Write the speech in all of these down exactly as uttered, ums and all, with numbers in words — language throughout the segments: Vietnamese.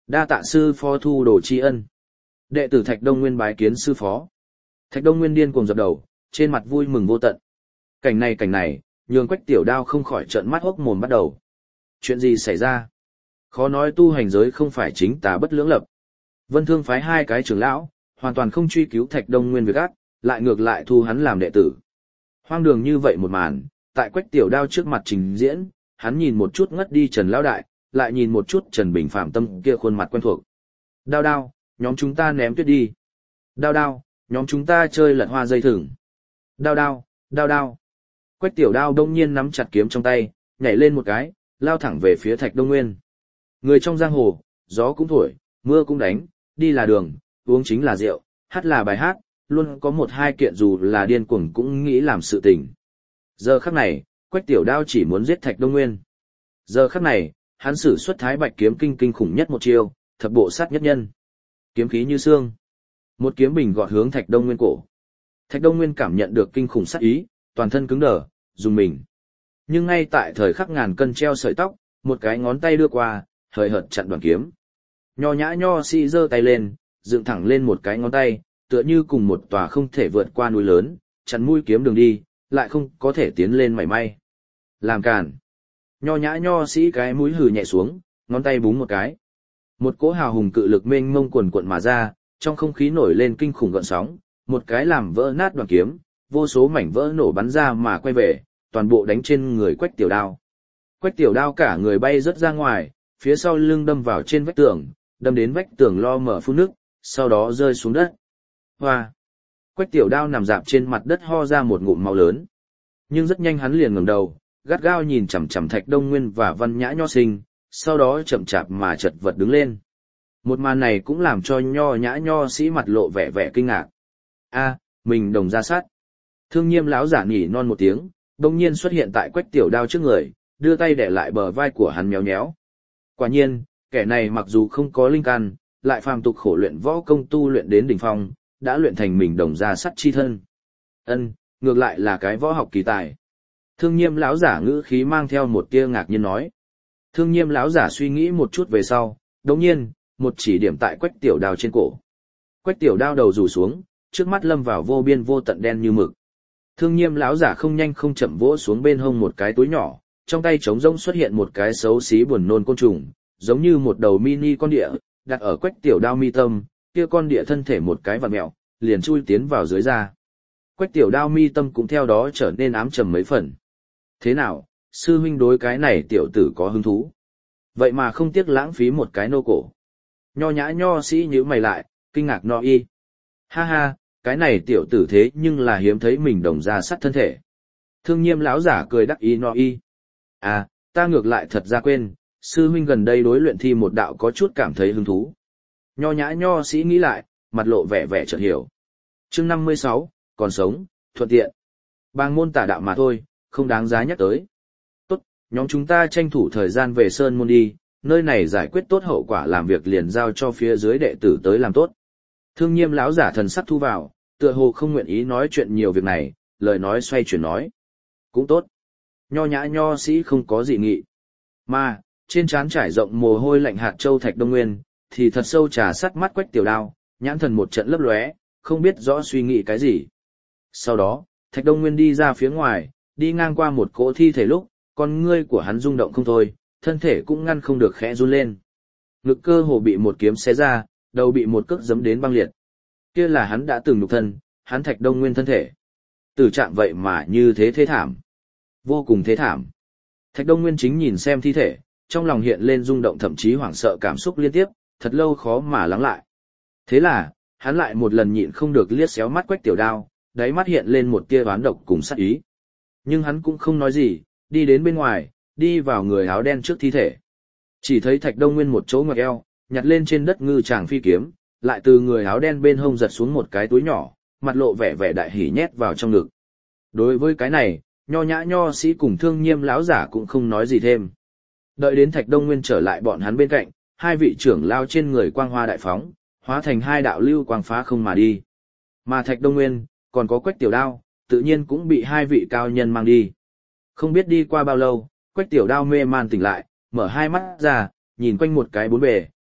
Đa tạ sư phó thu đồ tri ân. Đệ tử Thạch Đông Nguyên bái kiến sư phó. Thạch Đông Nguyên điên cuồng dập đầu, trên mặt vui mừng vô tận. Cảnh này cảnh này, nhường Quách Tiểu Đao không khỏi trợn mắt hốc mồm bắt đầu. Chuyện gì xảy ra? Khó nói tu hành giới không phải chính tà bất lưỡng lập. Vân Thương phái hai cái trưởng lão, hoàn toàn không truy cứu Thạch Đông Nguyên việc ác, lại ngược lại thu hắn làm đệ tử. Hoang đường như vậy một màn, tại Quách Tiểu Đao trước mặt trình diễn, hắn nhìn một chút ngất đi Trần lão đại, lại nhìn một chút Trần Bình Phạm Tâm kia khuôn mặt quen thuộc. Đao đao, nhóm chúng ta ném tuyết đi. Đao đao, nhóm chúng ta chơi lật hoa dây thừng. Đao đao, đao đao. Quách Tiểu Đao đông nhiên nắm chặt kiếm trong tay, nhảy lên một cái, lao thẳng về phía Thạch Đông Nguyên. Người trong giang hồ, gió cũng thổi, mưa cũng đánh, đi là đường, uống chính là rượu, hát là bài hát, luôn có một hai kiện dù là điên cuồng cũng nghĩ làm sự tình. Giờ khắc này, Quách Tiểu Đao chỉ muốn giết Thạch Đông Nguyên. Giờ khắc này, hắn sử xuất Thái Bạch kiếm kinh kinh khủng nhất một chiêu, thập bộ sát nhất nhân. Kiếm khí như xương. Một kiếm bình gọt hướng Thạch Đông Nguyên cổ. Thạch Đông Nguyên cảm nhận được kinh khủng sát ý, toàn thân cứng đờ, dùng mình. Nhưng ngay tại thời khắc ngàn cân treo sợi tóc, một cái ngón tay đưa qua, hời hợt chặn đoàn kiếm. Nho nhã nho si giơ tay lên, dựng thẳng lên một cái ngón tay, tựa như cùng một tòa không thể vượt qua núi lớn, chặn mũi kiếm đường đi, lại không có thể tiến lên mảy may. Làm cản. Nho nhã nho sĩ cái mũi hừ nhẹ xuống, ngón tay búng một cái. Một cỗ hào hùng cự lực mênh mông quần quận mà ra, trong không khí nổi lên kinh khủng gợn sóng, một cái làm vỡ nát đoàn kiếm, vô số mảnh vỡ nổ bắn ra mà quay về, toàn bộ đánh trên người Quách Tiểu Đao. Quách Tiểu Đao cả người bay rớt ra ngoài, phía sau lưng đâm vào trên vách tường, đâm đến vách tường lo mở phun nước, sau đó rơi xuống đất. Hoa! Quách Tiểu Đao nằm dạp trên mặt đất ho ra một ngụm máu lớn. Nhưng rất nhanh hắn liền ngẩng đầu, gắt gao nhìn chằm chằm Thạch Đông Nguyên và Văn Nhã Nho Sinh, sau đó chậm chạp mà chật vật đứng lên. Một màn này cũng làm cho Nho Nhã Nho sĩ mặt lộ vẻ vẻ kinh ngạc. A, mình đồng ra sát. Thương Nhiêm lão giả nhỉ non một tiếng, đông nhiên xuất hiện tại Quách Tiểu Đao trước người, đưa tay để lại bờ vai của hắn méo méo. Quả nhiên, kẻ này mặc dù không có linh căn, lại phàm tục khổ luyện võ công tu luyện đến đỉnh phong, đã luyện thành mình đồng ra sắt chi thân. Ân, ngược lại là cái võ học kỳ tài. Thương Nhiêm lão giả ngữ khí mang theo một tia ngạc nhiên nói. Thương Nhiêm lão giả suy nghĩ một chút về sau, đột nhiên, một chỉ điểm tại Quách Tiểu Đao trên cổ. Quách Tiểu Đao đầu rủ xuống, trước mắt lâm vào vô biên vô tận đen như mực. Thương Nhiêm lão giả không nhanh không chậm vỗ xuống bên hông một cái túi nhỏ, trong tay trống rỗng xuất hiện một cái xấu xí buồn nôn côn trùng, giống như một đầu mini con địa, đặt ở Quách Tiểu Đao mi tâm, kia con địa thân thể một cái vặn mèo, liền chui tiến vào dưới da. Quách Tiểu Đao mi tâm cũng theo đó trở nên ám trầm mấy phần. Thế nào, sư huynh đối cái này tiểu tử có hứng thú? Vậy mà không tiếc lãng phí một cái nô cổ. Nho nhã nho sĩ nhíu mày lại, kinh ngạc no y. Ha ha, cái này tiểu tử thế nhưng là hiếm thấy mình đồng ra sắt thân thể. Thương Nhiêm lão giả cười đắc ý no y. À, ta ngược lại thật ra quên, sư huynh gần đây đối luyện thi một đạo có chút cảm thấy hứng thú. Nho nhã nho sĩ nghĩ lại, mặt lộ vẻ vẻ chợt hiểu. Chương năm mươi sáu, còn sống, thuận tiện. Bang môn tả đạo mà thôi, không đáng giá nhắc tới. Tốt, nhóm chúng ta tranh thủ thời gian về Sơn Môn đi, nơi này giải quyết tốt hậu quả làm việc liền giao cho phía dưới đệ tử tới làm tốt. Thương Nhiêm lão giả thần sắc thu vào, tựa hồ không nguyện ý nói chuyện nhiều việc này, lời nói xoay chuyển nói. Cũng tốt. Nho nhã nho sĩ không có dị nghị. Mà, trên trán trải rộng mồ hôi lạnh hạt châu Thạch Đông Nguyên, thì thật sâu trà sắt mắt Quách Tiểu Đao, nhãn thần một trận lấp lóe, không biết rõ suy nghĩ cái gì. Sau đó, Thạch Đông Nguyên đi ra phía ngoài, đi ngang qua một cỗ thi thể lúc, con ngươi của hắn rung động không thôi, thân thể cũng ngăn không được khẽ run lên. Ngực cơ hồ bị một kiếm xé ra, đầu bị một cước giẫm đến băng liệt. Kia là hắn đã từng nhục thân, hắn Thạch Đông Nguyên thân thể. Tử trạng vậy mà như thế thế thảm. Vô cùng thế thảm. Thạch Đông Nguyên chính nhìn xem thi thể, trong lòng hiện lên rung động thậm chí hoảng sợ cảm xúc liên tiếp, thật lâu khó mà lắng lại. Thế là, hắn lại một lần nhịn không được liếc xéo mắt Quách Tiểu Đao, đáy mắt hiện lên một tia oán độc cùng sát ý. Nhưng hắn cũng không nói gì, đi đến bên ngoài, đi vào người áo đen trước thi thể. Chỉ thấy Thạch Đông Nguyên một chỗ ngoặt eo, nhặt lên trên đất ngư tràng phi kiếm, lại từ người áo đen bên hông giật xuống một cái túi nhỏ, mặt lộ vẻ vẻ đại hỉ nhét vào trong ngực. Đối với cái này, nho nhã nho sĩ cùng Thương Nhiêm lão giả cũng không nói gì thêm. Đợi đến Thạch Đông Nguyên trở lại bọn hắn bên cạnh, hai vị trưởng lao trên người quang hoa đại phóng, hóa thành hai đạo lưu quang phá không mà đi. Mà Thạch Đông Nguyên, còn có Quách Tiểu Đao, tự nhiên cũng bị hai vị cao nhân mang đi. Không biết đi qua bao lâu, Quách Tiểu Đao mê man tỉnh lại, mở hai mắt ra, nhìn quanh một cái bốn bề,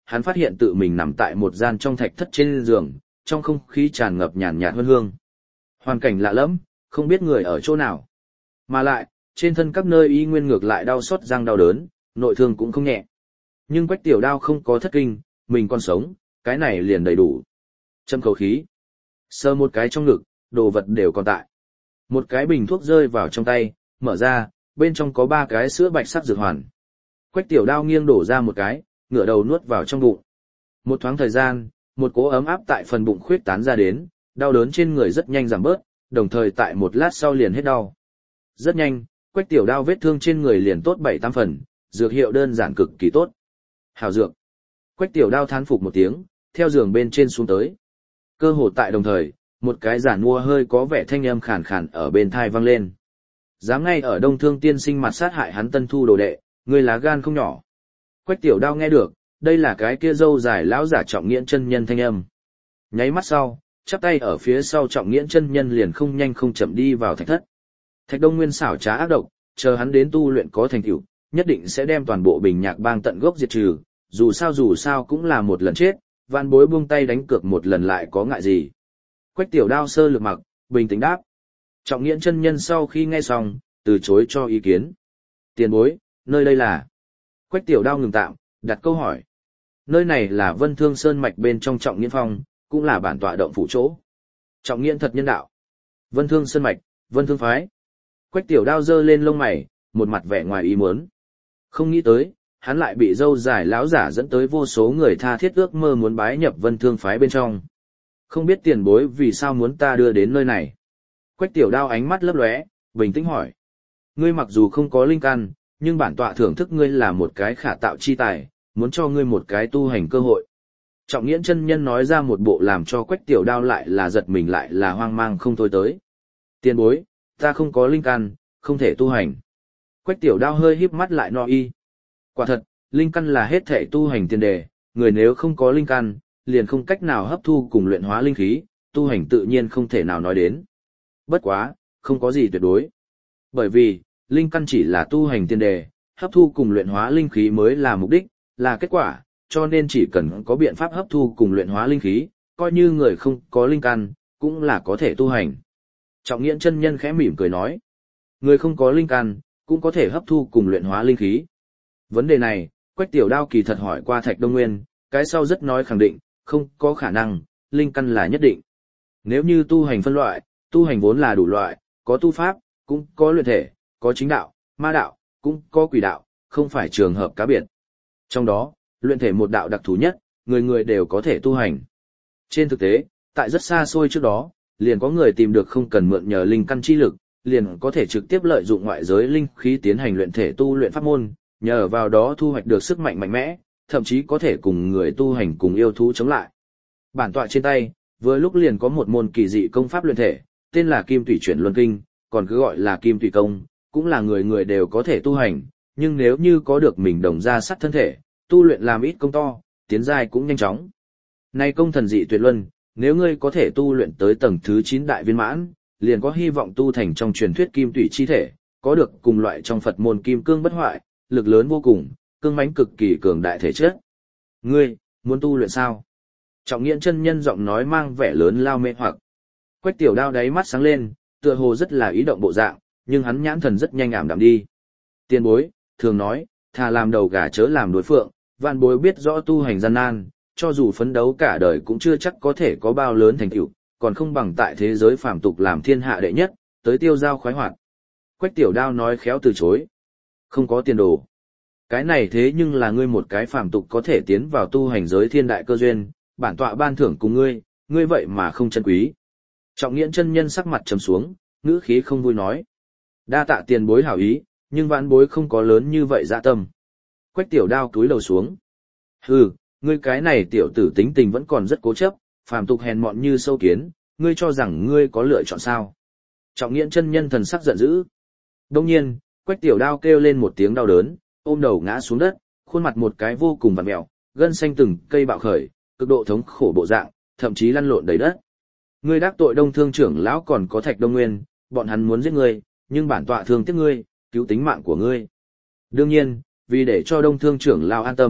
hắn phát hiện tự mình nằm tại một gian trong thạch thất trên giường, trong không khí tràn ngập nhàn nhạt hương hương. Hoàn cảnh lạ lẫm, không biết người ở chỗ nào. Mà lại, trên thân các nơi y nguyên ngược lại đau xót răng đau đớn, nội thương cũng không nhẹ. Nhưng Quách Tiểu Đao không có thất kinh, mình còn sống, cái này liền đầy đủ. Châm khẩu khí. Sờ một cái trong ngực, đồ vật đều còn tại. Một cái bình thuốc rơi vào trong tay, mở ra, bên trong có ba cái sữa bạch sắc dược hoàn. Quách Tiểu Đao nghiêng đổ ra một cái, ngửa đầu nuốt vào trong bụng. Một thoáng thời gian, một cỗ ấm áp tại phần bụng khuyết tán ra đến, đau đớn trên người rất nhanh giảm bớt, đồng thời tại một lát sau liền hết đau. Rất nhanh, Quách Tiểu Đao vết thương trên người liền tốt bảy tám phần, dược hiệu đơn giản cực kỳ tốt. Hảo dược. Quách Tiểu Đao thán phục một tiếng, theo giường bên trên xuống tới. Cơ hồ tại đồng thời, một cái giản mua hơi có vẻ thanh âm khàn khàn ở bên thai vang lên. Dám ngay ở Đông Thương tiên sinh mặt sát hại hắn Tân Thu đồ đệ, ngươi lá gan không nhỏ. Quách Tiểu Đao nghe được, đây là cái kia râu dài lão giả Trọng Nghiễn chân nhân thanh âm. Nháy mắt sau, chắp tay ở phía sau Trọng Nghiễn chân nhân liền không nhanh không chậm đi vào thạch thất. Thạch Đông Nguyên xảo trá ác độc, chờ hắn đến tu luyện có thành tựu, nhất định sẽ đem toàn bộ Bình Nhạc Bang tận gốc diệt trừ, dù sao dù sao cũng là một lần chết, Vạn Bối buông tay đánh cược một lần lại có ngại gì. Quách Tiểu Đao sơ lược mặc, bình tĩnh đáp. Trọng Nghiễn chân nhân sau khi nghe xong, từ chối cho ý kiến. Tiền bối, nơi đây là? Quách Tiểu Đao ngừng tạm, đặt câu hỏi. Nơi này là Vân Thương Sơn mạch bên trong Trọng Nghiễn Phong, cũng là bản tọa động phủ chỗ. Trọng Nghiễn thật nhân đạo. Vân Thương Sơn mạch, Vân Thương phái. Quách Tiểu Đao giơ lên lông mày, một mặt vẻ ngoài ý muốn. Không nghĩ tới, hắn lại bị dâu dài lão giả dẫn tới vô số người tha thiết ước mơ muốn bái nhập Vân Thương phái bên trong. Không biết tiền bối vì sao muốn ta đưa đến nơi này. Quách Tiểu Đao ánh mắt lấp lóe, bình tĩnh hỏi. Ngươi mặc dù không có linh căn, nhưng bản tọa thưởng thức ngươi là một cái khả tạo chi tài, muốn cho ngươi một cái tu hành cơ hội. Trọng Nghiễn chân nhân nói ra một bộ làm cho Quách Tiểu Đao lại là giật mình lại là hoang mang không thôi tới. Tiền bối, ta không có linh căn, không thể tu hành. Quách Tiểu Đao hơi híp mắt lại no y. Quả thật, linh căn là hết thể tu hành tiền đề, người nếu không có linh căn, liền không cách nào hấp thu cùng luyện hóa linh khí, tu hành tự nhiên không thể nào nói đến. Bất quá, không có gì tuyệt đối. Bởi vì, linh căn chỉ là tu hành tiền đề, hấp thu cùng luyện hóa linh khí mới là mục đích, là kết quả, cho nên chỉ cần có biện pháp hấp thu cùng luyện hóa linh khí, coi như người không có linh căn, cũng là có thể tu hành. Trọng Nghiễn chân nhân khẽ mỉm cười nói, người không có linh căn, cũng có thể hấp thu cùng luyện hóa linh khí. Vấn đề này, Quách Tiểu Đao kỳ thật hỏi qua Thạch Đông Nguyên, cái sau rất nói khẳng định, không có khả năng, linh căn là nhất định. Nếu như tu hành phân loại, tu hành vốn là đủ loại, có tu pháp, cũng có luyện thể, có chính đạo, ma đạo, cũng có quỷ đạo, không phải trường hợp cá biệt. Trong đó, luyện thể một đạo đặc thù nhất, người người đều có thể tu hành. Trên thực tế, tại rất xa xôi trước đó, liền có người tìm được không cần mượn nhờ linh căn chi lực, liền có thể trực tiếp lợi dụng ngoại giới linh khí tiến hành luyện thể tu luyện pháp môn, nhờ vào đó thu hoạch được sức mạnh mạnh mẽ, thậm chí có thể cùng người tu hành cùng yêu thú chống lại. Bản tọa trên tay, vừa lúc liền có một môn kỳ dị công pháp luyện thể, tên là Kim Tủy Chuyển Luân Kinh, còn cứ gọi là Kim Tủy Công, cũng là người người đều có thể tu hành, nhưng nếu như có được mình đồng ra sắt thân thể, tu luyện làm ít công to, tiến giai cũng nhanh chóng. Này công thần dị tuyệt luân, nếu ngươi có thể tu luyện tới tầng thứ chín đại viên mãn, liền có hy vọng tu thành trong truyền thuyết Kim Tủy chi thể, có được cùng loại trong Phật môn kim cương bất hoại, lực lớn vô cùng, cương mãnh cực kỳ cường đại thể chất. Ngươi, muốn tu luyện sao? Trọng Nghiễn chân nhân giọng nói mang vẻ lớn lao mê hoặc. Quách Tiểu Đao đáy mắt sáng lên, tựa hồ rất là ý động bộ dạng, nhưng hắn nhãn thần rất nhanh ảm đạm đi. Tiền bối, thường nói, thà làm đầu gà chớ làm đối phượng, vạn bối biết rõ tu hành gian nan, cho dù phấn đấu cả đời cũng chưa chắc có thể có bao lớn thành tựu, còn không bằng tại thế giới phàm tục làm thiên hạ đệ nhất, tới tiêu giao khoái hoạt. Quách Tiểu Đao nói khéo từ chối. Không có tiền đồ. Cái này thế nhưng là ngươi một cái phàm tục có thể tiến vào tu hành giới thiên đại cơ duyên, bản tọa ban thưởng cùng ngươi, ngươi vậy mà không chân quý. Trọng Nghiễn chân nhân sắc mặt trầm xuống, ngữ khí không vui nói. Đa tạ tiền bối hảo ý, nhưng vãn bối không có lớn như vậy dạ tâm. Quách Tiểu Đao cúi đầu xuống. Hừ, ngươi cái này tiểu tử tính tình vẫn còn rất cố chấp, phàm tục hèn mọn như sâu kiến, ngươi cho rằng ngươi có lựa chọn sao? Trọng Nghiễn chân nhân thần sắc giận dữ. Đông nhiên, Quách Tiểu Đao kêu lên một tiếng đau đớn, ôm đầu ngã xuống đất, khuôn mặt một cái vô cùng vặn mèo, gân xanh từng cây bạo khởi, cực độ thống khổ bộ dạng, thậm chí lăn lộn đầy đất. Ngươi đắc tội Đông Thương trưởng lão còn có Thạch Đông Nguyên, bọn hắn muốn giết ngươi, nhưng bản tọa thương tiếc ngươi, cứu tính mạng của ngươi. Đương nhiên, vì để cho Đông Thương trưởng lão an tâm,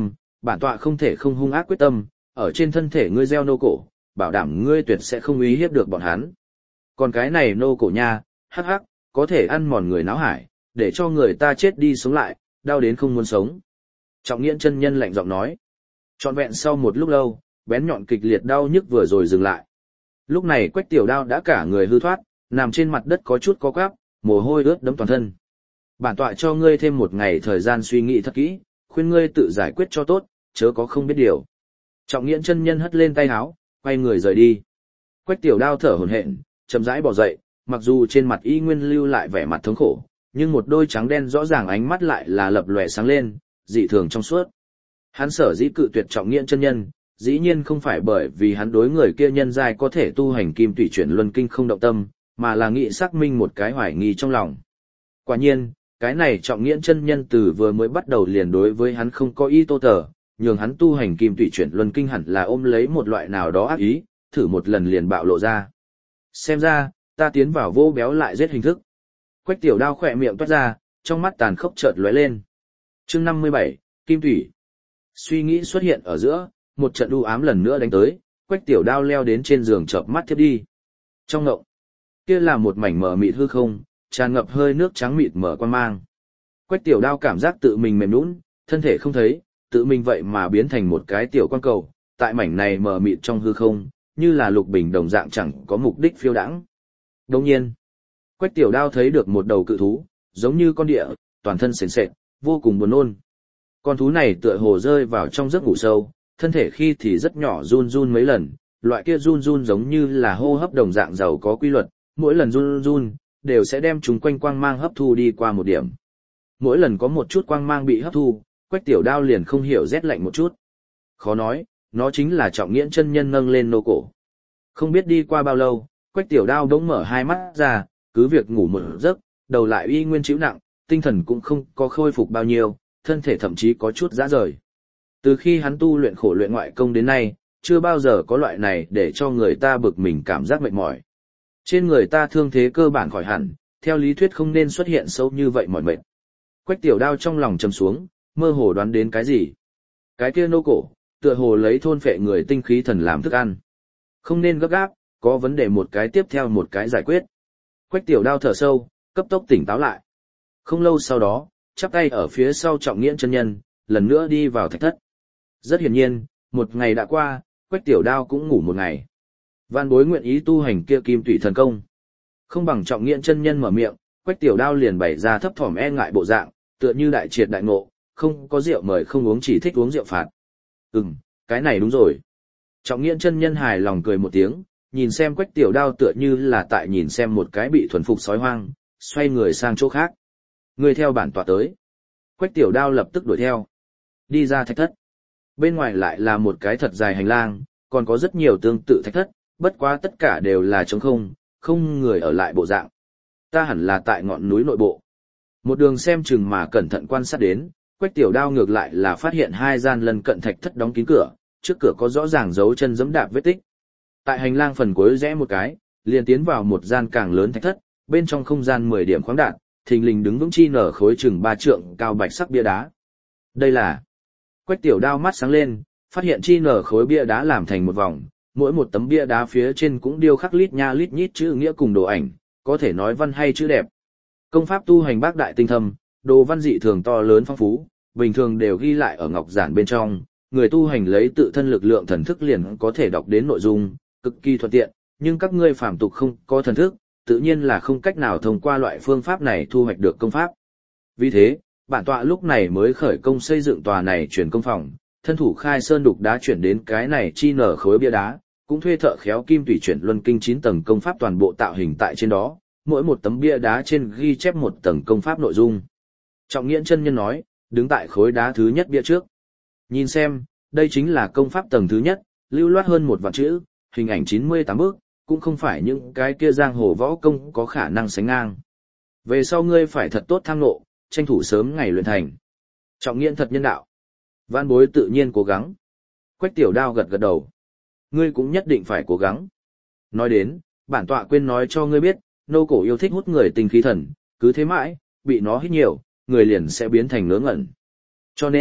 Bản tọa không thể không hung ác quyết tâm, ở trên thân thể ngươi gieo nô cổ, bảo đảm ngươi tuyệt sẽ không uy hiếp được bọn hắn. Còn cái này nô cổ nha, hắc hắc, có thể ăn mòn người náo hải, để cho người ta chết đi sống lại, đau đến không muốn sống. Trọng Nghiễn chân nhân lạnh giọng nói. Trọn vẹn sau một lúc lâu, bén nhọn kịch liệt đau nhức vừa rồi dừng lại. Lúc này Quách Tiểu Đao đã cả người hư thoát, nằm trên mặt đất có chút co quắp, mồ hôi ướt đẫm toàn thân. Bản tọa cho ngươi thêm một ngày thời gian suy nghĩ thật kỹ, khuyên ngươi tự giải quyết cho tốt, chớ có không biết điều. Trọng Nghiễn chân nhân hất lên tay áo, quay người rời đi. Quách Tiểu Đao thở hổn hển, chậm rãi bò dậy, mặc dù trên mặt y nguyên lưu lại vẻ mặt thống khổ, nhưng một đôi trắng đen rõ ràng ánh mắt lại là lập lòe sáng lên, dị thường trong suốt. Hắn sở dĩ cự tuyệt Trọng Nghiễn chân nhân, dĩ nhiên không phải bởi vì hắn đối người kia nhân giai có thể tu hành kim tùy chuyển luân kinh không động tâm, mà là nghĩ xác minh một cái hoài nghi trong lòng. Quả nhiên, cái này Trọng Nghiễn chân nhân từ vừa mới bắt đầu liền đối với hắn không có ý tô tờ, nhường hắn tu hành kim tùy chuyển luân kinh hẳn là ôm lấy một loại nào đó ác ý, thử một lần liền bạo lộ ra. Xem ra, ta tiến vào vô béo lại giết hình thức. Quách Tiểu Đao khỏe miệng toát ra, trong mắt tàn khốc chợt lóe lên. Chương năm mươi bảy, Kim Thủy. Suy nghĩ xuất hiện ở giữa, một trận u ám lần nữa đánh tới, Quách Tiểu Đao leo đến trên giường chợp mắt thiếp đi. Trong ngộng, kia là một mảnh mờ mịt hư không, tràn ngập hơi nước trắng mịt mở quan mang. Quách Tiểu Đao cảm giác tự mình mềm nhũn, thân thể không thấy, tự mình vậy mà biến thành một cái tiểu quan cầu, tại mảnh này mờ mịt trong hư không, như là lục bình đồng dạng chẳng có mục đích phiêu đãng. Đồng nhiên, Quách Tiểu Đao thấy được một đầu cự thú, giống như con địa, toàn thân sền sệt, vô cùng buồn nôn. Con thú này tựa hồ rơi vào trong giấc ngủ sâu, thân thể khi thì rất nhỏ run run mấy lần, loại kia run run giống như là hô hấp đồng dạng giàu có quy luật, mỗi lần run run, đều sẽ đem chúng quanh quang mang hấp thu đi qua một điểm. Mỗi lần có một chút quang mang bị hấp thu, Quách Tiểu Đao liền không hiểu rét lạnh một chút. Khó nói, nó chính là Trọng Nghiễn chân nhân nâng lên nô cổ. Không biết đi qua bao lâu, Quách Tiểu Đao đống mở hai mắt ra, cứ việc ngủ một giấc, đầu lại uy nguyên chịu nặng, tinh thần cũng không có khôi phục bao nhiêu, thân thể thậm chí có chút rã rời. Từ khi hắn tu luyện khổ luyện ngoại công đến nay, chưa bao giờ có loại này để cho người ta bực mình cảm giác mệt mỏi. Trên người ta thương thế cơ bản khỏi hẳn, theo lý thuyết không nên xuất hiện sâu như vậy mỏi mệt. Quách Tiểu Đao trong lòng trầm xuống, mơ hồ đoán đến cái gì. Cái kia nô cổ, tựa hồ lấy thôn phệ người tinh khí thần làm thức ăn. Không nên gấp gáp, có vấn đề một cái tiếp theo một cái giải quyết. Quách Tiểu Đao thở sâu, cấp tốc tỉnh táo lại. Không lâu sau đó, chắp tay ở phía sau Trọng Nghiễn chân nhân, lần nữa đi vào thạch thất. Rất hiển nhiên, một ngày đã qua, Quách Tiểu Đao cũng ngủ một ngày. Van Bối nguyện ý tu hành kia kim tủy thần công. Không bằng Trọng Nghiễn chân nhân mở miệng, Quách Tiểu Đao liền bày ra thấp thỏm e ngại bộ dạng, tựa như đại triệt đại ngộ, không có rượu mời không uống chỉ thích uống rượu phạt. Ừm, cái này đúng rồi. Trọng Nghiễn chân nhân hài lòng cười một tiếng, nhìn xem Quách Tiểu Đao tựa như là tại nhìn xem một cái bị thuần phục sói hoang, xoay người sang chỗ khác. Người theo bản tọa tới. Quách Tiểu Đao lập tức đuổi theo. Đi ra thạch thất. Bên ngoài lại là một cái thật dài hành lang, còn có rất nhiều tương tự thạch thất, bất quá tất cả đều là trống không, không người ở lại bộ dạng. Ta hẳn là tại ngọn núi nội bộ. Một đường xem chừng mà cẩn thận quan sát đến, Quách Tiểu Đao ngược lại là phát hiện hai gian lân cận thạch thất đóng kín cửa, trước cửa có rõ ràng dấu chân giẫm đạp vết tích. Tại hành lang phần cuối rẽ một cái, liền tiến vào một gian càng lớn thạch thất, bên trong không gian mười điểm khoáng đạt, thình lình đứng vững chi nở khối chừng ba trượng cao bạch sắc bia đá. Đây là... Quách Tiểu Đao mắt sáng lên, phát hiện chi nở khối bia đá làm thành một vòng, mỗi một tấm bia đá phía trên cũng điêu khắc lít nha lít nhít chữ nghĩa cùng đồ ảnh, có thể nói văn hay chữ đẹp. Công pháp tu hành bác đại tinh thâm, đồ văn dị thường to lớn phong phú, bình thường đều ghi lại ở ngọc giản bên trong, người tu hành lấy tự thân lực lượng thần thức liền có thể đọc đến nội dung, cực kỳ thuận tiện, nhưng các ngươi phàm tục không có thần thức, tự nhiên là không cách nào thông qua loại phương pháp này thu hoạch được công pháp. Vì thế, bản tọa lúc này mới khởi công xây dựng tòa này chuyển công phòng, thân thủ khai sơn đục đá chuyển đến cái này chi nở khối bia đá, cũng thuê thợ khéo kim tùy chuyển luân kinh chín tầng công pháp toàn bộ tạo hình tại trên đó, mỗi một tấm bia đá trên ghi chép một tầng công pháp nội dung. Trọng Nghiễn chân nhân nói, đứng tại khối đá thứ nhất bia trước. Nhìn xem, đây chính là công pháp tầng thứ nhất, lưu loát hơn một vạn chữ, hình ảnh chín mươi tám bước, cũng không phải những cái kia giang hồ võ công có khả năng sánh ngang. Về sau ngươi phải thật tốt tham ngộ, tranh thủ sớm ngày luyện thành. Trọng Nghiễn thật nhân đạo. Van Bối tự nhiên cố gắng. Quách Tiểu Đao gật gật đầu. Ngươi cũng nhất định phải cố gắng. Nói đến, bản tọa quên nói cho ngươi biết, nô cổ yêu thích hút người tinh khí thần, cứ thế mãi, bị nó hít nhiều, người liền sẽ biến thành ngớ ngẩn. Cho nên,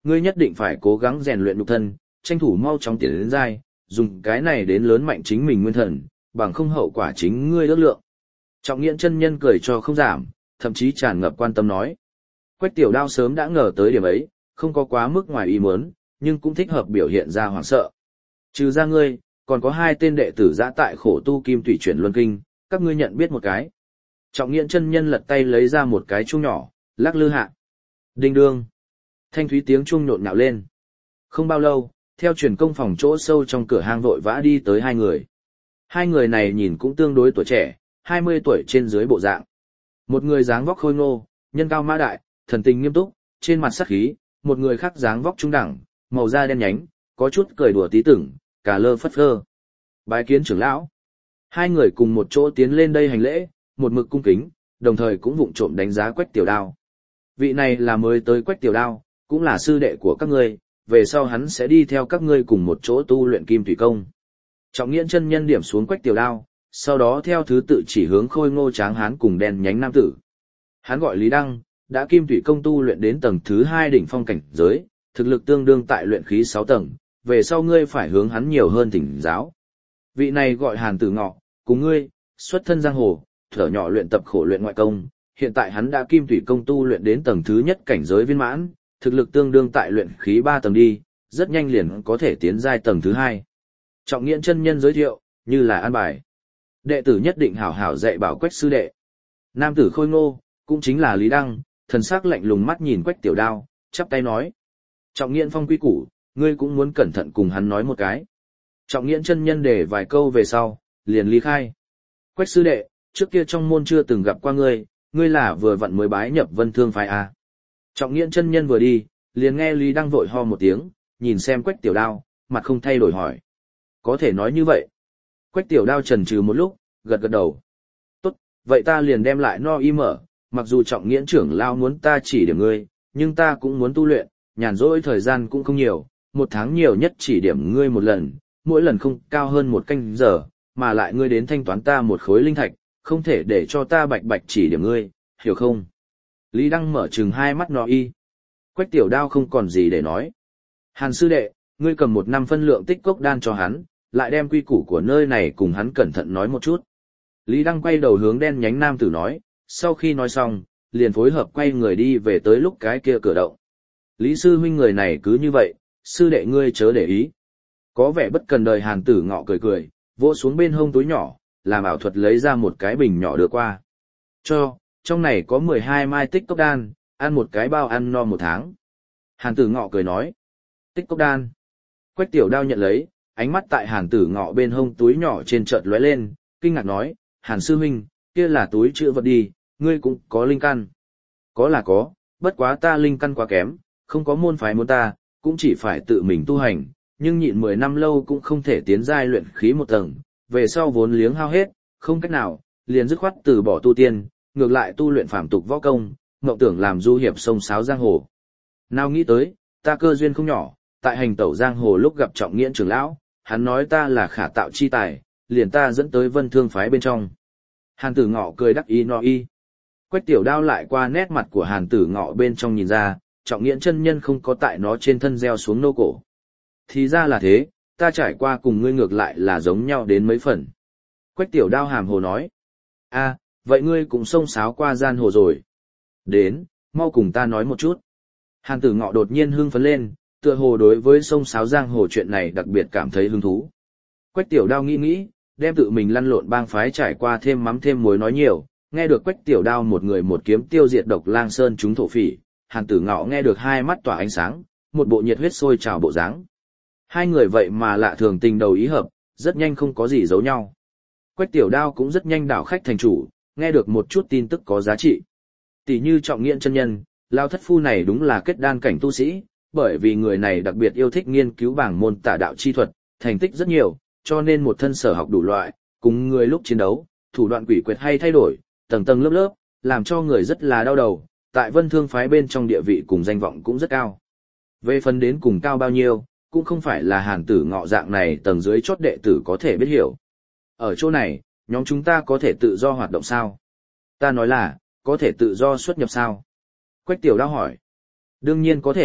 ngươi nhất định phải cố gắng rèn luyện nhục thân, tranh thủ mau chóng tiến đến giai, dùng cái này đến lớn mạnh chính mình nguyên thần, bằng không hậu quả chính ngươi ước lượng. Trọng Nghiễn chân nhân cười cho không giảm, thậm chí tràn ngập quan tâm nói. Quách Tiểu Đao sớm đã ngờ tới điểm ấy, không có quá mức ngoài ý muốn, nhưng cũng thích hợp biểu hiện ra hoảng sợ. Trừ ra ngươi, còn có hai tên đệ tử giã tại khổ tu kim thủy chuyển luân kinh, các ngươi nhận biết một cái. Trọng Nghiễn chân nhân lật tay lấy ra một cái chuông nhỏ, lắc lư hạ. Đinh đương. Thanh thúy tiếng chuông nhộn nhạo lên. Không bao lâu, theo truyền công phòng chỗ sâu trong cửa hang vội vã đi tới hai người. Hai người này nhìn cũng tương đối tuổi trẻ, hai mươi tuổi trên dưới bộ dạng. Một người dáng vóc khôi ngô, nhân cao mã đại, thần tình nghiêm túc, trên mặt sắc khí, một người khác dáng vóc trung đẳng, màu da đen nhánh, có chút cười đùa tí tưởng, cả lơ phất phơ. Bái kiến trưởng lão. Hai người cùng một chỗ tiến lên đây hành lễ, một mực cung kính, đồng thời cũng vụng trộm đánh giá Quách Tiểu Đao. Vị này là mới tới Quách Tiểu Đao, cũng là sư đệ của các ngươi, về sau hắn sẽ đi theo các ngươi cùng một chỗ tu luyện kim thủy công. Trọng Nghiễn chân nhân điểm xuống Quách Tiểu Đao, sau đó theo thứ tự chỉ hướng khôi ngô tráng hán cùng đen nhánh nam tử. Hắn gọi Lý Đăng, đã kim thủy công tu luyện đến tầng thứ hai đỉnh phong cảnh giới, thực lực tương đương tại luyện khí sáu tầng, về sau ngươi phải hướng hắn nhiều hơn thỉnh giáo. Vị này gọi Hàn Tử Ngọ, cùng ngươi, xuất thân giang hồ, thở nhỏ luyện tập khổ luyện ngoại công, hiện tại hắn đã kim thủy công tu luyện đến tầng thứ nhất cảnh giới viên mãn, thực lực tương đương tại luyện khí ba tầng đi, rất nhanh liền có thể tiến giai tầng thứ hai. Trọng Nghiễn chân nhân giới thiệu, như là an bài. Đệ tử nhất định hảo hảo dạy bảo Quách sư đệ. Nam tử khôi ngô, cũng chính là Lý Đăng, thần sắc lạnh lùng mắt nhìn Quách Tiểu Đao, chắp tay nói. Trọng Nghiễn phong quy củ, ngươi cũng muốn cẩn thận cùng hắn nói một cái. Trọng Nghiễn chân nhân để vài câu về sau, liền ly khai. Quách sư đệ, trước kia trong môn chưa từng gặp qua ngươi, ngươi là vừa vặn mới bái nhập Vân Thương phái à. Trọng Nghiễn chân nhân vừa đi, liền nghe Lý Đăng vội ho một tiếng, nhìn xem Quách Tiểu Đao, mặt không thay đổi hỏi. Có thể nói như vậy. Quách Tiểu Đao chần chừ một lúc, gật gật đầu. Tốt, vậy ta liền đem lại no y mở, mặc dù Trọng Nghiễn trưởng lao muốn ta chỉ điểm ngươi, nhưng ta cũng muốn tu luyện, nhàn rỗi thời gian cũng không nhiều, một tháng nhiều nhất chỉ điểm ngươi một lần, mỗi lần không cao hơn một canh giờ, mà lại ngươi đến thanh toán ta một khối linh thạch, không thể để cho ta bạch bạch chỉ điểm ngươi, hiểu không? Lý Đăng mở trừng hai mắt no y. Quách Tiểu Đao không còn gì để nói. Hàn sư đệ, ngươi cầm một năm phân lượng tích cốc đan cho hắn, lại đem quy củ của nơi này cùng hắn cẩn thận nói một chút. Lý Đăng quay đầu hướng đen nhánh nam tử nói, sau khi nói xong, liền phối hợp quay người đi về tới lúc cái kia cửa động. Lý sư huynh người này cứ như vậy, sư đệ ngươi chớ để ý. Có vẻ bất cần đời Hàn Tử Ngọ cười cười, vỗ xuống bên hông túi nhỏ, làm ảo thuật lấy ra một cái bình nhỏ đưa qua. Cho, trong này có mười hai mai tích cốc đan, ăn một cái bao ăn no một tháng. Hàn Tử Ngọ cười nói, tích cốc đan. Quách Tiểu Đao nhận lấy, ánh mắt tại Hàn Tử Ngọ bên hông túi nhỏ trên chợt lóe lên, kinh ngạc nói, Hàn sư huynh, kia là túi chứa vật đi, ngươi cũng có linh căn. Có là có, bất quá ta linh căn quá kém, không có môn phái muốn ta, cũng chỉ phải tự mình tu hành, nhưng nhịn mười năm lâu cũng không thể tiến giai luyện khí một tầng, về sau vốn liếng hao hết, không cách nào, liền dứt khoát từ bỏ tu tiên, ngược lại tu luyện phàm tục võ công, mộng tưởng làm du hiệp sông sáo giang hồ. Nào nghĩ tới, ta cơ duyên không nhỏ, tại hành tẩu giang hồ lúc gặp Trọng Nghiễn trưởng lão, hắn nói ta là khả tạo chi tài, liền ta dẫn tới Vân Thương phái bên trong. Hàn Tử Ngọ cười đắc ý no y. Quách Tiểu Đao lại qua nét mặt của Hàn Tử Ngọ bên trong nhìn ra, Trọng Nghiễn chân nhân không có tại nó trên thân gieo xuống nô cổ. Thì ra là thế, ta trải qua cùng ngươi ngược lại là giống nhau đến mấy phần. Quách Tiểu Đao hàm hồ nói. A, vậy ngươi cũng xông xáo qua gian hồ rồi. Đến, mau cùng ta nói một chút. Hàn Tử Ngọ đột nhiên hưng phấn lên, tựa hồ đối với xông xáo giang hồ chuyện này đặc biệt cảm thấy hứng thú. Quách Tiểu Đao nghĩ nghĩ, đem tự mình lăn lộn bang phái trải qua thêm mắm thêm muối nói nhiều, nghe được Quách Tiểu Đao một người một kiếm tiêu diệt Độc Lang Sơn chúng thổ phỉ, Hàn Tử Ngọ nghe được hai mắt tỏa ánh sáng, một bộ nhiệt huyết sôi trào bộ dáng. Hai người vậy mà lạ thường tình đầu ý hợp, rất nhanh không có gì giấu nhau. Quách Tiểu Đao cũng rất nhanh đảo khách thành chủ, nghe được một chút tin tức có giá trị. Tỷ như Trọng Nghiễn chân nhân, Lao thất phu này đúng là kết đan cảnh tu sĩ, bởi vì người này đặc biệt yêu thích nghiên cứu bảng môn tả đạo chi thuật, thành tích rất nhiều, cho nên một thân sở học đủ loại, cùng người lúc chiến đấu, thủ đoạn quỷ quyệt hay thay đổi, tầng tầng lớp lớp, làm cho người rất là đau đầu, tại Vân Thương phái bên trong địa vị cùng danh vọng cũng rất cao. Về phần đến cùng cao bao nhiêu, cũng không phải là Hàn Tử Ngọ dạng này tầng dưới chót đệ tử có thể biết hiểu. Ở chỗ này, nhóm chúng ta có thể tự do hoạt động sao? Ta nói là, có thể tự do xuất nhập sao? Quách Tiểu Đao hỏi. Đương nhiên có thể,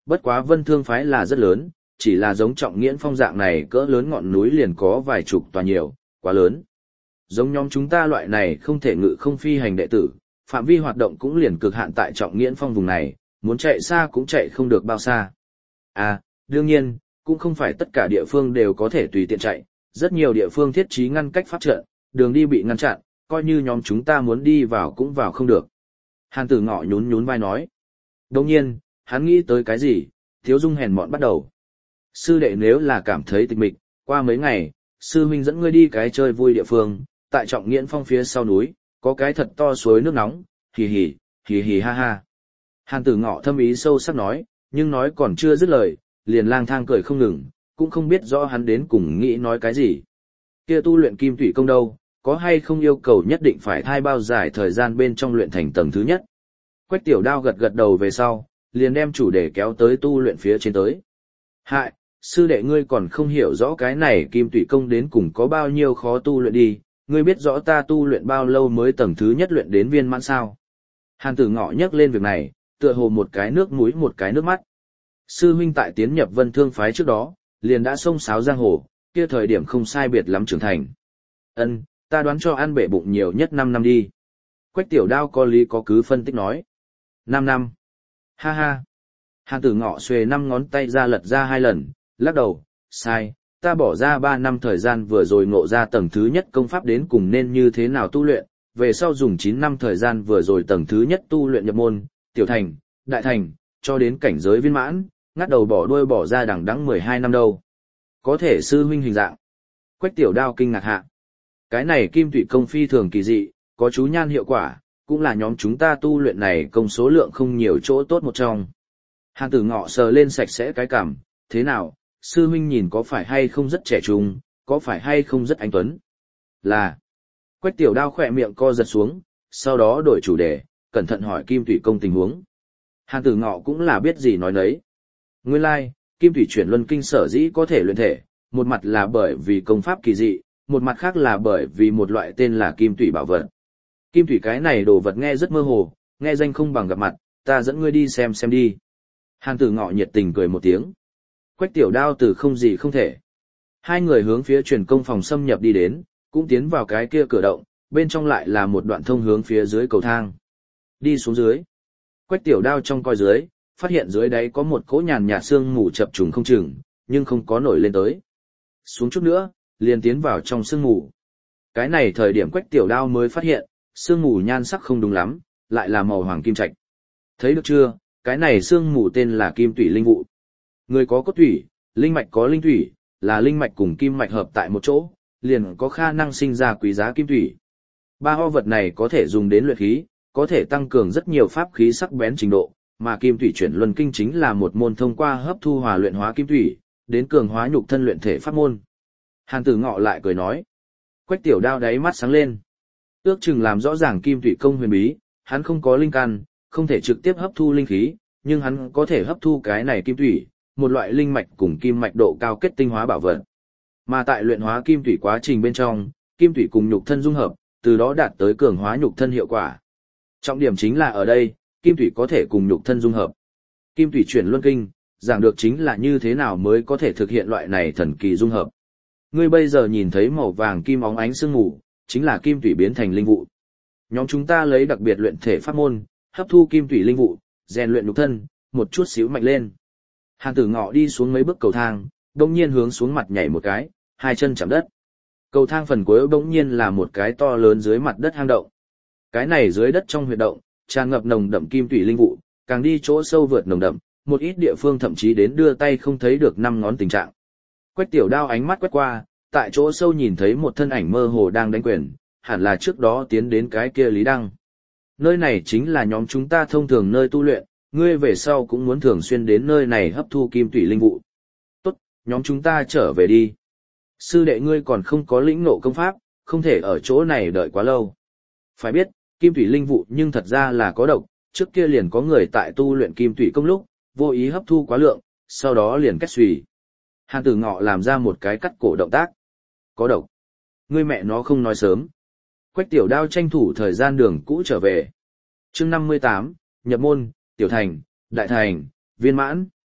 bất quá Vân Thương phái là rất lớn, chỉ là giống Trọng Nghiễn Phong dạng này cỡ lớn ngọn núi liền có vài chục tòa nhiều, quá lớn. Giống nhóm chúng ta loại này không thể ngự không phi hành đệ tử, phạm vi hoạt động cũng liền cực hạn tại Trọng Nghiễn Phong vùng này, muốn chạy xa cũng chạy không được bao xa. À, đương nhiên, cũng không phải tất cả địa phương đều có thể tùy tiện chạy, rất nhiều địa phương thiết trí ngăn cách pháp trận, đường đi bị ngăn chặn, coi như nhóm chúng ta muốn đi vào cũng vào không được. Hàn Tử Ngọ nhún nhún vai nói. Đồng nhiên, hắn nghĩ tới cái gì, Thiếu Dung hèn mọn bắt đầu. Sư đệ nếu là cảm thấy tịch mịch, qua mấy ngày, sư huynh dẫn ngươi đi cái chơi vui địa phương, tại Trọng Nghiễn Phong phía sau núi, có cái thật to suối nước nóng, hì hì, hì hì ha ha. Hàn Tử Ngọ thâm ý sâu sắc nói, nhưng nói còn chưa dứt lời, liền lang thang cười không ngừng, cũng không biết rõ hắn đến cùng nghĩ nói cái gì. Kia tu luyện kim thủy công đâu, có hay không yêu cầu nhất định phải thai bao dài thời gian bên trong luyện thành tầng thứ nhất. Quách Tiểu Đao gật gật đầu về sau, liền đem chủ đề kéo tới tu luyện phía trên tới. Hại, sư đệ ngươi còn không hiểu rõ cái này kim thủy công đến cùng có bao nhiêu khó tu luyện đi, ngươi biết rõ ta tu luyện bao lâu mới tầng thứ nhất luyện đến viên mãn sao. Hàn Tử Ngọ nhắc lên việc này, tựa hồ một cái nước mũi một cái nước mắt. Sư huynh tại tiến nhập Vân Thương phái trước đó, liền đã xông xáo giang hồ, kia thời điểm không sai biệt lắm trưởng thành. Ân, ta đoán cho ăn bể bụng nhiều nhất năm năm đi. Quách Tiểu Đao có lý có cứ phân tích nói. năm năm. Ha ha. Hàn Tử Ngọ xuề năm ngón tay ra lật ra hai lần, lắc đầu, sai, ta bỏ ra ba năm thời gian vừa rồi ngộ ra tầng thứ nhất công pháp đến cùng nên như thế nào tu luyện, về sau dùng chín năm thời gian vừa rồi tầng thứ nhất tu luyện nhập môn, tiểu thành, đại thành, cho đến cảnh giới viên mãn, ngắt đầu bỏ đuôi bỏ ra đằng đẵng mười hai năm đâu. Có thể sư huynh hình dạng. Quách Tiểu Đao kinh ngạc hạ. Cái này kim thủy công phi thường kỳ dị, có chú nhan hiệu quả, cũng là nhóm chúng ta tu luyện này công số lượng không nhiều chỗ tốt một trong. Hàn Tử Ngọ sờ lên sạch sẽ cái cằm, thế nào, sư huynh nhìn có phải hay không rất trẻ trung, có phải hay không rất anh tuấn? Là. Quách Tiểu Đao khỏe miệng co giật xuống, sau đó đổi chủ đề, cẩn thận hỏi kim thủy công tình huống. Hàn Tử Ngọ cũng là biết gì nói nấy. Nguyên lai, like, kim thủy chuyển luân kinh sở dĩ có thể luyện thể, một mặt là bởi vì công pháp kỳ dị, một mặt khác là bởi vì một loại tên là kim thủy bảo vật. Kim thủy cái này đồ vật nghe rất mơ hồ, nghe danh không bằng gặp mặt, ta dẫn ngươi đi xem xem đi. Hàn Tử Ngọ nhiệt tình cười một tiếng. Quách Tiểu Đao từ không gì không thể. Hai người hướng phía truyền công phòng xâm nhập đi đến, cũng tiến vào cái kia cửa động, bên trong lại là một đoạn thông hướng phía dưới cầu thang. Đi xuống dưới. Quách Tiểu Đao trong coi dưới, phát hiện dưới đáy có một cỗ nhàn nhạt sương mù chập trùng không chừng, nhưng không có nổi lên tới. Xuống chút nữa, liền tiến vào trong sương mù. Cái này thời điểm Quách Tiểu Đao mới phát hiện, sương mù nhan sắc không đúng lắm, lại là màu hoàng kim trạch. Thấy được chưa, cái này sương mù tên là kim tủy linh vụ. Người có cốt thủy, linh mạch có linh thủy, là linh mạch cùng kim mạch hợp tại một chỗ, liền có khả năng sinh ra quý giá kim thủy. Ba ho vật này có thể dùng đến luyện khí, có thể tăng cường rất nhiều pháp khí sắc bén trình độ, mà kim thủy chuyển luân kinh chính là một môn thông qua hấp thu hòa luyện hóa kim thủy, đến cường hóa nhục thân luyện thể pháp môn. Hàn Tử Ngọ lại cười nói. Quách Tiểu Đao đáy mắt sáng lên. Ước chừng làm rõ ràng kim thủy công huyền bí, hắn không có linh căn, không thể trực tiếp hấp thu linh khí, nhưng hắn có thể hấp thu cái này kim thủy, một loại linh mạch cùng kim mạch độ cao kết tinh hóa bảo vật. Mà tại luyện hóa kim thủy quá trình bên trong, kim thủy cùng nhục thân dung hợp, từ đó đạt tới cường hóa nhục thân hiệu quả. Trọng điểm chính là ở đây, kim thủy có thể cùng nhục thân dung hợp. Kim thủy chuyển luân kinh, giảng được chính là như thế nào mới có thể thực hiện loại này thần kỳ dung hợp. Ngươi bây giờ nhìn thấy màu vàng kim óng ánh sương mù, chính là kim thủy biến thành linh vụ. Nhóm chúng ta lấy đặc biệt luyện thể pháp môn, hấp thu kim thủy linh vụ, rèn luyện nhục thân, một chút xíu mạnh lên. Hàn Tử Ngọ đi xuống mấy bước cầu thang, bỗng nhiên hướng xuống mặt nhảy một cái, hai chân chạm đất. Cầu thang phần cuối bỗng nhiên là một cái to lớn dưới mặt đất hang động. Cái này dưới đất trong huyệt động, tràn ngập nồng đậm kim thủy linh vụ, càng đi chỗ sâu vượt nồng đậm, một ít địa phương thậm chí đến đưa tay không thấy được năm ngón tình trạng. Quách Tiểu Đao ánh mắt quét qua, tại chỗ sâu nhìn thấy một thân ảnh mơ hồ đang đánh quyền, hẳn là trước đó tiến đến cái kia Lý Đăng. Nơi này chính là nhóm chúng ta thông thường nơi tu luyện, ngươi về sau cũng muốn thường xuyên đến nơi này hấp thu kim thủy linh vụ. Tốt, nhóm chúng ta trở về đi. Sư đệ ngươi còn không có lĩnh ngộ công pháp, không thể ở chỗ này đợi quá lâu. Phải biết, kim thủy linh vụ nhưng thật ra là có độc, trước kia liền có người tại tu luyện kim thủy công lúc, vô ý hấp thu quá lượng, sau đó liền kết xùy. Hàn Tử Ngọ làm ra một cái cắt cổ động tác. Có độc. Ngươi mẹ nó không nói sớm. Quách Tiểu Đao tranh thủ thời gian đường cũ trở về. Chương năm mươi tám, nhập môn, tiểu thành, đại thành, viên mãn.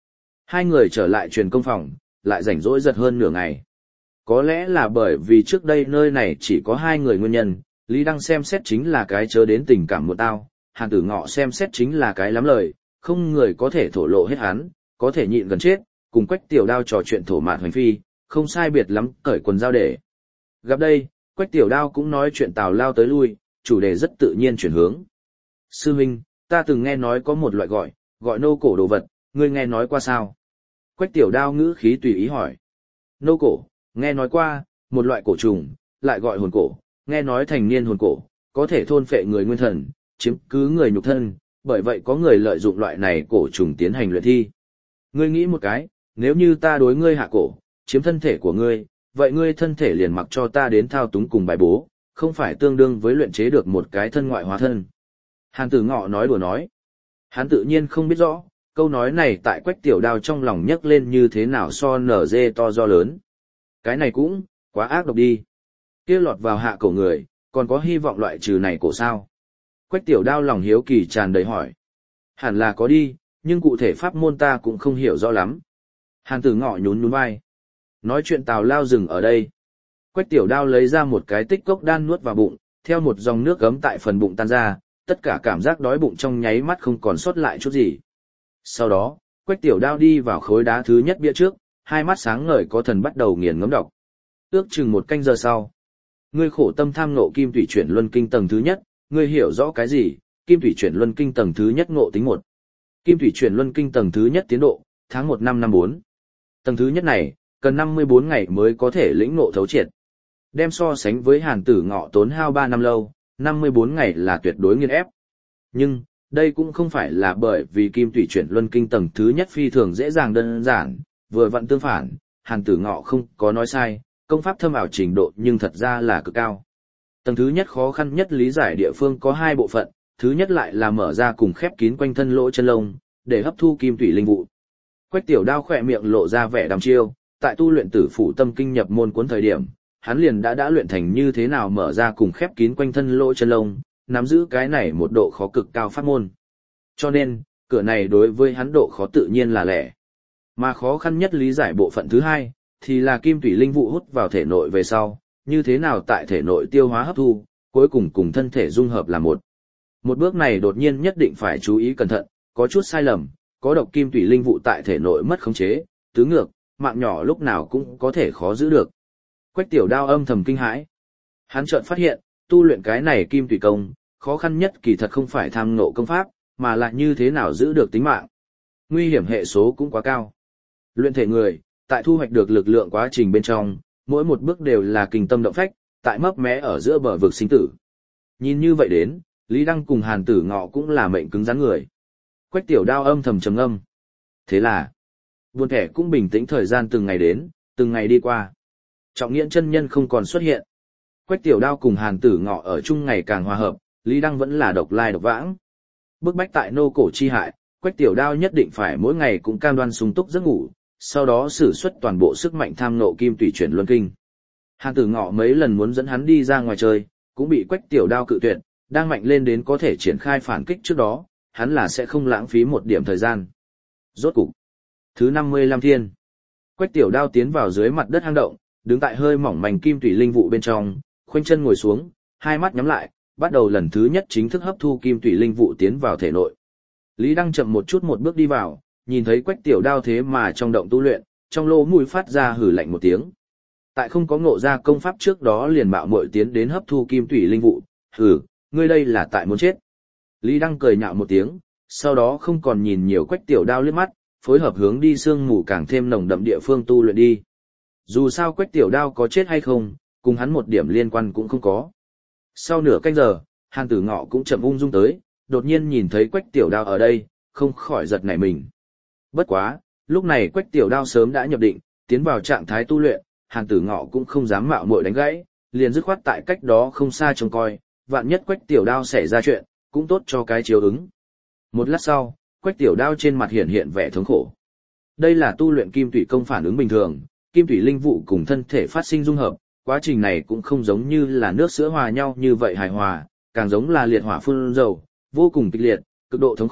Hai người trở lại truyền công phòng, lại rảnh rỗi giật hơn nửa ngày. Có lẽ là bởi vì trước đây nơi này chỉ có hai người nguyên nhân, Lý Đăng xem xét chính là cái chớ đến tình cảm một tao, Hàn Tử Ngọ xem xét chính là cái lắm lời, không người có thể thổ lộ hết hắn, có thể nhịn gần chết, cùng Quách Tiểu Đao trò chuyện thổ mạt hoành phi, không sai biệt lắm cởi quần giao để. Gặp đây, Quách Tiểu Đao cũng nói chuyện tào lao tới lui, chủ đề rất tự nhiên chuyển hướng. Sư huynh, ta từng nghe nói có một loại gọi, gọi nô cổ đồ vật, ngươi nghe nói qua sao? Quách Tiểu Đao ngữ khí tùy ý hỏi. Nô cổ, nghe nói qua, một loại cổ trùng, lại gọi hồn cổ, nghe nói thành niên hồn cổ, có thể thôn phệ người nguyên thần, chiếm cứ người nhục thân, bởi vậy có người lợi dụng loại này cổ trùng tiến hành luyện thi. Ngươi nghĩ một cái, nếu như ta đối ngươi hạ cổ, chiếm thân thể của ngươi, vậy ngươi thân thể liền mặc cho ta đến thao túng cùng bài bố, không phải tương đương với luyện chế được một cái thân ngoại hóa thân. Hàn Tử Ngọ nói đùa nói. Hắn tự nhiên không biết rõ, câu nói này tại Quách Tiểu Đao trong lòng nhấc lên như thế nào so nở dê to do lớn. Cái này cũng, quá ác độc đi. Kia lọt vào hạ cổ người, còn có hy vọng loại trừ này cổ sao? Quách Tiểu Đao lòng hiếu kỳ tràn đầy hỏi. Hẳn là có đi, nhưng cụ thể pháp môn ta cũng không hiểu rõ lắm. Hàn Tử Ngọ nhún nhún vai. Nói chuyện tào lao dừng ở đây. Quách Tiểu Đao lấy ra một cái tích cốc đan nuốt vào bụng, theo một dòng nước gấm tại phần bụng tan ra, tất cả cảm giác đói bụng trong nháy mắt không còn sót lại chút gì. Sau đó, Quách Tiểu Đao đi vào khối đá thứ nhất bia trước, hai mắt sáng ngời có thần bắt đầu nghiền ngẫm đọc. Ước chừng một canh giờ sau, ngươi khổ tâm tham ngộ kim thủy chuyển luân kinh tầng thứ nhất, ngươi hiểu rõ cái gì? Kim thủy chuyển luân kinh tầng thứ nhất ngộ tính một. Kim thủy chuyển luân kinh tầng thứ nhất tiến độ, tháng một năm năm bốn. Tầng thứ nhất này, cần năm mươi bốn ngày mới có thể lĩnh ngộ thấu triệt. Đem so sánh với Hàn Tử Ngọ tốn hao ba năm lâu, năm mươi bốn ngày là tuyệt đối nghiên ép. Nhưng, đây cũng không phải là bởi vì kim thủy chuyển luân kinh tầng thứ nhất phi thường dễ dàng đơn giản, vừa vặn tương phản, Hàn Tử Ngọ không có nói sai, công pháp thâm ảo trình độ nhưng thật ra là cực cao. Tầng thứ nhất khó khăn nhất lý giải địa phương có hai bộ phận, thứ nhất lại là mở ra cùng khép kín quanh thân lỗ chân lông, để hấp thu kim thủy linh vụ. Quách Tiểu Đao khỏe miệng lộ ra vẻ đăm chiêu, tại tu luyện Tử Phủ Tâm Kinh nhập môn cuốn thời điểm, hắn liền đã đã luyện thành như thế nào mở ra cùng khép kín quanh thân lỗ chân lông, nắm giữ cái này một độ khó cực cao pháp môn. Cho nên, cửa này đối với hắn độ khó tự nhiên là lẻ. Mà khó khăn nhất lý giải bộ phận thứ hai, thì là kim thủy linh vụ hút vào thể nội về sau, như thế nào tại thể nội tiêu hóa hấp thu, cuối cùng cùng thân thể dung hợp là một. Một bước này đột nhiên nhất định phải chú ý cẩn thận, có chút sai lầm, có độc kim thủy linh vụ tại thể nội mất khống chế, tứ ngược, mạng nhỏ lúc nào cũng có thể khó giữ được. Quách Tiểu Đao âm thầm kinh hãi. Hắn chợt phát hiện, tu luyện cái này kim thủy công, khó khăn nhất kỳ thật không phải tham ngộ công pháp, mà là như thế nào giữ được tính mạng. Nguy hiểm hệ số cũng quá cao. Luyện thể người, tại thu hoạch được lực lượng quá trình bên trong, mỗi một bước đều là kinh tâm động phách, tại mấp mé ở giữa bờ vực sinh tử. Nhìn như vậy đến, Lý Đăng cùng Hàn Tử Ngọ cũng là mệnh cứng rắn người. Quách Tiểu Đao âm thầm trầm ngâm. Thế là, buồn thẻ cũng bình tĩnh thời gian từng ngày đến, từng ngày đi qua. Trọng Nghiễn chân nhân không còn xuất hiện. Quách Tiểu Đao cùng Hàn Tử Ngọ ở chung ngày càng hòa hợp, Lý Đăng vẫn là độc lai độc vãng. Bức bách tại nô cổ chi hại, Quách Tiểu Đao nhất định phải mỗi ngày cũng cam đoan sung túc giấc ngủ, sau đó sử xuất toàn bộ sức mạnh tham ngộ kim thủy chuyển luân kinh. Hàn Tử Ngọ mấy lần muốn dẫn hắn đi ra ngoài chơi, cũng bị Quách Tiểu Đao cự tuyệt, đang mạnh lên đến có thể triển khai phản kích trước đó, hắn là sẽ không lãng phí một điểm thời gian. Rốt cục, thứ năm mươi lăm thiên, Quách Tiểu Đao tiến vào dưới mặt đất hang động, đứng tại hơi mỏng mảnh kim thủy linh vụ bên trong, khoanh chân ngồi xuống, hai mắt nhắm lại, bắt đầu lần thứ nhất chính thức hấp thu kim thủy linh vụ tiến vào thể nội. Lý Đăng chậm một chút một bước đi vào, nhìn thấy Quách Tiểu Đao thế mà trong động tu luyện, trong lỗ mũi phát ra hử lạnh một tiếng. Tại không có ngộ ra công pháp trước đó liền mạo muội tiến đến hấp thu kim thủy linh vụ, hử, ngươi đây là tại muốn chết. Lý Đăng cười nhạo một tiếng, sau đó không còn nhìn nhiều Quách Tiểu Đao liếc mắt, phối hợp hướng đi sương mù càng thêm nồng đậm địa phương tu luyện đi. Dù sao Quách Tiểu Đao có chết hay không, cùng hắn một điểm liên quan cũng không có. Sau nửa canh giờ, Hàn Tử Ngọ cũng chậm ung dung tới, đột nhiên nhìn thấy Quách Tiểu Đao ở đây, không khỏi giật nảy mình. Bất quá, lúc này Quách Tiểu Đao sớm đã nhập định, tiến vào trạng thái tu luyện, Hàn Tử Ngọ cũng không dám mạo muội đánh gãy, liền dứt khoát tại cách đó không xa trông coi, vạn nhất Quách Tiểu Đao xảy ra chuyện, cũng tốt cho cái chiếu ứng. Một lát sau, Quách Tiểu Đao trên mặt hiện hiện vẻ thống khổ. Đây là tu luyện kim thủy công phản ứng bình thường, kim thủy linh vụ cùng thân thể phát sinh dung hợp, quá trình này cũng không giống như là nước sữa hòa nhau như vậy hài hòa, càng giống là liệt hỏa phun dầu, vô cùng kịch liệt, cực độ thống khổ,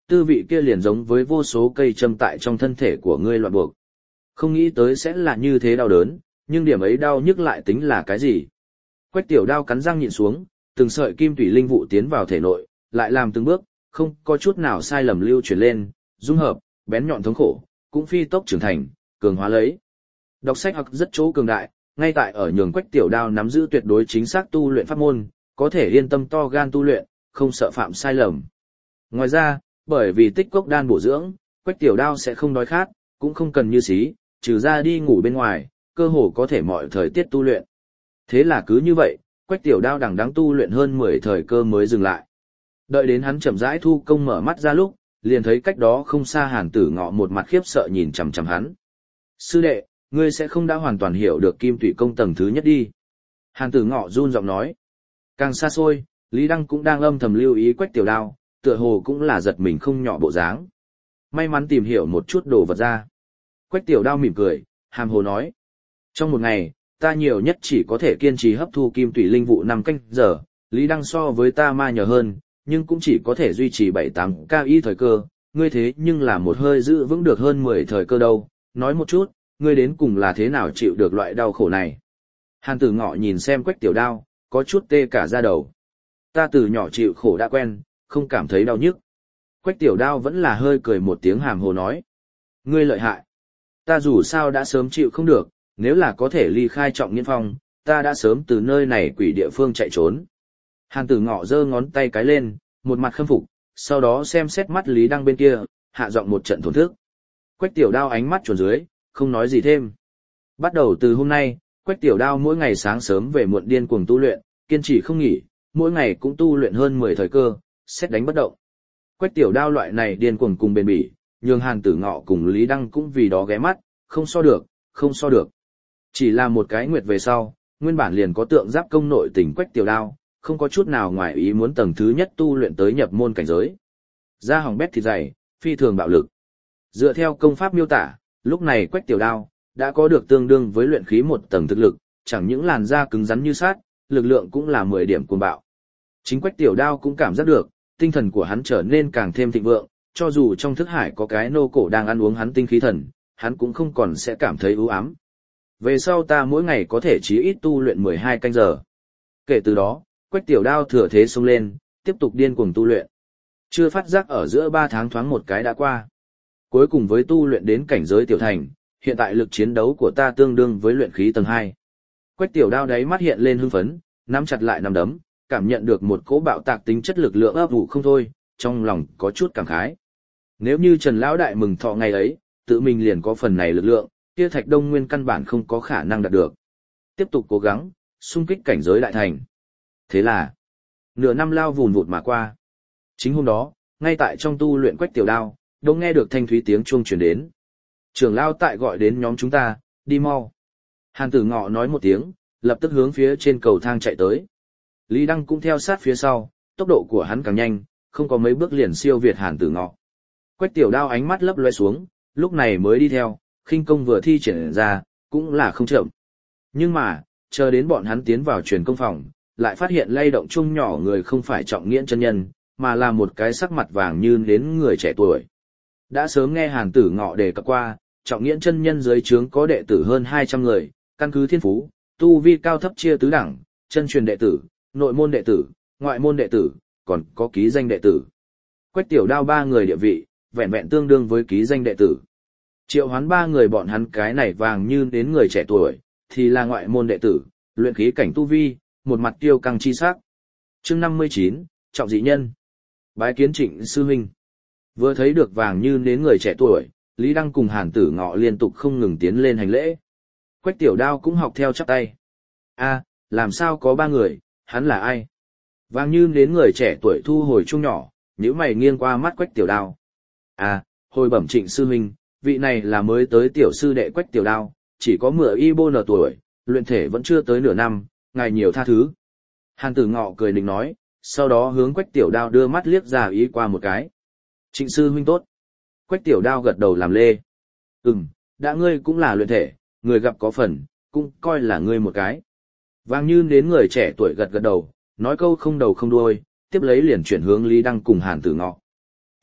tư vị kia liền giống với vô số cây châm tại trong thân thể của ngươi loạn buộc. Không nghĩ tới sẽ là như thế đau đớn, nhưng điểm ấy đau nhức lại tính là cái gì? Quách Tiểu Đao cắn răng nhịn xuống, từng sợi kim thủy linh vụ tiến vào thể nội, lại làm từng bước, không có chút nào sai lầm lưu chuyển lên, dung hợp, bén nhọn thống khổ, cũng phi tốc trưởng thành, cường hóa lấy. Đọc sách học rất chỗ cường đại, ngay tại ở nhường Quách Tiểu Đao nắm giữ tuyệt đối chính xác tu luyện pháp môn, có thể yên tâm to gan tu luyện, không sợ phạm sai lầm. Ngoài ra, bởi vì tích cốc đan bổ dưỡng, Quách Tiểu Đao sẽ không đói khát, cũng không cần như xí, trừ ra đi ngủ bên ngoài, cơ hồ có thể mọi thời tiết tu luyện. Thế là cứ như vậy, Quách Tiểu Đao đằng đẵng tu luyện hơn mười thời cơ mới dừng lại. Đợi đến hắn chậm rãi thu công mở mắt ra lúc, liền thấy cách đó không xa Hàn Tử Ngọ một mặt khiếp sợ nhìn chằm chằm hắn. Sư đệ, ngươi sẽ không đã hoàn toàn hiểu được kim tụy công tầng thứ nhất đi. Hàn Tử Ngọ run giọng nói. Càng xa xôi, Lý Đăng cũng đang âm thầm lưu ý Quách Tiểu Đao, tựa hồ cũng là giật mình không nhỏ bộ dáng. May mắn tìm hiểu một chút đồ vật ra. Quách Tiểu Đao mỉm cười, hàm hồ nói. Trong một ngày, ta nhiều nhất chỉ có thể kiên trì hấp thu kim tụy linh vụ năm canh giờ, Lý Đăng so với ta ma nhờ hơn, nhưng cũng chỉ có thể duy trì bảy tám ca y thời cơ, ngươi thế nhưng là một hơi giữ vững được hơn mười thời cơ đâu, nói một chút, ngươi đến cùng là thế nào chịu được loại đau khổ này. Hàn Tử Ngọ nhìn xem Quách Tiểu Đao, có chút tê cả da đầu. Ta từ nhỏ chịu khổ đã quen, không cảm thấy đau nhức. Quách Tiểu Đao vẫn là hơi cười một tiếng hàm hồ nói. Ngươi lợi hại. Ta dù sao đã sớm chịu không được, nếu là có thể ly khai Trọng Nghiên Phong, ta đã sớm từ nơi này quỷ địa phương chạy trốn. Hàn Tử Ngọ giơ ngón tay cái lên, một mặt khâm phục, sau đó xem xét mắt Lý Đăng bên kia, hạ giọng một trận thổn thức. Quách Tiểu Đao ánh mắt chuồn dưới, không nói gì thêm. Bắt đầu từ hôm nay, Quách Tiểu Đao mỗi ngày sáng sớm về muộn điên cuồng tu luyện, kiên trì không nghỉ, mỗi ngày cũng tu luyện hơn mười thời cơ, xét đánh bất động. Quách Tiểu Đao loại này điên cuồng cùng bền bỉ, nhường Hàn Tử Ngọ cùng Lý Đăng cũng vì đó ghé mắt, không so được, không so được. Chỉ là một cái nguyệt về sau, nguyên bản liền có tượng giáp công nội tình Quách Tiểu Đao, không có chút nào ngoài ý muốn tầng thứ nhất tu luyện tới nhập môn cảnh giới. Da hỏng bét thịt dày, phi thường bạo lực. Dựa theo công pháp miêu tả, lúc này Quách Tiểu Đao đã có được tương đương với luyện khí một tầng thực lực, chẳng những làn da cứng rắn như sát, lực lượng cũng là mười điểm cuồng bạo. Chính Quách Tiểu Đao cũng cảm giác được, tinh thần của hắn trở nên càng thêm thịnh vượng, cho dù trong thức hải có cái nô cổ đang ăn uống hắn tinh khí thần, hắn cũng không còn sẽ cảm thấy u ám. Về sau ta mỗi ngày có thể chí ít tu luyện mười hai canh giờ. Kể từ đó, Quách Tiểu Đao thừa thế xông lên, tiếp tục điên cuồng tu luyện. Chưa phát giác ở giữa ba tháng thoáng một cái đã qua. Cuối cùng với tu luyện đến cảnh giới tiểu thành, hiện tại lực chiến đấu của ta tương đương với luyện khí tầng hai. Quách Tiểu Đao đáy mắt hiện lên hưng phấn, nắm chặt lại nắm đấm, cảm nhận được một cỗ bạo tạc tính chất lực lượng ấp ủ không thôi, trong lòng có chút cảm khái. Nếu như Trần Lão Đại mừng thọ ngày ấy, tự mình liền có phần này lực lượng, kia Thạch Đông Nguyên căn bản không có khả năng đạt được. Tiếp tục cố gắng, xung kích cảnh giới đại thành. Thế là, nửa năm lao vùn vụt mà qua. Chính hôm đó, ngay tại trong tu luyện Quách Tiểu Đao, đông nghe được thanh thúy tiếng chuông truyền đến. Trưởng lao tại gọi đến nhóm chúng ta, đi mau. Hàn Tử Ngọ nói một tiếng, lập tức hướng phía trên cầu thang chạy tới. Lý Đăng cũng theo sát phía sau, tốc độ của hắn càng nhanh, không có mấy bước liền siêu việt Hàn Tử Ngọ. Quách Tiểu Đao ánh mắt lấp loe xuống, lúc này mới đi theo, khinh công vừa thi triển ra, cũng là không chậm. Nhưng mà, chờ đến bọn hắn tiến vào truyền công phòng, lại phát hiện lay động chung nhỏ người không phải Trọng Nghiễn chân nhân, mà là một cái sắc mặt vàng như đến người trẻ tuổi. Đã sớm nghe Hàn Tử Ngọ đề cập qua, Trọng Nghiễn chân nhân dưới trướng có đệ tử hơn hai trăm người, căn cứ thiên phú, tu vi cao thấp chia tứ đẳng, chân truyền đệ tử, nội môn đệ tử, ngoại môn đệ tử, còn có ký danh đệ tử. Quách Tiểu Đao ba người địa vị, vẹn vẹn tương đương với ký danh đệ tử. Triệu Hoán ba người bọn hắn cái này vàng như đến người trẻ tuổi, thì là ngoại môn đệ tử, luyện khí cảnh tu vi, một mặt tiêu căng chi sắc. Chương năm mươi chín, Trọng dị nhân. Bái kiến Trịnh sư huynh. Vừa thấy được vàng như đến người trẻ tuổi, Lý Đăng cùng Hàn Tử Ngọ liên tục không ngừng tiến lên hành lễ. Quách Tiểu Đao cũng học theo chắp tay. A, làm sao có ba người, hắn là ai? Vàng như đến người trẻ tuổi thu hồi chung nhỏ, nhíu mày nghiêng qua mắt Quách Tiểu Đao. À, hồi bẩm Trịnh sư huynh, vị này là mới tới tiểu sư đệ Quách Tiểu Đao, chỉ có mười y bô nở tuổi, luyện thể vẫn chưa tới nửa năm, ngài nhiều tha thứ. Hàn Tử Ngọ cười định nói, sau đó hướng Quách Tiểu Đao đưa mắt liếc ra ý qua một cái. Trịnh sư huynh tốt. Quách Tiểu Đao gật đầu làm lê. Ừm, đã ngươi cũng là luyện thể, người gặp có phần, cũng coi là ngươi một cái. Vàng như đến người trẻ tuổi gật gật đầu, nói câu không đầu không đuôi, tiếp lấy liền chuyển hướng Lý Đăng cùng Hàn Tử Ngọ.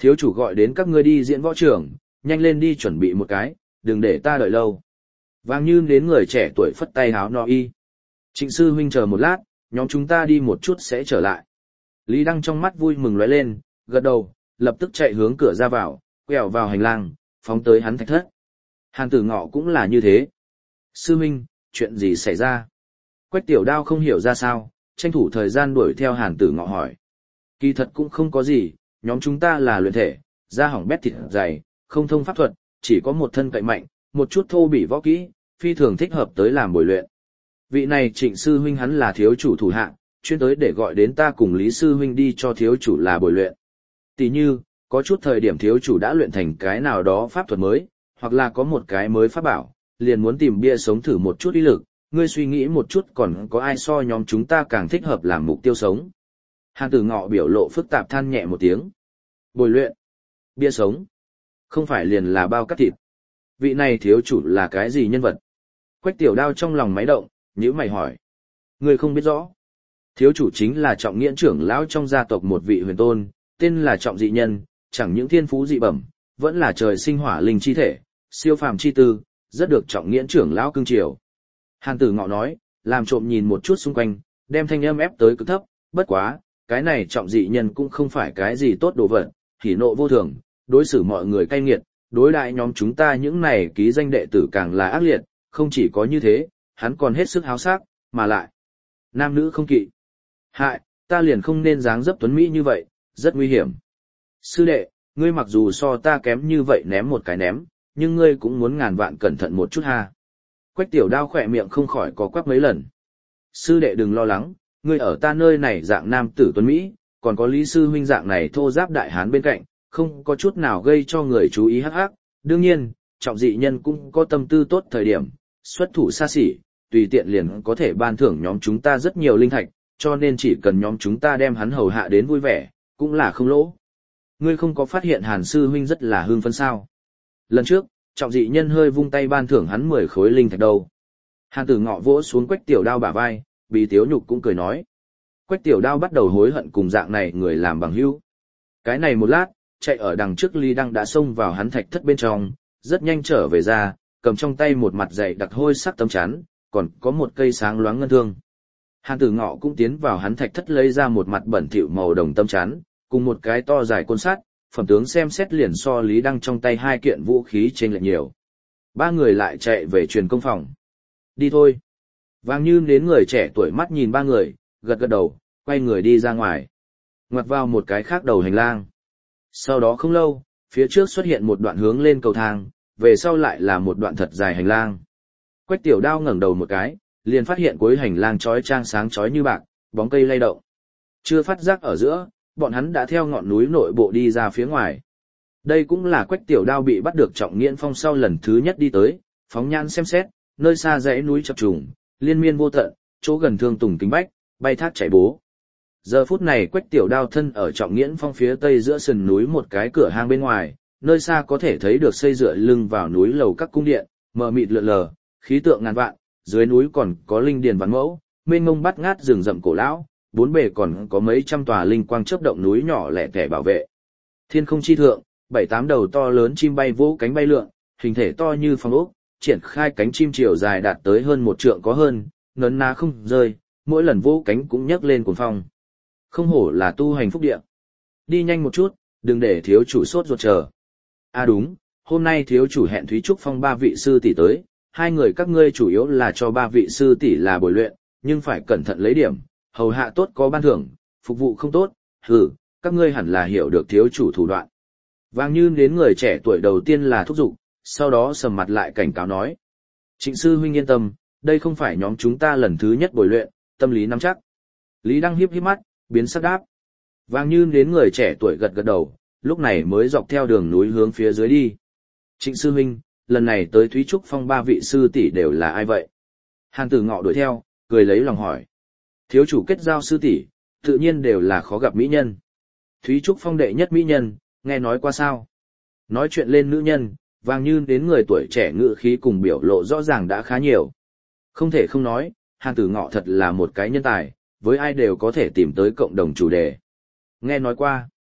Thiếu chủ gọi đến các ngươi đi diễn võ trường, nhanh lên đi chuẩn bị một cái, đừng để ta đợi lâu. Vàng Như đến người trẻ tuổi phất tay háo no y. Trịnh sư huynh chờ một lát, nhóm chúng ta đi một chút sẽ trở lại. Lý Đăng trong mắt vui mừng lóe lên, gật đầu, lập tức chạy hướng cửa ra vào, quẹo vào hành lang, phóng tới hắn thạch thất. Hàn Tử Ngọ cũng là như thế. Sư huynh, chuyện gì xảy ra? Quách Tiểu Đao không hiểu ra sao, tranh thủ thời gian đuổi theo Hàn Tử Ngọ hỏi. Kỳ thật cũng không có gì, nhóm chúng ta là luyện thể, da hỏng bét thịt dày, không thông pháp thuật, chỉ có một thân cậy mạnh, một chút thô bỉ võ kỹ, phi thường thích hợp tới làm bồi luyện. Vị này Trịnh sư huynh hắn là thiếu chủ thủ hạ, chuyên tới để gọi đến ta cùng Lý sư huynh đi cho thiếu chủ là bồi luyện. Tỷ như, có chút thời điểm thiếu chủ đã luyện thành cái nào đó pháp thuật mới, hoặc là có một cái mới pháp bảo, liền muốn tìm bia sống thử một chút ý lực, ngươi suy nghĩ một chút còn có ai so nhóm chúng ta càng thích hợp làm mục tiêu sống. Hàn Tử Ngọ biểu lộ phức tạp than nhẹ một tiếng. Bồi luyện, bia sống, không phải liền là bao cắt thịt. Vị này thiếu chủ là cái gì nhân vật? Quách Tiểu Đao trong lòng máy động, nhíu mày hỏi. Ngươi không biết rõ. Thiếu chủ chính là Trọng Nghiễn trưởng lão trong gia tộc một vị huyền tôn, tên là Trọng Dị Nhân, chẳng những thiên phú dị bẩm, vẫn là trời sinh hỏa linh chi thể, siêu phàm chi tư, rất được Trọng Nghiễn trưởng lão cưng chiều. Hàn Tử Ngọ nói, làm trộm nhìn một chút xung quanh, đem thanh âm ép tới cực thấp, bất quá, cái này Trọng Dị Nhân cũng không phải cái gì tốt đồ vật, hỉ nộ vô thường, đối xử mọi người cay nghiệt, đối đại nhóm chúng ta những này ký danh đệ tử càng là ác liệt, không chỉ có như thế, hắn còn hết sức háo sắc, mà lại nam nữ không kỵ. Hại, ta liền không nên dáng dấp tuấn mỹ như vậy, rất nguy hiểm. Sư đệ, ngươi mặc dù so ta kém như vậy ném một cái ném, nhưng ngươi cũng muốn ngàn vạn cẩn thận một chút ha. Quách Tiểu Đao khỏe miệng không khỏi có quắc mấy lần. Sư đệ đừng lo lắng, ngươi ở ta nơi này dạng nam tử tuấn mỹ, còn có Lý sư huynh dạng này thô giáp đại hán bên cạnh, không có chút nào gây cho người chú ý hắc hắc. Đương nhiên, Trọng Dị Nhân cũng có tâm tư tốt thời điểm, xuất thủ xa xỉ, tùy tiện liền có thể ban thưởng nhóm chúng ta rất nhiều linh thạch, cho nên chỉ cần nhóm chúng ta đem hắn hầu hạ đến vui vẻ, cũng là không lỗ. Ngươi không có phát hiện Hàn sư huynh rất là hưng phấn sao? Lần trước, Trọng Dị Nhân hơi vung tay ban thưởng hắn mười khối linh thạch đâu. Hàn Tử Ngọ vỗ xuống Quách Tiểu Đao bả vai, Bì Tiếu Nhục cũng cười nói. Quách Tiểu Đao bắt đầu hối hận cùng dạng này người làm bằng hữu. Cái này một lát, chạy ở đằng trước Lý Đăng đã xông vào hắn thạch thất bên trong, rất nhanh trở về ra, cầm trong tay một mặt dày đặc hôi sắc tấm chắn, còn có một cây sáng loáng ngân thương. Hàn Tử Ngọ cũng tiến vào hắn thạch thất lấy ra một mặt bẩn thỉu màu đồng tấm chắn, cùng một cái to dài côn sắt, phẩm tướng xem xét liền so Lý Đăng trong tay hai kiện vũ khí chênh lệch nhiều. Ba người lại chạy về truyền công phòng. Đi thôi. Vàng Như đến người trẻ tuổi mắt nhìn ba người, gật gật đầu, quay người đi ra ngoài. Ngoặt vào một cái khác đầu hành lang. Sau đó không lâu, phía trước xuất hiện một đoạn hướng lên cầu thang, về sau lại là một đoạn thật dài hành lang. Quách Tiểu Đao ngẩng đầu một cái, liền phát hiện cuối hành lang chói chang sáng chói như bạc, bóng cây lay động. Chưa phát giác ở giữa, bọn hắn đã theo ngọn núi nội bộ đi ra phía ngoài. Đây cũng là Quách Tiểu Đao bị bắt được Trọng Nghiễn Phong sau lần thứ nhất đi tới, phóng nhãn xem xét, nơi xa dãy núi chập trùng, liên miên vô tận, chỗ gần thương tùng kính bách, bay thác chảy bố. Giờ phút này Quách Tiểu Đao thân ở Trọng Nghiễn Phong phía tây giữa sườn núi một cái cửa hang bên ngoài, nơi xa có thể thấy được xây dựa lưng vào núi lầu các cung điện, mờ mịt lượn lờ, khí tượng ngàn vạn, dưới núi còn có linh điền vạn mẫu, mênh mông bát ngát rừng rậm cổ lão, bốn bề còn có mấy trăm tòa linh quang chớp động núi nhỏ lẻ tẻ bảo vệ. Thiên không chi thượng, bảy tám đầu to lớn chim bay vỗ cánh bay lượn, hình thể to như phong ốc, triển khai cánh chim chiều dài đạt tới hơn một trượng có hơn, nấn ná không rơi, mỗi lần vỗ cánh cũng nhấc lên cuồng phong. Không hổ là tu hành phúc địa. Đi nhanh một chút, đừng để thiếu chủ sốt ruột chờ. À đúng, hôm nay thiếu chủ hẹn Thúy Trúc Phong ba vị sư tỷ tới, hai người các ngươi chủ yếu là cho ba vị sư tỷ là bồi luyện, nhưng phải cẩn thận lấy điểm, hầu hạ tốt có ban thưởng, phục vụ không tốt, hừ, các ngươi hẳn là hiểu được thiếu chủ thủ đoạn. Vàng Như đến người trẻ tuổi đầu tiên là thúc giục, sau đó sầm mặt lại cảnh cáo nói. Trịnh sư huynh yên tâm, đây không phải nhóm chúng ta lần thứ nhất bồi luyện, tâm lý nắm chắc. Lý Đăng hiếp hiếp mắt, biến sắc đáp. Vàng Như đến người trẻ tuổi gật gật đầu, lúc này mới dọc theo đường núi hướng phía dưới đi. Trịnh sư huynh, lần này tới Thúy Trúc Phong ba vị sư tỷ đều là ai vậy? Hàn Tử Ngọ đuổi theo, cười lấy lòng hỏi. Thiếu chủ kết giao sư tỷ, tự nhiên đều là khó gặp mỹ nhân. Thúy Trúc Phong đệ nhất mỹ nhân, nghe nói qua sao? Nói chuyện lên nữ nhân, Vàng Như đến người tuổi trẻ ngự khí cùng biểu lộ rõ ràng đã khá nhiều. Không thể không nói, Hàn Tử Ngọ thật là một cái nhân tài, với ai đều có thể tìm tới cộng đồng chủ đề. Nghe nói qua.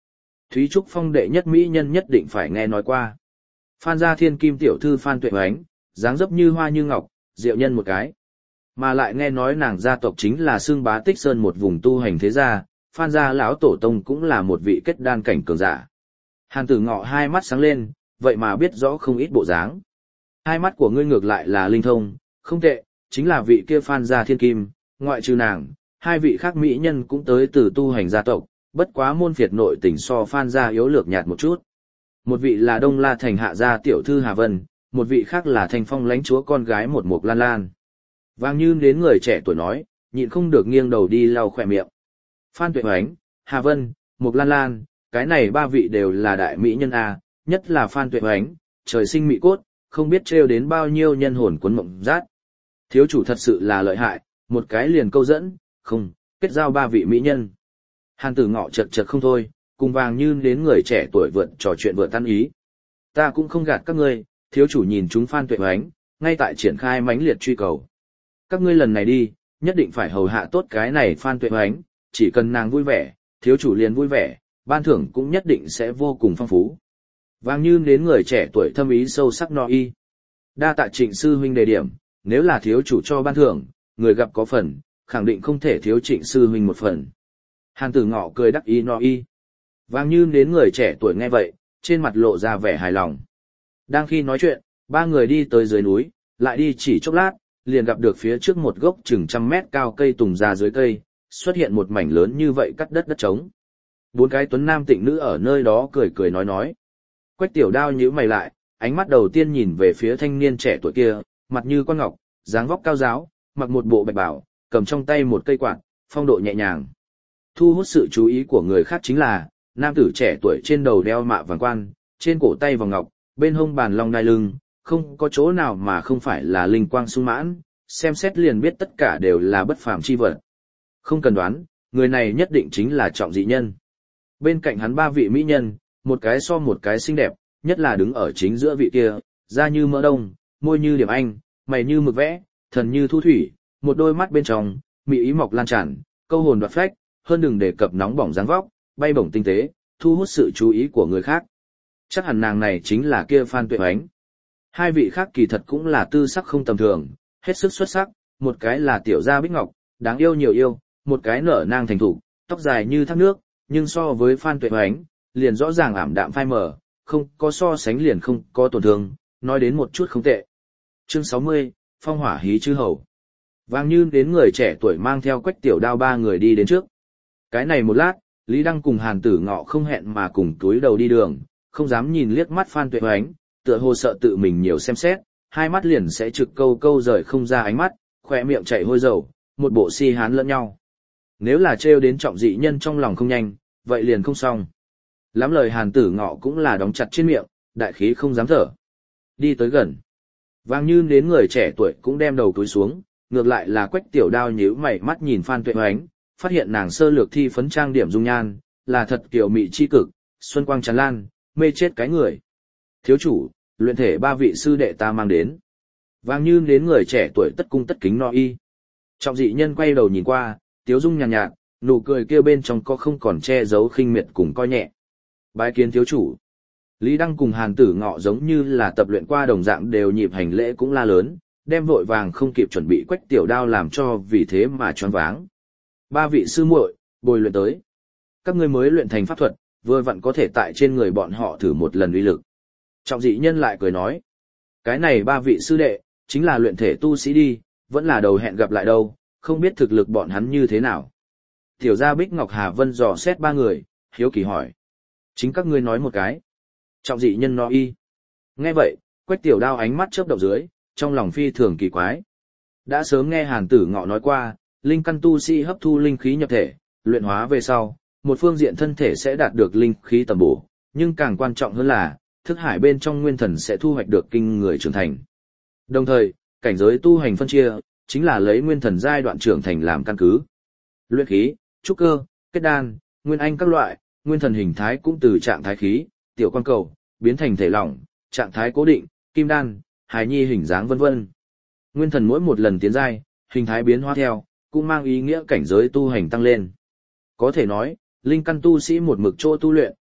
Thúy Trúc Phong đệ nhất mỹ nhân nhất định phải nghe nói qua. Phan gia thiên kim tiểu thư Phan Tuệ Oánh, dáng dấp như hoa như ngọc, diệu nhân một cái. Mà lại nghe nói nàng gia tộc chính là xương bá tích sơn một vùng tu hành thế gia, Phan gia lão tổ tông cũng là một vị kết đan cảnh cường giả. Hàn Tử Ngọ hai mắt sáng lên, vậy mà biết rõ không ít bộ dáng. Hai mắt của ngươi ngược lại là linh thông, không tệ, chính là vị kia Phan gia thiên kim, ngoại trừ nàng, hai vị khác mỹ nhân cũng tới từ tu hành gia tộc, bất quá môn phiệt nội tình so Phan gia yếu lược nhạt một chút. Một vị là Đông La thành hạ gia tiểu thư Hà Vân, một vị khác là Thanh Phong lãnh chúa con gái một Mục Lan Lan. Vàng Như đến người trẻ tuổi nói, nhịn không được nghiêng đầu đi lau khỏe miệng. Phan Tuệ Oánh, Hà Vân, Mục Lan Lan, cái này ba vị đều là đại mỹ nhân a, nhất là Phan Tuệ Oánh, trời sinh mỹ cốt, không biết trêu đến bao nhiêu nhân hồn cuốn mộng rát. Thiếu chủ thật sự là lợi hại, một cái liền câu dẫn, không, kết giao ba vị mỹ nhân. Hàn Tử Ngọ chật chật không thôi, cùng Vàng Như đến người trẻ tuổi vượt trò chuyện vượt tan ý. Ta cũng không gạt các ngươi, thiếu chủ nhìn chúng Phan Tuệ Oánh, ngay tại triển khai mãnh liệt truy cầu. Các ngươi lần này đi, nhất định phải hầu hạ tốt cái này Phan Tuệ Oánh, chỉ cần nàng vui vẻ, thiếu chủ liền vui vẻ, ban thưởng cũng nhất định sẽ vô cùng phong phú. Vàng Như đến người trẻ tuổi thâm ý sâu sắc no y. Đa tạ Trịnh sư huynh đề điểm, nếu là thiếu chủ cho ban thưởng, người gặp có phần, khẳng định không thể thiếu Trịnh sư huynh một phần. Hàn Tử Ngọ cười đắc ý no y. Vàng Như đến người trẻ tuổi nghe vậy, trên mặt lộ ra vẻ hài lòng. Đang khi nói chuyện, ba người đi tới dưới núi, lại đi chỉ chốc lát, liền gặp được phía trước một gốc chừng trăm mét cao cây tùng già dưới cây, xuất hiện một mảnh lớn như vậy cắt đất đất trống. Bốn cái tuấn nam tịnh nữ ở nơi đó cười cười nói nói. Quách Tiểu Đao nhíu mày lại, ánh mắt đầu tiên nhìn về phía thanh niên trẻ tuổi kia, mặt như quan ngọc, dáng vóc cao giáo, mặc một bộ bạch bào, cầm trong tay một cây quạt, phong độ nhẹ nhàng. Thu hút sự chú ý của người khác chính là, nam tử trẻ tuổi trên đầu đeo mạ vàng quan, trên cổ tay vòng ngọc, bên hông bàn long đai lưng, không có chỗ nào mà không phải là linh quang sung mãn, xem xét liền biết tất cả đều là bất phàm chi vật. Không cần đoán, người này nhất định chính là Trọng Dị Nhân. Bên cạnh hắn ba vị mỹ nhân, một cái so một cái xinh đẹp, nhất là đứng ở chính giữa vị kia, da như mỡ đông, môi như điểm anh, mày như mực vẽ, thần như thu thủy, một đôi mắt bên trong, mỹ ý mọc lan tràn, câu hồn đoạt phách, hơn đừng đề cập nóng bỏng dáng vóc, bay bổng tinh tế, thu hút sự chú ý của người khác. Chắc hẳn nàng này chính là kia Phan Tuệ Oánh. Hai vị khác kỳ thật cũng là tư sắc không tầm thường, hết sức xuất sắc, một cái là tiểu gia bích ngọc, đáng yêu nhiều yêu, một cái nở nang thành thủ, tóc dài như thác nước, nhưng so với Phan Tuệ Oánh, liền rõ ràng ảm đạm phai mờ, không có so sánh liền không có tổn thương, nói đến một chút không tệ. Chương sáu mươi, Phong Hỏa Hí Chư Hầu. Vàng Như đến người trẻ tuổi mang theo Quách Tiểu Đao ba người đi đến trước. Cái này một lát, Lý Đăng cùng Hàn Tử Ngọ không hẹn mà cùng túi đầu đi đường, không dám nhìn liếc mắt Phan Tuệ Oánh, tựa hồ sợ tự mình nhiều xem xét, hai mắt liền sẽ trực câu câu rời không ra ánh mắt, khỏe miệng chảy hôi dầu, một bộ si hán lẫn nhau. Nếu là trêu đến Trọng Dị Nhân trong lòng không nhanh, vậy liền không xong. Lắm lời Hàn Tử Ngọ cũng là đóng chặt trên miệng, đại khí không dám thở. Đi tới gần. Vàng Như đến người trẻ tuổi cũng đem đầu túi xuống, ngược lại là Quách Tiểu Đao nhíu mày mắt nhìn Phan Tuệ Oánh, phát hiện nàng sơ lược thi phấn trang điểm dung nhan, là thật kiều mị chi cực, xuân quang tràn lan, mê chết cái người. Thiếu chủ, luyện thể ba vị sư đệ ta mang đến. Vàng Như đến người trẻ tuổi tất cung tất kính no y. Trọng Dị Nhân quay đầu nhìn qua, tiếu dung nhàn nhạt, nhạt, nụ cười kia bên trong có không còn che giấu khinh miệt cùng coi nhẹ. Bái kiến thiếu chủ. Lý Đăng cùng Hàn Tử Ngọ giống như là tập luyện qua đồng dạng đều nhịp hành lễ cũng la lớn, đem vội vàng không kịp chuẩn bị Quách Tiểu Đao làm cho vì thế mà choáng váng. Ba vị sư muội, bồi luyện tới. Các ngươi mới luyện thành pháp thuật, vừa vặn có thể tại trên người bọn họ thử một lần uy lực. Trọng Dị Nhân lại cười nói, cái này ba vị sư đệ, chính là luyện thể tu sĩ đi, vẫn là đầu hẹn gặp lại đâu, không biết thực lực bọn hắn như thế nào. Tiểu gia Bích Ngọc Hà Vân dò xét ba người, hiếu kỳ hỏi. Chính các ngươi nói một cái. Trọng Dị Nhân nói y. Nghe vậy, Quách Tiểu Đao ánh mắt chớp động dưới, trong lòng phi thường kỳ quái. Đã sớm nghe Hàn Tử Ngọ nói qua, linh căn tu sĩ hấp thu linh khí nhập thể, luyện hóa về sau, một phương diện thân thể sẽ đạt được linh khí tầm bổ, nhưng càng quan trọng hơn là, thức hải bên trong nguyên thần sẽ thu hoạch được kinh người trưởng thành. Đồng thời, cảnh giới tu hành phân chia, chính là lấy nguyên thần giai đoạn trưởng thành làm căn cứ. Luyện khí, trúc cơ, kết đan, nguyên anh các loại, nguyên thần hình thái cũng từ trạng thái khí, tiểu quan cầu, biến thành thể lỏng, trạng thái cố định, kim đan, hài nhi hình dáng vân vân. Nguyên thần mỗi một lần tiến giai, hình thái biến hóa theo, cũng mang ý nghĩa cảnh giới tu hành tăng lên. Có thể nói, linh căn tu sĩ một mực chỗ tu luyện,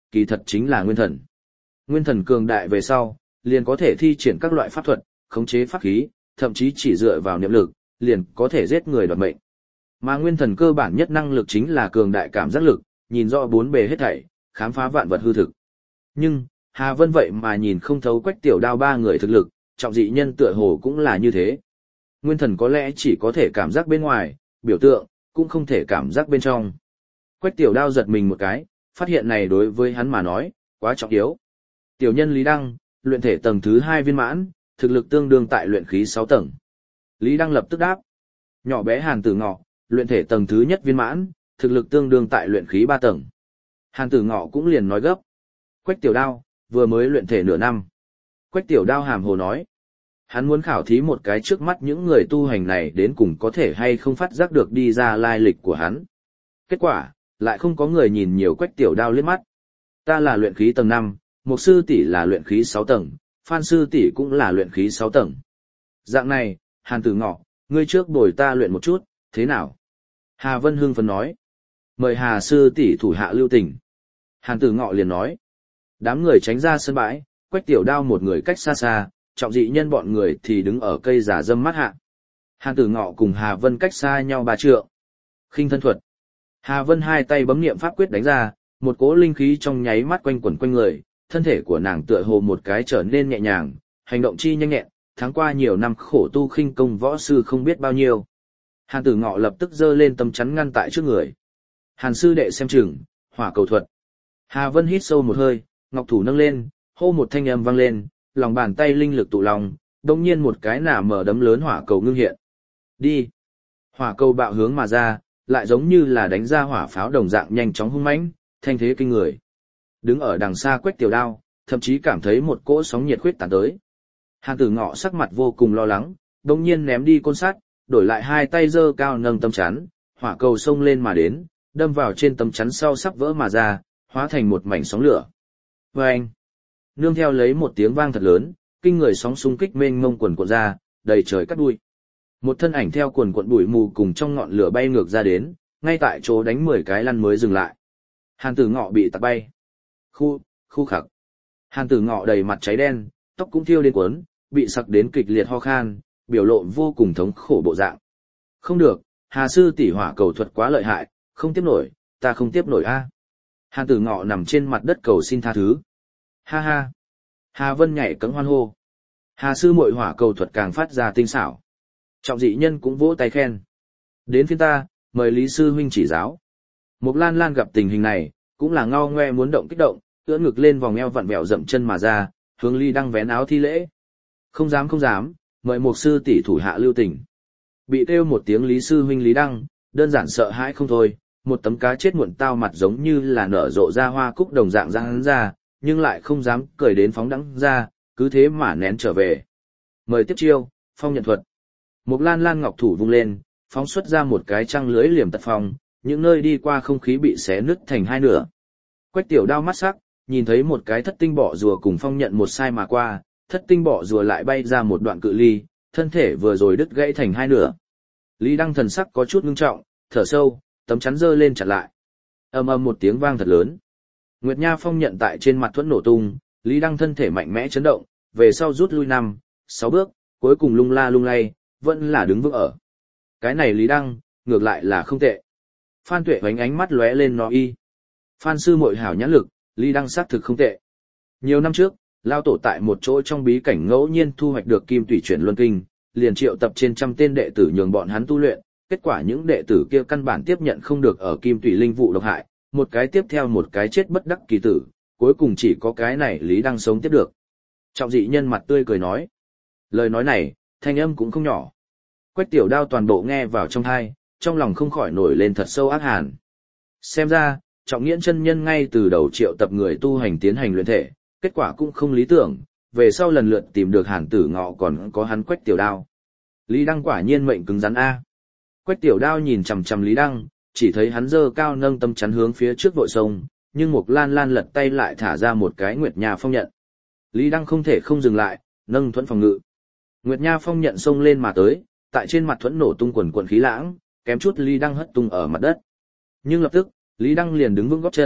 kỳ thật chính là nguyên thần. Nguyên thần cường đại về sau, liền có thể thi triển các loại pháp thuật, khống chế pháp khí, thậm chí chỉ dựa vào niệm lực, liền có thể giết người đoạt mệnh. Mà nguyên thần cơ bản nhất năng lực chính là cường đại cảm giác lực, nhìn rõ bốn bề hết thảy, khám phá vạn vật hư thực. Nhưng, Hà Vân vậy mà nhìn không thấu Quách Tiểu Đao ba người thực lực, trọng dị nhân tựa hồ cũng là như thế. Nguyên thần có lẽ chỉ có thể cảm giác bên ngoài, biểu tượng, cũng không thể cảm giác bên trong. Quách Tiểu Đao giật mình một cái, phát hiện này đối với hắn mà nói, quá trọng yếu. Tiểu nhân Lý Đăng, luyện thể tầng thứ hai viên mãn, thực lực tương đương tại luyện khí sáu tầng. Lý Đăng lập tức đáp. Nhỏ bé Hàn Tử Ngọ, luyện thể tầng thứ nhất viên mãn, thực lực tương đương tại luyện khí ba tầng. Hàn Tử Ngọ cũng liền nói gấp. Quách Tiểu Đao, vừa mới luyện thể nửa năm. Quách Tiểu Đao hàm hồ nói. Hắn muốn khảo thí một cái trước mắt những người tu hành này đến cùng có thể hay không phát giác được đi ra lai lịch của hắn. Kết quả, lại không có người nhìn nhiều Quách Tiểu Đao liếc mắt. Ta là luyện khí tầng năm, Mục sư tỷ là luyện khí sáu tầng, Phan sư tỷ cũng là luyện khí sáu tầng. Dạng này, Hàn Tử Ngọ, ngươi trước bồi ta luyện một chút, thế nào? Hà Vân hưng phấn nói. Mời Hà sư tỷ thủ hạ lưu tình. Hàn Tử Ngọ liền nói. Đám người tránh ra sân bãi, Quách Tiểu Đao một người cách xa xa, trọng dị nhân bọn người thì đứng ở cây giả dâm mắt hạ. Hàn Tử Ngọ cùng Hà Vân cách xa nhau ba trượng. Khinh thân thuật. Hà Vân hai tay bấm niệm pháp quyết đánh ra, một cỗ linh khí trong nháy mắt quanh quẩn quanh người, thân thể của nàng tựa hồ một cái trở nên nhẹ nhàng, hành động chi nhanh nhẹn, tháng qua nhiều năm khổ tu khinh công võ sư không biết bao nhiêu. Hàn Tử Ngọ lập tức giơ lên tấm chắn ngăn tại trước người. Hàn sư đệ xem chừng, hỏa cầu thuật. Hà Vân hít sâu một hơi, ngọc thủ nâng lên, hô một thanh âm vang lên, lòng bàn tay linh lực tụ lòng, đồng nhiên một cái nả mở đấm lớn hỏa cầu ngưng hiện. Đi! Hỏa cầu bạo hướng mà ra, lại giống như là đánh ra hỏa pháo đồng dạng nhanh chóng hung mãnh, thanh thế kinh người. Đứng ở đằng xa Quách Tiểu Đao, thậm chí cảm thấy một cỗ sóng nhiệt khuyết tán tới. Hàn Tử Ngọ sắc mặt vô cùng lo lắng, đồng nhiên ném đi côn sắt, đổi lại hai tay giơ cao nâng tấm chắn, hỏa cầu xông lên mà đến, đâm vào trên tấm chắn sau sắp vỡ mà ra, hóa thành một mảnh sóng lửa. Vâng! Nương theo lấy một tiếng vang thật lớn, kinh người sóng xung kích mênh mông quần cuộn ra, đầy trời cắt đuôi. Một thân ảnh theo quần cuộn bụi mù cùng trong ngọn lửa bay ngược ra đến, ngay tại chỗ đánh mười cái lăn mới dừng lại. Hàn Tử Ngọ bị tạt bay. Khu, khu khặc. Hàn Tử Ngọ đầy mặt cháy đen, tóc cũng thiêu đến cuốn, bị sặc đến kịch liệt ho khan, biểu lộ vô cùng thống khổ bộ dạng. Không được, Hà sư tỷ hỏa cầu thuật quá lợi hại, không tiếp nổi, ta không tiếp nổi a. Hàn Tử Ngọ nằm trên mặt đất cầu xin tha thứ. Ha ha. Hà Vân nhảy cẫng hoan hô. Hà sư muội hỏa cầu thuật càng phát ra tinh xảo. Trọng dị nhân cũng vỗ tay khen. Đến phiên ta, mời Lý sư huynh chỉ giáo. Mục Lan Lan gặp tình hình này, cũng là ngao ngoe muốn động kích động, ưỡn ngực lên vòng eo vặn vẹo dậm chân mà ra, hướng Lý Đăng vén áo thi lễ. Không dám không dám, mời Mục sư tỷ thủ hạ lưu tình. Bị kêu một tiếng Lý sư huynh Lý Đăng, đơn giản sợ hãi không thôi, một tấm cá chết muộn tao mặt giống như là nở rộ ra hoa cúc đồng dạng ra hắn ra, nhưng lại không dám cười đến phóng đẳng ra, cứ thế mà nén trở về. Mời tiếp chiêu, phong nhận thuật. Mục Lan Lan ngọc thủ vung lên, phóng xuất ra một cái trăng lưới liềm tật phong, những nơi đi qua không khí bị xé nứt thành hai nửa. Quách Tiểu Đao mắt sắc, nhìn thấy một cái thất tinh bọ rùa cùng phong nhận một sai mà qua, thất tinh bọ rùa lại bay ra một đoạn cự ly, thân thể vừa rồi đứt gãy thành hai nửa. Lý Đăng thần sắc có chút ngưng trọng, thở sâu, tấm chắn giơ lên chặn lại. Ầm ầm một tiếng vang thật lớn. Nguyệt Nha phong nhận tại trên mặt thuẫn nổ tung, Lý Đăng thân thể mạnh mẽ chấn động, về sau rút lui năm, sáu bước, cuối cùng lung la lung lay, vẫn là đứng vững ở. Cái này Lý Đăng, ngược lại là không tệ. Phan Tuệ hoánh ánh mắt lóe lên nó y. Phan sư muội hảo nhãn lực, Lý Đăng xác thực không tệ. Nhiều năm trước, lao tổ tại một chỗ trong bí cảnh ngẫu nhiên thu hoạch được kim tủy chuyển luân kinh, liền triệu tập trên trăm tên đệ tử nhường bọn hắn tu luyện, kết quả những đệ tử kia căn bản tiếp nhận không được ở kim tủy linh vụ độc hại, một cái tiếp theo một cái chết bất đắc kỳ tử, cuối cùng chỉ có cái này Lý Đăng sống tiếp được. Trọng dị nhân mặt tươi cười nói. Lời nói này, thanh âm cũng không nhỏ. Quách Tiểu Đao toàn bộ nghe vào trong tai, trong lòng không khỏi nổi lên thật sâu ác hàn. Xem ra, Trọng Nghiễn chân nhân ngay từ đầu triệu tập người tu hành tiến hành luyện thể, kết quả cũng không lý tưởng, về sau lần lượt tìm được Hàn Tử Ngọ còn có hắn Quách Tiểu Đao. Lý Đăng quả nhiên mệnh cứng rắn a. Quách Tiểu Đao nhìn chằm chằm Lý Đăng, chỉ thấy hắn giơ cao nâng tâm chắn hướng phía trước vội sông, nhưng Mục Lan Lan lật tay lại thả ra một cái Nguyệt Nha phong nhận. Lý Đăng không thể không dừng lại, nâng thuẫn phòng ngự. Nguyệt Nha phong nhận xông lên mà tới, tại trên mặt thuẫn nổ tung quần quần khí lãng, kém chút Lý Đăng hất tung ở mặt đất. Nhưng lập tức, Lý Đăng liền đứng vững gót chân,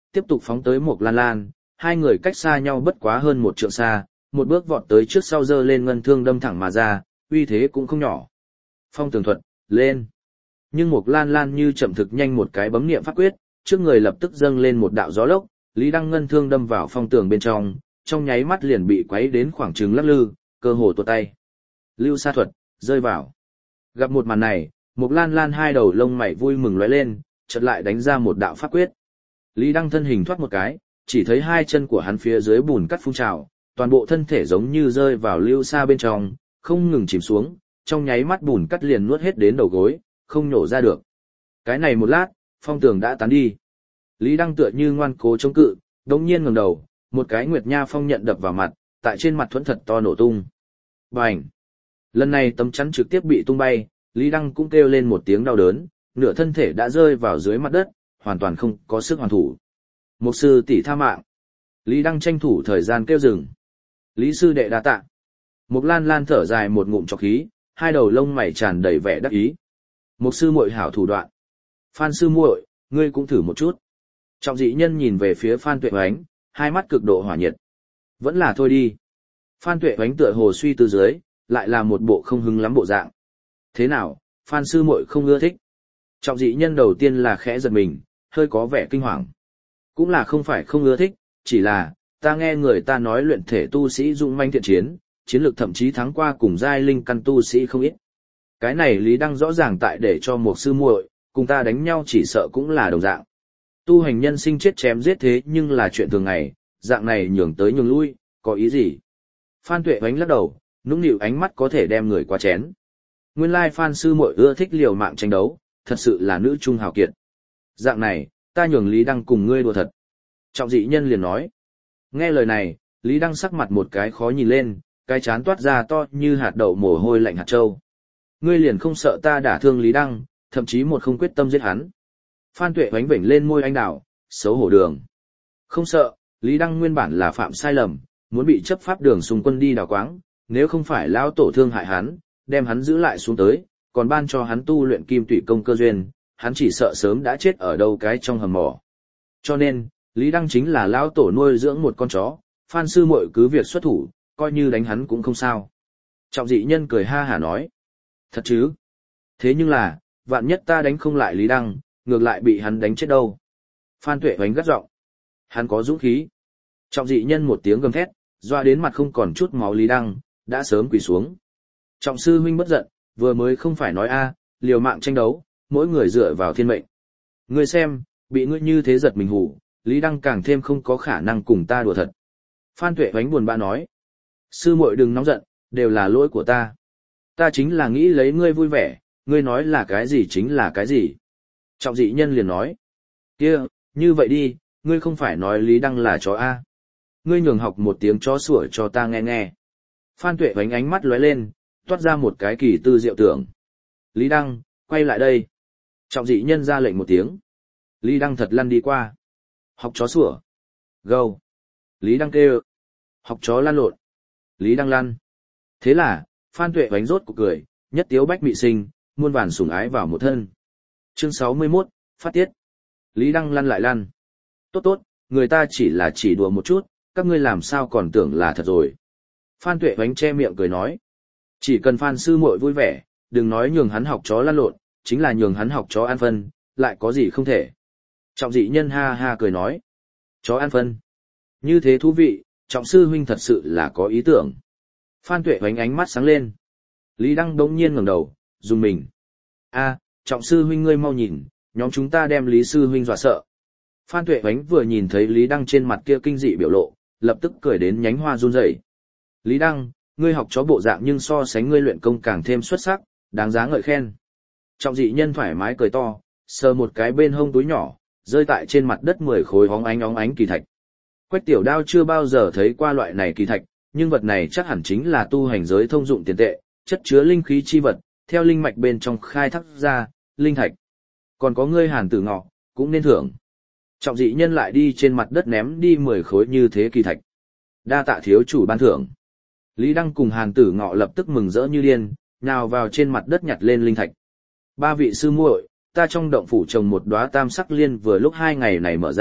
tiếp tục phóng tới một Lan Lan, hai người cách xa nhau bất quá hơn một trượng xa, một bước vọt tới trước sau giơ lên ngân thương đâm thẳng mà ra, uy thế cũng không nhỏ. Phong tường thuật, lên. Nhưng một Lan Lan như chậm thực nhanh một cái bấm niệm pháp quyết, trước người lập tức dâng lên một đạo gió lốc, Lý Đăng ngân thương đâm vào phong tường bên trong, trong nháy mắt liền bị quấy đến khoảng trừng lắc lư, cơ hồ tuột tay. Lưu sa thuật, rơi vào. Gặp một màn này, một Lan Lan hai đầu lông mày vui mừng lóe lên, chợt lại đánh ra một đạo pháp quyết. Lý Đăng thân hình thoát một cái, chỉ thấy hai chân của hắn phía dưới bùn cắt phun trào, toàn bộ thân thể giống như rơi vào lưu sa bên trong, không ngừng chìm xuống, trong nháy mắt bùn cắt liền nuốt hết đến đầu gối, không nhổ ra được. Cái này một lát, phong tường đã tán đi. Lý Đăng tựa như ngoan cố chống cự, đống nhiên ngẩng đầu, một cái nguyệt nha phong nhận đập vào mặt, tại trên mặt thuẫn thật to nổ tung. Bành! Lần này tấm chắn trực tiếp bị tung bay, Lý Đăng cũng kêu lên một tiếng đau đớn, nửa thân thể đã rơi vào dưới mặt đất, hoàn toàn không có sức hoàn thủ. Mục sư tỷ tha mạng. Lý Đăng tranh thủ thời gian kêu dừng. Lý sư đệ đa tạ. Mục Lan Lan thở dài một ngụm trọc khí, hai đầu lông mày tràn đầy vẻ đắc ý. Mục sư muội hảo thủ đoạn. Phan sư muội, ngươi cũng thử một chút. Trọng dị nhân nhìn về phía Phan Tuệ Oánh, hai mắt cực độ hỏa nhiệt. Vẫn là thôi đi. Phan Tuệ Oánh tựa hồ suy tư dưới, lại là một bộ không hứng lắm bộ dạng. Thế nào, Phan sư muội không ưa thích? Trọng dị nhân đầu tiên là khẽ giật mình, hơi có vẻ kinh hoàng. Cũng là không phải không ưa thích, chỉ là, ta nghe người ta nói luyện thể tu sĩ dũng manh thiện chiến, chiến lược thậm chí thắng qua cùng giai linh căn tu sĩ không ít. Cái này Lý Đăng rõ ràng tại để cho một sư muội, cùng ta đánh nhau chỉ sợ cũng là đồng dạng. Tu hành nhân sinh chết chém giết thế nhưng là chuyện thường ngày, dạng này nhường tới nhường lui, có ý gì? Phan Tuệ Oánh lắc đầu, nũng nịu ánh mắt có thể đem người qua chén. Nguyên lai Phan sư muội ưa thích liều mạng tranh đấu, thật sự là nữ trung hào kiệt. Dạng này, ta nhường Lý Đăng cùng ngươi đùa thật. Trọng dị nhân liền nói. Nghe lời này, Lý Đăng sắc mặt một cái khó nhìn lên, cái chán toát ra to như hạt đậu mồ hôi lạnh hạt châu. Ngươi liền không sợ ta đả thương Lý Đăng, thậm chí một không quyết tâm giết hắn. Phan Tuệ Oánh vểnh lên môi anh đào, xấu hổ đường. Không sợ, Lý Đăng nguyên bản là phạm sai lầm, muốn bị chấp pháp đường xung quân đi đào quáng, nếu không phải lão tổ thương hại hắn, đem hắn giữ lại xuống tới, còn ban cho hắn tu luyện kim tụy công cơ duyên, hắn chỉ sợ sớm đã chết ở đâu cái trong hầm mỏ. Cho nên, Lý Đăng chính là lão tổ nuôi dưỡng một con chó, Phan sư muội cứ việc xuất thủ, coi như đánh hắn cũng không sao. Trọng dị nhân cười ha hả nói. Thật chứ? Thế nhưng là, vạn nhất ta đánh không lại Lý Đăng, ngược lại bị hắn đánh chết đâu. Phan Tuệ Oánh gắt giọng. Hắn có dũng khí. Trọng dị nhân một tiếng gầm thét, doa đến mặt không còn chút máu Lý Đăng, đã sớm quỳ xuống. Trọng sư huynh bất giận, vừa mới không phải nói a, liều mạng tranh đấu, mỗi người dựa vào thiên mệnh. Ngươi xem, bị ngươi như thế giật mình hù, Lý Đăng càng thêm không có khả năng cùng ta đùa thật. Phan Tuệ Oánh buồn bã nói. Sư muội đừng nóng giận, đều là lỗi của ta. Ta chính là nghĩ lấy ngươi vui vẻ, ngươi nói là cái gì chính là cái gì. Trọng dị nhân liền nói. Kia, như vậy đi, ngươi không phải nói Lý Đăng là chó A. Ngươi nhường học một tiếng chó sủa cho ta nghe nghe. Phan Tuệ Oánh ánh mắt lóe lên, toát ra một cái kỳ tư diệu tưởng. Lý Đăng, quay lại đây. Trọng dị nhân ra lệnh một tiếng. Lý Đăng thật lăn đi qua. Học chó sủa. Gâu. Lý Đăng kêu. Học chó lăn lộn. Lý Đăng lăn. Thế là, Phan Tuệ Oánh rốt cuộc cười, nhất tiếu bách mị sinh, muôn vàn sủng ái vào một thân. Chương sáu mươi mốt, phát tiết. Lý Đăng lăn lại lăn. Tốt tốt, người ta chỉ là chỉ đùa một chút, các ngươi làm sao còn tưởng là thật rồi. Phan Tuệ Oánh che miệng cười nói. Chỉ cần Phan sư muội vui vẻ, đừng nói nhường hắn học chó lăn lộn, chính là nhường hắn học chó ăn phân, lại có gì không thể. Trọng dị nhân ha ha cười nói. Chó ăn phân. Như thế thú vị, trọng sư huynh thật sự là có ý tưởng. Phan Tuệ Oánh ánh mắt sáng lên. Lý Đăng đống nhiên ngẩng đầu, dùng mình. A, trọng sư huynh ngươi mau nhìn, nhóm chúng ta đem Lý sư huynh dọa sợ. Phan Tuệ Oánh vừa nhìn thấy Lý Đăng trên mặt kia kinh dị biểu lộ, lập tức cười đến nhánh hoa run rẩy. Lý Đăng, ngươi học chó bộ dạng nhưng so sánh ngươi luyện công càng thêm xuất sắc, đáng giá ngợi khen. Trọng dị nhân thoải mái cười to, sờ một cái bên hông túi nhỏ, rơi tại trên mặt đất mười khối óng ánh óng ánh kỳ thạch. Quách Tiểu Đao chưa bao giờ thấy qua loại này kỳ thạch, nhưng vật này chắc hẳn chính là tu hành giới thông dụng tiền tệ, chất chứa linh khí chi vật, theo linh mạch bên trong khai thác ra, linh thạch. Còn có ngươi Hàn Tử Ngọ, cũng nên thưởng. Trọng dị nhân lại đi trên mặt đất ném đi mười khối như thế kỳ thạch. Đa tạ thiếu chủ ban thưởng. Lý Đăng cùng Hàn Tử Ngọ lập tức mừng rỡ như điên, nhào vào trên mặt đất nhặt lên linh thạch. Ba vị sư muội, ta trong động phủ trồng một đóa tam sắc liên vừa lúc hai ngày này mở ra,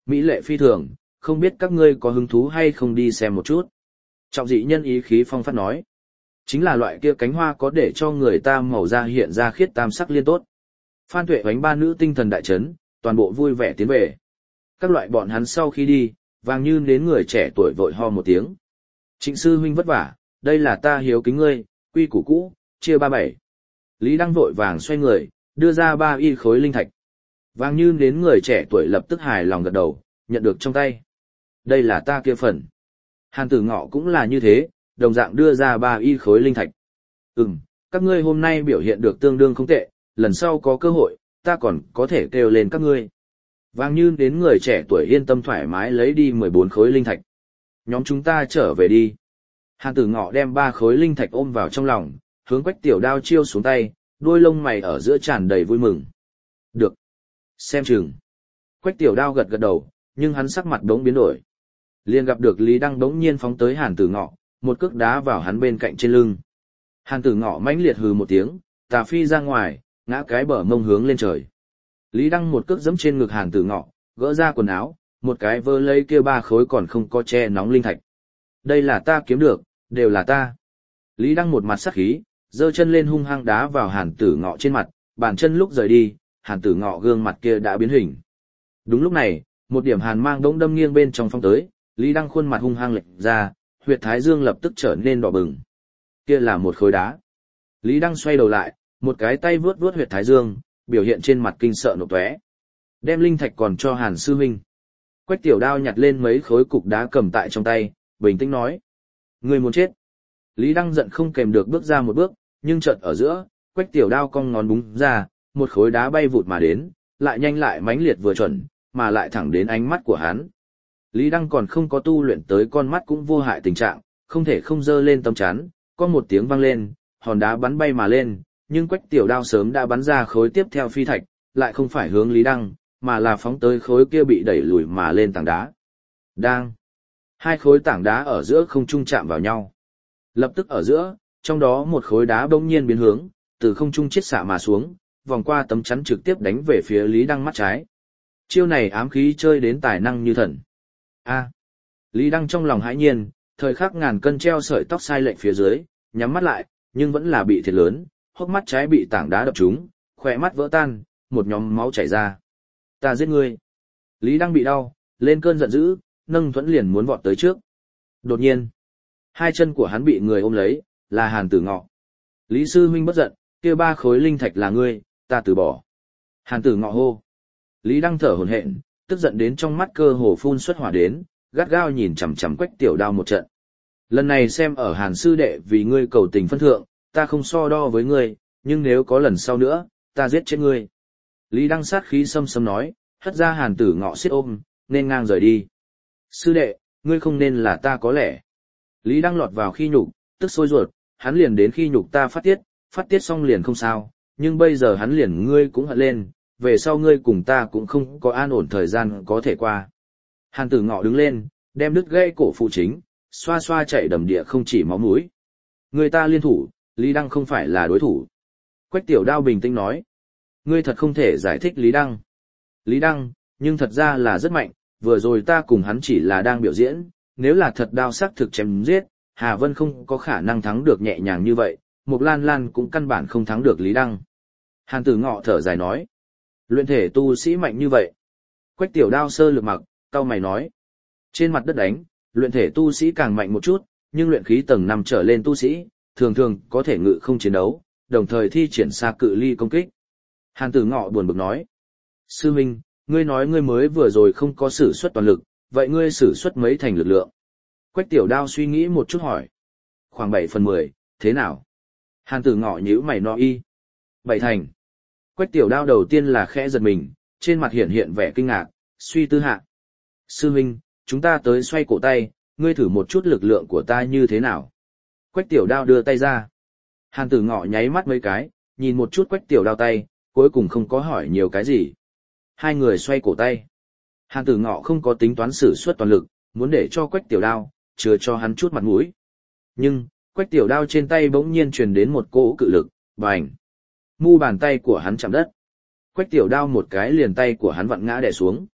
Mỹ lệ phi thường, không biết các ngươi có hứng thú hay không đi xem một chút. Trọng dị nhân ý khí phong phát nói. Chính là loại kia cánh hoa có để cho người ta màu da hiện ra khiết tam sắc liên tốt. Phan Tuệ bánh ba nữ tinh thần đại chấn, toàn bộ vui vẻ tiến về. Các loại bọn hắn sau khi đi, Vàng Như đến người trẻ tuổi vội ho một tiếng. Trịnh sư huynh vất vả, đây là ta hiếu kính ngươi, quy củ cũ, chia ba bảy. Lý Đăng vội vàng xoay người, đưa ra ba y khối linh thạch. Vàng Như đến người trẻ tuổi lập tức hài lòng gật đầu, nhận được trong tay. Đây là ta kia phần. Hàn Tử Ngọ cũng là như thế, đồng dạng đưa ra ba y khối linh thạch. Ừm, các ngươi hôm nay biểu hiện được tương đương không tệ, lần sau có cơ hội, ta còn có thể kêu lên các ngươi. Vàng Như đến người trẻ tuổi yên tâm thoải mái lấy đi mười bốn khối linh thạch. Nhóm chúng ta trở về đi. Hàn Tử Ngọ đem ba khối linh thạch ôm vào trong lòng, hướng Quách Tiểu Đao chiêu xuống tay, đuôi lông mày ở giữa tràn đầy vui mừng. Được. Xem chừng. Quách Tiểu Đao gật gật đầu, nhưng hắn sắc mặt đống biến đổi. Liền gặp được Lý Đăng đống nhiên phóng tới Hàn Tử Ngọ, một cước đá vào hắn bên cạnh trên lưng. Hàn Tử Ngọ mãnh liệt hừ một tiếng, tà phi ra ngoài, ngã cái bờ mông hướng lên trời. Lý Đăng một cước giẫm trên ngực Hàn Tử Ngọ, gỡ ra quần áo, một cái vơ lấy kia ba khối còn không có che nóng linh thạch. Đây là ta kiếm được, đều là ta. Lý Đăng một mặt sắc khí, giơ chân lên hung hăng đá vào Hàn Tử Ngọ trên mặt, bàn chân lúc rời đi, Hàn Tử Ngọ gương mặt kia đã biến hình. Đúng lúc này, một điểm hàn mang đống đâm nghiêng bên trong phong tới, Lý Đăng khuôn mặt hung hăng lệch ra, huyệt thái dương lập tức trở nên đỏ bừng. Kia là một khối đá. Lý Đăng xoay đầu lại, một cái tay vướt vướt huyệt thái dương, biểu hiện trên mặt kinh sợ nộ tóe. Đem linh thạch còn cho Hàn sư huynh. Quách Tiểu Đao nhặt lên mấy khối cục đá cầm tại trong tay, bình tĩnh nói: "Ngươi muốn chết." Lý Đăng giận không kềm được bước ra một bước, nhưng chợt ở giữa, Quách Tiểu Đao cong ngón búng ra, một khối đá bay vụt mà đến, lại nhanh lại mãnh liệt vừa chuẩn, mà lại thẳng đến ánh mắt của hắn. Lý Đăng còn không có tu luyện tới con mắt cũng vô hại tình trạng, không thể không dơ lên tấm chắn, có một tiếng vang lên, hòn đá bắn bay mà lên, nhưng Quách Tiểu Đao sớm đã bắn ra khối tiếp theo phi thạch, lại không phải hướng Lý Đăng, mà là phóng tới khối kia bị đẩy lùi mà lên tảng đá. Đang. Hai khối tảng đá ở giữa không trung chạm vào nhau. Lập tức ở giữa, trong đó một khối đá bỗng nhiên biến hướng, từ không trung chiết xạ mà xuống, vòng qua tấm chắn trực tiếp đánh về phía Lý Đăng mắt trái. Chiêu này ám khí chơi đến tài năng như thần. A. Lý Đăng trong lòng hãi nhiên, thời khắc ngàn cân treo sợi tóc sai lệch phía dưới, nhắm mắt lại, nhưng vẫn là bị thiệt lớn, hốc mắt trái bị tảng đá đập trúng, khỏe mắt vỡ tan, một nhóm máu chảy ra. Ta giết ngươi. Lý Đăng bị đau, lên cơn giận dữ, nâng thuẫn liền muốn vọt tới trước. Đột nhiên, hai chân của hắn bị người ôm lấy, là Hàn Tử Ngọ. Lý sư huynh bất giận, kia ba khối linh thạch là ngươi, ta từ bỏ. Hàn Tử Ngọ hô. Lý Đăng thở hổn hển, tức giận đến trong mắt cơ hồ phun xuất hỏa đến, gắt gao nhìn chằm chằm Quách Tiểu Đao một trận. Lần này xem ở Hàn sư đệ vì ngươi cầu tình phân thượng, ta không so đo với ngươi, nhưng nếu có lần sau nữa, ta giết chết ngươi. Lý Đăng sát khí xâm xâm nói, hất ra Hàn Tử Ngọ xiết ôm, nên ngang rời đi. Sư đệ, ngươi không nên là ta có lẽ. Lý Đăng lọt vào khi nhục, tức sôi ruột, hắn liền đến khi nhục ta phát tiết, phát tiết xong liền không sao, nhưng bây giờ hắn liền ngươi cũng hận lên, về sau ngươi cùng ta cũng không có an ổn thời gian có thể qua. Hàn Tử Ngọ đứng lên, đem đứt gãy cổ phụ chính, xoa xoa chạy đầm địa không chỉ máu mũi. Người ta liên thủ, Lý Đăng không phải là đối thủ. Quách Tiểu Đao bình tĩnh nói. Ngươi thật không thể giải thích Lý Đăng. Lý Đăng, nhưng thật ra là rất mạnh, vừa rồi ta cùng hắn chỉ là đang biểu diễn, nếu là thật đao sắc thực chém giết, Hà Vân không có khả năng thắng được nhẹ nhàng như vậy, Mục Lan Lan cũng căn bản không thắng được Lý Đăng. Hàn Tử Ngọ thở dài nói. Luyện thể tu sĩ mạnh như vậy. Quách Tiểu Đao sơ lược mặc, cau mày nói. Trên mặt đất đánh, luyện thể tu sĩ càng mạnh một chút, nhưng luyện khí tầng năm trở lên tu sĩ, thường thường có thể ngự không chiến đấu, đồng thời thi triển xa cự ly công kích. Hàn Tử Ngọ buồn bực nói. Sư Minh, ngươi nói ngươi mới vừa rồi không có sử xuất toàn lực, vậy ngươi sử xuất mấy thành lực lượng? Quách Tiểu Đao suy nghĩ một chút hỏi. Khoảng bảy phần mười, thế nào? Hàn Tử Ngọ nhíu mày no y. Bảy thành. Quách Tiểu Đao đầu tiên là khẽ giật mình, trên mặt hiện hiện vẻ kinh ngạc, suy tư hạ. Sư Minh, chúng ta tới xoay cổ tay, ngươi thử một chút lực lượng của ta như thế nào? Quách Tiểu Đao đưa tay ra. Hàn Tử Ngọ nháy mắt mấy cái, nhìn một chút Quách Tiểu Đao tay, cuối cùng không có hỏi nhiều cái gì. Hai người xoay cổ tay. Hàn Tử Ngọ không có tính toán sử xuất toàn lực, muốn để cho Quách Tiểu Đao, chừa cho hắn chút mặt mũi. Nhưng, Quách Tiểu Đao trên tay bỗng nhiên truyền đến một cỗ cự lực, bành. Mu bàn tay của hắn chạm đất. Quách Tiểu Đao một cái liền tay của hắn vặn ngã đè xuống.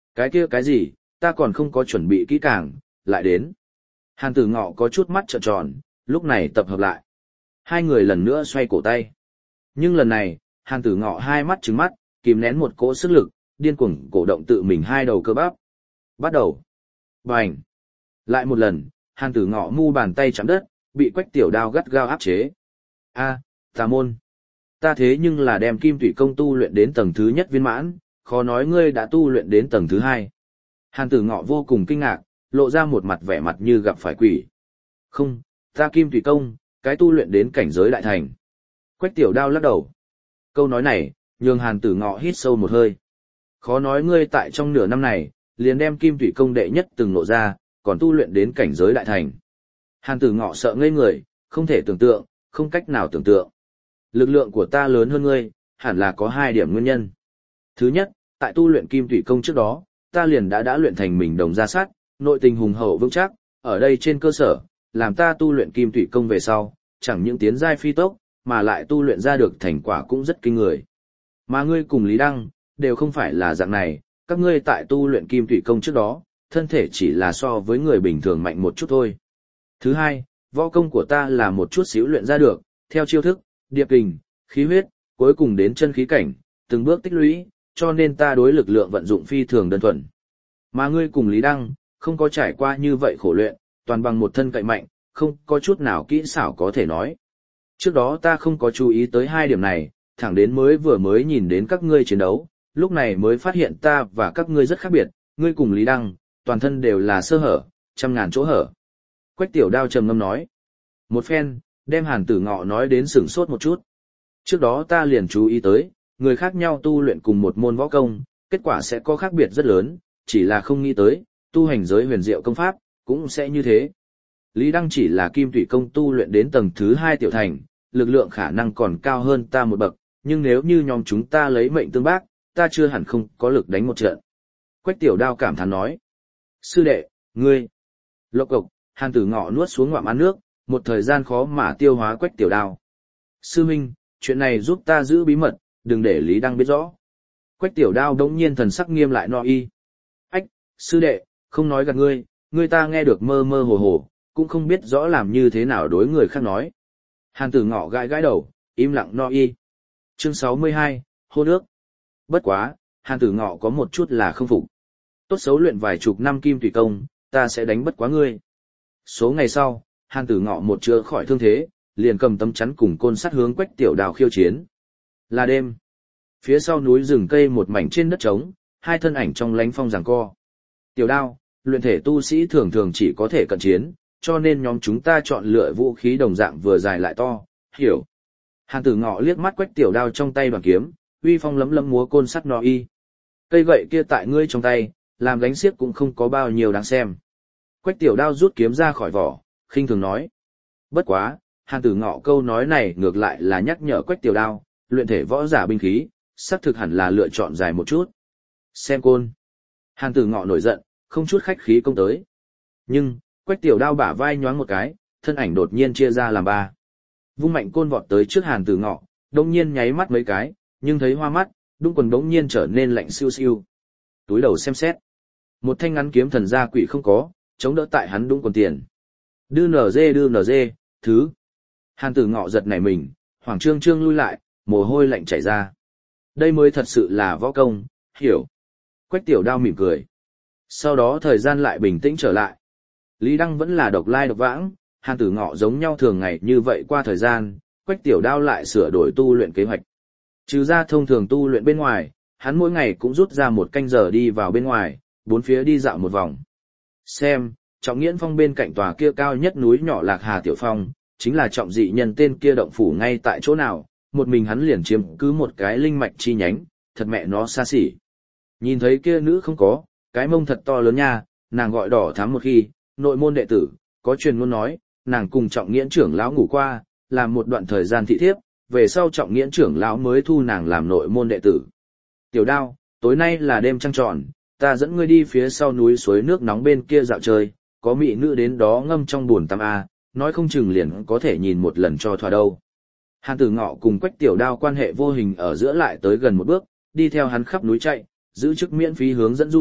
Cái kia cái gì, ta còn không có chuẩn bị kỹ càng, lại đến. Hàn Tử Ngọ có chút mắt trợn tròn, lúc này tập hợp lại. Hai người lần nữa xoay cổ tay. Nhưng lần này, Hàn Tử Ngọ hai mắt trừng mắt, kìm nén một cỗ sức lực, điên cuồng cổ động tự mình hai đầu cơ bắp. Bắt đầu. Bành. Lại một lần, Hàn Tử Ngọ mu bàn tay chạm đất, bị Quách Tiểu Đao gắt gao áp chế. A, tà môn. Ta thế nhưng là đem kim thủy công tu luyện đến tầng thứ nhất viên mãn, khó nói ngươi đã tu luyện đến tầng thứ hai. Hàn Tử Ngọ vô cùng kinh ngạc, lộ ra một mặt vẻ mặt như gặp phải quỷ. Không, ta kim thủy công, cái tu luyện đến cảnh giới đại thành. Quách Tiểu Đao lắc đầu. Câu nói này, nhường Hàn Tử Ngọ hít sâu một hơi. Khó nói ngươi tại trong nửa năm này, liền đem kim thủy công đệ nhất từng lộ ra, còn tu luyện đến cảnh giới đại thành. Hàn Tử Ngọ sợ ngây người, không thể tưởng tượng, không cách nào tưởng tượng. Lực lượng của ta lớn hơn ngươi, hẳn là có hai điểm nguyên nhân. Thứ nhất, tại tu luyện kim thủy công trước đó, ta liền đã đã luyện thành mình đồng gia sát, nội tình hùng hậu vững chắc, ở đây trên cơ sở, làm ta tu luyện kim thủy công về sau, chẳng những tiến giai phi tốc, mà lại tu luyện ra được thành quả cũng rất kinh người. Mà ngươi cùng Lý Đăng, đều không phải là dạng này, các ngươi tại tu luyện kim thủy công trước đó, thân thể chỉ là so với người bình thường mạnh một chút thôi. Thứ hai, võ công của ta là một chút xíu luyện ra được, theo chiêu thức, điệp kình, khí huyết, cuối cùng đến chân khí cảnh, từng bước tích lũy, cho nên ta đối lực lượng vận dụng phi thường đơn thuần. Mà ngươi cùng Lý Đăng, không có trải qua như vậy khổ luyện, toàn bằng một thân cậy mạnh, không có chút nào kỹ xảo có thể nói. Trước đó ta không có chú ý tới hai điểm này, thẳng đến mới vừa mới nhìn đến các ngươi chiến đấu, lúc này mới phát hiện ta và các ngươi rất khác biệt, ngươi cùng Lý Đăng, toàn thân đều là sơ hở, trăm ngàn chỗ hở. Quách Tiểu Đao trầm ngâm nói. Một phen, đem Hàn Tử Ngọ nói đến sửng sốt một chút. Trước đó ta liền chú ý tới, người khác nhau tu luyện cùng một môn võ công, kết quả sẽ có khác biệt rất lớn, chỉ là không nghĩ tới, tu hành giới huyền diệu công pháp, cũng sẽ như thế. Lý Đăng chỉ là kim thủy công tu luyện đến tầng thứ hai tiểu thành, lực lượng khả năng còn cao hơn ta một bậc, nhưng nếu như nhóm chúng ta lấy mệnh tương bác, ta chưa hẳn không có lực đánh một trận. Quách Tiểu Đao cảm thán nói. Sư đệ, ngươi. Lộc cộc, Hàn Tử Ngọ nuốt xuống ngoạm ăn nước, một thời gian khó mà tiêu hóa Quách Tiểu Đao. Sư Minh, chuyện này giúp ta giữ bí mật, đừng để Lý Đăng biết rõ. Quách Tiểu Đao đống nhiên thần sắc nghiêm lại no y. Ách, sư đệ, không nói gạt ngươi, ngươi ta nghe được mơ mơ hồ hồ, cũng không biết rõ làm như thế nào đối người khác nói. Hàn Tử Ngọ gãi gãi đầu, im lặng no y. Chương sáu mươi hai, hôn ước. Bất quá, Hàn Tử Ngọ có một chút là không phục. Tốt xấu luyện vài chục năm kim thủy công, ta sẽ đánh bất quá ngươi. Số ngày sau, Hàn Tử Ngọ một chữa khỏi thương thế, liền cầm tấm chắn cùng côn sắt hướng Quách Tiểu Đao khiêu chiến. Là đêm. Phía sau núi rừng cây một mảnh trên đất trống, hai thân ảnh trong lánh phong giằng co. Tiểu Đao, luyện thể tu sĩ thường thường chỉ có thể cận chiến, cho nên nhóm chúng ta chọn lựa vũ khí đồng dạng vừa dài lại to, hiểu. Hàn Tử Ngọ liếc mắt Quách Tiểu Đao trong tay bằng kiếm, uy phong lấm lấm múa côn sắt no y. Cây gậy kia tại ngươi trong tay, làm gánh xiếc cũng không có bao nhiêu đáng xem. Quách Tiểu Đao rút kiếm ra khỏi vỏ, khinh thường nói. Bất quá, Hàn Tử Ngọ câu nói này ngược lại là nhắc nhở Quách Tiểu Đao, luyện thể võ giả binh khí, xác thực hẳn là lựa chọn dài một chút. Xem côn. Hàn Tử Ngọ nổi giận, không chút khách khí công tới. Nhưng, Quách Tiểu Đao bả vai nhoáng một cái, thân ảnh đột nhiên chia ra làm ba. Vung mạnh côn vọt tới trước Hàn Tử Ngọ, đông nhiên nháy mắt mấy cái, nhưng thấy hoa mắt, đung quần đống nhiên trở nên lạnh siêu siêu. Túi đầu xem xét. Một thanh ngắn kiếm thần gia quỷ không có, chống đỡ tại hắn đung quần tiền. Đưa nở dê đưa nở dê, thứ. Hàn Tử Ngọ giật nảy mình, hoảng trương trương lui lại, mồ hôi lạnh chảy ra. Đây mới thật sự là võ công, hiểu. Quách Tiểu Đao mỉm cười. Sau đó thời gian lại bình tĩnh trở lại. Lý Đăng vẫn là độc lai độc vãng, Hàn Tử Ngọ giống nhau thường ngày như vậy qua thời gian, Quách Tiểu Đao lại sửa đổi tu luyện kế hoạch. Trừ ra thông thường tu luyện bên ngoài, hắn mỗi ngày cũng rút ra một canh giờ đi vào bên ngoài, bốn phía đi dạo một vòng. Xem, Trọng Nghiễn Phong bên cạnh tòa kia cao nhất núi nhỏ Lạc Hà Tiểu Phong, chính là trọng dị nhân tên kia động phủ ngay tại chỗ nào, một mình hắn liền chiếm cứ một cái linh mạch chi nhánh, thật mẹ nó xa xỉ. Nhìn thấy kia nữ không có, cái mông thật to lớn nha, nàng gọi đỏ thắm một khi, nội môn đệ tử, có truyền ngôn nói, nàng cùng Trọng Nghiễn trưởng lão ngủ qua, làm một đoạn thời gian thị thiếp, về sau Trọng Nghiễn trưởng lão mới thu nàng làm nội môn đệ tử. Tiểu Đao, tối nay là đêm trăng tròn, ta dẫn ngươi đi phía sau núi suối nước nóng bên kia dạo chơi, có mỹ nữ đến đó ngâm trong bồn tắm a, nói không chừng liền có thể nhìn một lần cho thỏa đâu. Hàn Tử Ngọ cùng Quách Tiểu Đao quan hệ vô hình ở giữa lại tới gần một bước, đi theo hắn khắp núi chạy, giữ chức miễn phí hướng dẫn du lịch,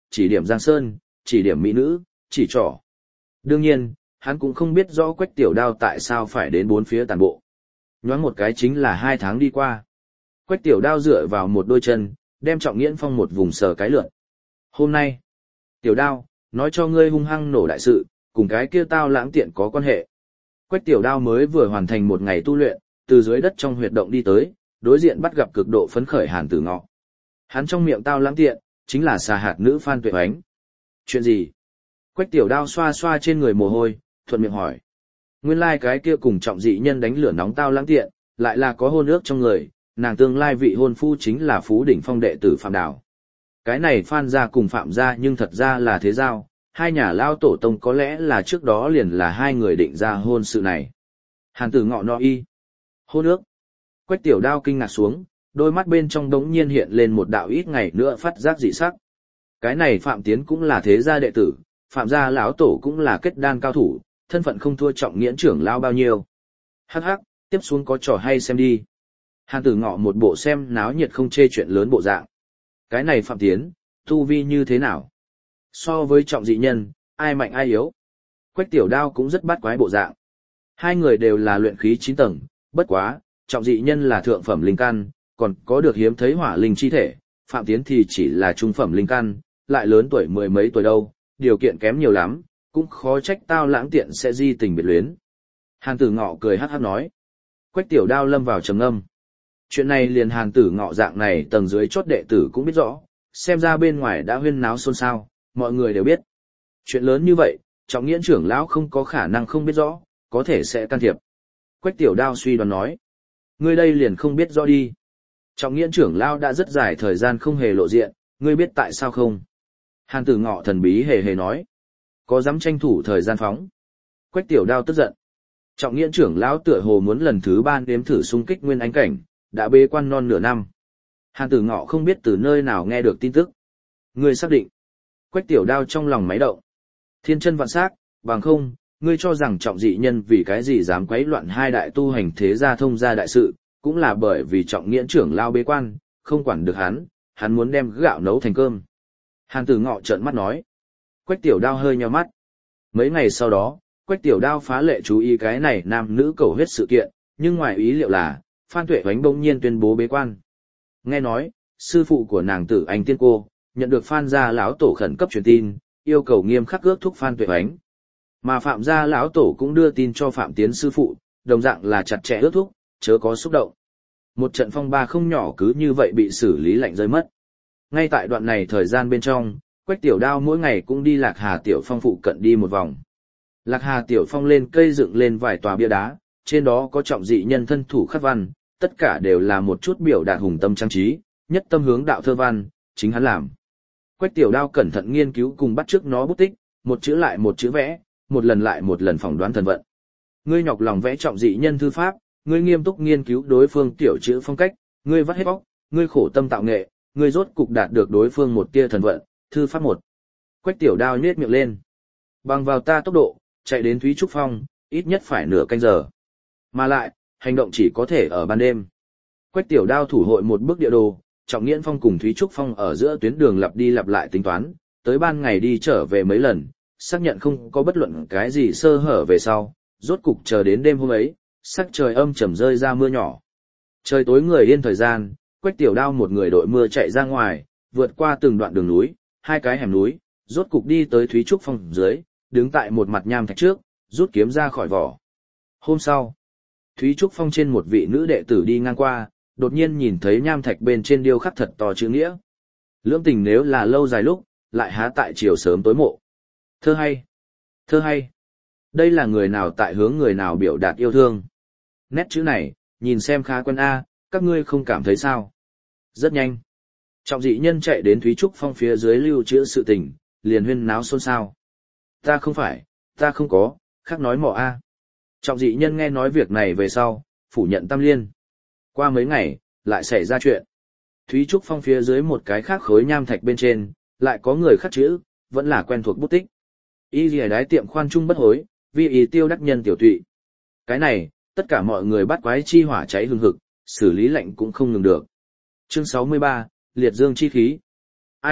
chỉ điểm giang sơn, chỉ điểm mỹ nữ, chỉ trỏ. Đương nhiên, hắn cũng không biết rõ Quách Tiểu Đao tại sao phải đến bốn phía tàn bộ. Nhoáng một cái chính là hai tháng đi qua. Quách Tiểu Đao dựa vào một đôi chân, đem Trọng Nghiễn Phong một vùng sờ cái lượn. Hôm nay, Tiểu Đao, nói cho ngươi hung hăng nổ đại sự, cùng cái kia tao lãng tiện có quan hệ. Quách Tiểu Đao mới vừa hoàn thành một ngày tu luyện, từ dưới đất trong huyệt động đi tới, đối diện bắt gặp cực độ phấn khởi Hàn Tử Ngọ. Hắn trong miệng tao lãng tiện, chính là xà hạt nữ Phan Tuệ Oánh. Chuyện gì? Quách Tiểu Đao xoa xoa trên người mồ hôi, thuận miệng hỏi. Nguyên lai cái kia cùng Trọng dị nhân đánh lửa nóng tao lãng tiện, lại là có hôn ước trong người, nàng tương lai vị hôn phu chính là Phú Đỉnh Phong đệ tử Phạm Đào. Cái này Phan gia cùng Phạm gia nhưng thật ra là thế giao, hai nhà lao tổ tông có lẽ là trước đó liền là hai người định ra hôn sự này. Hàn Tử Ngọ no y. Hôn ước. Quách Tiểu Đao kinh ngạc xuống, đôi mắt bên trong đống nhiên hiện lên một đạo ít ngày nữa phát giác dị sắc. Cái này Phạm Tiến cũng là thế gia đệ tử, Phạm gia lão tổ cũng là kết đan cao thủ, thân phận không thua Trọng Nghiễn trưởng lao bao nhiêu. Hắc hắc, tiếp xuống có trò hay xem đi. Hàn Tử Ngọ một bộ xem náo nhiệt không chê chuyện lớn bộ dạng. Cái này Phạm Tiến, tu vi như thế nào? So với Trọng dị nhân, ai mạnh ai yếu? Quách Tiểu Đao cũng rất bắt quái bộ dạng. Hai người đều là luyện khí chín tầng, bất quá, Trọng dị nhân là thượng phẩm linh căn, còn có được hiếm thấy hỏa linh chi thể, Phạm Tiến thì chỉ là trung phẩm linh căn, lại lớn tuổi mười mấy tuổi đâu, điều kiện kém nhiều lắm, cũng khó trách tao lãng tiện sẽ di tình biệt luyến. Hàn Tử Ngọ cười hắc hắc nói. Quách Tiểu Đao lâm vào trầm ngâm. Chuyện này liền Hàn Tử Ngọ dạng này tầng dưới chốt đệ tử cũng biết rõ, xem ra bên ngoài đã huyên náo xôn xao, mọi người đều biết. Chuyện lớn như vậy, Trọng Nghiễn trưởng lão không có khả năng không biết rõ, có thể sẽ can thiệp. Quách Tiểu Đao suy đoán nói. Ngươi đây liền không biết rõ đi. Trọng Nghiễn trưởng lão đã rất dài thời gian không hề lộ diện, ngươi biết tại sao không? Hàn Tử Ngọ thần bí hề hề nói. Có dám tranh thủ thời gian phóng. Quách Tiểu Đao tức giận. Trọng Nghiễn trưởng lão tựa hồ muốn lần thứ ba nếm thử xung kích nguyên ánh cảnh, đã bế quan non nửa năm. Hàn Tử Ngọ không biết từ nơi nào nghe được tin tức. Ngươi xác định. Quách Tiểu Đao trong lòng máy động. Thiên chân vạn sắc, bằng không, ngươi cho rằng Trọng dị nhân vì cái gì dám quấy loạn hai đại tu hành thế gia thông gia đại sự, cũng là bởi vì Trọng Nghiễn trưởng lão bế quan, không quản được hắn, hắn muốn đem gạo nấu thành cơm. Hàn Tử Ngọ trợn mắt nói. Quách Tiểu Đao hơi nhíu mắt. Mấy ngày sau đó, Quách Tiểu Đao phá lệ chú ý cái này nam nữ cầu huyết sự kiện, nhưng ngoài ý liệu là, Phan Tuệ Oánh bỗng nhiên tuyên bố bế quan. Nghe nói, sư phụ của nàng Tử Anh Tiên Cô, nhận được Phan gia lão tổ khẩn cấp truyền tin, yêu cầu nghiêm khắc ước thúc Phan Tuệ Oánh. Mà Phạm gia lão tổ cũng đưa tin cho Phạm Tiến sư phụ, đồng dạng là chặt chẽ ước thúc, chớ có xúc động. Một trận phong ba không nhỏ cứ như vậy bị xử lý lạnh rơi mất. Ngay tại đoạn này thời gian bên trong, Quách Tiểu Đao mỗi ngày cũng đi Lạc Hà Tiểu Phong phụ cận đi một vòng. Lạc Hà Tiểu Phong lên cây dựng lên vài tòa bia đá, trên đó có Trọng dị nhân thân thủ khắc văn, tất cả đều là một chút biểu đạt hùng tâm trang trí, nhất tâm hướng đạo thơ văn, chính hắn làm. Quách Tiểu Đao cẩn thận nghiên cứu cùng bắt chước nó bút tích, một chữ lại một chữ vẽ, một lần lại một lần phỏng đoán thần vận. Ngươi nhọc lòng vẽ Trọng dị nhân thư pháp, ngươi nghiêm túc nghiên cứu đối phương tiểu chữ phong cách, ngươi vắt hết óc, ngươi khổ tâm tạo nghệ, ngươi rốt cục đạt được đối phương một tia thần vận, thư pháp một. Quách Tiểu Đao nhếch miệng lên. Bằng vào ta tốc độ, chạy đến Thúy Trúc Phong, ít nhất phải nửa canh giờ. Mà lại, hành động chỉ có thể ở ban đêm. Quách Tiểu Đao thủ hội một bức địa đồ, Trọng Nghiễn Phong cùng Thúy Trúc Phong ở giữa tuyến đường lặp đi lặp lại tính toán, tới ban ngày đi trở về mấy lần, xác nhận không có bất luận cái gì sơ hở về sau, rốt cục chờ đến đêm hôm ấy, sắc trời âm trầm rơi ra mưa nhỏ. Trời tối người yên thời gian, Quách Tiểu Đao một người đội mưa chạy ra ngoài, vượt qua từng đoạn đường núi, hai cái hẻm núi, rốt cục đi tới Thúy Trúc Phong dưới, đứng tại một mặt nham thạch trước, rút kiếm ra khỏi vỏ. Hôm sau, Thúy Trúc Phong trên một vị nữ đệ tử đi ngang qua, đột nhiên nhìn thấy nham thạch bên trên điêu khắc thật to chữ nghĩa. Lưỡng tình nếu là lâu dài lúc, lại há tại chiều sớm tối mộ. Thơ hay, thơ hay. Đây là người nào tại hướng người nào biểu đạt yêu thương. Nét chữ này, nhìn xem khá quen a, các ngươi không cảm thấy sao? Rất nhanh. Trọng dị nhân chạy đến Thúy Trúc Phong phía dưới lưu trữ sự tình, liền huyên náo xôn xao. Ta không phải, ta không có, khác nói mỏ a. Trọng dị nhân nghe nói việc này về sau, phủ nhận tam liên. Qua mấy ngày, lại xảy ra chuyện. Thúy Trúc Phong phía dưới một cái khác khối nham thạch bên trên, lại có người khắc chữ, vẫn là quen thuộc bút tích. Y lìa đái tiệm khoan trung bất hối, vi ý tiêu đắc nhân tiểu tụy. Cái này, tất cả mọi người bắt quái chi hỏa cháy hừng hực, xử lý lạnh cũng không ngừng được. Chương sáu mươi ba, liệt dương chi khí. Ai,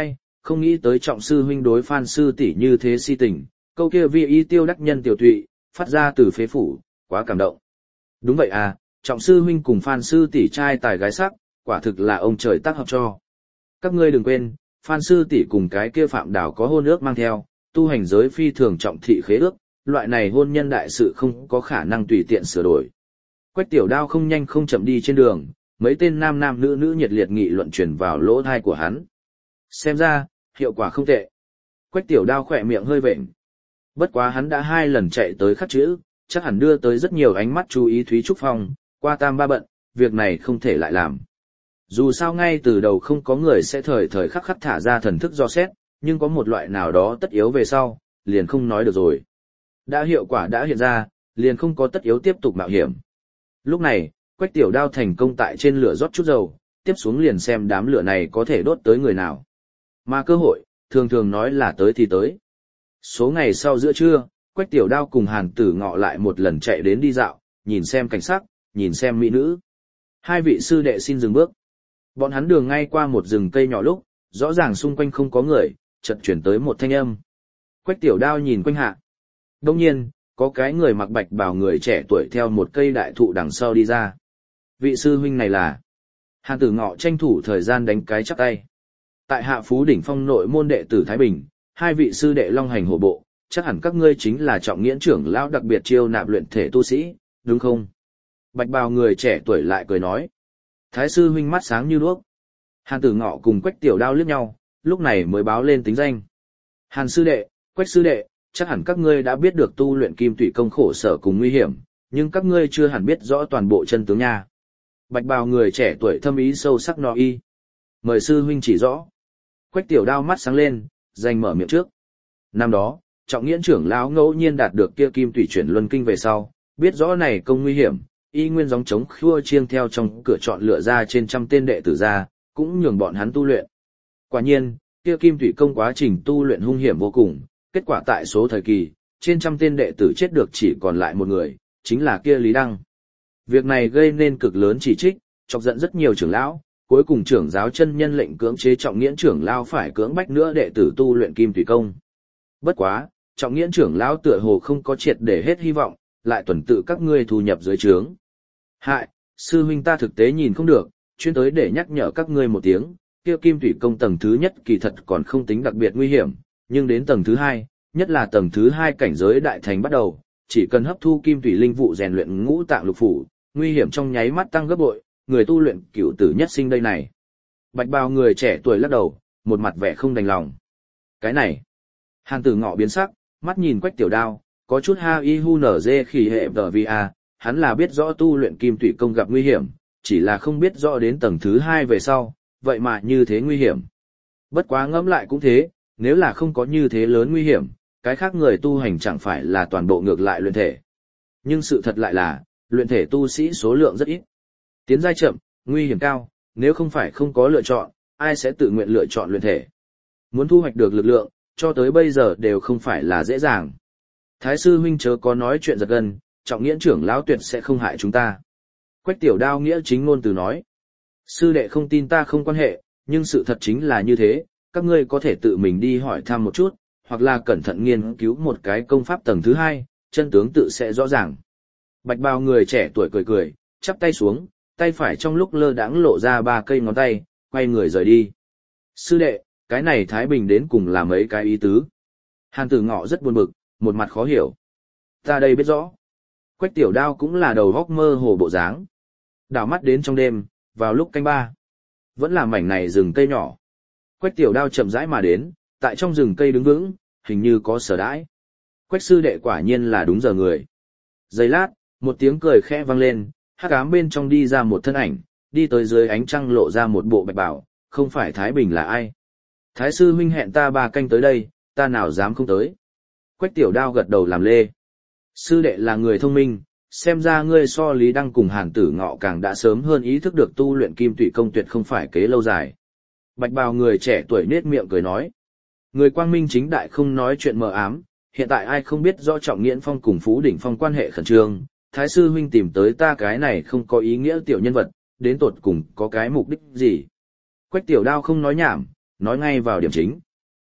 không nghĩ tới trọng sư huynh đối Phan sư tỷ như thế si tình, câu kia vi ý tiêu đắc nhân tiểu tụy, phát ra từ phế phủ, quá cảm động. Đúng vậy à, trọng sư huynh cùng Phan sư tỷ trai tài gái sắc, quả thực là ông trời tác hợp cho. Các ngươi đừng quên, Phan sư tỷ cùng cái kia Phạm Đào có hôn ước mang theo, tu hành giới phi thường trọng thị khế ước, loại này hôn nhân đại sự không có khả năng tùy tiện sửa đổi. Quách Tiểu Đao không nhanh không chậm đi trên đường, mấy tên nam nam nữ nữ nhiệt liệt nghị luận truyền vào lỗ tai của hắn. Xem ra, hiệu quả không tệ. Quách Tiểu Đao khỏe miệng hơi vện. Bất quá hắn đã hai lần chạy tới khắc chữ, chắc hẳn đưa tới rất nhiều ánh mắt chú ý Thúy Trúc Phong, qua tam ba bận, việc này không thể lại làm. Dù sao ngay từ đầu không có người sẽ thời thời khắc khắc thả ra thần thức do xét, nhưng có một loại nào đó tất yếu về sau, liền không nói được rồi. Đã hiệu quả đã hiện ra, liền không có tất yếu tiếp tục mạo hiểm. Lúc này, Quách Tiểu Đao thành công tại trên lửa rót chút dầu, tiếp xuống liền xem đám lửa này có thể đốt tới người nào. Mà cơ hội, thường thường nói là tới thì tới. Số ngày sau giữa trưa, Quách Tiểu Đao cùng Hàn Tử Ngọ lại một lần chạy đến đi dạo, nhìn xem cảnh sắc, nhìn xem mỹ nữ. Hai vị sư đệ xin dừng bước. Bọn hắn đường ngay qua một rừng cây nhỏ lúc, rõ ràng xung quanh không có người, chợt chuyển tới một thanh âm. Quách Tiểu Đao nhìn quanh hạ. Đông nhiên, có cái người mặc bạch bào người trẻ tuổi theo một cây đại thụ đằng sau đi ra. Vị sư huynh này là... Hàn Tử Ngọ tranh thủ thời gian đánh cái chắp tay. Tại Hạ Phú Đỉnh Phong nội môn đệ tử Thái Bình, hai vị sư đệ long hành hổ bộ, chắc hẳn các ngươi chính là trọng nghiễn trưởng lão đặc biệt chiêu nạp luyện thể tu sĩ, đúng không? Bạch bào người trẻ tuổi lại cười nói. Thái sư huynh mắt sáng như đuốc. Hàn Tử Ngọ cùng Quách Tiểu Đao liếc nhau, lúc này mới báo lên tính danh. Hàn sư đệ, Quách sư đệ, chắc hẳn các ngươi đã biết được tu luyện kim tụy công khổ sở cùng nguy hiểm, nhưng các ngươi chưa hẳn biết rõ toàn bộ chân tướng nha. Bạch bào người trẻ tuổi thâm ý sâu sắc nói y. Mời sư huynh chỉ rõ. Quách Tiểu Đao mắt sáng lên, danh mở miệng trước. Năm đó, trọng nghiễn trưởng lão ngẫu nhiên đạt được kia kim tụy chuyển luân kinh về sau, biết rõ này công nguy hiểm, y nguyên gióng chống khua chiêng theo trong cửa chọn lựa ra trên trăm tên đệ tử ra, cũng nhường bọn hắn tu luyện. Quả nhiên, kia kim tụy công quá trình tu luyện hung hiểm vô cùng, kết quả tại số thời kỳ, trên trăm tên đệ tử chết được chỉ còn lại một người, chính là kia Lý Đăng. Việc này gây nên cực lớn chỉ trích, chọc giận rất nhiều trưởng lão, cuối cùng trưởng giáo chân nhân lệnh cưỡng chế trọng nghiễn trưởng lão phải cưỡng bách nữa đệ tử tu luyện kim tùy công. Bất quá, trọng nghiễn trưởng lão tựa hồ không có triệt để hết hy vọng, lại tuần tự các ngươi thu nhập dưới trướng. Hại, sư huynh ta thực tế nhìn không được, chuyên tới để nhắc nhở các ngươi một tiếng, kia kim tùy công tầng thứ nhất kỳ thật còn không tính đặc biệt nguy hiểm, nhưng đến tầng thứ hai, nhất là tầng thứ hai cảnh giới đại thành bắt đầu, chỉ cần hấp thu kim tùy linh vụ rèn luyện ngũ tạng lục phủ, nguy hiểm trong nháy mắt tăng gấp bội, người tu luyện cửu tử nhất sinh đây này. Bạch bào người trẻ tuổi lắc đầu, một mặt vẻ không đành lòng. Cái này, Hàn Tử Ngọ biến sắc, mắt nhìn Quách Tiểu Đao, có chút ha y hu nở dê khỉ hệ vờ vi a, hắn là biết rõ tu luyện kim tùy công gặp nguy hiểm, chỉ là không biết rõ đến tầng thứ hai về sau, vậy mà như thế nguy hiểm. Bất quá ngẫm lại cũng thế, nếu là không có như thế lớn nguy hiểm, cái khác người tu hành chẳng phải là toàn bộ ngược lại luyện thể. Nhưng sự thật lại là, luyện thể tu sĩ số lượng rất ít. Tiến giai chậm, nguy hiểm cao, nếu không phải không có lựa chọn, ai sẽ tự nguyện lựa chọn luyện thể. Muốn thu hoạch được lực lượng, cho tới bây giờ đều không phải là dễ dàng. Thái sư huynh chớ có nói chuyện giật gân, trọng nghiễn trưởng lão tuyệt sẽ không hại chúng ta. Quách Tiểu Đao nghĩa chính ngôn từ nói. Sư đệ không tin ta không quan hệ, nhưng sự thật chính là như thế, các ngươi có thể tự mình đi hỏi thăm một chút, hoặc là cẩn thận nghiên cứu một cái công pháp tầng thứ hai, chân tướng tự sẽ rõ ràng. Bạch bào người trẻ tuổi cười cười, chắp tay xuống, tay phải trong lúc lơ đãng lộ ra ba cây ngón tay, quay người rời đi. Sư đệ, cái này Thái Bình đến cùng là mấy cái ý tứ. Hàn Tử Ngọ rất buồn bực, một mặt khó hiểu. Ta đây biết rõ. Quách Tiểu Đao cũng là đầu góc mơ hồ bộ dáng. Đảo mắt đến trong đêm, vào lúc canh ba. Vẫn là mảnh này rừng cây nhỏ. Quách Tiểu Đao chậm rãi mà đến, tại trong rừng cây đứng vững, hình như có sở đãi. Quách sư đệ quả nhiên là đúng giờ người. Giây lát, một tiếng cười khẽ vang lên, hắc ám bên trong đi ra một thân ảnh, đi tới dưới ánh trăng lộ ra một bộ bạch bào, không phải Thái Bình là ai. Thái sư huynh hẹn ta ba canh tới đây, ta nào dám không tới. Quách Tiểu Đao gật đầu làm lê. Sư đệ là người thông minh, xem ra ngươi so Lý Đăng cùng Hàn Tử Ngọ càng đã sớm hơn ý thức được tu luyện kim tụy công tuyệt không phải kế lâu dài. Bạch bào người trẻ tuổi nết miệng cười nói. Người quang minh chính đại không nói chuyện mờ ám, hiện tại ai không biết rõ Trọng Nghiễn Phong cùng Phú Đỉnh Phong quan hệ khẩn trương, Thái sư huynh tìm tới ta cái này không có ý nghĩa tiểu nhân vật, đến tột cùng có cái mục đích gì. Quách Tiểu Đao không nói nhảm, nói ngay vào điểm chính.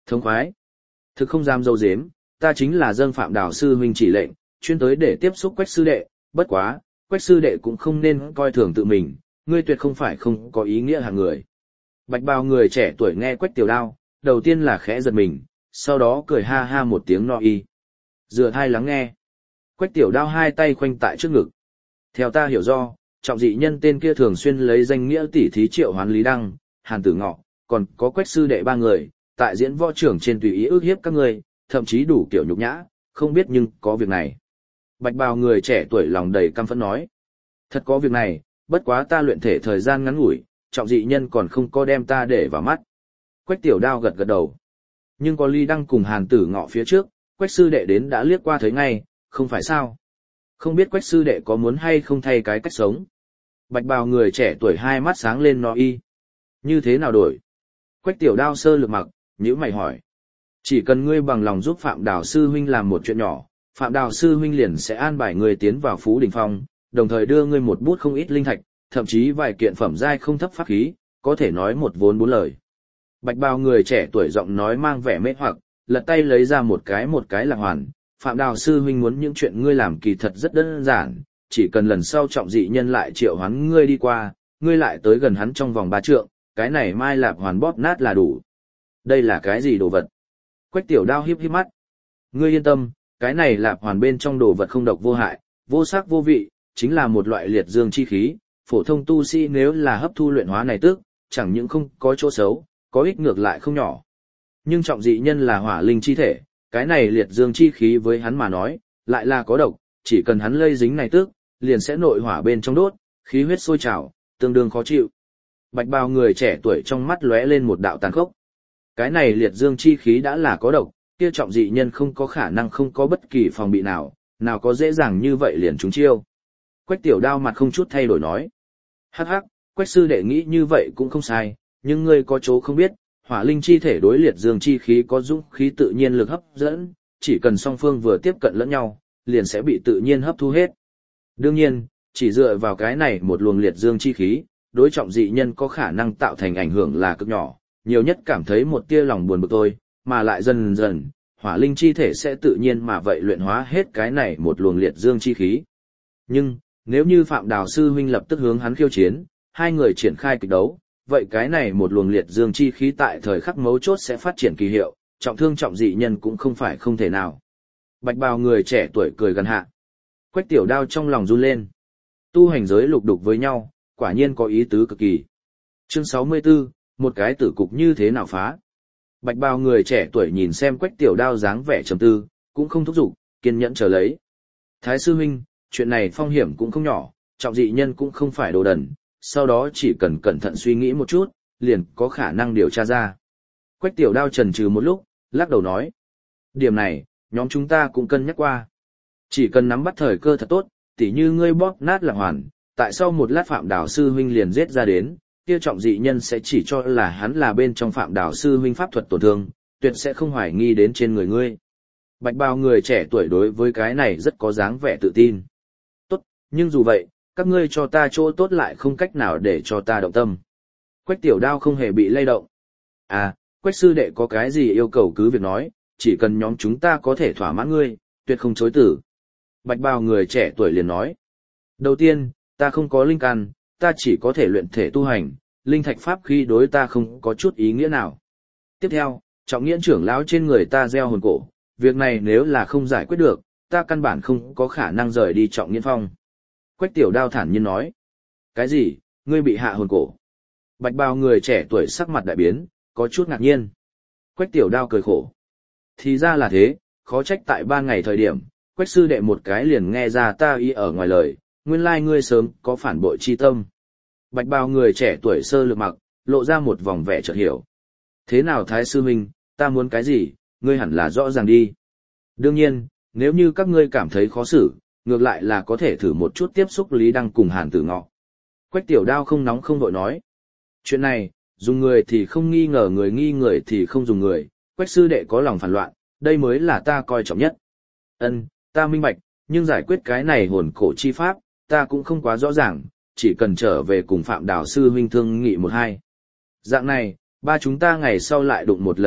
Thống khoái. Thực không dám dâu dếm, ta chính là dâng Phạm Đào sư huynh chỉ lệnh, chuyên tới để tiếp xúc Quách sư đệ, bất quá, Quách sư đệ cũng không nên coi thường tự mình, ngươi tuyệt không phải không có ý nghĩa hàng người. Bạch bào người trẻ tuổi nghe Quách Tiểu Đao, đầu tiên là khẽ giật mình, sau đó cười ha ha một tiếng no y. Dựa thai lắng nghe. Quách Tiểu Đao hai tay khoanh tại trước ngực. Theo ta hiểu do, trọng dị nhân tên kia thường xuyên lấy danh nghĩa tỷ thí triệu hoán Lý Đăng, Hàn Tử Ngọ, còn có Quách sư đệ ba người, tại diễn võ trưởng trên tùy ý ức hiếp các người, thậm chí đủ kiểu nhục nhã, không biết nhưng có việc này. Bạch bào người trẻ tuổi lòng đầy căm phẫn nói. Thật có việc này, bất quá ta luyện thể thời gian ngắn ngủi, trọng dị nhân còn không có đem ta để vào mắt. Quách Tiểu Đao gật gật đầu. Nhưng có Lý Đăng cùng Hàn Tử Ngọ phía trước, Quách sư đệ đến đã liếc qua thấy ngay, không phải sao. Không biết Quách sư đệ có muốn hay không thay cái cách sống. Bạch bào người trẻ tuổi hai mắt sáng lên no y. Như thế nào đổi? Quách Tiểu Đao sơ lược mặc, nhíu mày hỏi. Chỉ cần ngươi bằng lòng giúp Phạm Đào sư huynh làm một chuyện nhỏ, Phạm Đào sư huynh liền sẽ an bài ngươi tiến vào Phú Đình Phong, đồng thời đưa ngươi một bút không ít linh thạch, thậm chí vài kiện phẩm giai không thấp pháp khí, có thể nói một vốn bốn lời. Bạch bào người trẻ tuổi giọng nói mang vẻ mê hoặc, lật tay lấy ra một cái một cái lạc hoàn. Phạm Đào sư huynh muốn những chuyện ngươi làm kỳ thật rất đơn giản, chỉ cần lần sau trọng dị nhân lại triệu hoán ngươi đi qua, ngươi lại tới gần hắn trong vòng ba trượng, cái này mai lạp hoàn bóp nát là đủ. Đây là cái gì đồ vật? Quách Tiểu Đao hiếp hiếp mắt. Ngươi yên tâm, cái này lạp hoàn bên trong đồ vật không độc vô hại, vô sắc vô vị, chính là một loại liệt dương chi khí, phổ thông tu sĩ nếu là hấp thu luyện hóa này tức, chẳng những không có chỗ xấu, có ích ngược lại không nhỏ. Nhưng trọng dị nhân là hỏa linh chi thể, cái này liệt dương chi khí với hắn mà nói, lại là có độc, chỉ cần hắn lây dính này tức, liền sẽ nội hỏa bên trong đốt, khí huyết sôi trào, tương đương khó chịu. Bạch bào người trẻ tuổi trong mắt lóe lên một đạo tàn khốc. Cái này liệt dương chi khí đã là có độc, kia trọng dị nhân không có khả năng không có bất kỳ phòng bị nào, nào có dễ dàng như vậy liền trúng chiêu. Quách Tiểu Đao mặt không chút thay đổi nói. Hắc hắc, Quách sư đệ nghĩ như vậy cũng không sai, nhưng ngươi có chỗ không biết, hỏa linh chi thể đối liệt dương chi khí có dũng khí tự nhiên lực hấp dẫn, chỉ cần song phương vừa tiếp cận lẫn nhau, liền sẽ bị tự nhiên hấp thu hết. Đương nhiên, chỉ dựa vào cái này một luồng liệt dương chi khí, đối trọng dị nhân có khả năng tạo thành ảnh hưởng là cực nhỏ, nhiều nhất cảm thấy một tia lòng buồn bực thôi, mà lại dần dần, hỏa linh chi thể sẽ tự nhiên mà vậy luyện hóa hết cái này một luồng liệt dương chi khí. Nhưng, nếu như Phạm Đào sư huynh lập tức hướng hắn khiêu chiến, hai người triển khai kịch đấu, vậy cái này một luồng liệt dương chi khí tại thời khắc mấu chốt sẽ phát triển kỳ hiệu, trọng thương trọng dị nhân cũng không phải không thể nào. Bạch bào người trẻ tuổi cười gần hạ. Quách Tiểu Đao trong lòng run lên. Tu hành giới lục đục với nhau, quả nhiên có ý tứ cực kỳ. Chương sáu mươi tư, một cái tử cục như thế nào phá. Bạch bào người trẻ tuổi nhìn xem Quách Tiểu Đao dáng vẻ trầm tư, cũng không thúc giục, kiên nhẫn chờ lấy. Thái sư huynh, chuyện này phong hiểm cũng không nhỏ, trọng dị nhân cũng không phải đồ đần, sau đó chỉ cần cẩn thận suy nghĩ một chút, liền có khả năng điều tra ra. Quách Tiểu Đao chần chừ một lúc, lắc đầu nói. Điểm này, nhóm chúng ta cũng cân nhắc qua. Chỉ cần nắm bắt thời cơ thật tốt, tỉ như ngươi bóp nát lạc hoàn, tại sau một lát Phạm Đào sư huynh liền giết ra đến, kia trọng dị nhân sẽ chỉ cho là hắn là bên trong Phạm Đào sư huynh pháp thuật tổn thương, tuyệt sẽ không hoài nghi đến trên người ngươi. Bạch bào người trẻ tuổi đối với cái này rất có dáng vẻ tự tin. Tốt, nhưng dù vậy, các ngươi cho ta chỗ tốt lại không cách nào để cho ta động tâm. Quách Tiểu Đao không hề bị lay động. À, Quách sư đệ có cái gì yêu cầu cứ việc nói, chỉ cần nhóm chúng ta có thể thỏa mãn ngươi, tuyệt không chối tử. Bạch bào người trẻ tuổi liền nói. Đầu tiên, ta không có linh căn, ta chỉ có thể luyện thể tu hành, linh thạch pháp khí đối ta không có chút ý nghĩa nào. Tiếp theo, trọng nghiễn trưởng lão trên người ta gieo hồn cổ, việc này nếu là không giải quyết được, ta căn bản không có khả năng rời đi trọng nghiễn phong. Quách Tiểu Đao thản nhiên nói. Cái gì, ngươi bị hạ hồn cổ? Bạch bào người trẻ tuổi sắc mặt đại biến, có chút ngạc nhiên. Quách Tiểu Đao cười khổ. Thì ra là thế, khó trách tại ba ngày thời điểm, Quách sư đệ một cái liền nghe ra ta ý ở ngoài lời, nguyên lai ngươi sớm có phản bội chi tâm. Bạch bào người trẻ tuổi sơ lược mặc, lộ ra một vòng vẻ chợt hiểu. Thế nào Thái sư huynh, ta muốn cái gì, ngươi hẳn là rõ ràng đi. Đương nhiên, nếu như các ngươi cảm thấy khó xử, ngược lại là có thể thử một chút tiếp xúc Lý Đăng cùng Hàn Tử Ngọ. Quách Tiểu Đao không nóng không vội nói. Chuyện này, dùng người thì không nghi ngờ người, nghi người thì không dùng người, Quách sư đệ có lòng phản loạn, đây mới là ta coi trọng nhất. Ân, ta minh bạch, nhưng giải quyết cái này hồn cổ chi pháp, ta cũng không quá rõ ràng, chỉ cần trở về cùng Phạm Đào sư huynh thương nghị một hai. Dạng này, ba chúng ta ngày sau lại đụng một lần mặt,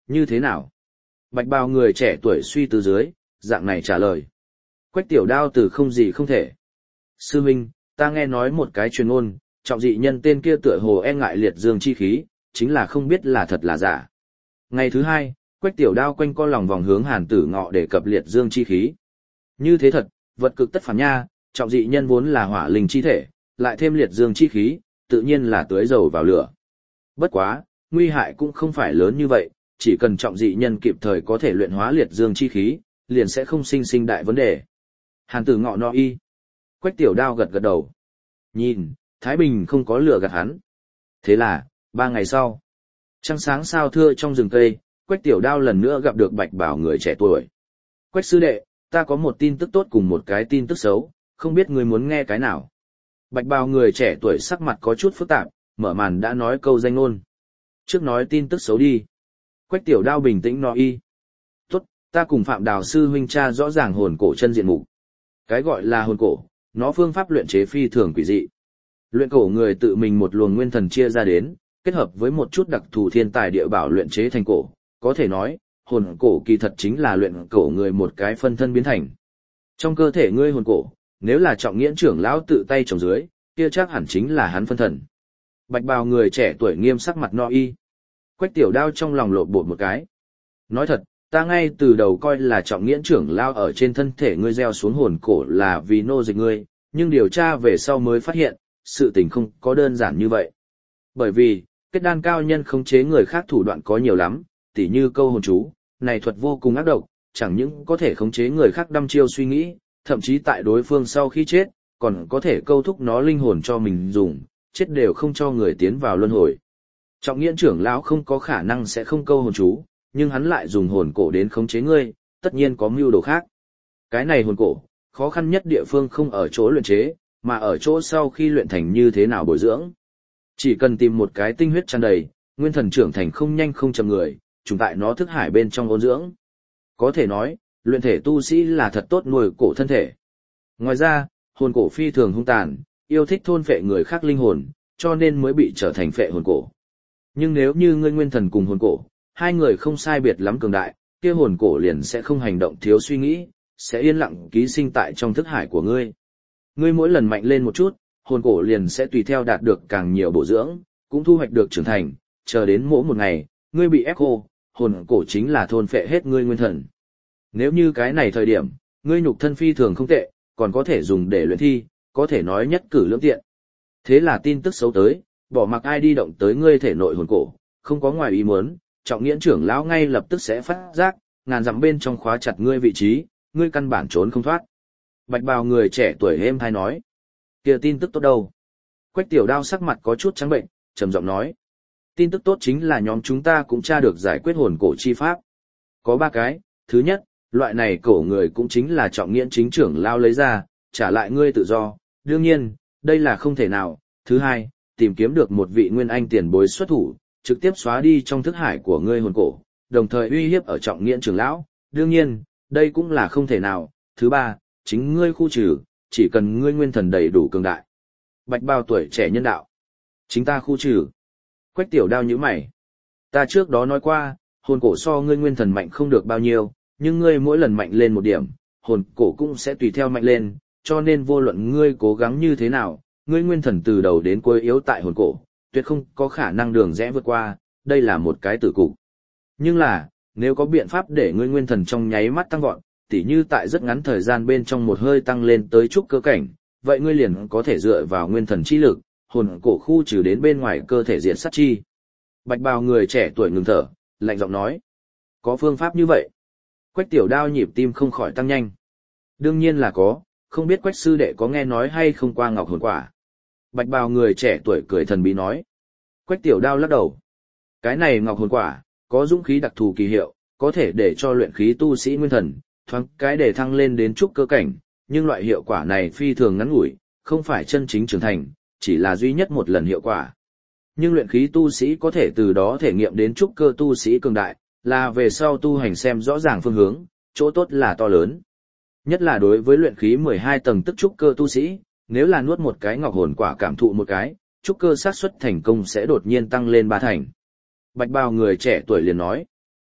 như thế nào? Bạch bào người trẻ tuổi suy tư dưới, dạng này trả lời. Quách tiểu đao từ không gì không thể. Sư huynh, ta nghe nói một cái truyền ngôn, trọng dị nhân tên kia tựa hồ e ngại liệt dương chi khí, chính là không biết là thật là giả. Ngày thứ hai, Quách tiểu đao quanh co lòng vòng hướng Hàn Tử Ngọ để cập liệt dương chi khí. Như thế thật, vật cực tất phản nha, trọng dị nhân vốn là hỏa linh chi thể, lại thêm liệt dương chi khí, tự nhiên là tưới dầu vào lửa. Bất quá, nguy hại cũng không phải lớn như vậy, chỉ cần trọng dị nhân kịp thời có thể luyện hóa liệt dương chi khí, liền sẽ không sinh sinh đại vấn đề. Hàn Tử Ngọ no y. Quách tiểu đao gật gật đầu. Nhìn, Thái Bình không có lửa gạt hắn. Thế là, ba ngày sau, trăng sáng sao thưa trong rừng cây, Quách tiểu đao lần nữa gặp được Bạch Bảo người trẻ tuổi. Quách sư đệ, ta có một tin tức tốt cùng một cái tin tức xấu, không biết ngươi muốn nghe cái nào. Bạch Bảo người trẻ tuổi sắc mặt có chút phức tạp, mở màn đã nói câu danh ngôn. Trước nói tin tức xấu đi. Quách tiểu đao bình tĩnh nói y. Tốt, ta cùng Phạm Đào sư huynh cha rõ ràng hồn cổ chân diện mục. Cái gọi là hồn cổ, nó phương pháp luyện chế phi thường quỷ dị. Luyện cổ người tự mình một luồng nguyên thần chia ra đến, kết hợp với một chút đặc thù thiên tài địa bảo luyện chế thành cổ, có thể nói, hồn cổ kỳ thật chính là luyện cổ người một cái phân thân biến thành. Trong cơ thể ngươi hồn cổ, nếu là trọng nghiễn trưởng lão tự tay trồng dưới, kia chắc hẳn chính là hắn phân thần. Bạch bào người trẻ tuổi nghiêm sắc mặt no y. Quách tiểu đao trong lòng lộn bột một cái. Nói thật, ta ngay từ đầu coi là trọng nghiễn trưởng lão ở trên thân thể ngươi gieo xuống hồn cổ là vì nô dịch ngươi, nhưng điều tra về sau mới phát hiện, sự tình không có đơn giản như vậy. Bởi vì, kết đan cao nhân khống chế người khác thủ đoạn có nhiều lắm, tỉ như câu hồn chú, này thuật vô cùng ác độc, chẳng những có thể khống chế người khác đăm chiêu suy nghĩ, thậm chí tại đối phương sau khi chết, còn có thể câu thúc nó linh hồn cho mình dùng, chết đều không cho người tiến vào luân hồi. Trọng nghiễn trưởng lão không có khả năng sẽ không câu hồn chú, nhưng hắn lại dùng hồn cổ đến khống chế ngươi, tất nhiên có mưu đồ khác. Cái này hồn cổ, khó khăn nhất địa phương không ở chỗ luyện chế, mà ở chỗ sau khi luyện thành như thế nào bồi dưỡng. Chỉ cần tìm một cái tinh huyết tràn đầy, nguyên thần trưởng thành không nhanh không chậm người, trùng tại nó thức hải bên trong ôn dưỡng. Có thể nói, luyện thể tu sĩ là thật tốt nuôi cổ thân thể. Ngoài ra, hồn cổ phi thường hung tàn, yêu thích thôn phệ người khác linh hồn, cho nên mới bị trở thành phệ hồn cổ. Nhưng nếu như ngươi nguyên thần cùng hồn cổ, hai người không sai biệt lắm cường đại, kia hồn cổ liền sẽ không hành động thiếu suy nghĩ, sẽ yên lặng ký sinh tại trong thức hải của ngươi. Ngươi mỗi lần mạnh lên một chút, hồn cổ liền sẽ tùy theo đạt được càng nhiều bổ dưỡng, cũng thu hoạch được trưởng thành, chờ đến mỗi một ngày, ngươi bị ép khô, hồn cổ chính là thôn phệ hết ngươi nguyên thần. Nếu như cái này thời điểm, ngươi nhục thân phi thường không tệ, còn có thể dùng để luyện thi, có thể nói nhất cử lưỡng tiện. Thế là tin tức xấu tới, bỏ mặc ai đi động tới ngươi thể nội hồn cổ, không có ngoài ý muốn, trọng nghiễn trưởng lão ngay lập tức sẽ phát giác, ngàn dặm bên trong khóa chặt ngươi vị trí, ngươi căn bản trốn không thoát. Bạch bào người trẻ tuổi êm thai nói, kia tin tức tốt đâu? Quách tiểu đao sắc mặt có chút trắng bệnh, trầm giọng nói, tin tức tốt chính là nhóm chúng ta cũng tra được giải quyết hồn cổ chi pháp. Có ba cái, thứ nhất, loại này cổ người cũng chính là trọng nghiễn chính trưởng lao lấy ra, trả lại ngươi tự do, đương nhiên, đây là không thể nào. Thứ hai, tìm kiếm được một vị nguyên anh tiền bối xuất thủ, trực tiếp xóa đi trong thức hải của ngươi hồn cổ, đồng thời uy hiếp ở trọng nghiễn trưởng lão, đương nhiên, đây cũng là không thể nào. Thứ ba, chính ngươi khu trừ, chỉ cần ngươi nguyên thần đầy đủ cường đại. Bạch bào tuổi trẻ nhân đạo. Chính ta khu trừ. Quách tiểu đao nhíu mày. Ta trước đó nói qua, hồn cổ so ngươi nguyên thần mạnh không được bao nhiêu, nhưng ngươi mỗi lần mạnh lên một điểm, hồn cổ cũng sẽ tùy theo mạnh lên, cho nên vô luận ngươi cố gắng như thế nào, ngươi nguyên thần từ đầu đến cuối yếu tại hồn cổ, tuyệt không có khả năng đường rẽ vượt qua, đây là một cái tử cục. Nhưng là, nếu có biện pháp để ngươi nguyên thần trong nháy mắt tăng vọt, tỉ như tại rất ngắn thời gian bên trong một hơi tăng lên tới trúc cơ cảnh, vậy ngươi liền có thể dựa vào nguyên thần chi lực, hồn cổ khu trừ đến bên ngoài cơ thể diện sát chi. Bạch bào người trẻ tuổi ngừng thở, lạnh giọng nói, có phương pháp như vậy? Quách tiểu đao nhịp tim không khỏi tăng nhanh. Đương nhiên là có, không biết Quách sư đệ có nghe nói hay không qua ngọc hồn quả. Bạch bào người trẻ tuổi cười thần bí nói. Quách tiểu đao lắc đầu. Cái này ngọc hồn quả, có dũng khí đặc thù kỳ hiệu, có thể để cho luyện khí tu sĩ nguyên thần, thoáng cái để thăng lên đến trúc cơ cảnh, nhưng loại hiệu quả này phi thường ngắn ngủi, không phải chân chính trưởng thành, chỉ là duy nhất một lần hiệu quả. Nhưng luyện khí tu sĩ có thể từ đó thể nghiệm đến trúc cơ tu sĩ cường đại, là về sau tu hành xem rõ ràng phương hướng, chỗ tốt là to lớn. Nhất là đối với luyện khí mười hai tầng tức trúc cơ tu sĩ, nếu là nuốt một cái ngọc hồn quả cảm thụ một cái, trúc cơ xác suất thành công sẽ đột nhiên tăng lên ba thành. Bạch bào người trẻ tuổi liền nói,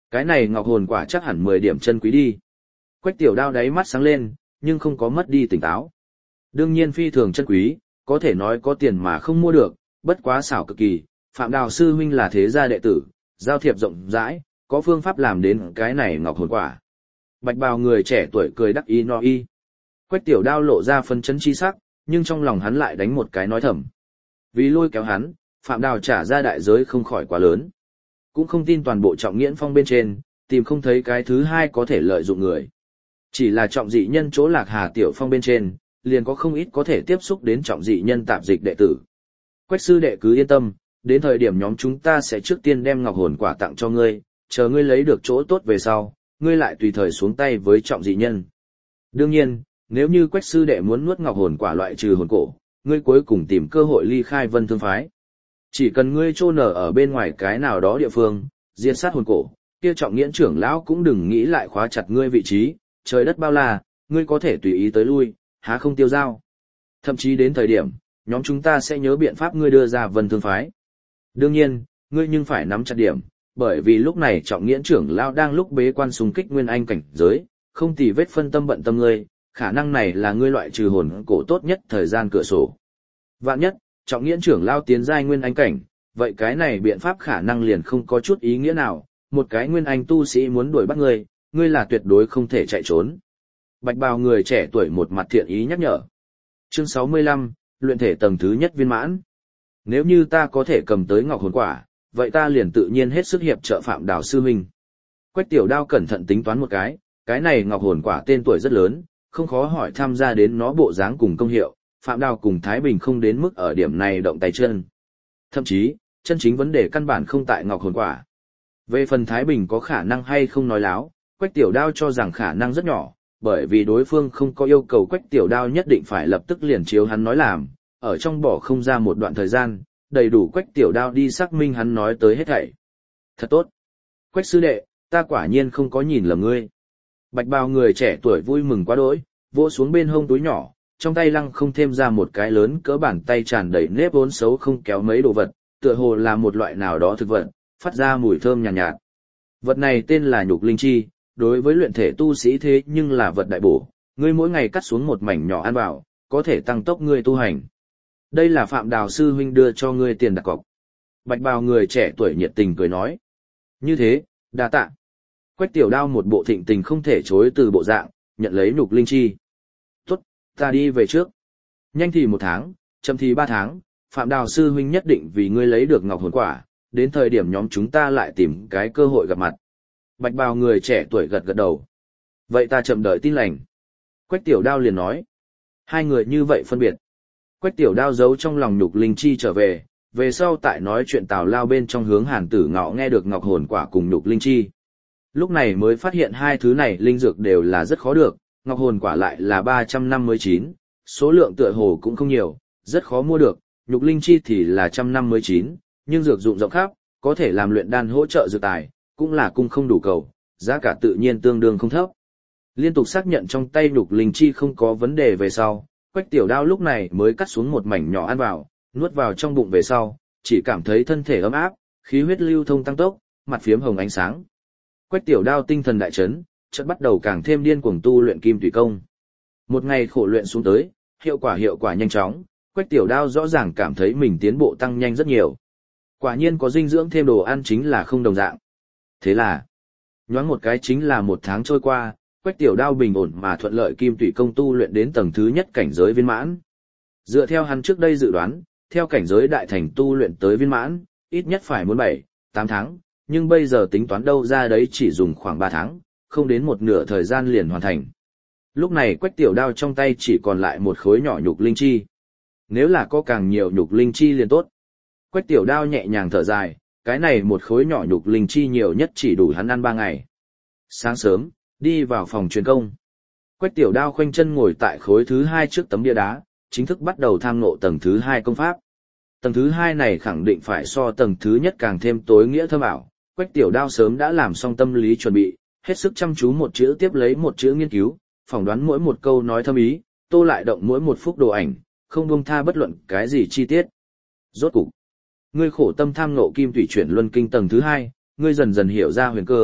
Cái này ngọc hồn quả chắc hẳn mười điểm chân quý đi. Quách tiểu đao đáy mắt sáng lên, nhưng không có mất đi tỉnh táo. Đương nhiên phi thường chân quý, có thể nói có tiền mà không mua được, bất quá xảo cực kỳ, Phạm Đào sư huynh là thế gia đệ tử, giao thiệp rộng rãi, có phương pháp làm đến cái này ngọc hồn quả. Bạch bào người trẻ tuổi cười đắc ý no y. Quách tiểu đao lộ ra phân chấn chi sắc, nhưng trong lòng hắn lại đánh một cái nói thầm. Vì lôi kéo hắn, Phạm Đào trả ra đại giới không khỏi quá lớn. Cũng không tin toàn bộ trọng nghiễn phong bên trên, tìm không thấy cái thứ hai có thể lợi dụng người. Chỉ là trọng dị nhân chỗ lạc hà tiểu phong bên trên, liền có không ít có thể tiếp xúc đến trọng dị nhân tạp dịch đệ tử. Quách sư đệ cứ yên tâm, đến thời điểm nhóm chúng ta sẽ trước tiên đem ngọc hồn quả tặng cho ngươi, chờ ngươi lấy được chỗ tốt về sau, ngươi lại tùy thời xuống tay với trọng dị nhân. Đương nhiên, nếu như Quách sư đệ muốn nuốt ngọc hồn quả loại trừ hồn cổ, ngươi cuối cùng tìm cơ hội ly khai Vân Thương phái. Chỉ cần ngươi chôn nở ở bên ngoài cái nào đó địa phương, diệt sát hồn cổ, kia trọng nghiễn trưởng lão cũng đừng nghĩ lại khóa chặt ngươi vị trí, trời đất bao la, ngươi có thể tùy ý tới lui, há không tiêu dao. Thậm chí đến thời điểm, nhóm chúng ta sẽ nhớ biện pháp ngươi đưa ra Vân Thương phái. Đương nhiên, ngươi nhưng phải nắm chặt điểm, bởi vì lúc này trọng nghiễn trưởng lão đang lúc bế quan xung kích nguyên anh cảnh giới, không tì vết phân tâm bận tâm ngươi, khả năng này là ngươi loại trừ hồn cổ tốt nhất thời gian cửa sổ. Vạn nhất, trọng nghiễn trưởng lão tiến giai nguyên anh cảnh, vậy cái này biện pháp khả năng liền không có chút ý nghĩa nào, một cái nguyên anh tu sĩ muốn đuổi bắt ngươi, ngươi là tuyệt đối không thể chạy trốn. Bạch bào người trẻ tuổi một mặt thiện ý nhắc nhở. Chương sáu mươi lăm, luyện thể tầng thứ nhất viên mãn. Nếu như ta có thể cầm tới ngọc hồn quả, vậy ta liền tự nhiên hết sức hiệp trợ Phạm Đào sư huynh. Quách tiểu đao cẩn thận tính toán một cái, cái này ngọc hồn quả tên tuổi rất lớn, không khó hỏi tham gia đến nó bộ dáng cùng công hiệu, Phạm Đào cùng Thái Bình không đến mức ở điểm này động tay chân. Thậm chí, chân chính vấn đề căn bản không tại ngọc hồn quả. Về phần Thái Bình có khả năng hay không nói láo, Quách tiểu đao cho rằng khả năng rất nhỏ, bởi vì đối phương không có yêu cầu Quách tiểu đao nhất định phải lập tức liền chiếu hắn nói làm, ở trong bỏ không ra một đoạn thời gian, đầy đủ Quách tiểu đao đi xác minh hắn nói tới hết thảy. Thật tốt. Quách sư đệ, ta quả nhiên không có nhìn lầm ngươi. Bạch bào người trẻ tuổi vui mừng quá đỗi, vỗ xuống bên hông túi nhỏ, trong tay lăng không thêm ra một cái lớn cỡ bàn tay tràn đầy nếp vốn xấu không kéo mấy đồ vật, tựa hồ là một loại nào đó thực vật, phát ra mùi thơm nhàn nhạt, nhạt. Vật này tên là nhục linh chi, đối với luyện thể tu sĩ thế nhưng là vật đại bổ, ngươi mỗi ngày cắt xuống một mảnh nhỏ ăn vào, có thể tăng tốc ngươi tu hành. Đây là Phạm Đào sư huynh đưa cho ngươi tiền đặt cọc. Bạch bào người trẻ tuổi nhiệt tình cười nói. Như thế, đa tạ. Quách tiểu đao một bộ thịnh tình không thể chối từ bộ dạng, nhận lấy nhục linh chi. Tốt, ta đi về trước. Nhanh thì một tháng, chậm thì ba tháng, Phạm Đào sư huynh nhất định vì ngươi lấy được ngọc hồn quả, đến thời điểm nhóm chúng ta lại tìm cái cơ hội gặp mặt. Bạch bào người trẻ tuổi gật gật đầu. Vậy ta chậm đợi tin lành. Quách tiểu đao liền nói. Hai người như vậy phân biệt. Quách tiểu đao giấu trong lòng nhục linh chi trở về, về sau tại nói chuyện tào lao bên trong hướng Hàn Tử Ngọ nghe được ngọc hồn quả cùng nhục linh chi. Lúc này mới phát hiện hai thứ này linh dược đều là rất khó được, ngọc hồn quả lại là ba trăm năm mươi chín, số lượng tựa hồ cũng không nhiều, rất khó mua được, nhục linh chi thì là một trăm năm mươi chín, nhưng dược dụng rộng khắp, có thể làm luyện đan hỗ trợ dược tài, cũng là cung không đủ cầu, giá cả tự nhiên tương đương không thấp. Liên tục xác nhận trong tay nhục linh chi không có vấn đề về sau, Quách tiểu đao lúc này mới cắt xuống một mảnh nhỏ ăn vào, nuốt vào trong bụng về sau, chỉ cảm thấy thân thể ấm áp, khí huyết lưu thông tăng tốc, mặt phiếm hồng ánh sáng. Quách tiểu đao tinh thần đại chấn, chợt bắt đầu càng thêm điên cuồng tu luyện kim thủy công. Một ngày khổ luyện xuống tới, hiệu quả hiệu quả nhanh chóng, Quách tiểu đao rõ ràng cảm thấy mình tiến bộ tăng nhanh rất nhiều. Quả nhiên có dinh dưỡng thêm đồ ăn chính là không đồng dạng. Thế là, nhoáng một cái chính là một tháng trôi qua, Quách tiểu đao bình ổn mà thuận lợi kim tủy công tu luyện đến tầng thứ nhất cảnh giới viên mãn. Dựa theo hắn trước đây dự đoán, theo cảnh giới đại thành tu luyện tới viên mãn, ít nhất phải muốn bảy, tám tháng, nhưng bây giờ tính toán đâu ra đấy chỉ dùng khoảng ba tháng, không đến một nửa thời gian liền hoàn thành. Lúc này Quách tiểu đao trong tay chỉ còn lại một khối nhỏ nhục linh chi. Nếu là có càng nhiều nhục linh chi liền tốt. Quách tiểu đao nhẹ nhàng thở dài, cái này một khối nhỏ nhục linh chi nhiều nhất chỉ đủ hắn ăn ba ngày. Sáng sớm, đi vào phòng truyền công. Quách tiểu đao khoanh chân ngồi tại khối thứ hai trước tấm bia đá, chính thức bắt đầu tham ngộ tầng thứ hai công pháp. Tầng thứ hai này khẳng định phải so tầng thứ nhất càng thêm tối nghĩa thâm ảo. Quách tiểu đao sớm đã làm xong tâm lý chuẩn bị, hết sức chăm chú một chữ tiếp lấy một chữ nghiên cứu, phỏng đoán mỗi một câu nói thâm ý, tô lại động mỗi một phút đồ ảnh, không buông tha bất luận cái gì chi tiết. Rốt cục, ngươi khổ tâm tham ngộ kim thủy chuyển luân kinh tầng thứ hai, ngươi dần dần hiểu ra huyền cơ,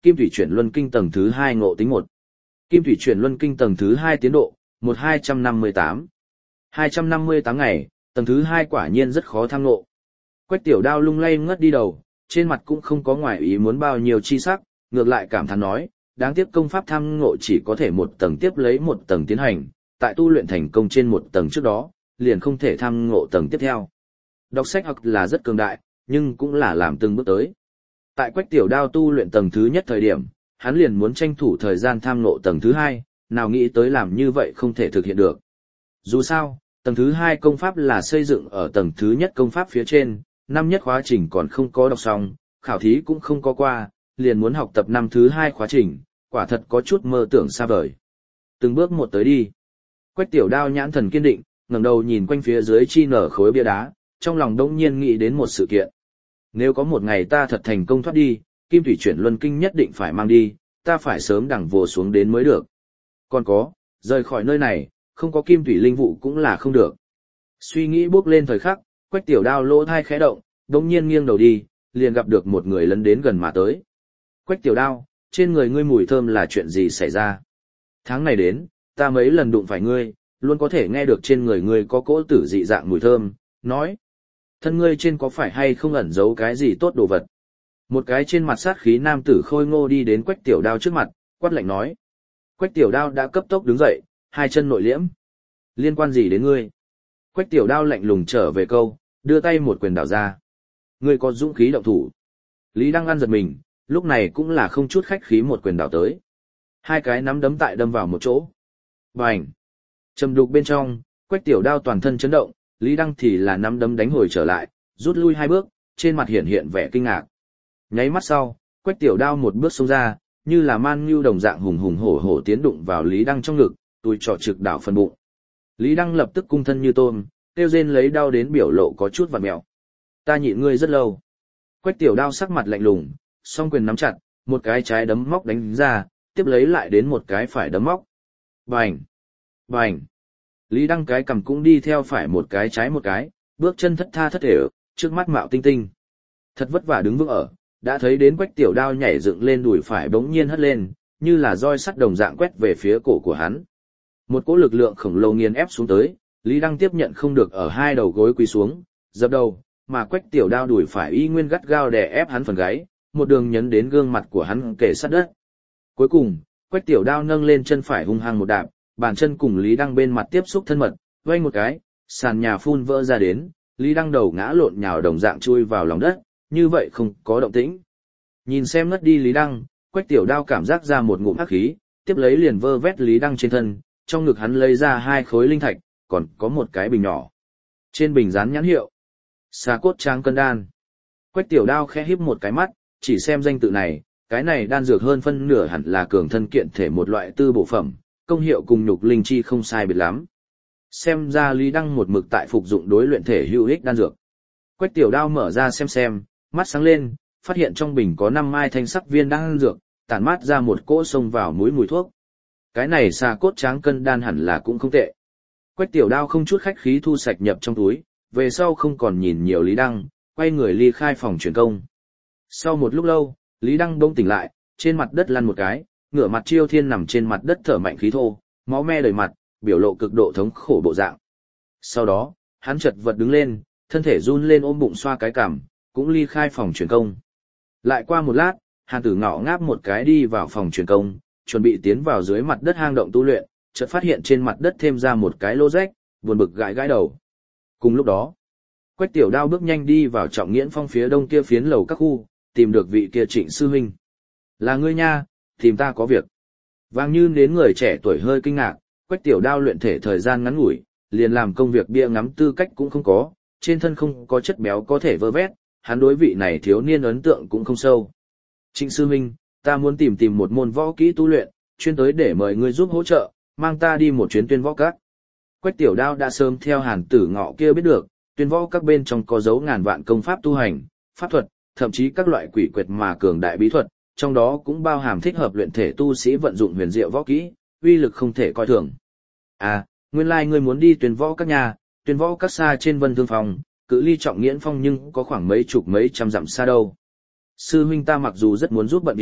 Kim thủy chuyển luân kinh tầng thứ hai ngộ tính một. Kim thủy chuyển luân kinh tầng thứ hai tiến độ, một hai trăm năm mươi tám. hai trăm năm mươi tám ngày, tầng thứ hai quả nhiên rất khó tham ngộ. Quách Tiểu Đao lung lay ngất đi đầu, trên mặt cũng không có ngoài ý muốn bao nhiêu chi sắc, ngược lại cảm thán nói, đáng tiếc công pháp tham ngộ chỉ có thể một tầng tiếp lấy một tầng tiến hành, tại tu luyện thành công trên một tầng trước đó, liền không thể tham ngộ tầng tiếp theo. Đọc sách học là rất cường đại, nhưng cũng là làm từng bước tới. Tại Quách Tiểu Đao tu luyện tầng thứ nhất thời điểm, hắn liền muốn tranh thủ thời gian tham ngộ tầng thứ hai, nào nghĩ tới làm như vậy không thể thực hiện được. Dù sao, tầng thứ hai công pháp là xây dựng ở tầng thứ nhất công pháp phía trên, năm nhất khóa trình còn không có đọc xong, khảo thí cũng không có qua, liền muốn học tập năm thứ hai khóa trình, quả thật có chút mơ tưởng xa vời. Từng bước một tới đi. Quách Tiểu Đao nhãn thần kiên định, ngẩng đầu nhìn quanh phía dưới chi nở khối bia đá, trong lòng đông nhiên nghĩ đến một sự kiện. Nếu có một ngày ta thật thành công thoát đi, Kim thủy chuyển luân kinh nhất định phải mang đi, ta phải sớm đẳng vồ xuống đến mới được. Còn có, rời khỏi nơi này, không có kim thủy linh vụ cũng là không được. Suy nghĩ bước lên thời khắc, Quách Tiểu Đao lỗ thai khẽ động, đống nhiên nghiêng đầu đi, liền gặp được một người lấn đến gần mà tới. Quách Tiểu Đao, trên người ngươi mùi thơm là chuyện gì xảy ra? Tháng này đến, ta mấy lần đụng phải ngươi, luôn có thể nghe được trên người ngươi có cỗ tử dị dạng mùi thơm, nói. Thân ngươi trên có phải hay không ẩn giấu cái gì tốt đồ vật? Một cái trên mặt sát khí nam tử khôi ngô đi đến Quách Tiểu Đao trước mặt, quát lạnh nói. Quách Tiểu Đao đã cấp tốc đứng dậy, hai chân nội liễm. Liên quan gì đến ngươi? Quách Tiểu Đao lạnh lùng trở về câu, đưa tay một quyền đảo ra. Ngươi có dũng khí động thủ. Lý Đăng ăn giật mình, lúc này cũng là không chút khách khí một quyền đảo tới. Hai cái nắm đấm tại đâm vào một chỗ. Bành! Trầm đục bên trong, Quách Tiểu Đao toàn thân chấn động, Lý Đăng thì là nắm đấm đánh hồi trở lại, rút lui hai bước, trên mặt hiện hiện vẻ kinh ngạc. Nháy mắt sau, Quách Tiểu Đao một bước xông ra, như là man ngưu đồng dạng hùng hùng hổ hổ tiến đụng vào Lý Đăng trong ngực, tùi trọ trực đảo phần bụng. Lý Đăng lập tức cung thân như tôm, kêu rên lấy đau đến biểu lộ có chút vặn mẹo. Ta nhịn ngươi rất lâu. Quách Tiểu Đao sắc mặt lạnh lùng, song quyền nắm chặt, một cái trái đấm móc đánh ra, tiếp lấy lại đến một cái phải đấm móc. Bành! Bành! Lý Đăng cái cầm cũng đi theo phải một cái trái một cái, bước chân thất tha thất thể, trước mắt mạo tinh tinh. Thật vất vả đứng vững ở, đã thấy đến Quách Tiểu Đao nhảy dựng lên đùi phải bỗng nhiên hất lên, như là roi sắt đồng dạng quét về phía cổ của hắn. Một cỗ lực lượng khổng lồ nghiền ép xuống tới, Lý Đăng tiếp nhận không được ở hai đầu gối quỳ xuống, dập đầu, mà Quách Tiểu Đao đùi phải y nguyên gắt gao đè ép hắn phần gáy, một đường nhấn đến gương mặt của hắn kề sát đất. Cuối cùng, Quách Tiểu Đao nâng lên chân phải hung hăng một đạp, bàn chân cùng Lý Đăng bên mặt tiếp xúc thân mật, vây một cái, sàn nhà phun vỡ ra đến, Lý Đăng đầu ngã lộn nhào đồng dạng chui vào lòng đất, như vậy không có động tĩnh. Nhìn xem ngất đi Lý Đăng, Quách Tiểu Đao cảm giác ra một ngụm hắc khí, tiếp lấy liền vơ vét Lý Đăng trên thân, trong ngực hắn lấy ra hai khối linh thạch, còn có một cái bình nhỏ. Trên bình dán nhãn hiệu, xà cốt tráng cân đan. Quách Tiểu Đao khẽ híp một cái mắt, chỉ xem danh tự này, cái này đan dược hơn phân nửa hẳn là cường thân kiện thể một loại tư bổ phẩm, công hiệu cùng nhục linh chi không sai biệt lắm. Xem ra Lý Đăng một mực tại phục dụng đối luyện thể hữu ích đan dược. Quách Tiểu Đao mở ra xem xem, mắt sáng lên, phát hiện trong bình có năm mai thanh sắc viên đan dược, tản mát ra một cỗ xông vào mũi mùi thuốc. Cái này xà cốt tráng cân đan hẳn là cũng không tệ. Quách Tiểu Đao không chút khách khí thu sạch nhập trong túi, về sau không còn nhìn nhiều Lý Đăng, quay người ly khai phòng truyền công. Sau một lúc lâu, Lý Đăng bỗng tỉnh lại, trên mặt đất lăn một cái, ngửa mặt chiêu thiên nằm trên mặt đất thở mạnh khí thô, máu me đầy mặt, biểu lộ cực độ thống khổ bộ dạng. Sau đó, hắn chật vật đứng lên, thân thể run lên ôm bụng xoa cái cằm, cũng ly khai phòng truyền công. Lại qua một lát, Hàn Tử Ngọ ngáp một cái đi vào phòng truyền công, chuẩn bị tiến vào dưới mặt đất hang động tu luyện, chợt phát hiện trên mặt đất thêm ra một cái lỗ rách, buồn bực gãi gãi đầu. Cùng lúc đó, Quách Tiểu Đao bước nhanh đi vào Trọng Nghiễn Phong phía đông kia phiến lầu các khu, tìm được vị kia Trịnh sư huynh. Là ngươi nha, tìm ta có việc. Vàng Như đến người trẻ tuổi hơi kinh ngạc, Quách Tiểu Đao luyện thể thời gian ngắn ngủi, liền làm công việc bia ngắm tư cách cũng không có, trên thân không có chất béo có thể vơ vét, hắn đối vị này thiếu niên ấn tượng cũng không sâu. Trịnh sư huynh, ta muốn tìm tìm một môn võ kỹ tu luyện, chuyên tới để mời ngươi giúp hỗ trợ, mang ta đi một chuyến tuyên võ các. Quách Tiểu Đao đã sớm theo Hàn Tử Ngọ kia biết được, tuyên võ các bên trong có dấu ngàn vạn công pháp tu hành, pháp thuật, thậm chí các loại quỷ quyệt mà cường đại bí thuật, trong đó cũng bao hàm thích hợp luyện thể tu sĩ vận dụng huyền diệu võ kỹ, uy lực không thể coi thường. À, nguyên lai like ngươi muốn đi tuyên võ các nhà, tuyên võ các xa trên Vân Thương Phòng, cự ly Trọng Nghiễn Phong nhưng có khoảng mấy chục mấy trăm dặm xa đâu. Sư huynh ta mặc dù rất muốn giúp bận điệu,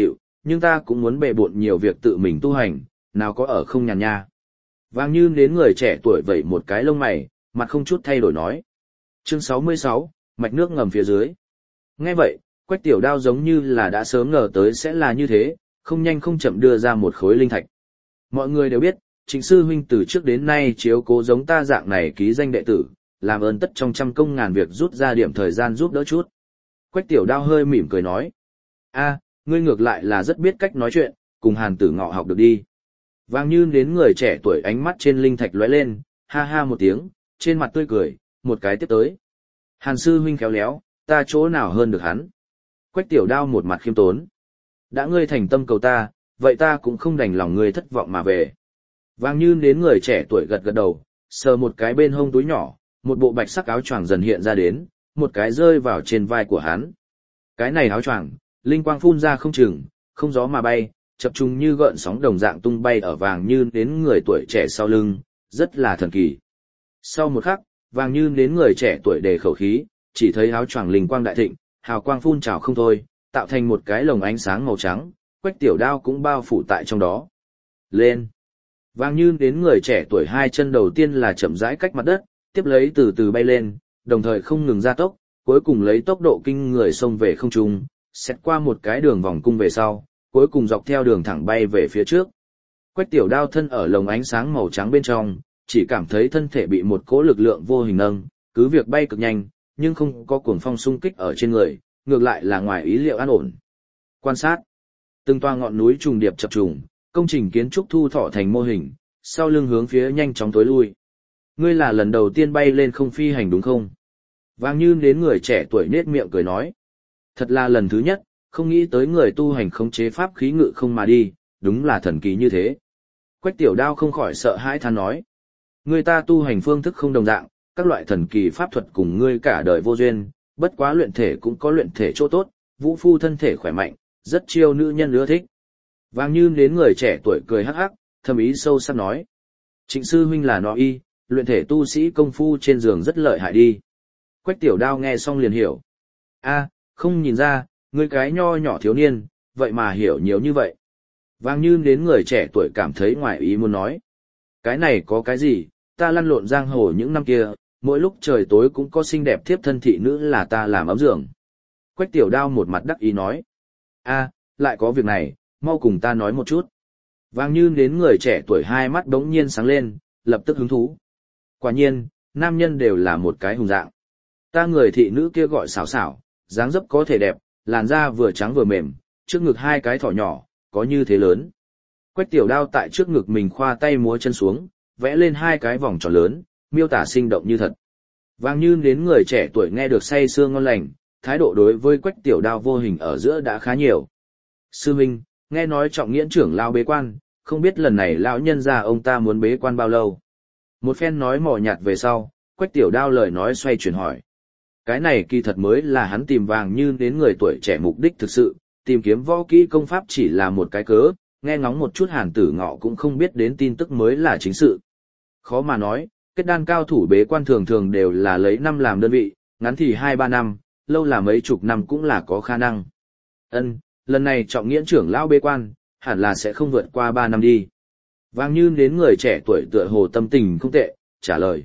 nhưng ta cũng muốn bề bộn nhiều việc tự mình tu hành, nào có ở không nhàn nha. Vàng Như đến người trẻ tuổi vẩy một cái lông mày, mặt không chút thay đổi nói. Chương sáu mươi sáu, mạch nước ngầm phía dưới. Nghe vậy, Quách Tiểu Đao giống như là đã sớm ngờ tới sẽ là như thế, không nhanh không chậm đưa ra một khối linh thạch. Mọi người đều biết, Trịnh sư huynh từ trước đến nay chiếu cố giống ta dạng này ký danh đệ tử, làm ơn tất trong trăm công ngàn việc rút ra điểm thời gian giúp đỡ chút. Quách Tiểu Đao hơi mỉm cười nói. A, ngươi ngược lại là rất biết cách nói chuyện, cùng Hàn Tử Ngọ học được đi. Vàng Như đến người trẻ tuổi ánh mắt trên linh thạch lóe lên, ha ha một tiếng, trên mặt tươi cười, một cái tiếp tới. Hàn sư huynh khéo léo, ta chỗ nào hơn được hắn. Quách Tiểu Đao một mặt khiêm tốn. Đã ngươi thành tâm cầu ta, vậy ta cũng không đành lòng ngươi thất vọng mà về. Vàng Như đến người trẻ tuổi gật gật đầu, sờ một cái bên hông túi nhỏ, một bộ bạch sắc áo choàng dần hiện ra đến, một cái rơi vào trên vai của hắn. Cái này áo choàng, linh quang phun ra không chừng, không gió mà bay, chập trùng như gợn sóng đồng dạng tung bay ở Vàng Như đến người tuổi trẻ sau lưng, rất là thần kỳ. Sau một khắc, Vàng Như đến người trẻ tuổi đề khẩu khí, chỉ thấy áo choàng linh quang đại thịnh, hào quang phun trào không thôi, tạo thành một cái lồng ánh sáng màu trắng, Quách Tiểu Đao cũng bao phủ tại trong đó. Lên! Vàng Như đến người trẻ tuổi hai chân đầu tiên là chậm rãi cách mặt đất, tiếp lấy từ từ bay lên, đồng thời không ngừng gia tốc, cuối cùng lấy tốc độ kinh người xông về không trung, xét qua một cái đường vòng cung về sau, cuối cùng dọc theo đường thẳng bay về phía trước. Quách Tiểu Đao thân ở lồng ánh sáng màu trắng bên trong, chỉ cảm thấy thân thể bị một cỗ lực lượng vô hình nâng, cứ việc bay cực nhanh, nhưng không có cuồng phong xung kích ở trên người, ngược lại là ngoài ý liệu an ổn. Quan sát, từng toa ngọn núi trùng điệp chập trùng, công trình kiến trúc thu thọ thành mô hình, sau lưng hướng phía nhanh chóng tối lui. Ngươi là lần đầu tiên bay lên không phi hành đúng không? Vàng Như đến người trẻ tuổi nết miệng cười nói. Thật là lần thứ nhất, không nghĩ tới người tu hành khống chế pháp khí ngự không mà đi, đúng là thần kỳ như thế. Quách Tiểu Đao không khỏi sợ hãi than nói. Người ta tu hành phương thức không đồng dạng, các loại thần kỳ pháp thuật cùng ngươi cả đời vô duyên, bất quá luyện thể cũng có luyện thể chỗ tốt, vũ phu thân thể khỏe mạnh, rất chiêu nữ nhân ưa thích. Vàng Như đến người trẻ tuổi cười hắc hắc, thâm ý sâu sắc nói. Trịnh sư huynh là nó y, luyện thể tu sĩ công phu trên giường rất lợi hại đi. Quách Tiểu Đao nghe xong liền hiểu. A, không nhìn ra, ngươi cái nho nhỏ thiếu niên, vậy mà hiểu nhiều như vậy. Vàng Như đến người trẻ tuổi cảm thấy ngoài ý muốn nói. Cái này có cái gì, ta lăn lộn giang hồ những năm kia, mỗi lúc trời tối cũng có xinh đẹp thiếp thân thị nữ là ta làm ấm giường. Quách Tiểu Đao một mặt đắc ý nói. A, lại có việc này, mau cùng ta nói một chút. Vàng Như đến người trẻ tuổi hai mắt đống nhiên sáng lên, lập tức hứng thú. Quả nhiên, nam nhân đều là một cái hùng dạng. Ta người thị nữ kia gọi xảo xảo, dáng dấp có thể đẹp, làn da vừa trắng vừa mềm, trước ngực hai cái thỏ nhỏ, có như thế lớn. Quách Tiểu Đao tại trước ngực mình khoa tay múa chân xuống, vẽ lên hai cái vòng tròn lớn, miêu tả sinh động như thật. Vàng Như đến người trẻ tuổi nghe được say sưa ngon lành, thái độ đối với Quách Tiểu Đao vô hình ở giữa đã khá nhiều. Sư huynh, nghe nói Trọng Nghiễn trưởng lao bế quan, không biết lần này lão nhân gia ông ta muốn bế quan bao lâu. Một phen nói mò nhạt về sau, Quách Tiểu Đao lời nói xoay chuyển hỏi. Cái này kỳ thật mới là hắn tìm Vàng Như đến người tuổi trẻ mục đích thực sự, tìm kiếm võ kỹ công pháp chỉ là một cái cớ, nghe ngóng một chút Hàn Tử Ngọ cũng không biết đến tin tức mới là chính sự. Khó mà nói, kết đan cao thủ bế quan thường thường đều là lấy năm làm đơn vị, ngắn thì hai ba năm, lâu là mấy chục năm cũng là có khả năng. Ân, lần này Trọng Nghiễn trưởng lão bế quan, hẳn là sẽ không vượt qua ba năm đi. Vàng Như đến người trẻ tuổi tựa hồ tâm tình không tệ, trả lời.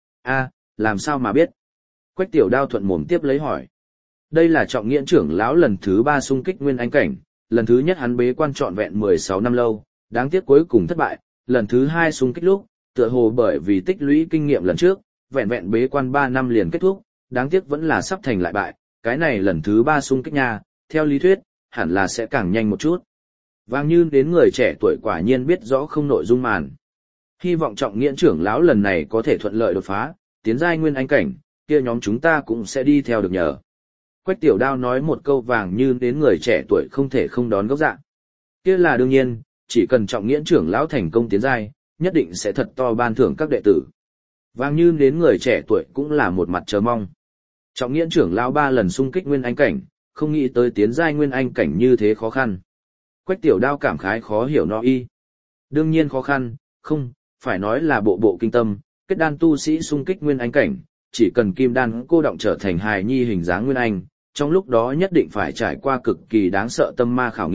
A, làm sao mà biết? Quách Tiểu Đao thuận mồm tiếp lấy hỏi. Đây là Trọng Nghiễn trưởng lão lần thứ ba xung kích nguyên anh cảnh, lần thứ nhất hắn bế quan trọn vẹn mười sáu năm lâu, đáng tiếc cuối cùng thất bại, lần thứ hai xung kích lúc, tựa hồ bởi vì tích lũy kinh nghiệm lần trước, vẹn vẹn bế quan ba năm liền kết thúc, đáng tiếc vẫn là sắp thành lại bại, cái này lần thứ ba xung kích nha, theo lý thuyết, hẳn là sẽ càng nhanh một chút. Vàng Như đến người trẻ tuổi quả nhiên biết rõ không nội dung màn. Hy vọng Trọng Nghiễn trưởng lão lần này có thể thuận lợi đột phá, tiến giai nguyên anh cảnh, kia nhóm chúng ta cũng sẽ đi theo được nhờ. Quách Tiểu Đao nói một câu Vàng Như đến người trẻ tuổi không thể không đón gốc dạng. Kia là đương nhiên, chỉ cần Trọng Nghiễn trưởng lão thành công tiến giai, nhất định sẽ thật to ban thưởng các đệ tử. Vàng Như đến người trẻ tuổi cũng là một mặt chờ mong. Trọng Nghiễn trưởng lão ba lần xung kích nguyên anh cảnh, không nghĩ tới tiến giai nguyên anh cảnh như thế khó khăn. Quách Tiểu Đao cảm khái khó hiểu nó y. Đương nhiên khó khăn, không, phải nói là bộ bộ kinh tâm, kết đan tu sĩ xung kích nguyên anh cảnh, chỉ cần kim đan cô động trở thành hài nhi hình dáng nguyên anh, trong lúc đó nhất định phải trải qua cực kỳ đáng sợ tâm ma khảo nghiệm,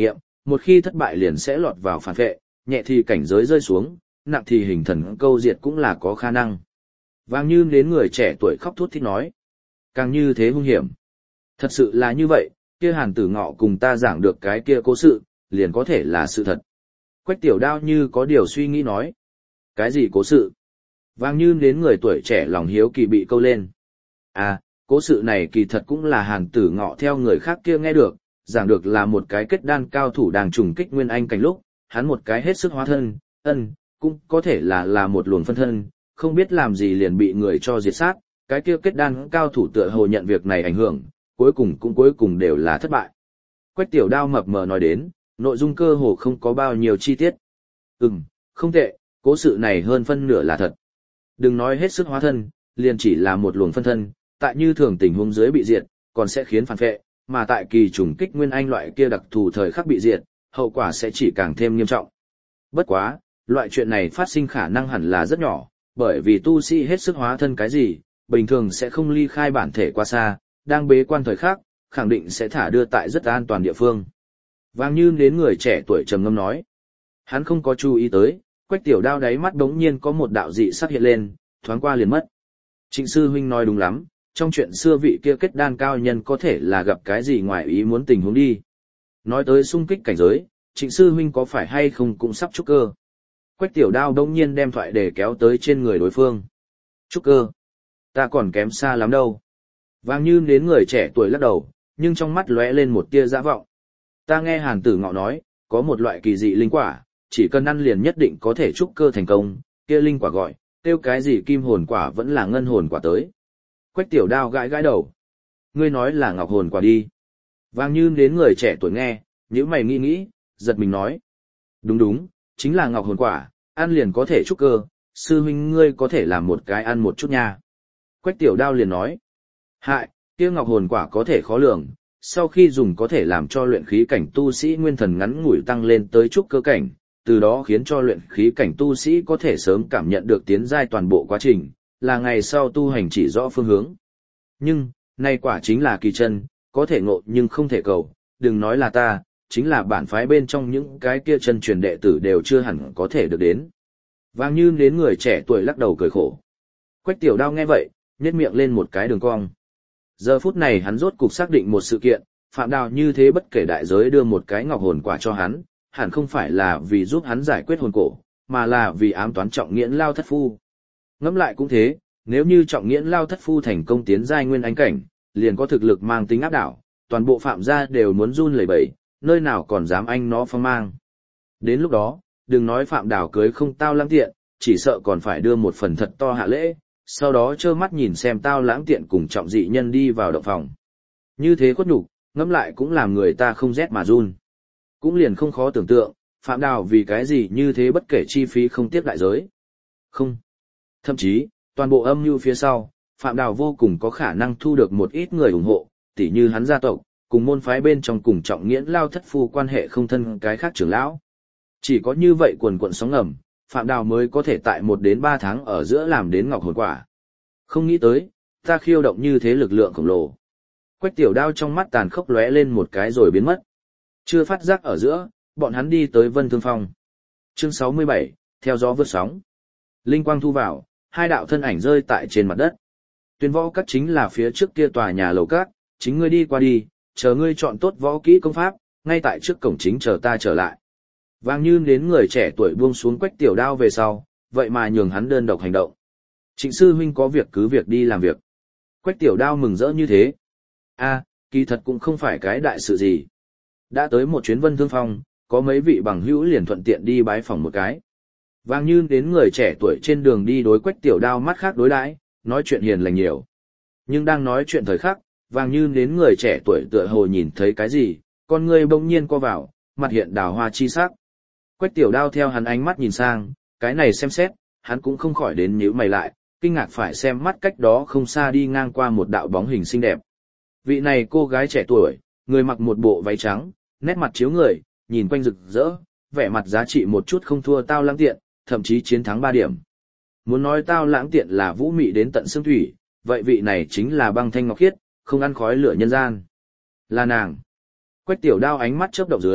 một khi thất bại liền sẽ lọt vào phản vệ, nhẹ thì cảnh giới rơi xuống, nặng thì hình thần câu diệt cũng là có khả năng. Vàng Như đến người trẻ tuổi khóc thút thít nói. Càng như thế hung hiểm. Thật sự là như vậy, kia Hàn Tử Ngọ cùng ta giảng được cái kia cố sự, liền có thể là sự thật. Quách Tiểu Đao như có điều suy nghĩ nói. Cái gì cố sự? Vàng Như đến người tuổi trẻ lòng hiếu kỳ bị câu lên. À, cố sự này kỳ thật cũng là Hàn Tử Ngọ theo người khác kia nghe được, giảng được là một cái kết đan cao thủ đang trùng kích nguyên anh cảnh lúc, hắn một cái hết sức hóa thân, ân, cũng có thể là là một luồng phân thân, không biết làm gì liền bị người cho diệt sát, cái kia kết đan cao thủ tựa hồ nhận việc này ảnh hưởng, cuối cùng cũng cuối cùng đều là thất bại. Quách Tiểu Đao mập mờ nói đến, nội dung cơ hồ không có bao nhiêu chi tiết. Ừm, không tệ, cố sự này hơn phân nửa là thật. Đừng nói hết sức hóa thân, liền chỉ là một luồng phân thân, tại như thường tình huống dưới bị diệt, còn sẽ khiến phản vệ, mà tại kỳ trùng kích nguyên anh loại kia đặc thù thời khắc bị diệt, hậu quả sẽ chỉ càng thêm nghiêm trọng. Bất quá, loại chuyện này phát sinh khả năng hẳn là rất nhỏ, bởi vì tu sĩ hết sức hóa thân cái gì, bình thường sẽ không ly khai bản thể qua xa, đang bế quan thời khắc, khẳng định sẽ thả đưa tại rất an toàn địa phương. Vàng Như đến người trẻ tuổi trầm ngâm nói. Hắn không có chú ý tới, Quách Tiểu Đao đáy mắt đống nhiên có một đạo dị sắc hiện lên, thoáng qua liền mất. Trịnh sư huynh nói đúng lắm, trong chuyện xưa vị kia kết đan cao nhân có thể là gặp cái gì ngoài ý muốn tình huống đi. Nói tới xung kích cảnh giới, Trịnh sư huynh có phải hay không cũng sắp trúc cơ. Quách Tiểu Đao đống nhiên đem thoại để kéo tới trên người đối phương. Trúc cơ? Ta còn kém xa lắm đâu. Vàng Như đến người trẻ tuổi lắc đầu, nhưng trong mắt lóe lên một tia dã vọng. Ta nghe Hàn Tử Ngọ nói, có một loại kỳ dị linh quả, chỉ cần ăn liền nhất định có thể trúc cơ thành công, kia linh quả gọi, tiêu cái gì kim hồn quả vẫn là ngân hồn quả tới. Quách Tiểu Đao gãi gãi đầu. Ngươi nói là ngọc hồn quả đi. Vàng Như đến người trẻ tuổi nghe, nhíu mày nghĩ nghĩ, giật mình nói. Đúng đúng, chính là ngọc hồn quả, ăn liền có thể trúc cơ, sư huynh ngươi có thể làm một cái ăn một chút nha. Quách Tiểu Đao liền nói. Hại, kia ngọc hồn quả có thể khó lường, sau khi dùng có thể làm cho luyện khí cảnh tu sĩ nguyên thần ngắn ngủi tăng lên tới trúc cơ cảnh, từ đó khiến cho luyện khí cảnh tu sĩ có thể sớm cảm nhận được tiến giai toàn bộ quá trình, là ngày sau tu hành chỉ rõ phương hướng. Nhưng, nay quả chính là kỳ chân, có thể ngộ nhưng không thể cầu, đừng nói là ta, chính là bản phái bên trong những cái kia chân truyền đệ tử đều chưa hẳn có thể được đến. Vàng Như đến người trẻ tuổi lắc đầu cười khổ. Quách Tiểu Đao nghe vậy, nhếch miệng lên một cái đường cong. Giờ phút này hắn rốt cục xác định một sự kiện, Phạm Đào như thế bất kể đại giới đưa một cái ngọc hồn quả cho hắn, hẳn không phải là vì giúp hắn giải quyết hồn cổ, mà là vì ám toán Trọng Nghiễn Lao thất phu. Ngẫm lại cũng thế, nếu như Trọng Nghiễn Lao thất phu thành công tiến giai nguyên anh cảnh, liền có thực lực mang tính áp đảo, toàn bộ Phạm gia đều muốn run lẩy bẩy, nơi nào còn dám anh nó phong mang. Đến lúc đó, đừng nói Phạm Đào cưới không Tao Lãng Tiện, chỉ sợ còn phải đưa một phần thật to hạ lễ, sau đó trơ mắt nhìn xem Tao Lãng Tiện cùng Trọng dị nhân đi vào động phòng. Như thế khuất nhục, ngẫm lại cũng làm người ta không rét mà run. Cũng liền không khó tưởng tượng, Phạm Đào vì cái gì như thế bất kể chi phí không tiếc đại giới. Không. Thậm chí, toàn bộ âm mưu phía sau, Phạm Đào vô cùng có khả năng thu được một ít người ủng hộ, tỉ như hắn gia tộc, cùng môn phái bên trong cùng Trọng Nghiễn Lao thất phu quan hệ không thân cái khác trưởng lão. Chỉ có như vậy quần quận sóng ngầm, Phạm Đào mới có thể tại một đến ba tháng ở giữa làm đến ngọc hồn quả. Không nghĩ tới, ta khiêu động như thế lực lượng khổng lồ. Quách Tiểu Đao trong mắt tàn khốc lóe lên một cái rồi biến mất. Chưa phát giác ở giữa, bọn hắn đi tới Vân Thương Phong. Chương sáu mươi bảy, theo gió vượt sóng. Linh quang thu vào, hai đạo thân ảnh rơi tại trên mặt đất. Tuyên võ các chính là phía trước kia tòa nhà lầu các, chính ngươi đi qua đi, chờ ngươi chọn tốt võ kỹ công pháp, ngay tại trước cổng chính chờ ta trở lại. Vàng Như đến người trẻ tuổi buông xuống Quách Tiểu Đao về sau, vậy mà nhường hắn đơn độc hành động. Trịnh sư huynh có việc cứ việc đi làm việc. Quách Tiểu Đao mừng rỡ như thế. A, kỳ thật cũng không phải cái đại sự gì. Đã tới một chuyến Vân Thương Phong, có mấy vị bằng hữu liền thuận tiện đi bái phỏng một cái. Vàng Như đến người trẻ tuổi trên đường đi đối Quách Tiểu Đao mắt khác đối đãi, nói chuyện hiền lành nhiều. Nhưng đang nói chuyện thời khắc, Vàng Như đến người trẻ tuổi tựa hồ nhìn thấy cái gì, con người bỗng nhiên co vào, mặt hiện đào hoa chi sắc. Quách Tiểu Đao theo hắn ánh mắt nhìn sang, cái này xem xét, hắn cũng không khỏi đến nhíu mày lại, kinh ngạc phải xem mắt cách đó không xa đi ngang qua một đạo bóng hình xinh đẹp. Vị này cô gái trẻ tuổi, người mặc một bộ váy trắng, nét mặt chiếu người, nhìn quanh rực rỡ, vẻ mặt giá trị một chút không thua Tao Lãng Tiện, thậm chí chiến thắng ba điểm. Muốn nói Tao Lãng Tiện là vũ mị đến tận xương thủy, vậy vị này chính là băng thanh ngọc khiết, không ăn khói lửa nhân gian. Là nàng. Quách Tiểu Đao ánh mắt chớp động dưới,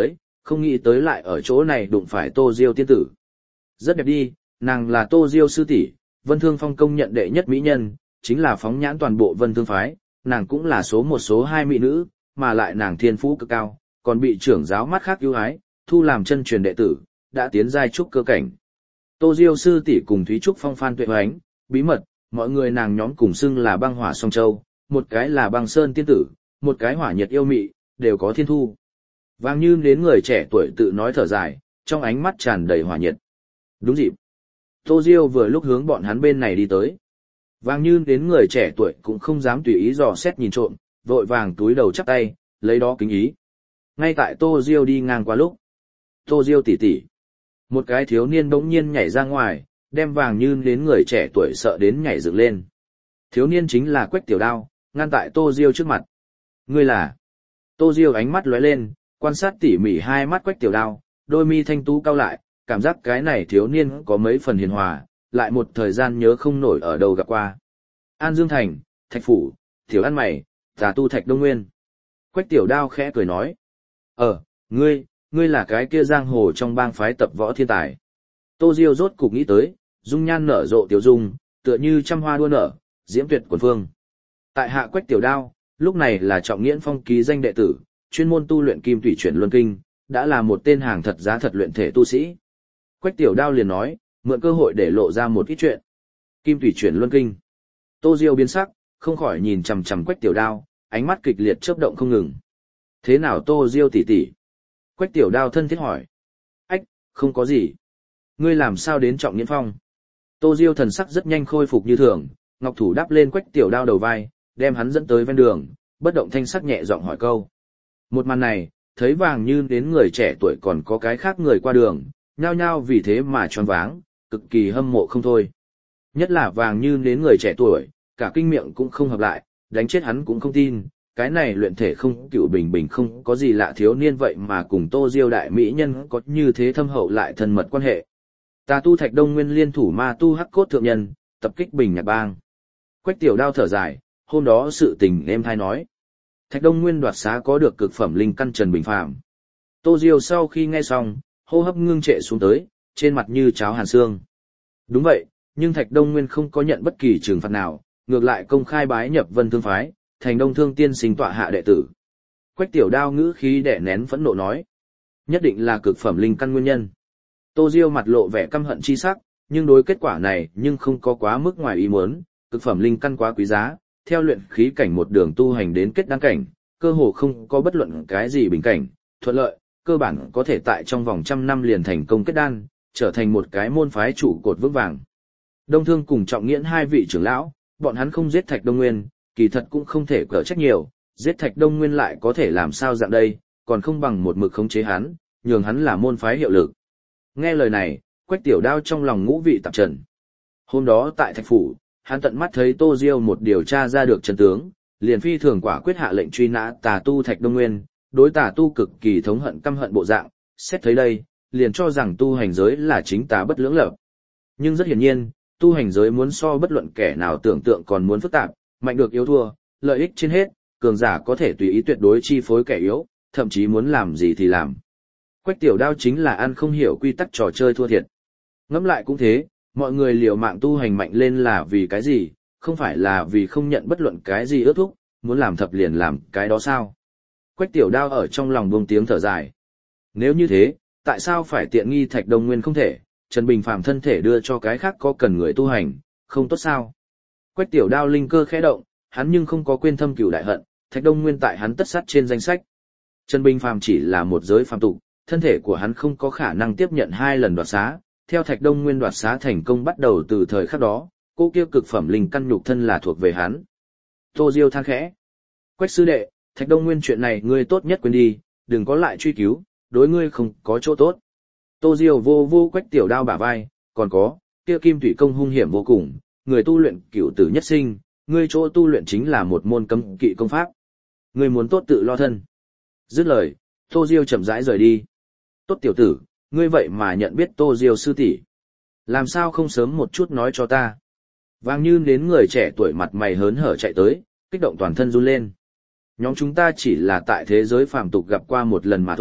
không nghĩ tới lại ở chỗ này đụng phải Tô Diêu tiên tử. Rất đẹp đi, nàng là Tô Diêu sư tỷ, Vân Thương Phong công nhận đệ nhất mỹ nhân, chính là phóng nhãn toàn bộ Vân Thương phái, nàng cũng là số một số hai mỹ nữ, mà lại nàng thiên phú cực cao, còn bị trưởng giáo mắt khác ưu ái, thu làm chân truyền đệ tử, đã tiến giai trúc cơ cảnh. Tô Diêu sư tỷ cùng Thúy Trúc Phong Phan Tuệ Hoánh, bí mật, mọi người nàng nhóm cùng xưng là băng hỏa song châu, một cái là băng sơn tiên tử, một cái hỏa nhiệt yêu mị, đều có thiên thu. Vàng Như đến người trẻ tuổi tự nói thở dài, trong ánh mắt tràn đầy hỏa nhiệt. Đúng dịp. Tô Diêu vừa lúc hướng bọn hắn bên này đi tới. Vàng Như đến người trẻ tuổi cũng không dám tùy ý dò xét nhìn trộm, vội vàng túi đầu chắp tay, lấy đó kính ý. Ngay tại Tô Diêu đi ngang qua lúc, Tô Diêu tỷ tỷ, một cái thiếu niên bỗng nhiên nhảy ra ngoài, đem Vàng Như đến người trẻ tuổi sợ đến nhảy dựng lên. Thiếu niên chính là Quách Tiểu Đao, ngăn tại Tô Diêu trước mặt. Ngươi là? Tô Diêu ánh mắt lóe lên, quan sát tỉ mỉ hai mắt Quách Tiểu Đao, đôi mi thanh tú cau lại, cảm giác cái này thiếu niên có mấy phần hiền hòa, lại một thời gian nhớ không nổi ở đâu gặp qua. An Dương Thành, Thạch Phủ, Tiểu Ăn Mày, Tà Tu Thạch Đông Nguyên. Quách Tiểu Đao khẽ cười nói. Ờ, ngươi, ngươi là cái kia giang hồ trong bang phái tập võ thiên tài. Tô Diêu rốt cục nghĩ tới, dung nhan nở rộ tiểu dung, tựa như trăm hoa đua nở, diễm tuyệt quần phương. Tại hạ Quách Tiểu Đao, lúc này là Trọng Nghiễn Phong ký danh đệ tử, chuyên môn tu luyện kim thủy chuyển luân kinh, đã là một tên hàng thật giá thật luyện thể tu sĩ. Quách Tiểu Đao liền nói, mượn cơ hội để lộ ra một ít chuyện. Kim thủy chuyển luân kinh. Tô Diêu biến sắc, không khỏi nhìn chằm chằm Quách Tiểu Đao, ánh mắt kịch liệt chớp động không ngừng. Thế nào Tô Diêu tỷ tỷ? Quách Tiểu Đao thân thiết hỏi. Ách, không có gì. Ngươi làm sao đến Trọng Nghiễn Phong? Tô Diêu thần sắc rất nhanh khôi phục như thường, ngọc thủ đắp lên Quách Tiểu Đao đầu vai, đem hắn dẫn tới ven đường, bất động thanh sắc nhẹ giọng hỏi câu. Một màn này, thấy Vàng Như đến người trẻ tuổi còn có cái khác người qua đường, nhao nhao vì thế mà choáng váng, cực kỳ hâm mộ không thôi. Nhất là Vàng Như đến người trẻ tuổi, cả kinh miệng cũng không hợp lại, đánh chết hắn cũng không tin, cái này luyện thể không cựu bình bình không có gì lạ thiếu niên vậy mà cùng Tô Diêu đại mỹ nhân có như thế thâm hậu lại thân mật quan hệ. Tà tu Thạch Đông Nguyên liên thủ ma tu hắc cốt thượng nhân, tập kích Bình Nhạc Bang. Quách Tiểu Đao thở dài, hôm đó sự tình em thay nói. Thạch Đông Nguyên đoạt xá có được cực phẩm linh căn Trần Bình Phàm. Tô Diêu sau khi nghe xong, hô hấp ngưng trệ xuống tới, trên mặt như cháo hàn xương. Đúng vậy, nhưng Thạch Đông Nguyên không có nhận bất kỳ trừng phạt nào, ngược lại công khai bái nhập Vân Thương phái, thành Đông Thương tiên sinh tọa hạ đệ tử. Quách Tiểu Đao ngữ khí đè nén phẫn nộ nói, nhất định là cực phẩm linh căn nguyên nhân. Tô Diêu mặt lộ vẻ căm hận chi sắc, nhưng đối kết quả này nhưng không có quá mức ngoài ý muốn, cực phẩm linh căn quá quý giá, theo luyện khí cảnh một đường tu hành đến kết đan cảnh, cơ hồ không có bất luận cái gì bình cảnh, thuận lợi, cơ bản có thể tại trong vòng trăm năm liền thành công kết đan, trở thành một cái môn phái trụ cột vững vàng. Đông Thương cùng Trọng Nghiễn hai vị trưởng lão, bọn hắn không giết Thạch Đông Nguyên, kỳ thật cũng không thể cỡ trách nhiều, giết Thạch Đông Nguyên lại có thể làm sao dạng đây, còn không bằng một mực khống chế hắn, nhường hắn là môn phái hiệu lực. Nghe lời này, Quách Tiểu Đao trong lòng ngũ vị tạp trần. Hôm đó tại Thạch Phủ, hắn tận mắt thấy Tô Diêu một điều tra ra được chân tướng, liền phi thường quả quyết hạ lệnh truy nã tà tu Thạch Đông Nguyên, đối tà tu cực kỳ thống hận căm hận bộ dạng, xét thấy đây, liền cho rằng tu hành giới là chính tà bất lưỡng lập. Nhưng rất hiển nhiên, tu hành giới muốn so bất luận kẻ nào tưởng tượng còn muốn phức tạp, mạnh được yếu thua, lợi ích trên hết, cường giả có thể tùy ý tuyệt đối chi phối kẻ yếu, thậm chí muốn làm gì thì làm. Quách Tiểu Đao chính là ăn không hiểu quy tắc trò chơi thua thiệt. Ngẫm lại cũng thế, mọi người liều mạng tu hành mạnh lên là vì cái gì, không phải là vì không nhận bất luận cái gì ước thúc, muốn làm thập liền làm cái đó sao. Quách Tiểu Đao ở trong lòng buông tiếng thở dài. Nếu như thế, tại sao phải tiện nghi Thạch Đông Nguyên không thể, Trần Bình Phàm thân thể đưa cho cái khác có cần người tu hành, không tốt sao? Quách Tiểu Đao linh cơ khẽ động, hắn nhưng không có quên thâm cửu đại hận, Thạch Đông Nguyên tại hắn tất sát trên danh sách. Trần Bình Phàm chỉ là một giới phàm tục, thân thể của hắn không có khả năng tiếp nhận hai lần đoạt xá, theo Thạch Đông Nguyên đoạt xá thành công bắt đầu từ thời khắc đó, cô kia cực phẩm linh căn nhục thân là thuộc về hắn. Tô Diêu than khẽ. Quách sư đệ, Thạch Đông Nguyên chuyện này ngươi tốt nhất quên đi, đừng có lại truy cứu, đối ngươi không có chỗ tốt. Tô Diêu vô vô Quách Tiểu Đao bả vai, còn có, kia kim thủy công hung hiểm vô cùng, người tu luyện cửu tử nhất sinh, ngươi chỗ tu luyện chính là một môn cấm kỵ công pháp. Ngươi muốn tốt tự lo thân. Dứt lời, Tô Diêu chậm rãi rời đi. Tốt tiểu tử, ngươi vậy mà nhận biết Tô Diêu sư tỷ, làm sao không sớm một chút nói cho ta? Vàng Như đến người trẻ tuổi mặt mày hớn hở chạy tới, kích động toàn thân run lên. Nhóm chúng ta chỉ là tại thế giới phàm tục gặp qua một lần mà thôi,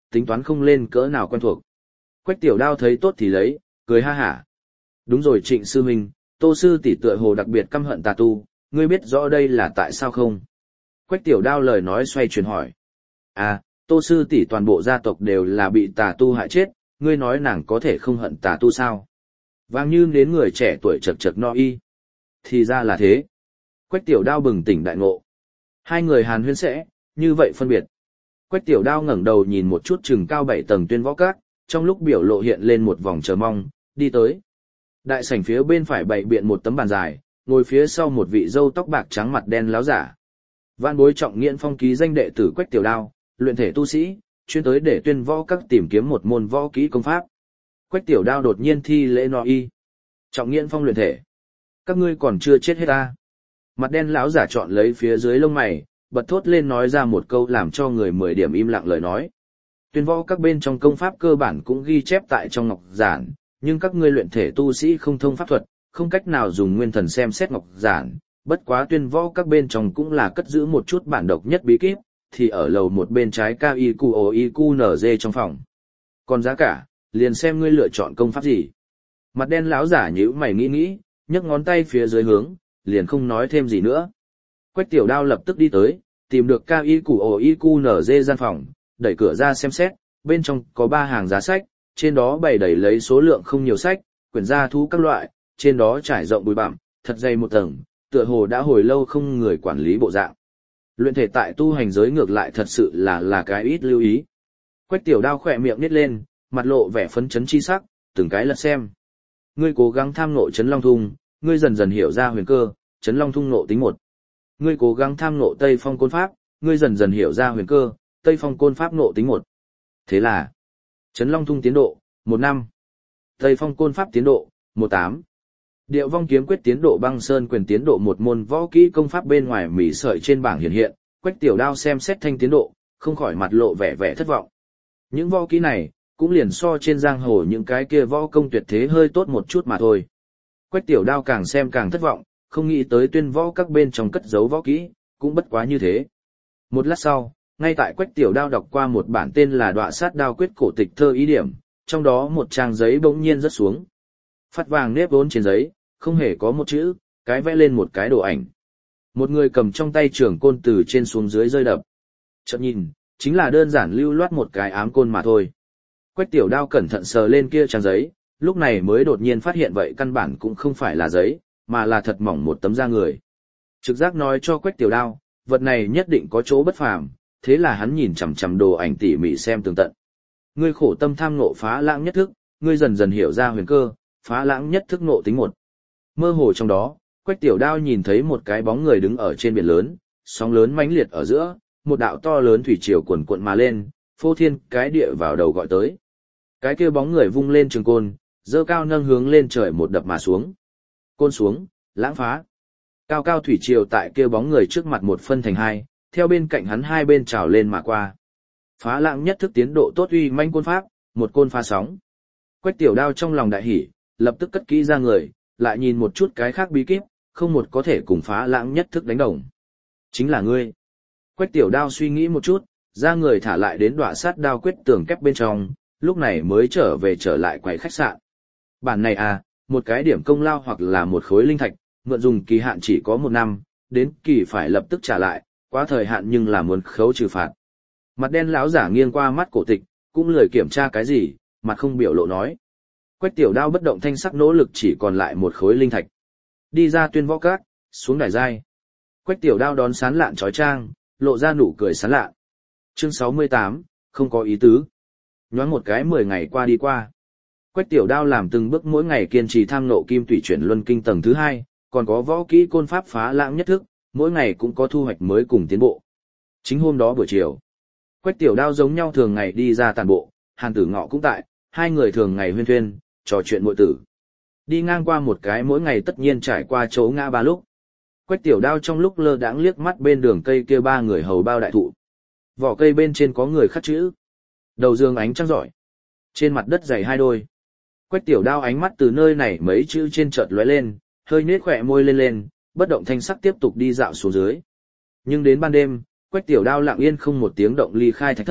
tính toán không lên cỡ nào quen thuộc. Quách tiểu đao thấy tốt thì lấy, cười ha hả. Đúng rồi Trịnh sư huynh, Tô sư tỷ tựa hồ đặc biệt căm hận tà tu, ngươi biết rõ đây là tại sao không? Quách tiểu đao lời nói xoay chuyển hỏi. À, Tô sư tỷ toàn bộ gia tộc đều là bị tà tu hại chết, ngươi nói nàng có thể không hận tà tu sao? Vàng như đến người trẻ tuổi chật chật no y. Thì ra là thế. Quách tiểu đao bừng tỉnh đại ngộ. Hai người hàn huyên sẽ, như vậy phân biệt. Quách tiểu đao ngẩng đầu nhìn một chút chừng cao bảy tầng tuyên võ các, trong lúc biểu lộ hiện lên một vòng chờ mong, đi tới. Đại sảnh phía bên phải bày biện một tấm bàn dài, ngồi phía sau một vị râu tóc bạc trắng mặt đen láo giả. Vạn bối trọng nghiễn phong ký danh đệ tử Quách tiểu đao, luyện thể tu sĩ, chuyên tới để tuyên võ các tìm kiếm một môn võ kỹ công pháp. Quách tiểu đao đột nhiên thi lễ nói y. Trọng nghiễn phong luyện thể. Các ngươi còn chưa chết hết ta. Mặt đen lão giả chọn lấy phía dưới lông mày, bật thốt lên nói ra một câu làm cho người mười điểm im lặng lời nói. Tuyên võ các bên trong công pháp cơ bản cũng ghi chép tại trong ngọc giản, nhưng các ngươi luyện thể tu sĩ không thông pháp thuật, không cách nào dùng nguyên thần xem xét ngọc giản, bất quá tuyên võ các bên trong cũng là cất giữ một chút bản độc nhất bí kíp, thì ở lầu một bên trái ca i q o i q n g trong phòng. Còn giá cả, liền xem ngươi lựa chọn công pháp gì. Mặt đen lão giả nhíu mày nghĩ nghĩ, nhấc ngón tay phía dưới hướng, liền không nói thêm gì nữa. Quách tiểu đao lập tức đi tới, tìm được ca i q o i q n g gian phòng, đẩy cửa ra xem xét, bên trong có ba hàng giá sách, trên đó bày đầy lấy số lượng không nhiều sách, quyển gia thú các loại, trên đó trải rộng bụi bặm, thật dày một tầng, tựa hồ đã hồi lâu không người quản lý bộ dạng. Luyện thể tại tu hành giới ngược lại thật sự là là cái ít lưu ý. Quách tiểu đao khỏe miệng nít lên, mặt lộ vẻ phấn chấn chi sắc, từng cái lật xem. Ngươi cố gắng tham ngộ Chấn Long Thung, ngươi dần dần hiểu ra huyền cơ, Chấn Long Thung ngộ tính một. Ngươi cố gắng tham ngộ Tây Phong Côn Pháp, ngươi dần dần hiểu ra huyền cơ, Tây Phong Côn Pháp ngộ tính một. Thế là, Chấn Long Thung tiến độ, một năm. Tây Phong Côn Pháp tiến độ, một tám. Điệu Vong Kiếm Quyết tiến độ Băng Sơn Quyền tiến độ một môn võ kỹ công pháp bên ngoài mỉ sợi trên bảng hiện hiện, Quách tiểu đao xem xét thanh tiến độ, không khỏi mặt lộ vẻ vẻ thất vọng. Những võ kỹ này, cũng liền so trên giang hồ những cái kia võ công tuyệt thế hơi tốt một chút mà thôi. Quách tiểu đao càng xem càng thất vọng, không nghĩ tới tuyên võ các bên trong cất giấu võ kỹ, cũng bất quá như thế. Một lát sau, ngay tại Quách tiểu đao đọc qua một bản tên là Đọa Sát Đao Quyết cổ tịch thơ ý điểm, trong đó một trang giấy bỗng nhiên rớt xuống. Phát vàng nếp vốn trên giấy, không hề có một chữ, cái vẽ lên một cái đồ ảnh. Một người cầm trong tay trường côn từ trên xuống dưới rơi đập. Chợt nhìn, chính là đơn giản lưu loát một cái ám côn mà thôi. Quách tiểu đao cẩn thận sờ lên kia trang giấy, lúc này mới đột nhiên phát hiện vậy căn bản cũng không phải là giấy, mà là thật mỏng một tấm da người. Trực giác nói cho Quách tiểu đao, vật này nhất định có chỗ bất phàm, thế là hắn nhìn chằm chằm đồ ảnh tỉ mỉ xem tường tận. Ngươi khổ tâm tham ngộ phá lãng nhất thức, ngươi dần dần hiểu ra huyền cơ, phá lãng nhất thức ngộ tính một. Mơ hồ trong đó, Quách tiểu đao nhìn thấy một cái bóng người đứng ở trên biển lớn, sóng lớn mãnh liệt ở giữa, một đạo to lớn thủy triều cuồn cuộn mà lên, phô thiên cái địa vào đầu gọi tới. Cái kia bóng người vung lên trường côn, giơ cao nâng hướng lên trời một đập mà xuống. Côn xuống, lãng phá. Cao cao thủy triều tại kia bóng người trước mặt một phân thành hai, theo bên cạnh hắn hai bên trào lên mà qua. Phá lãng nhất thức tiến độ tốt uy manh côn pháp, một côn phá sóng. Quách tiểu đao trong lòng đại hỉ, lập tức cất kỹ ra người, lại nhìn một chút cái khác bí kíp, không một có thể cùng phá lãng nhất thức đánh đồng. Chính là ngươi. Quách tiểu đao suy nghĩ một chút, ra người thả lại đến Đọa Sát Đao Quyết tường kép bên trong, lúc này mới trở về trở lại quầy khách sạn. Bản này à, một cái điểm công lao hoặc là một khối linh thạch, mượn dùng kỳ hạn chỉ có một năm, đến kỳ phải lập tức trả lại, quá thời hạn nhưng là muốn khấu trừ phạt. Mặt đen lão giả nghiêng qua mắt cổ tịch, cũng lười kiểm tra cái gì, mặt không biểu lộ nói. Quách tiểu đao bất động thanh sắc nỗ lực chỉ còn lại một khối linh thạch. Đi ra tuyên võ các, xuống đài giai. Quách tiểu đao đón sán lạn trói trang, lộ ra nụ cười sán lạn. Chương sáu mươi tám, không có ý tứ. Nhoáng một cái mười ngày qua đi qua. Quách tiểu đao làm từng bước mỗi ngày kiên trì tham nộ kim tủy chuyển luân kinh tầng thứ hai, còn có võ kỹ côn pháp phá lãng nhất thức, mỗi ngày cũng có thu hoạch mới cùng tiến bộ. Chính hôm đó buổi chiều, Quách tiểu đao giống nhau thường ngày đi ra tàn bộ, Hàn Tử Ngọ cũng tại, hai người thường ngày huyên thuyên, trò chuyện muội tử. Đi ngang qua một cái mỗi ngày tất nhiên trải qua chỗ ngã ba lúc. Quách tiểu đao trong lúc lơ đãng liếc mắt bên đường cây kia ba người hầu bao đại thụ. Vỏ cây bên trên có người khắc chữ. Đầu dương ánh trăng rọi. Trên mặt đất dày hai đôi. Quách tiểu đao ánh mắt từ nơi này mấy chữ trên chợt lóe lên, hơi nết khỏe môi lên lên, bất động thanh sắc tiếp tục đi dạo xuống dưới. Nhưng đến ban đêm, Quách tiểu đao lặng yên không một tiếng động ly khai thạch thất,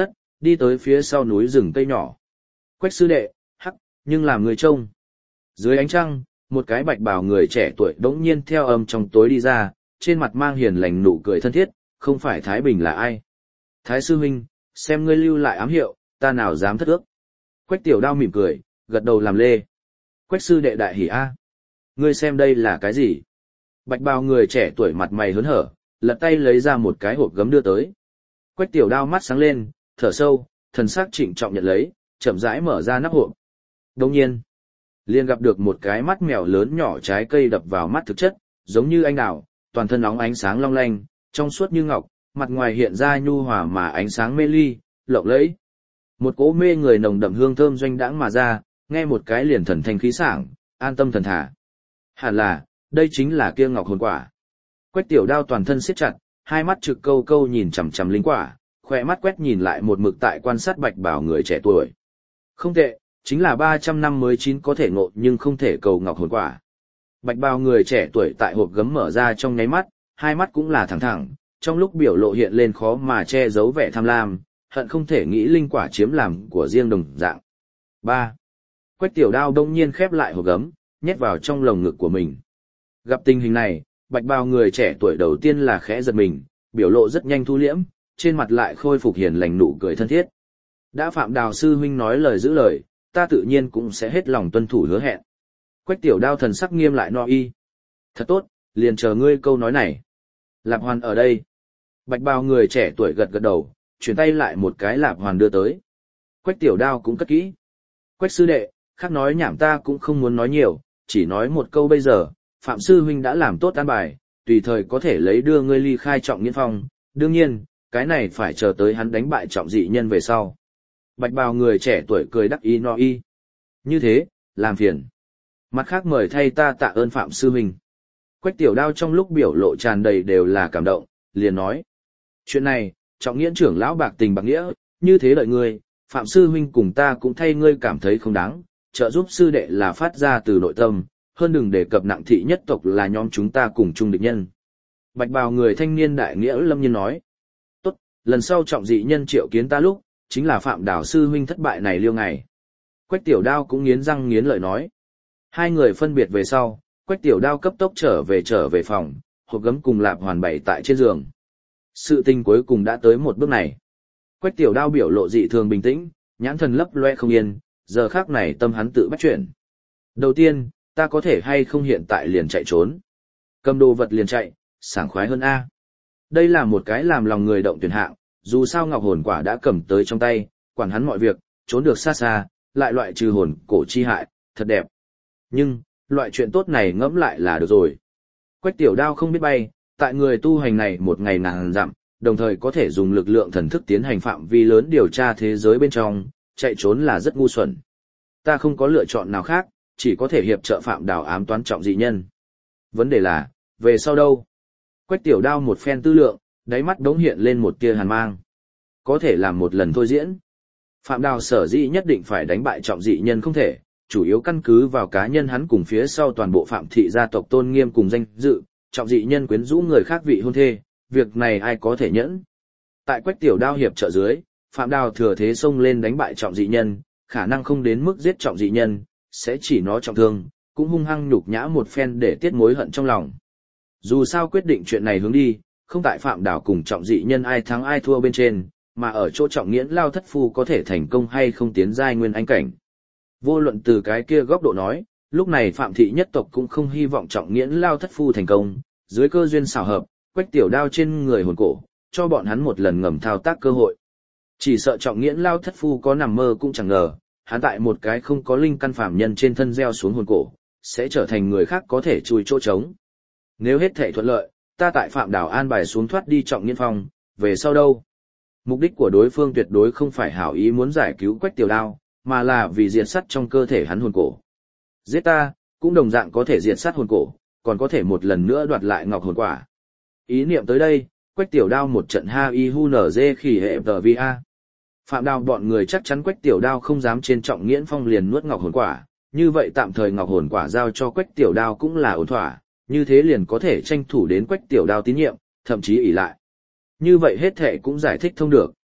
đi tới phía sau núi rừng cây nhỏ. Quách sư đệ, hắc, nhưng làm người trông. Dưới ánh trăng, một cái bạch bào người trẻ tuổi đống nhiên theo âm trong tối đi ra, trên mặt mang hiền lành nụ cười thân thiết, không phải Thái Bình là ai. Thái sư huynh, xem ngươi lưu lại ám hiệu, ta nào dám thất ước. Quách tiểu đao mỉm cười, gật đầu làm lê. Quách sư đệ đại hỉ a. Ngươi xem đây là cái gì? Bạch bào người trẻ tuổi mặt mày hớn hở, lật tay lấy ra một cái hộp gấm đưa tới. Quách tiểu đao mắt sáng lên, thở sâu, thần sắc trịnh trọng nhận lấy, chậm rãi mở ra nắp hộp. Đồng nhiên, liền gặp được một cái mắt mèo lớn nhỏ trái cây đập vào mắt thực chất, giống như anh đào, toàn thân nóng ánh sáng long lanh, trong suốt như ngọc, mặt ngoài hiện ra nhu hòa mà ánh sáng mê ly, lộng lẫy. Một cỗ mê người nồng đậm hương thơm doanh đãng mà ra, nghe một cái liền thần thanh khí sảng, an tâm thần thả. Hẳn là, đây chính là kia ngọc hồn quả. Quách tiểu đao toàn thân siết chặt, hai mắt trực câu câu nhìn chằm chằm linh quả, khỏe mắt quét nhìn lại một mực tại quan sát bạch bảo người trẻ tuổi. Không tệ, chính là ba trăm năm mới chín có thể ngộ nhưng không thể cầu ngọc hồn quả. Bạch bào người trẻ tuổi tại hộp gấm mở ra trong nháy mắt, hai mắt cũng là thẳng thẳng, trong lúc biểu lộ hiện lên khó mà che giấu vẻ tham lam, hận không thể nghĩ linh quả chiếm làm của riêng đồng dạng. ba. Quách tiểu đao đông nhiên khép lại hộp gấm, nhét vào trong lồng ngực của mình. Gặp tình hình này, bạch bào người trẻ tuổi đầu tiên là khẽ giật mình, biểu lộ rất nhanh thu liễm, trên mặt lại khôi phục hiền lành nụ cười thân thiết. Đã Phạm Đào sư huynh nói lời giữ lời, ta tự nhiên cũng sẽ hết lòng tuân thủ hứa hẹn. Quách tiểu đao thần sắc nghiêm lại no y. Thật tốt, liền chờ ngươi câu nói này. Lạp hoàn ở đây. Bạch bào người trẻ tuổi gật gật đầu, chuyển tay lại một cái lạp hoàn đưa tới. Quách tiểu đao cũng cất kỹ. Quách sư đệ, khác nói nhảm ta cũng không muốn nói nhiều, chỉ nói một câu bây giờ, Phạm sư huynh đã làm tốt an bài, tùy thời có thể lấy đưa ngươi ly khai Trọng Nghiễn Phong, đương nhiên, cái này phải chờ tới hắn đánh bại Trọng Dị Nhân về sau. Bạch bào người trẻ tuổi cười đắc ý no y. Như thế, làm phiền. Mặt khác mời thay ta tạ ơn Phạm sư huynh. Quách tiểu đao trong lúc biểu lộ tràn đầy đều là cảm động, liền nói. Chuyện này, Trọng Nghiễn trưởng lão bạc tình bạc nghĩa, như thế đợi ngươi, Phạm sư huynh cùng ta cũng thay ngươi cảm thấy không đáng, trợ giúp sư đệ là phát ra từ nội tâm, hơn đừng đề cập nặng thị nhất tộc là nhóm chúng ta cùng chung địch nhân. Bạch bào người thanh niên đại nghĩa lâm nhiên nói. Tốt, lần sau Trọng Dị Nhân triệu kiến ta lúc, chính là Phạm Đào sư huynh thất bại này liêu ngày. Quách tiểu đao cũng nghiến răng nghiến lợi nói. Hai người phân biệt về sau, Quách tiểu đao cấp tốc trở về trở về phòng, hộp gấm cùng lạp hoàn bày tại trên giường. Sự tình cuối cùng đã tới một bước này. Quách tiểu đao biểu lộ dị thường bình tĩnh, nhãn thần lấp loe không yên, giờ khác này tâm hắn tự bắt chuyển. Đầu tiên, ta có thể hay không hiện tại liền chạy trốn. Cầm đồ vật liền chạy, sảng khoái hơn A. Đây là một cái làm lòng người động tuyển hạng, dù sao ngọc hồn quả đã cầm tới trong tay, quản hắn mọi việc, trốn được xa xa, lại loại trừ hồn cổ chi hại, thật đẹp. Nhưng, loại chuyện tốt này ngẫm lại là được rồi. Quách tiểu đao không biết bay, tại người tu hành này một ngày nàng dặm, đồng thời có thể dùng lực lượng thần thức tiến hành phạm vi lớn điều tra thế giới bên trong, chạy trốn là rất ngu xuẩn. Ta không có lựa chọn nào khác, chỉ có thể hiệp trợ Phạm Đào ám toán Trọng Dị Nhân. Vấn đề là, về sau đâu? Quách tiểu đao một phen tư lượng, đáy mắt đống hiện lên một tia hàn mang. Có thể làm một lần thôi diễn. Phạm Đào sở dĩ nhất định phải đánh bại Trọng Dị Nhân không thể, chủ yếu căn cứ vào cá nhân hắn cùng phía sau toàn bộ Phạm thị gia tộc tôn nghiêm cùng danh dự, Trọng Dị Nhân quyến rũ người khác vị hôn thê, việc này ai có thể nhẫn. Tại Quách tiểu đao hiệp trợ dưới, Phạm Đào thừa thế xông lên đánh bại Trọng Dị Nhân, khả năng không đến mức giết Trọng Dị Nhân, sẽ chỉ nó trọng thương, cũng hung hăng nhục nhã một phen để tiết mối hận trong lòng. Dù sao quyết định chuyện này hướng đi, không tại Phạm Đào cùng Trọng Dị Nhân ai thắng ai thua bên trên, mà ở chỗ Trọng Nghiễn Lao thất phu có thể thành công hay không tiến giai nguyên anh cảnh. Vô luận từ cái kia góc độ nói, lúc này Phạm thị nhất tộc cũng không hy vọng Trọng Nghiễn Lao thất phu thành công, dưới cơ duyên xảo hợp, Quách tiểu đao trên người hồn cổ, cho bọn hắn một lần ngầm thao tác cơ hội. Chỉ sợ Trọng Nghiễn Lao thất phu có nằm mơ cũng chẳng ngờ, hắn tại một cái không có linh căn phàm nhân trên thân gieo xuống hồn cổ, sẽ trở thành người khác có thể chui chỗ trống. Nếu hết thảy thuận lợi, ta tại Phạm Đào an bài xuống thoát đi Trọng Nghiễn Phong, về sau đâu? Mục đích của đối phương tuyệt đối không phải hảo ý muốn giải cứu Quách tiểu đao, mà là vì diệt sát trong cơ thể hắn hồn cổ. Giết ta, cũng đồng dạng có thể diệt sát hồn cổ, còn có thể một lần nữa đoạt lại ngọc hồn quả. Ý niệm tới đây, Quách tiểu đao một trận ha y hu nở dê khỉ hệ tờ vi a. Phạm Đào bọn người chắc chắn Quách tiểu đao không dám trên Trọng Nghiễn Phong liền nuốt ngọc hồn quả, như vậy tạm thời ngọc hồn quả giao cho Quách tiểu đao cũng là ổn thỏa, như thế liền có thể tranh thủ đến Quách tiểu đao tín nhiệm, thậm chí ỷ lại. Như vậy hết thệ cũng giải thích thông được.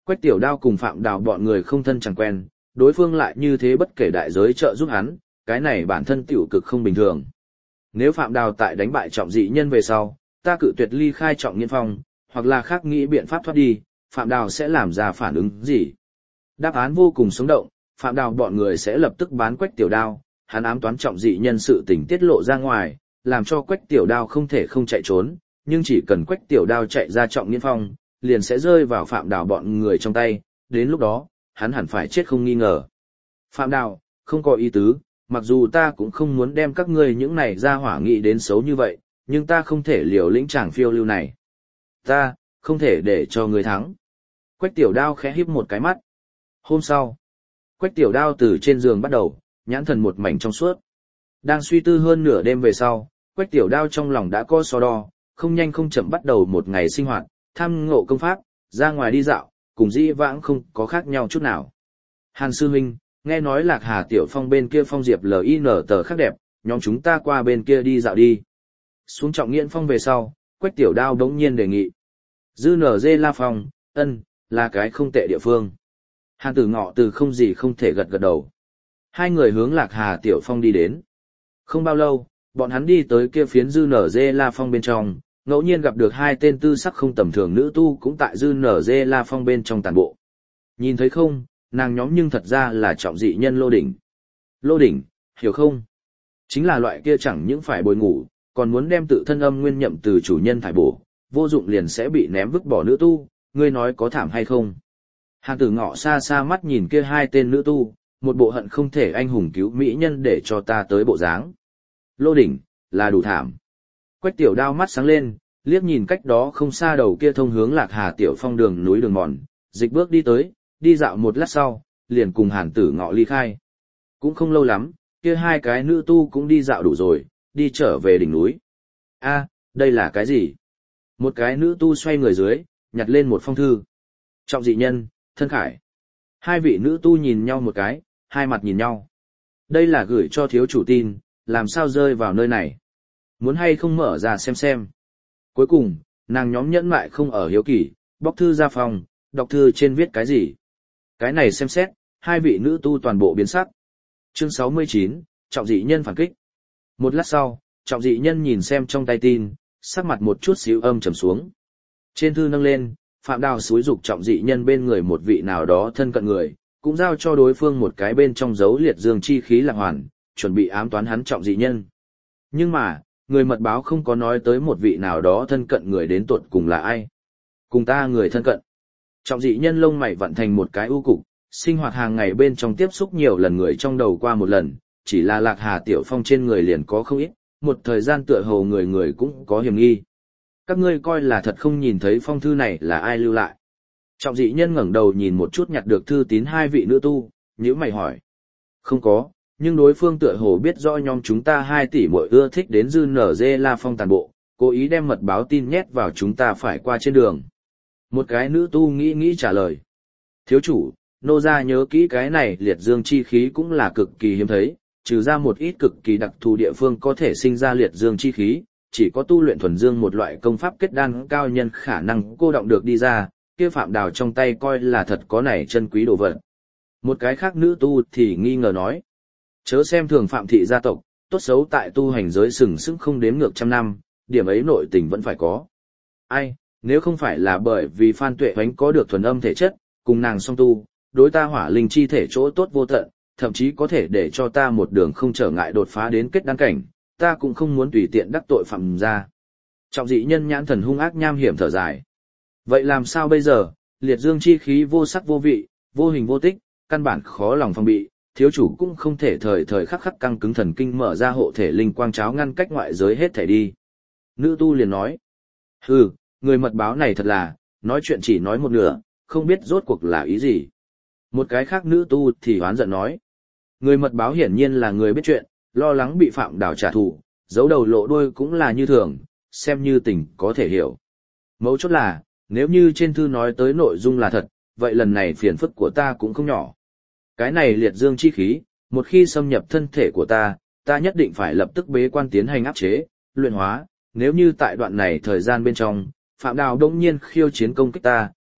Quách Tiểu Đao cùng Phạm Đào bọn người không thân chẳng quen, đối phương lại như thế bất kể đại giới trợ giúp hắn, cái này bản thân tiểu cực không bình thường. Nếu Phạm Đào tại đánh bại Trọng Dị Nhân về sau, ta cự tuyệt ly khai Trọng Nghiên Phong, hoặc là khác nghĩ biện pháp thoát đi, Phạm Đào sẽ làm ra phản ứng gì? Đáp án vô cùng sống động, Phạm Đào bọn người sẽ lập tức bán Quách Tiểu Đao, hắn ám toán Trọng Dị Nhân sự tình tiết lộ ra ngoài, làm cho Quách Tiểu Đao không thể không chạy trốn, nhưng chỉ cần Quách Tiểu Đao chạy ra Trọng Nghiên Phong, liền sẽ rơi vào Phạm Đào bọn người trong tay, đến lúc đó, hắn hẳn phải chết không nghi ngờ. Phạm Đào, không có ý tứ, mặc dù ta cũng không muốn đem các ngươi những này ra hỏa nghị đến xấu như vậy, nhưng ta không thể liều lĩnh chàng phiêu lưu này. Ta, không thể để cho người thắng. Quách Tiểu Đao khẽ híp một cái mắt. Hôm sau, Quách Tiểu Đao từ trên giường bắt đầu, nhãn thần một mảnh trong suốt. Đang suy tư hơn nửa đêm về sau, Quách Tiểu Đao trong lòng đã có so đo, không nhanh không chậm bắt đầu một ngày sinh hoạt, tham ngộ công pháp, ra ngoài đi dạo, cùng dĩ vãng không có khác nhau chút nào. Hàn sư huynh, nghe nói Lạc Hà Tiểu Phong bên kia phong diệp lờ i en tờ khác đẹp, nhóm chúng ta qua bên kia đi dạo đi. Xuống Trọng Nghiễn Phong về sau, Quách Tiểu Đao đống nhiên đề nghị. Dư nở dê La Phong, ân, là cái không tệ địa phương. Hàn Tử Ngọ từ không gì không thể gật gật đầu. Hai người hướng Lạc Hà Tiểu Phong đi đến. Không bao lâu, bọn hắn đi tới kia phiến Dư nở dê La Phong bên trong, ngẫu nhiên gặp được hai tên tư sắc không tầm thường nữ tu cũng tại Dư nở dê La Phong bên trong tàn bộ. Nhìn thấy không, nàng nhóm nhưng thật ra là Trọng Dị Nhân Lô Đỉnh. Lô Đỉnh, hiểu không? Chính là loại kia chẳng những phải bồi ngủ, còn muốn đem tự thân âm nguyên nhậm từ chủ nhân thải bổ, vô dụng liền sẽ bị ném vứt bỏ nữ tu, ngươi nói có thảm hay không? Hàn Tử Ngọ xa xa mắt nhìn kia hai tên nữ tu, một bộ hận không thể anh hùng cứu mỹ nhân để cho ta tới bộ dáng. Lô Đỉnh, là đủ thảm. Quách Tiểu Đao mắt sáng lên, liếc nhìn cách đó không xa đầu kia thông hướng Lạc Hà Tiểu Phong đường núi đường mòn, dịch bước đi tới, đi dạo một lát sau, liền cùng Hàn Tử Ngọ ly khai. Cũng không lâu lắm, kia hai cái nữ tu cũng đi dạo đủ rồi, đi trở về đỉnh núi. A, đây là cái gì? Một cái nữ tu xoay người dưới, nhặt lên một phong thư. Trọng Dị Nhân, Thân Khải. Hai vị nữ tu nhìn nhau một cái, hai mặt nhìn nhau. Đây là gửi cho thiếu chủ tin, làm sao rơi vào nơi này? Muốn hay không mở ra xem xem. Cuối cùng, nàng nhóm nhẫn mại không ở hiếu kỳ, bóc thư ra phòng, đọc thư trên viết cái gì. Cái này xem xét, hai vị nữ tu toàn bộ biến sắc. Chương sáu mươi chín, Trọng Dị Nhân phản kích. Một lát sau, Trọng Dị Nhân nhìn xem trong tay tin, sắc mặt một chút xíu âm trầm xuống. Trên thư nâng lên, Phạm Đào xúi dục Trọng Dị Nhân bên người một vị nào đó thân cận người, cũng giao cho đối phương một cái bên trong dấu liệt dương chi khí lạc hoàn, chuẩn bị ám toán hắn Trọng Dị Nhân. Nhưng mà, người mật báo không có nói tới một vị nào đó thân cận người đến tuột cùng là ai. Cùng ta người thân cận. Trọng Dị Nhân lông mày vặn thành một cái u cục, sinh hoạt hàng ngày bên trong tiếp xúc nhiều lần người trong đầu qua một lần, chỉ là Lạc Hà Tiểu Phong trên người liền có không ít, một thời gian tựa hồ người người cũng có hiểm nghi. Các ngươi coi là thật không nhìn thấy phong thư này là ai lưu lại. Trọng Dị Nhân ngẩng đầu nhìn một chút nhặt được thư tín hai vị nữ tu, nhíu mày hỏi. Không có, nhưng đối phương tựa hồ biết rõ nhóm chúng ta hai tỷ muội ưa thích đến Dư nở dê La Phong tàn bộ, cố ý đem mật báo tin nhét vào chúng ta phải qua trên đường. Một cái nữ tu nghĩ nghĩ trả lời. Thiếu chủ, nô gia nhớ kỹ cái này liệt dương chi khí cũng là cực kỳ hiếm thấy, trừ ra một ít cực kỳ đặc thù địa phương có thể sinh ra liệt dương chi khí, chỉ có tu luyện thuần dương một loại công pháp kết đan cao nhân khả năng cô động được đi ra, kia Phạm Đào trong tay coi là thật có này chân quý đồ vật. Một cái khác nữ tu thì nghi ngờ nói, chớ xem thường Phạm thị gia tộc, tốt xấu tại tu hành giới sừng sững không đếm ngược trăm năm, điểm ấy nội tình vẫn phải có. Ai, nếu không phải là bởi vì Phan Tuệ Hoánh có được thuần âm thể chất, cùng nàng song tu, đối ta hỏa linh chi thể chỗ tốt vô tận, thậm chí có thể để cho ta một đường không trở ngại đột phá đến kết đan cảnh, ta cũng không muốn tùy tiện đắc tội Phạm ra. Trọng Dị Nhân nhãn thần hung ác nham hiểm thở dài. Vậy làm sao bây giờ, liệt dương chi khí vô sắc vô vị, vô hình vô tích, căn bản khó lòng phòng bị, thiếu chủ cũng không thể thời thời khắc khắc căng cứng thần kinh mở ra hộ thể linh quang cháo ngăn cách ngoại giới hết thể đi. Nữ tu liền nói, hừ, người mật báo này thật là, nói chuyện chỉ nói một nửa, không biết rốt cuộc là ý gì. Một cái khác nữ tu thì hoán giận nói, người mật báo hiển nhiên là người biết chuyện, lo lắng bị Phạm Đào trả thù, giấu đầu lộ đuôi cũng là như thường, xem như tình có thể hiểu. Mấu chốt là, nếu như trên thư nói tới nội dung là thật, vậy lần này phiền phức của ta cũng không nhỏ. Cái này liệt dương chi khí, một khi xâm nhập thân thể của ta, ta nhất định phải lập tức bế quan tiến hành áp chế, luyện hóa, nếu như tại đoạn này thời gian bên trong, Phạm Đào đông nhiên khiêu chiến công kích ta,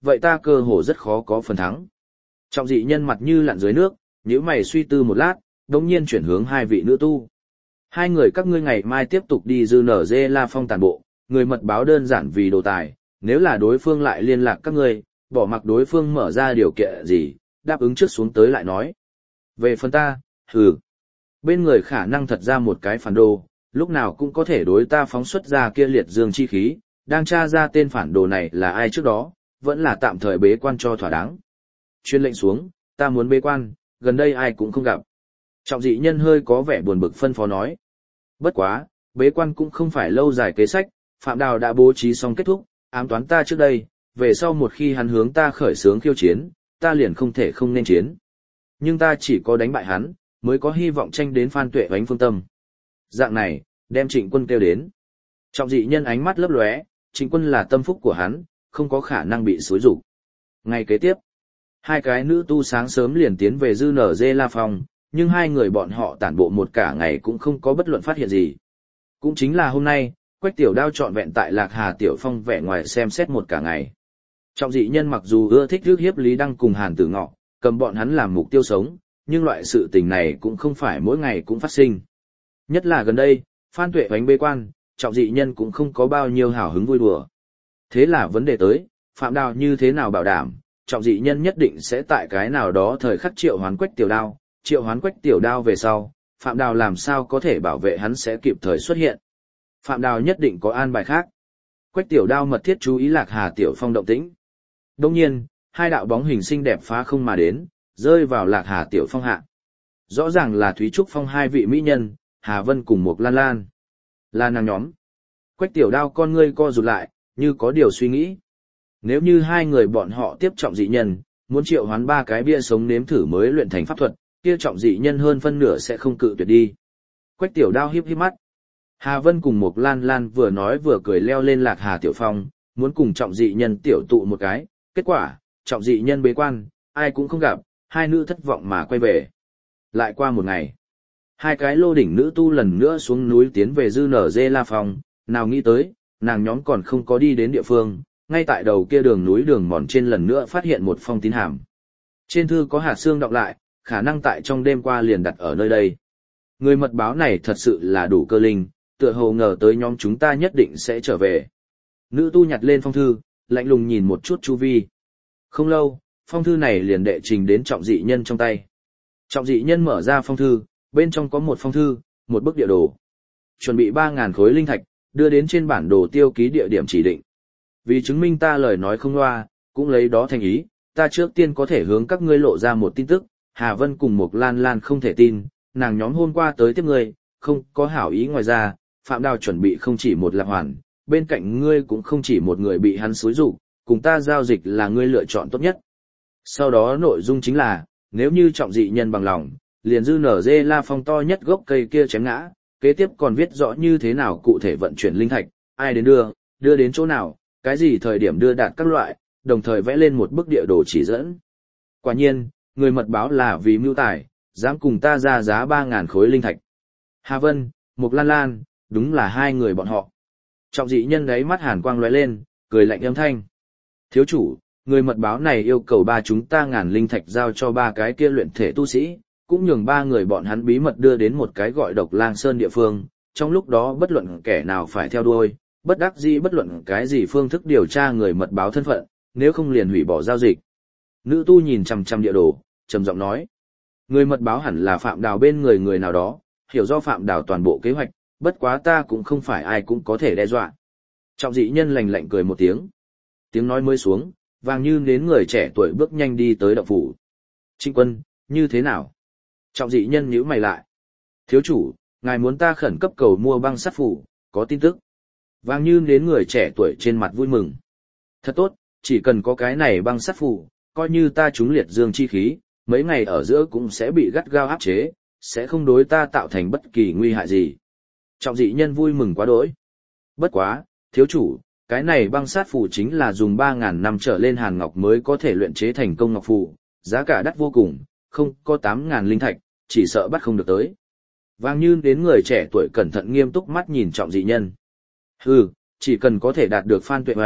vậy ta cơ hồ rất khó có phần thắng. Trọng dị nhân mặt như lặn dưới nước, nhíu mày suy tư một lát, đống nhiên chuyển hướng hai vị nữ tu. Hai người các ngươi ngày mai tiếp tục đi dư nở dê La Phong tàn bộ, người mật báo đơn giản vì đồ tài, nếu là đối phương lại liên lạc các ngươi, bỏ mặc đối phương mở ra điều kiện gì, đáp ứng trước xuống tới lại nói. Về phần ta, hừ. Bên người khả năng thật ra một cái phản đồ, lúc nào cũng có thể đối ta phóng xuất ra kia liệt dương chi khí, đang tra ra tên phản đồ này là ai trước đó, vẫn là tạm thời bế quan cho thỏa đáng. Chuyên lệnh xuống, ta muốn bế quan, gần đây ai cũng không gặp. Trọng dị nhân hơi có vẻ buồn bực phân phó nói. Bất quá, bế quan cũng không phải lâu dài kế sách, Phạm Đào đã bố trí xong kết thúc, ám toán ta trước đây, về sau một khi hắn hướng ta khởi xướng khiêu chiến, ta liền không thể không nên chiến. Nhưng ta chỉ có đánh bại hắn, mới có hy vọng tranh đến Phan Tuệ Oánh phương tâm. Dạng này, đem Trịnh Quân kêu đến. Trọng dị nhân ánh mắt lấp lóe, Trịnh Quân là tâm phúc của hắn, không có khả năng bị xúi rục. Ngày kế tiếp, hai cái nữ tu sáng sớm liền tiến về dư nở dê La Phong, nhưng hai người bọn họ tản bộ một cả ngày cũng không có bất luận phát hiện gì. Cũng chính là hôm nay, Quách Tiểu Đao trọn vẹn tại Lạc Hà Tiểu Phong vẻ ngoài xem xét một cả ngày. Trọng dị nhân mặc dù ưa thích rước hiếp Lý Đăng cùng Hàn Tử Ngọ, cầm bọn hắn làm mục tiêu sống, nhưng loại sự tình này cũng không phải mỗi ngày cũng phát sinh. Nhất là gần đây, Phan Tuệ Oánh bế quan, trọng dị nhân cũng không có bao nhiêu hào hứng vui đùa. Thế là vấn đề tới, Phạm Đào như thế nào bảo đảm, trọng dị nhân nhất định sẽ tại cái nào đó thời khắc triệu hoán Quách Tiểu Đao, triệu hoán Quách Tiểu Đao về sau, Phạm Đào làm sao có thể bảo vệ hắn sẽ kịp thời xuất hiện. Phạm Đào nhất định có an bài khác. Quách Tiểu Đao mật thiết chú ý Lạc Hà Tiểu Phong động tĩnh. Đông nhiên, hai đạo bóng hình xinh đẹp phá không mà đến, rơi vào Lạc Hà Tiểu Phong hạ. Rõ ràng là Thúy Trúc Phong hai vị mỹ nhân, Hà Vân cùng một Lan Lan. Là nàng nhóm. Quách Tiểu Đao con ngươi co rụt lại, như có điều suy nghĩ. Nếu như hai người bọn họ tiếp trọng dị nhân, muốn triệu hoán ba cái bia sống nếm thử mới luyện thành pháp thuật, kia trọng dị nhân hơn phân nửa sẽ không cự tuyệt đi. Quách Tiểu Đao híp híp mắt. Hà Vân cùng một Lan Lan vừa nói vừa cười leo lên Lạc Hà Tiểu Phong, muốn cùng trọng dị nhân tiểu tụ một cái. Kết quả, trọng dị nhân bế quan, ai cũng không gặp, hai nữ thất vọng mà quay về. Lại qua một ngày, hai cái lô đỉnh nữ tu lần nữa xuống núi tiến về dư nở dê La Phong, nào nghĩ tới, nàng nhóm còn không có đi đến địa phương, ngay tại đầu kia đường núi đường mòn trên lần nữa phát hiện một phong tín hàm. Trên thư có hạt xương đọng lại, khả năng tại trong đêm qua liền đặt ở nơi đây. Người mật báo này thật sự là đủ cơ linh, tựa hồ ngờ tới nhóm chúng ta nhất định sẽ trở về. Nữ tu nhặt lên phong thư, lạnh lùng nhìn một chút chu vi. Không lâu, phong thư này liền đệ trình đến trọng dị nhân trong tay. Trọng dị nhân mở ra phong thư, bên trong có một phong thư, một bức địa đồ. Chuẩn bị ba ngàn khối linh thạch, đưa đến trên bản đồ tiêu ký địa điểm chỉ định. Vì chứng minh ta lời nói không loa, cũng lấy đó thành ý, ta trước tiên có thể hướng các ngươi lộ ra một tin tức. Hà Vân cùng một Lan Lan không thể tin, nàng nhóm hôm qua tới tiếp ngươi, không có hảo ý ngoài ra, Phạm Đào chuẩn bị không chỉ một lạc hoàn, bên cạnh ngươi cũng không chỉ một người bị hắn xúi rụng, cùng ta giao dịch là ngươi lựa chọn tốt nhất. Sau đó nội dung chính là, nếu như trọng dị nhân bằng lòng, liền dư nở dê La Phong to nhất gốc cây kia chém ngã, kế tiếp còn viết rõ như thế nào cụ thể vận chuyển linh thạch, ai đến đưa, đưa đến chỗ nào, cái gì thời điểm đưa đạt các loại, đồng thời vẽ lên một bức địa đồ chỉ dẫn. Quả nhiên, người mật báo là vì mưu tài, dám cùng ta ra giá ba ngàn khối linh thạch. Hà Vân, Mục Lan Lan, đúng là hai người bọn họ. Trọng dị nhân đấy mắt hàn quang lóe lên, cười lạnh âm thanh. Thiếu chủ, người mật báo này yêu cầu ba chúng ta ngàn linh thạch giao cho ba cái kia luyện thể tu sĩ, cũng nhường ba người bọn hắn bí mật đưa đến một cái gọi Độc Lang Sơn địa phương, trong lúc đó bất luận kẻ nào phải theo đuôi, bất đắc dĩ bất luận cái gì phương thức điều tra người mật báo thân phận, nếu không liền hủy bỏ giao dịch. Nữ tu nhìn chằm chằm địa đồ, trầm giọng nói. Người mật báo hẳn là Phạm Đào bên người người nào đó, hiểu do Phạm Đào toàn bộ kế hoạch, bất quá ta cũng không phải ai cũng có thể đe dọa. Trọng dị nhân lạnh lạnh cười một tiếng. Tiếng nói mới xuống, vàng như đến người trẻ tuổi bước nhanh đi tới động phủ. Trịnh Quân, như thế nào? Trọng dị nhân nhíu mày lại. Thiếu chủ, ngài muốn ta khẩn cấp cầu mua băng sắt phủ, có tin tức. Vàng như đến người trẻ tuổi trên mặt vui mừng. Thật tốt, chỉ cần có cái này băng sắt phủ, coi như ta trúng liệt dương chi khí, mấy ngày ở giữa cũng sẽ bị gắt gao áp chế, sẽ không đối ta tạo thành bất kỳ nguy hại gì. Trọng dị nhân vui mừng quá đỗi. Bất quá, thiếu chủ, cái này băng sát phù chính là dùng ba ngàn năm trở lên hàn ngọc mới có thể luyện chế thành công ngọc phù, giá cả đắt vô cùng, không có tám ngàn linh thạch, chỉ sợ bắt không được tới. Vàng như đến người trẻ tuổi cẩn thận nghiêm túc mắt nhìn trọng dị nhân. Hừ, chỉ cần có thể đạt được Phan Tuệ Oánh,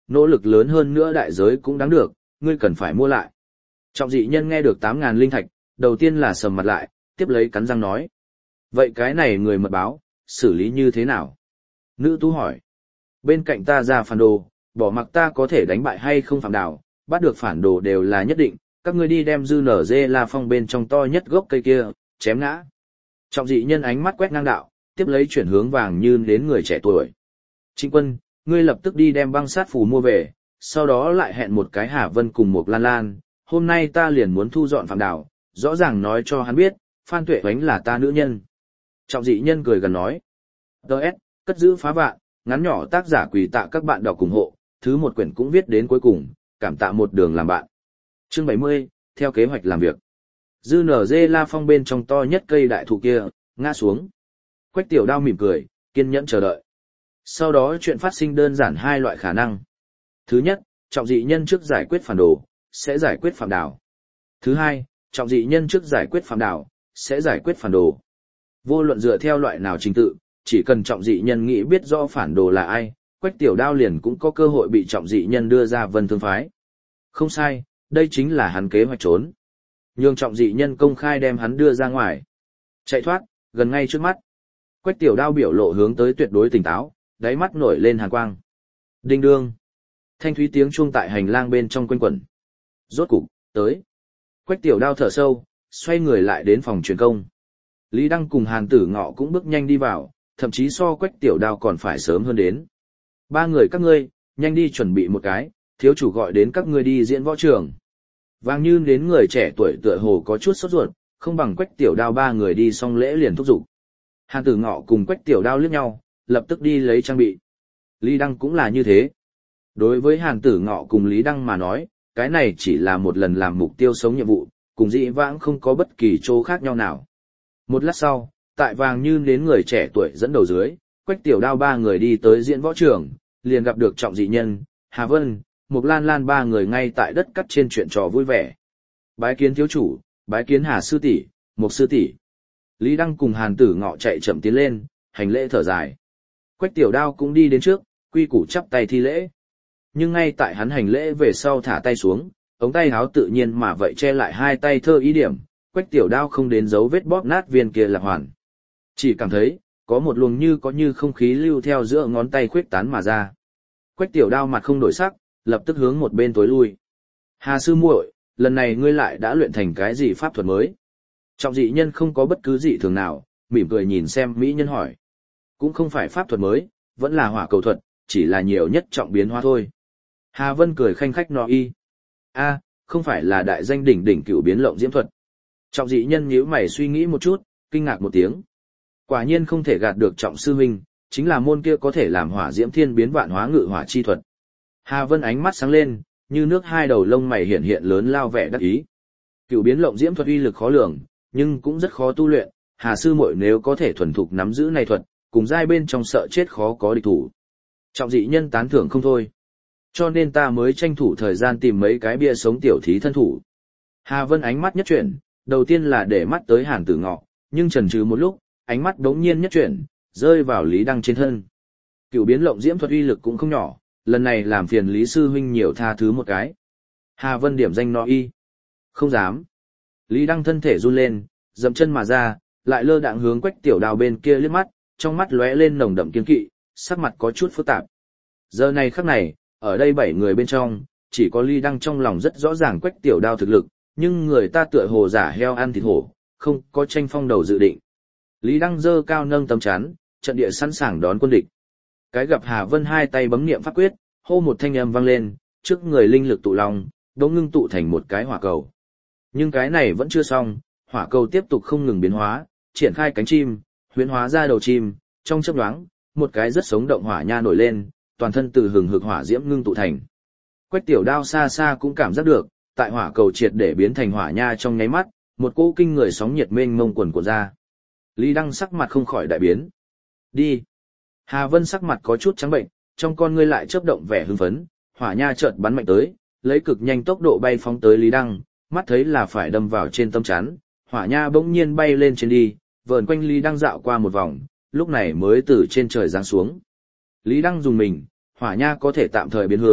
nỗ lực lớn hơn nữa đại giới cũng đáng được, ngươi cần phải mua lại. Trọng dị nhân nghe được tám ngàn linh thạch, đầu tiên là sầm mặt lại, tiếp lấy cắn răng nói. Vậy cái này người mật báo, xử lý như thế nào? Nữ tú hỏi. Bên cạnh ta ra phản đồ, bỏ mặc ta có thể đánh bại hay không phạm đảo, bắt được phản đồ đều là nhất định, các ngươi đi đem dư nở dê la phong bên trong to nhất gốc cây kia, chém ngã. Trọng dị nhân ánh mắt quét ngang đạo, tiếp lấy chuyển hướng vàng như đến người trẻ tuổi. Trịnh quân, ngươi lập tức đi đem băng sát phù mua về, sau đó lại hẹn một cái Hà Vân cùng một Lan Lan, hôm nay ta liền muốn thu dọn phạm đảo, rõ ràng nói cho hắn biết, Phan Tuệ Oánh là ta nữ nhân. Trọng dị nhân cười gần nói. Đợt, cất giữ phá vạn, ngắn nhỏ tác giả quỳ tạ các bạn đọc ủng hộ, thứ một quyển cũng viết đến cuối cùng, cảm tạ một đường làm bạn. Chương bảy mươi, theo kế hoạch làm việc. Dư nở dê la phong bên trong to nhất cây đại thụ kia, ngã xuống. Quách tiểu đao mỉm cười, kiên nhẫn chờ đợi. Sau đó chuyện phát sinh đơn giản hai loại khả năng. Thứ nhất, trọng dị nhân trước giải quyết phản đồ, sẽ giải quyết phạm đảo. Thứ hai, trọng dị nhân trước giải quyết phạm đảo, sẽ giải quyết phản đồ. Vô luận dựa theo loại nào trình tự, chỉ cần trọng dị nhân nghĩ biết rõ phản đồ là ai, Quách tiểu đao liền cũng có cơ hội bị trọng dị nhân đưa ra Vân Thương phái. Không sai, đây chính là hắn kế hoạch trốn. Nhưng trọng dị nhân công khai đem hắn đưa ra ngoài. Chạy thoát, gần ngay trước mắt. Quách tiểu đao biểu lộ hướng tới tuyệt đối tỉnh táo, đáy mắt nổi lên hàn quang. Đinh đương. Thanh thúy tiếng chuông tại hành lang bên trong quanh quẩn. Rốt cục, tới. Quách tiểu đao thở sâu, xoay người lại đến phòng truyền công. Lý Đăng cùng Hàn Tử Ngọ cũng bước nhanh đi vào, thậm chí so Quách tiểu đao còn phải sớm hơn đến. Ba người các ngươi, nhanh đi chuẩn bị một cái, thiếu chủ gọi đến các ngươi đi diễn võ trường. Vàng Như đến người trẻ tuổi tựa hồ có chút sốt ruột, không bằng Quách tiểu đao ba người đi xong lễ liền thúc giục. Hàn Tử Ngọ cùng Quách tiểu đao liếc nhau, lập tức đi lấy trang bị. Lý Đăng cũng là như thế. Đối với Hàn Tử Ngọ cùng Lý Đăng mà nói, cái này chỉ là một lần làm mục tiêu sống nhiệm vụ, cùng dĩ vãng không có bất kỳ chỗ khác nhau nào. Một lát sau, tại Vàng Như đến người trẻ tuổi dẫn đầu dưới, Quách tiểu đao ba người đi tới diễn võ trường, liền gặp được trọng dị nhân, Hà Vân, Mục Lan Lan ba người ngay tại đất cắt trên chuyện trò vui vẻ. Bái kiến thiếu chủ, bái kiến Hà sư tỷ, Mục sư tỷ. Lý Đăng cùng Hàn Tử Ngọ chạy chậm tiến lên, hành lễ thở dài. Quách tiểu đao cũng đi đến trước, quy củ chắp tay thi lễ. Nhưng ngay tại hắn hành lễ về sau thả tay xuống, ống tay háo tự nhiên mà vậy che lại hai tay thơ ý điểm, Quách tiểu đao không đến dấu vết bóp nát viên kia lạc hoàn. Chỉ cảm thấy, có một luồng như có như không khí lưu theo giữa ngón tay khuếch tán mà ra. Quách tiểu đao mặt không đổi sắc, lập tức hướng một bên tối lui. Hà sư muội, lần này ngươi lại đã luyện thành cái gì pháp thuật mới? Trọng dị nhân không có bất cứ gì thường nào, mỉm cười nhìn xem mỹ nhân hỏi. Cũng không phải pháp thuật mới, vẫn là hỏa cầu thuật, chỉ là nhiều nhất trọng biến hóa thôi. Hà Vân cười khanh khách nói y. A, không phải là đại danh đỉnh đỉnh cửu biến lộng diễm thuật. Trọng dị nhân nhíu mày suy nghĩ một chút, kinh ngạc một tiếng. Quả nhiên không thể gạt được trọng sư huynh, chính là môn kia có thể làm hỏa diễm thiên biến vạn hóa ngự hỏa chi thuật. Hà Vân ánh mắt sáng lên, như nước hai đầu lông mày hiện hiện lớn lao vẻ đắc ý. Cửu biến lộng diễm thuật uy lực khó lường, nhưng cũng rất khó tu luyện, Hà sư muội nếu có thể thuần thục nắm giữ này thuật, cùng giai bên trong sợ chết khó có địch thủ. Trọng dị nhân tán thưởng không thôi. Cho nên ta mới tranh thủ thời gian tìm mấy cái bia sống tiểu thí thân thủ. Hà Vân ánh mắt nhất chuyển, đầu tiên là để mắt tới Hàn Tử Ngọ, nhưng chần chừ một lúc, ánh mắt đống nhiên nhất chuyển, rơi vào Lý Đăng trên thân. Cửu biến lộng diễm thuật uy lực cũng không nhỏ, lần này làm phiền Lý sư huynh nhiều tha thứ một cái. Hà Vân điểm danh nói y. Không dám. Lý Đăng thân thể run lên, dậm chân mà ra, lại lơ đãng hướng Quách tiểu đao bên kia liếc mắt, trong mắt lóe lên nồng đậm kiên kỵ, sắc mặt có chút phức tạp. Giờ này khắc này, ở đây bảy người bên trong, chỉ có Lý Đăng trong lòng rất rõ ràng Quách tiểu đao thực lực, nhưng người ta tựa hồ giả heo ăn thịt hổ, không có tranh phong đầu dự định. Lý Đăng giơ cao nâng tấm chắn, trận địa sẵn sàng đón quân địch. Cái gặp Hà Vân hai tay bấm niệm pháp quyết, hô một thanh âm vang lên, trước người linh lực tụ long, đống ngưng tụ thành một cái hỏa cầu. Nhưng cái này vẫn chưa xong, hỏa cầu tiếp tục không ngừng biến hóa, triển khai cánh chim, huyễn hóa ra đầu chim, trong chớp nhoáng, một cái rất sống động hỏa nha nổi lên, toàn thân từ hừng hực hỏa diễm ngưng tụ thành. Quách tiểu đao xa xa cũng cảm giác được, tại hỏa cầu triệt để biến thành hỏa nha trong nháy mắt, một cỗ kinh người sóng nhiệt mênh mông quần của ra. Lý Đăng sắc mặt không khỏi đại biến. Đi. Hà Vân sắc mặt có chút trắng bệnh, trong con ngươi lại chớp động vẻ hưng phấn, hỏa nha chợt bắn mạnh tới, lấy cực nhanh tốc độ bay phóng tới Lý Đăng, mắt thấy là phải đâm vào trên tâm chắn, hỏa nha bỗng nhiên bay lên trên đi, vờn quanh Lý Đăng dạo qua một vòng, lúc này mới từ trên trời giáng xuống. Lý Đăng dùng mình, hỏa nha có thể tạm thời biến hướng,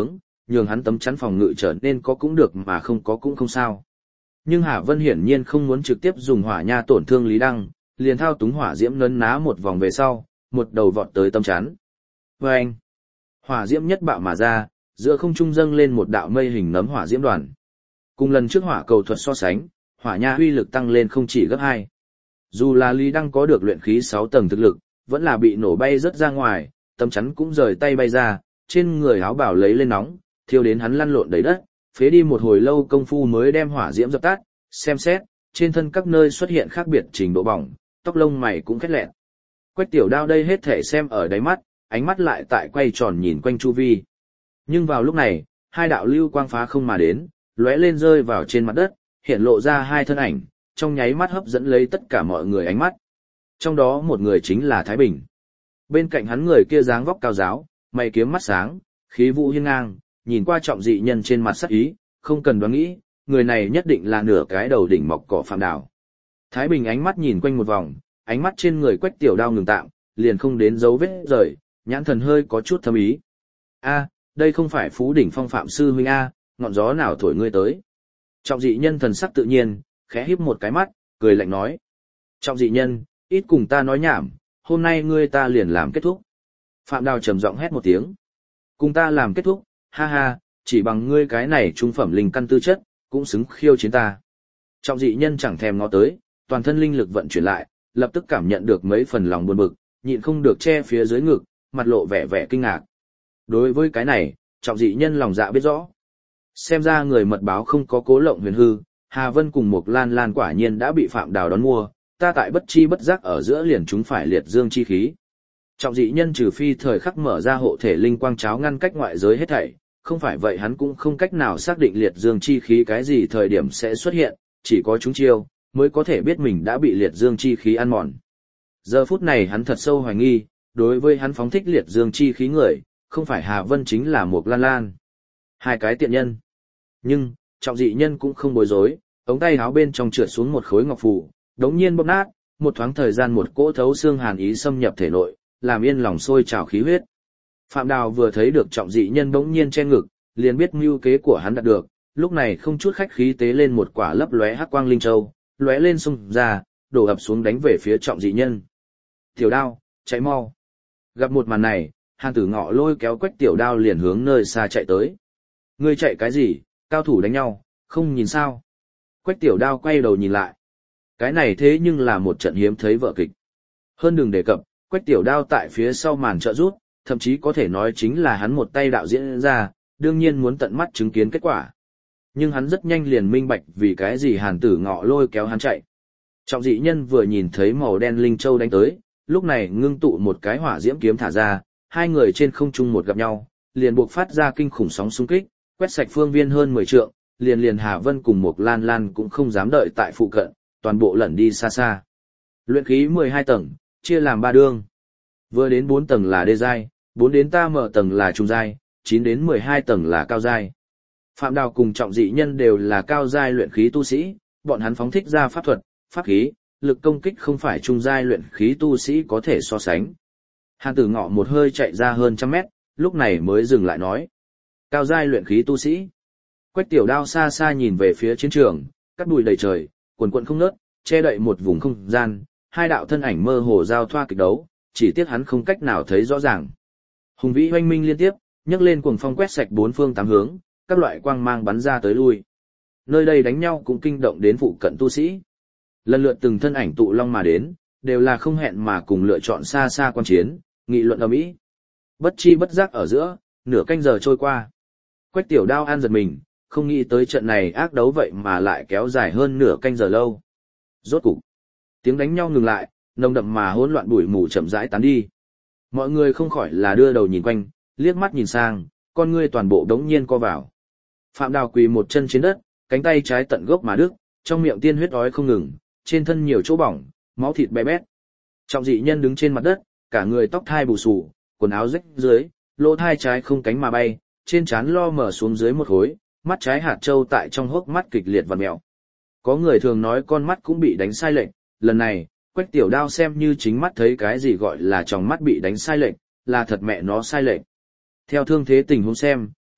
nhường hắn tấm chắn phòng ngự trở nên có cũng được mà không có cũng không sao. Nhưng Hà Vân hiển nhiên không muốn trực tiếp dùng hỏa nha tổn thương Lý Đăng, liền thao túng hỏa diễm nấn ná một vòng về sau, một đầu vọt tới tấm chắn. Và anh, hỏa diễm nhất bạo mà ra, giữa không trung dâng lên một đạo mây hình nấm hỏa diễm đoàn. Cùng lần trước hỏa cầu thuật so sánh, hỏa nha uy lực tăng lên không chỉ gấp hai. Dù là Lý Đăng có được luyện khí sáu tầng thực lực, vẫn là bị nổ bay rất ra ngoài, tấm chắn cũng rời tay bay ra, trên người áo bảo lấy lên nóng, thiêu đến hắn lăn lộn đầy đất, phế đi một hồi lâu công phu mới đem hỏa diễm dập tắt, xem xét, trên thân các nơi xuất hiện khác biệt trình độ bỏng, tóc lông mày cũng khét lẹn. Quách Tiểu Đao đây hết thể xem ở đáy mắt, ánh mắt lại tại quay tròn nhìn quanh chu vi. Nhưng vào lúc này, hai đạo lưu quang phá không mà đến, lóe lên rơi vào trên mặt đất, hiện lộ ra hai thân ảnh, trong nháy mắt hấp dẫn lấy tất cả mọi người ánh mắt. Trong đó một người chính là Thái Bình. Bên cạnh hắn người kia dáng vóc cao giáo, mày kiếm mắt sáng, khí vũ hiên ngang, nhìn qua Trọng Dị Nhân trên mặt sắc ý, không cần đoán nghĩ, người này nhất định là nửa cái đầu đỉnh mọc cỏ Phạm Đào. Thái Bình ánh mắt nhìn quanh một vòng, ánh mắt trên người Quách Tiểu Đao ngừng tạm, liền không đến dấu vết rời, nhãn thần hơi có chút thâm ý. A, đây không phải Phú Đỉnh Phong Phạm sư huynh a, ngọn gió nào thổi ngươi tới? Trọng Dị Nhân thần sắc tự nhiên, khẽ híp một cái mắt, cười lạnh nói: Trọng Dị Nhân, ít cùng ta nói nhảm, hôm nay ngươi ta liền làm kết thúc. Phạm Đào trầm giọng hét một tiếng: cùng ta làm kết thúc, ha ha, chỉ bằng ngươi cái này trung phẩm linh căn tư chất, cũng xứng khiêu chiến ta. Trọng Dị Nhân chẳng thèm ngó tới, toàn thân linh lực vận chuyển lại, lập tức cảm nhận được mấy phần lòng buồn bực, nhịn không được che phía dưới ngực, mặt lộ vẻ vẻ kinh ngạc. Đối với cái này, Trọng Dị Nhân lòng dạ biết rõ. Xem ra người mật báo không có cố lộng huyền hư, Hà Vân cùng Mộc Lan Lan quả nhiên đã bị Phạm Đào đón mua, ta tại bất chi bất giác ở giữa liền chúng phải liệt dương chi khí. Trọng Dị Nhân trừ phi thời khắc mở ra hộ thể linh quang cháo ngăn cách ngoại giới hết thảy, không phải vậy hắn cũng không cách nào xác định liệt dương chi khí cái gì thời điểm sẽ xuất hiện, chỉ có chúng chiêu mới có thể biết mình đã bị liệt dương chi khí ăn mòn. Giờ phút này hắn thật sâu hoài nghi, đối với hắn phóng thích liệt dương chi khí người, không phải Hà Vân chính là Mộc Lan Lan. Hai cái tiện nhân. Nhưng, Trọng Dị Nhân cũng không bối rối, ống tay áo bên trong trượt xuống một khối ngọc phù, đống nhiên bóp nát, một thoáng thời gian một cỗ thấu xương hàn ý xâm nhập thể nội, làm yên lòng sôi trào khí huyết. Phạm Đào vừa thấy được Trọng Dị Nhân đống nhiên che ngực, liền biết mưu kế của hắn đạt được, lúc này không chút khách khí tế lên một quả lấp lóe hắc quang linh châu, lóe lên xung ra, đổ ập xuống đánh về phía Trọng Dị Nhân. Tiểu Đao, chạy mau. Gặp một màn này, Hàn Tử Ngọ lôi kéo Quách Tiểu Đao liền hướng nơi xa chạy tới. Ngươi chạy cái gì, cao thủ đánh nhau, không nhìn sao? Quách Tiểu Đao quay đầu nhìn lại. Cái này thế nhưng là một trận hiếm thấy vở kịch. Hơn đừng đề cập, Quách Tiểu Đao tại phía sau màn trợ rút, thậm chí có thể nói chính là hắn một tay đạo diễn ra, đương nhiên muốn tận mắt chứng kiến kết quả. Nhưng hắn rất nhanh liền minh bạch vì cái gì Hàn Tử Ngọ lôi kéo hắn chạy. Trọng Dị Nhân vừa nhìn thấy màu đen linh châu đánh tới, lúc này ngưng tụ một cái hỏa diễm kiếm thả ra, hai người trên không trung một gặp nhau, liền buộc phát ra kinh khủng sóng xung kích, quét sạch phương viên hơn mười trượng, liền liền Hà Vân cùng Mộc Lan Lan cũng không dám đợi tại phụ cận, toàn bộ lẩn đi xa xa. Luyện khí mười hai tầng, chia làm ba đương. Vừa đến bốn tầng là đê giai, bốn đến ta mở tầng là trung giai, chín đến mười hai tầng là cao giai. Phạm Đào cùng Trọng Dị Nhân đều là cao giai luyện khí tu sĩ, bọn hắn phóng thích ra pháp thuật, pháp khí, lực công kích không phải trung giai luyện khí tu sĩ có thể so sánh. Hàn Tử Ngọ một hơi chạy ra hơn trăm mét, lúc này mới dừng lại nói: cao giai luyện khí tu sĩ. Quách Tiểu Đao xa xa nhìn về phía chiến trường, cắt bụi đầy trời, quần quần không ngớt, che đậy một vùng không gian, hai đạo thân ảnh mơ hồ giao thoa kịch đấu, chỉ tiếc hắn không cách nào thấy rõ ràng. Hùng vĩ oanh minh liên tiếp, nhấc lên cuồng phong quét sạch bốn phương tám hướng, các loại quang mang bắn ra tới lui. Nơi đây đánh nhau cũng kinh động đến phụ cận tu sĩ. Lần lượt từng thân ảnh tụ long mà đến, đều là không hẹn mà cùng lựa chọn xa xa quan chiến, nghị luận ầm ĩ. Bất chi bất giác ở giữa, nửa canh giờ trôi qua. Quách Tiểu Đao an giật mình, không nghĩ tới trận này ác đấu vậy mà lại kéo dài hơn nửa canh giờ lâu. Rốt cục, tiếng đánh nhau ngừng lại, nồng đậm mà hỗn loạn bụi mù chậm rãi tán đi. Mọi người không khỏi là đưa đầu nhìn quanh, liếc mắt nhìn sang, con ngươi toàn bộ đống nhiên co vào. Phạm Đào quỳ một chân trên đất, cánh tay trái tận gốc mà đứt, trong miệng tiên huyết ói không ngừng, trên thân nhiều chỗ bỏng, máu thịt bé bét. Trọng Dị Nhân đứng trên mặt đất, cả người tóc thai bù xù, quần áo rách dưới, lỗ thai trái không cánh mà bay, trên trán lo mở xuống dưới một khối, mắt trái hạt châu tại trong hốc mắt kịch liệt vặn mèo. Có người thường nói con mắt cũng bị đánh sai lệch, lần này, Quách Tiểu Đao xem như chính mắt thấy cái gì gọi là tròng mắt bị đánh sai lệch, là thật mẹ nó sai lệch. Theo thương thế tình huống xem,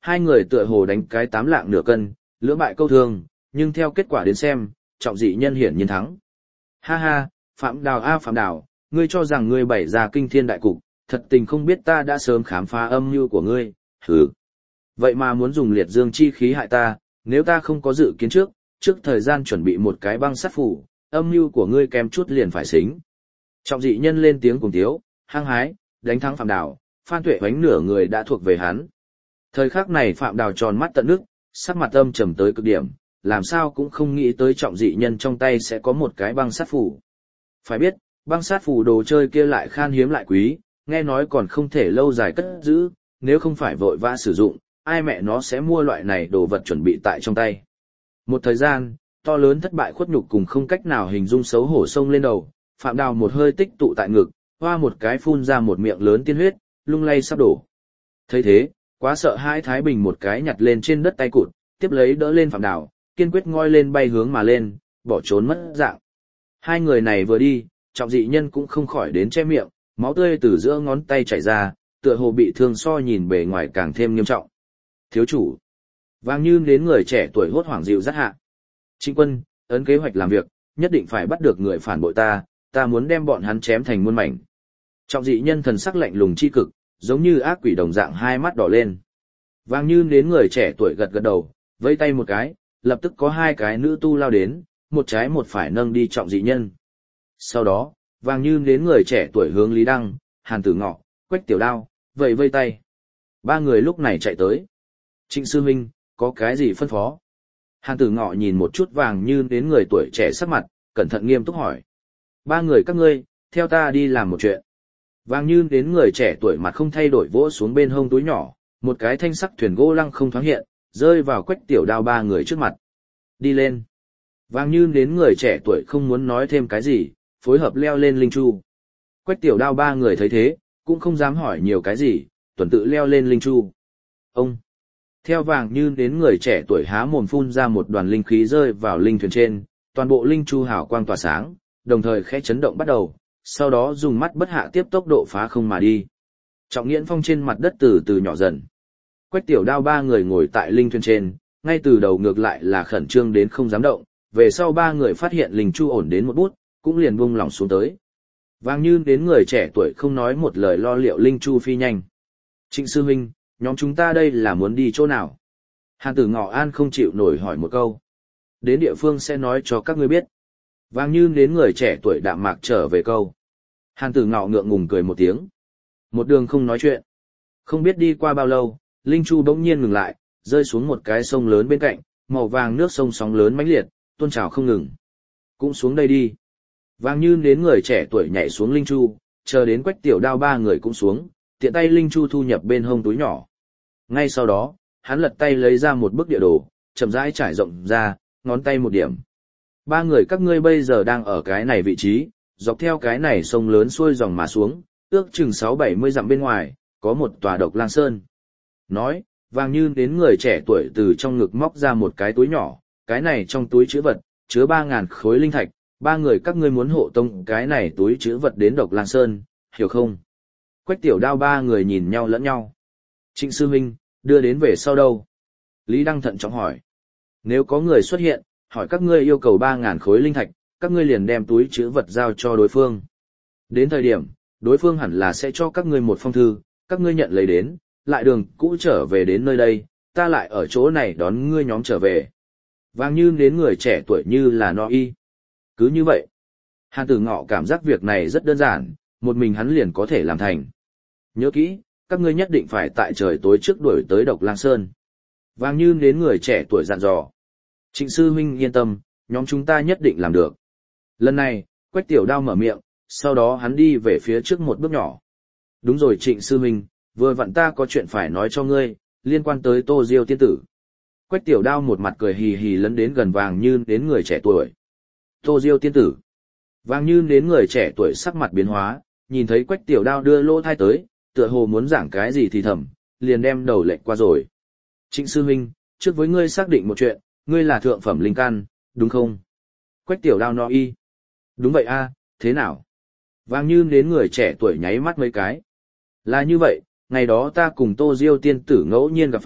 Hai người tựa hồ đánh cái tám lạng nửa cân, lưỡng bại câu thương, nhưng theo kết quả đến xem, Trọng Dị Nhân hiển nhiên thắng. Ha ha, Phạm Đào a Phạm Đào, ngươi cho rằng ngươi bày ra kinh thiên đại cục, thật tình không biết ta đã sớm khám phá âm mưu của ngươi, hừ. Vậy mà muốn dùng liệt dương chi khí hại ta, nếu ta không có dự kiến trước, trước thời gian chuẩn bị một cái băng sát phủ, âm mưu của ngươi kém chút liền phải xính. Trọng Dị Nhân lên tiếng cùng tiếu, hăng hái, đánh thắng Phạm Đào, Phan Tuệ bánh nửa người đã thuộc về hắn. Thời khắc này Phạm Đào tròn mắt tận nước, sắc mặt âm trầm tới cực điểm, làm sao cũng không nghĩ tới Trọng Dị Nhân trong tay sẽ có một cái băng sát phủ. Phải biết, băng sát phủ đồ chơi kia lại khan hiếm lại quý, nghe nói còn không thể lâu dài cất giữ, nếu không phải vội vã sử dụng, ai mẹ nó sẽ mua loại này đồ vật chuẩn bị tại trong tay. Một thời gian, to lớn thất bại khuất nhục cùng không cách nào hình dung xấu hổ sông lên đầu, Phạm Đào một hơi tích tụ tại ngực, hoa một cái phun ra một miệng lớn tiên huyết, lung lay sắp đổ. Thấy thế, quá sợ hãi Thái Bình một cái nhặt lên trên đất tay cụt, tiếp lấy đỡ lên Phạm Đào, kiên quyết ngoi lên bay hướng mà lên, bỏ trốn mất dạng. Hai người này vừa đi, Trọng Dị Nhân cũng không khỏi đến che miệng, máu tươi từ giữa ngón tay chảy ra, tựa hồ bị thương so nhìn bề ngoài càng thêm nghiêm trọng. Thiếu chủ. Vàng Như đến người trẻ tuổi hốt hoảng dịu dắt hạ. Trịnh Quân, ấn kế hoạch làm việc, nhất định phải bắt được người phản bội ta, ta muốn đem bọn hắn chém thành muôn mảnh. Trọng Dị Nhân thần sắc lạnh lùng chi cực, giống như ác quỷ đồng dạng hai mắt đỏ lên. Vàng Như đến người trẻ tuổi gật gật đầu, vẫy tay một cái, lập tức có hai cái nữ tu lao đến, một trái một phải nâng đi Trọng Dị Nhân. Sau đó, Vàng Như đến người trẻ tuổi hướng Lý Đăng, Hàn Tử Ngọ, Quách Tiểu Đao, vậy vây tay. Ba người lúc này chạy tới. Trịnh sư huynh, có cái gì phân phó? Hàn Tử Ngọ nhìn một chút Vàng Như đến người tuổi trẻ sắc mặt, cẩn thận nghiêm túc hỏi. Ba người các ngươi, theo ta đi làm một chuyện. Vàng Như đến người trẻ tuổi mặt không thay đổi vỗ xuống bên hông túi nhỏ, một cái thanh sắc thuyền gỗ lăng không thoáng hiện, rơi vào Quách Tiểu Đao ba người trước mặt. Đi lên. Vàng Như đến người trẻ tuổi không muốn nói thêm cái gì, phối hợp leo lên linh chu. Quách Tiểu Đao ba người thấy thế, cũng không dám hỏi nhiều cái gì, tuần tự leo lên linh chu. Ông. Theo Vàng Như đến người trẻ tuổi há mồm phun ra một đoàn linh khí rơi vào linh thuyền trên, toàn bộ linh chu hào quang tỏa sáng, đồng thời khẽ chấn động bắt đầu, sau đó dùng mắt bất hạ tiếp tốc độ phá không mà đi. Trọng Nghiễn Phong trên mặt đất từ từ nhỏ dần. Quách Tiểu Đao ba người ngồi tại linh thuyền trên, ngay từ đầu ngược lại là khẩn trương đến không dám động, về sau ba người phát hiện linh chu ổn đến một bút, cũng liền buông lỏng xuống tới. Vàng Như đến người trẻ tuổi không nói một lời lo liệu linh chu phi nhanh. Trịnh sư huynh, nhóm chúng ta đây là muốn đi chỗ nào? Hàn Tử Ngọ An không chịu nổi hỏi một câu. Đến địa phương sẽ nói cho các ngươi biết. Vàng Như đến người trẻ tuổi đạm mạc trở về câu. Hàn Tử Ngọ ngượng ngùng cười một tiếng. Một đường không nói chuyện. Không biết đi qua bao lâu, linh chu bỗng nhiên ngừng lại, rơi xuống một cái sông lớn bên cạnh, màu vàng nước sông sóng lớn mãnh liệt, tuôn trào không ngừng. Cũng xuống đây đi. Vàng Như đến người trẻ tuổi nhảy xuống linh chu, chờ đến Quách Tiểu Đao ba người cũng xuống, tiện tay linh chu thu nhập bên hông túi nhỏ. Ngay sau đó, hắn lật tay lấy ra một bức địa đồ, chậm rãi trải rộng ra, ngón tay một điểm. Ba người các ngươi bây giờ đang ở cái này vị trí, dọc theo cái này sông lớn xuôi dòng mà xuống, ước chừng sáu bảy mươi dặm bên ngoài, có một tòa Độc Lang Sơn. Nói, Vàng Như đến người trẻ tuổi từ trong ngực móc ra một cái túi nhỏ, cái này trong túi chứa vật, chứa ba ngàn khối linh thạch, ba người các ngươi muốn hộ tông cái này túi chứa vật đến Độc Lang Sơn, hiểu không? Quách Tiểu Đao ba người nhìn nhau lẫn nhau. Trịnh sư huynh, đưa đến về sau đâu? Lý Đăng thận trọng hỏi. Nếu có người xuất hiện, hỏi các ngươi yêu cầu ba ngàn khối linh thạch, các ngươi liền đem túi chứa vật giao cho đối phương. Đến thời điểm, đối phương hẳn là sẽ cho các ngươi một phong thư, các ngươi nhận lấy đến, lại đường cũ trở về đến nơi đây, ta lại ở chỗ này đón ngươi nhóm trở về. Vàng Như đến người trẻ tuổi như là no y. Cứ như vậy, Hàn Tử Ngọ cảm giác việc này rất đơn giản, một mình hắn liền có thể làm thành. Nhớ kỹ, các ngươi nhất định phải tại trời tối trước đuổi tới Độc Lang Sơn. Vàng Như đến người trẻ tuổi dặn dò. Trịnh sư huynh yên tâm, nhóm chúng ta nhất định làm được. Lần này, Quách Tiểu Đao mở miệng, sau đó hắn đi về phía trước một bước nhỏ. Đúng rồi Trịnh sư huynh, vừa vặn ta có chuyện phải nói cho ngươi, liên quan tới Tô Diêu tiên tử. Quách Tiểu Đao một mặt cười hì hì lấn đến gần Vàng Như đến người trẻ tuổi. Tô Diêu tiên tử. Vàng Như đến người trẻ tuổi sắc mặt biến hóa, nhìn thấy Quách Tiểu Đao đưa lỗ thai tới, tựa hồ muốn giảng cái gì thì thầm, liền đem đầu lệch qua rồi. Trịnh sư huynh, trước với ngươi xác định một chuyện, ngươi là thượng phẩm linh căn, đúng không? Quách Tiểu Đao no y. Đúng vậy a, thế nào? Vàng Như đến người trẻ tuổi nháy mắt mấy cái. Là như vậy, ngày đó ta cùng Tô Diêu tiên tử ngẫu nhiên gặp phải,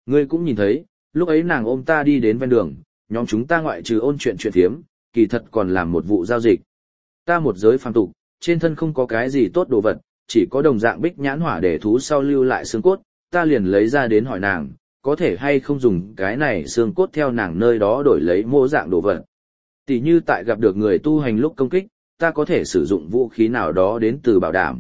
Ngươi cũng nhìn thấy, lúc ấy nàng ôm ta đi đến ven đường, nhóm chúng ta ngoại trừ ôn chuyện chuyện thiếm, kỳ thật còn làm một vụ giao dịch. Ta một giới phàm tục, trên thân không có cái gì tốt đồ vật, chỉ có đồng dạng bích nhãn hỏa để thú sau lưu lại xương cốt, ta liền lấy ra đến hỏi nàng, có thể hay không dùng cái này xương cốt theo nàng nơi đó đổi lấy mô dạng đồ vật. Tỷ như tại gặp được người tu hành lúc công kích, ta có thể sử dụng vũ khí nào đó đến từ bảo đảm.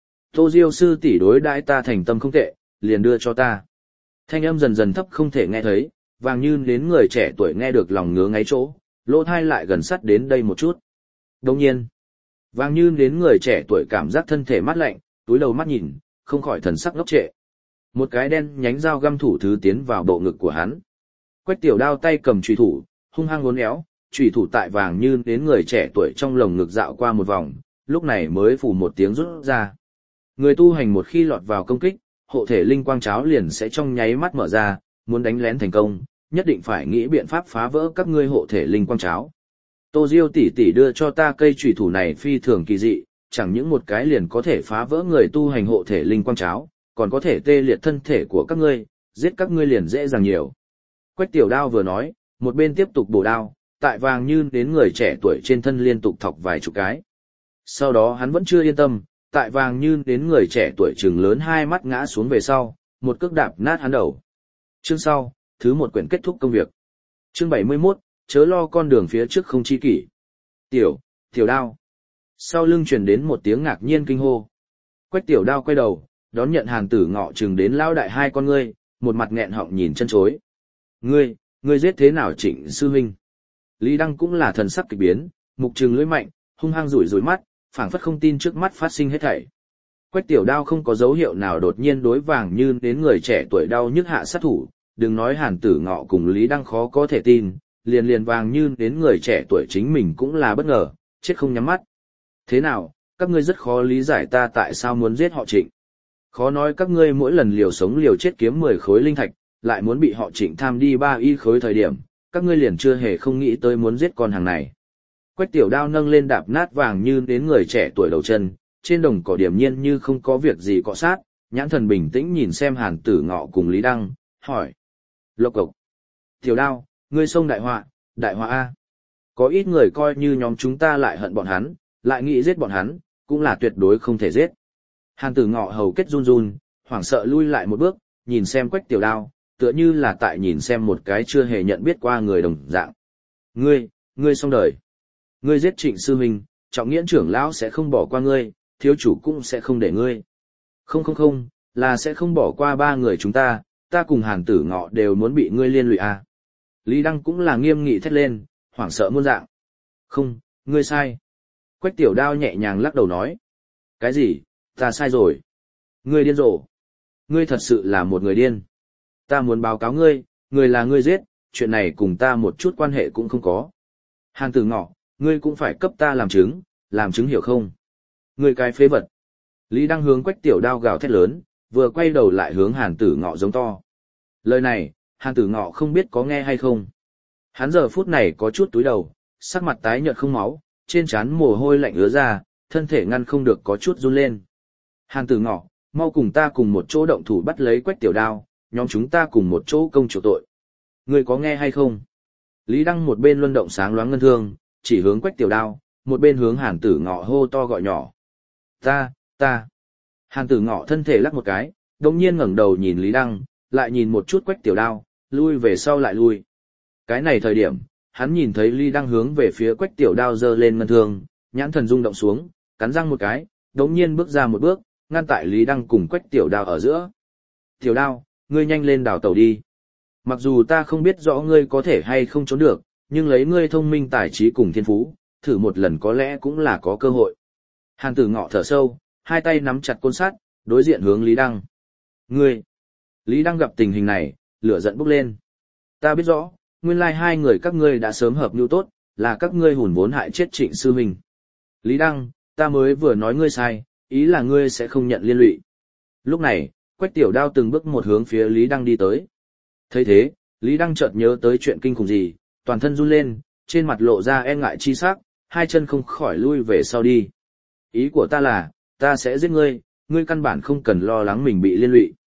Tô Diêu sư tỷ đối đãi ta thành tâm không tệ, liền đưa cho ta. Thanh âm dần dần thấp không thể nghe thấy, vàng như đến người trẻ tuổi nghe được lòng ngứa ngáy chỗ, lỗ thai lại gần sát đến đây một chút. Đồng nhiên, vàng như đến người trẻ tuổi cảm giác thân thể mát lạnh, túi đầu mắt nhìn, không khỏi thần sắc ngốc trệ. Một cái đen nhánh dao găm thủ thứ tiến vào bộ ngực của hắn. Quách tiểu đao tay cầm chùy thủ, hung hăng uốn éo, chùy thủ tại vàng như đến người trẻ tuổi trong lồng ngực dạo qua một vòng, lúc này mới phủ một tiếng rút ra. Người tu hành một khi lọt vào công kích, hộ thể linh quang cháo liền sẽ trong nháy mắt mở ra, muốn đánh lén thành công, nhất định phải nghĩ biện pháp phá vỡ các ngươi hộ thể linh quang cháo. Tô Diêu tỷ tỷ đưa cho ta cây chùy thủ này phi thường kỳ dị, chẳng những một cái liền có thể phá vỡ người tu hành hộ thể linh quang cháo, còn có thể tê liệt thân thể của các ngươi, giết các ngươi liền dễ dàng nhiều. Quách tiểu đao vừa nói, một bên tiếp tục bổ đao, tại vàng như đến người trẻ tuổi trên thân liên tục thọc vài chục cái. Sau đó hắn vẫn chưa yên tâm, tại vàng như đến người trẻ tuổi trừng lớn hai mắt ngã xuống về sau, một cước đạp nát hắn đầu. Chương sau, thứ một quyển kết thúc công việc. Chương bảy mươi mốt, chớ lo con đường phía trước không chi kỷ. Tiểu, tiểu đao. Sau lưng truyền đến một tiếng ngạc nhiên kinh hô. Quách tiểu đao quay đầu, đón nhận Hàn Tử Ngọ trừng đến lao đại hai con ngươi, một mặt nghẹn họng nhìn chân chối. Ngươi, ngươi giết thế nào Trịnh sư huynh? Lý Đăng cũng là thần sắc kỳ biến, mục trừng lưỡi mạnh, hung hăng rủi rủi mắt, phảng phất không tin trước mắt phát sinh hết thảy. Quách tiểu đao không có dấu hiệu nào đột nhiên đối vàng như đến người trẻ tuổi đau nhức hạ sát thủ, đừng nói Hàn Tử Ngọ cùng Lý Đăng khó có thể tin, liền liền vàng như đến người trẻ tuổi chính mình cũng là bất ngờ, chết không nhắm mắt. Thế nào, các ngươi rất khó lý giải ta tại sao muốn giết họ Trịnh. Khó nói các ngươi mỗi lần liều sống liều chết kiếm mười khối linh thạch, lại muốn bị họ Trịnh tham đi ba y khối thời điểm, các ngươi liền chưa hề không nghĩ tới muốn giết con hàng này. Quách tiểu đao nâng lên đạp nát vàng như đến người trẻ tuổi đầu chân, trên đồng cỏ điểm nhiên như không có việc gì cọ sát, nhãn thần bình tĩnh nhìn xem Hàn Tử Ngọ cùng Lý Đăng, hỏi. Lộc cộc. Tiểu đao, ngươi xông đại họa, đại họa A. Có ít người coi như nhóm chúng ta lại hận bọn hắn, lại nghĩ giết bọn hắn, cũng là tuyệt đối không thể giết. Hàn Tử Ngọ hầu kết run run, hoảng sợ lui lại một bước, nhìn xem Quách tiểu đao, tựa như là tại nhìn xem một cái chưa hề nhận biết qua người đồng dạng. Ngươi, ngươi xong đời. Ngươi giết Trịnh sư huynh, Trọng Nghiễn trưởng lão sẽ không bỏ qua ngươi, thiếu chủ cũng sẽ không để ngươi. Không không không, là sẽ không bỏ qua ba người chúng ta, ta cùng Hàn Tử Ngọ đều muốn bị ngươi liên lụy à. Lý Đăng cũng là nghiêm nghị thét lên, hoảng sợ muôn dạng. Không, ngươi sai. Quách tiểu đao nhẹ nhàng lắc đầu nói. Cái gì, ta sai rồi. Ngươi điên rồ. Ngươi thật sự là một người điên. Ta muốn báo cáo ngươi, người là ngươi giết, chuyện này cùng ta một chút quan hệ cũng không có. Hàn Tử Ngọ, ngươi cũng phải cấp ta làm chứng, làm chứng hiểu không? Ngươi cái phế vật. Lý Đăng hướng Quách tiểu đao gào thét lớn, vừa quay đầu lại hướng Hàn Tử Ngọ giống to. Lời này, Hàn Tử Ngọ không biết có nghe hay không. Hắn giờ phút này có chút túi đầu, sắc mặt tái nhợt không máu, trên trán mồ hôi lạnh ứa ra, thân thể ngăn không được có chút run lên. Hàn Tử Ngọ, mau cùng ta cùng một chỗ động thủ bắt lấy Quách tiểu đao, nhóm chúng ta cùng một chỗ công chủ tội. Ngươi có nghe hay không? Lý Đăng một bên luân động sáng loáng ngân thương, chỉ hướng Quách tiểu đao, một bên hướng Hàn Tử Ngọ hô to gọi nhỏ. Ta, ta. Hàn Tử Ngọ thân thể lắc một cái, đồng nhiên ngẩng đầu nhìn Lý Đăng, lại nhìn một chút Quách tiểu đao, lui về sau lại lui. Cái này thời điểm, hắn nhìn thấy Lý Đăng hướng về phía Quách tiểu đao giơ lên ngân thương, nhãn thần rung động xuống, cắn răng một cái, đồng nhiên bước ra một bước, ngăn tại Lý Đăng cùng Quách tiểu đao ở giữa. Tiểu đao, ngươi nhanh lên đào tẩu đi. Mặc dù ta không biết rõ ngươi có thể hay không trốn được, nhưng lấy ngươi thông minh tài trí cùng thiên phú, thử một lần có lẽ cũng là có cơ hội. Hàn Tử Ngọ thở sâu, hai tay nắm chặt côn sắt, đối diện hướng Lý Đăng. Ngươi! Lý Đăng gặp tình hình này, lửa giận bốc lên. Ta biết rõ, nguyên lai hai người các ngươi đã sớm hợp nhu tốt, là các ngươi hùn vốn hại chết Trịnh sư huynh. Lý Đăng, ta mới vừa nói ngươi sai, ý là ngươi sẽ không nhận liên lụy. Lúc này, Quách tiểu đao từng bước một hướng phía Lý Đăng đi tới. Thấy thế, Lý Đăng chợt nhớ tới chuyện kinh khủng gì, toàn thân run lên, trên mặt lộ ra e ngại chi sắc, hai chân không khỏi lui về sau đi. Ý của ta là, ta sẽ giết ngươi, ngươi căn bản không cần lo lắng mình bị liên lụy.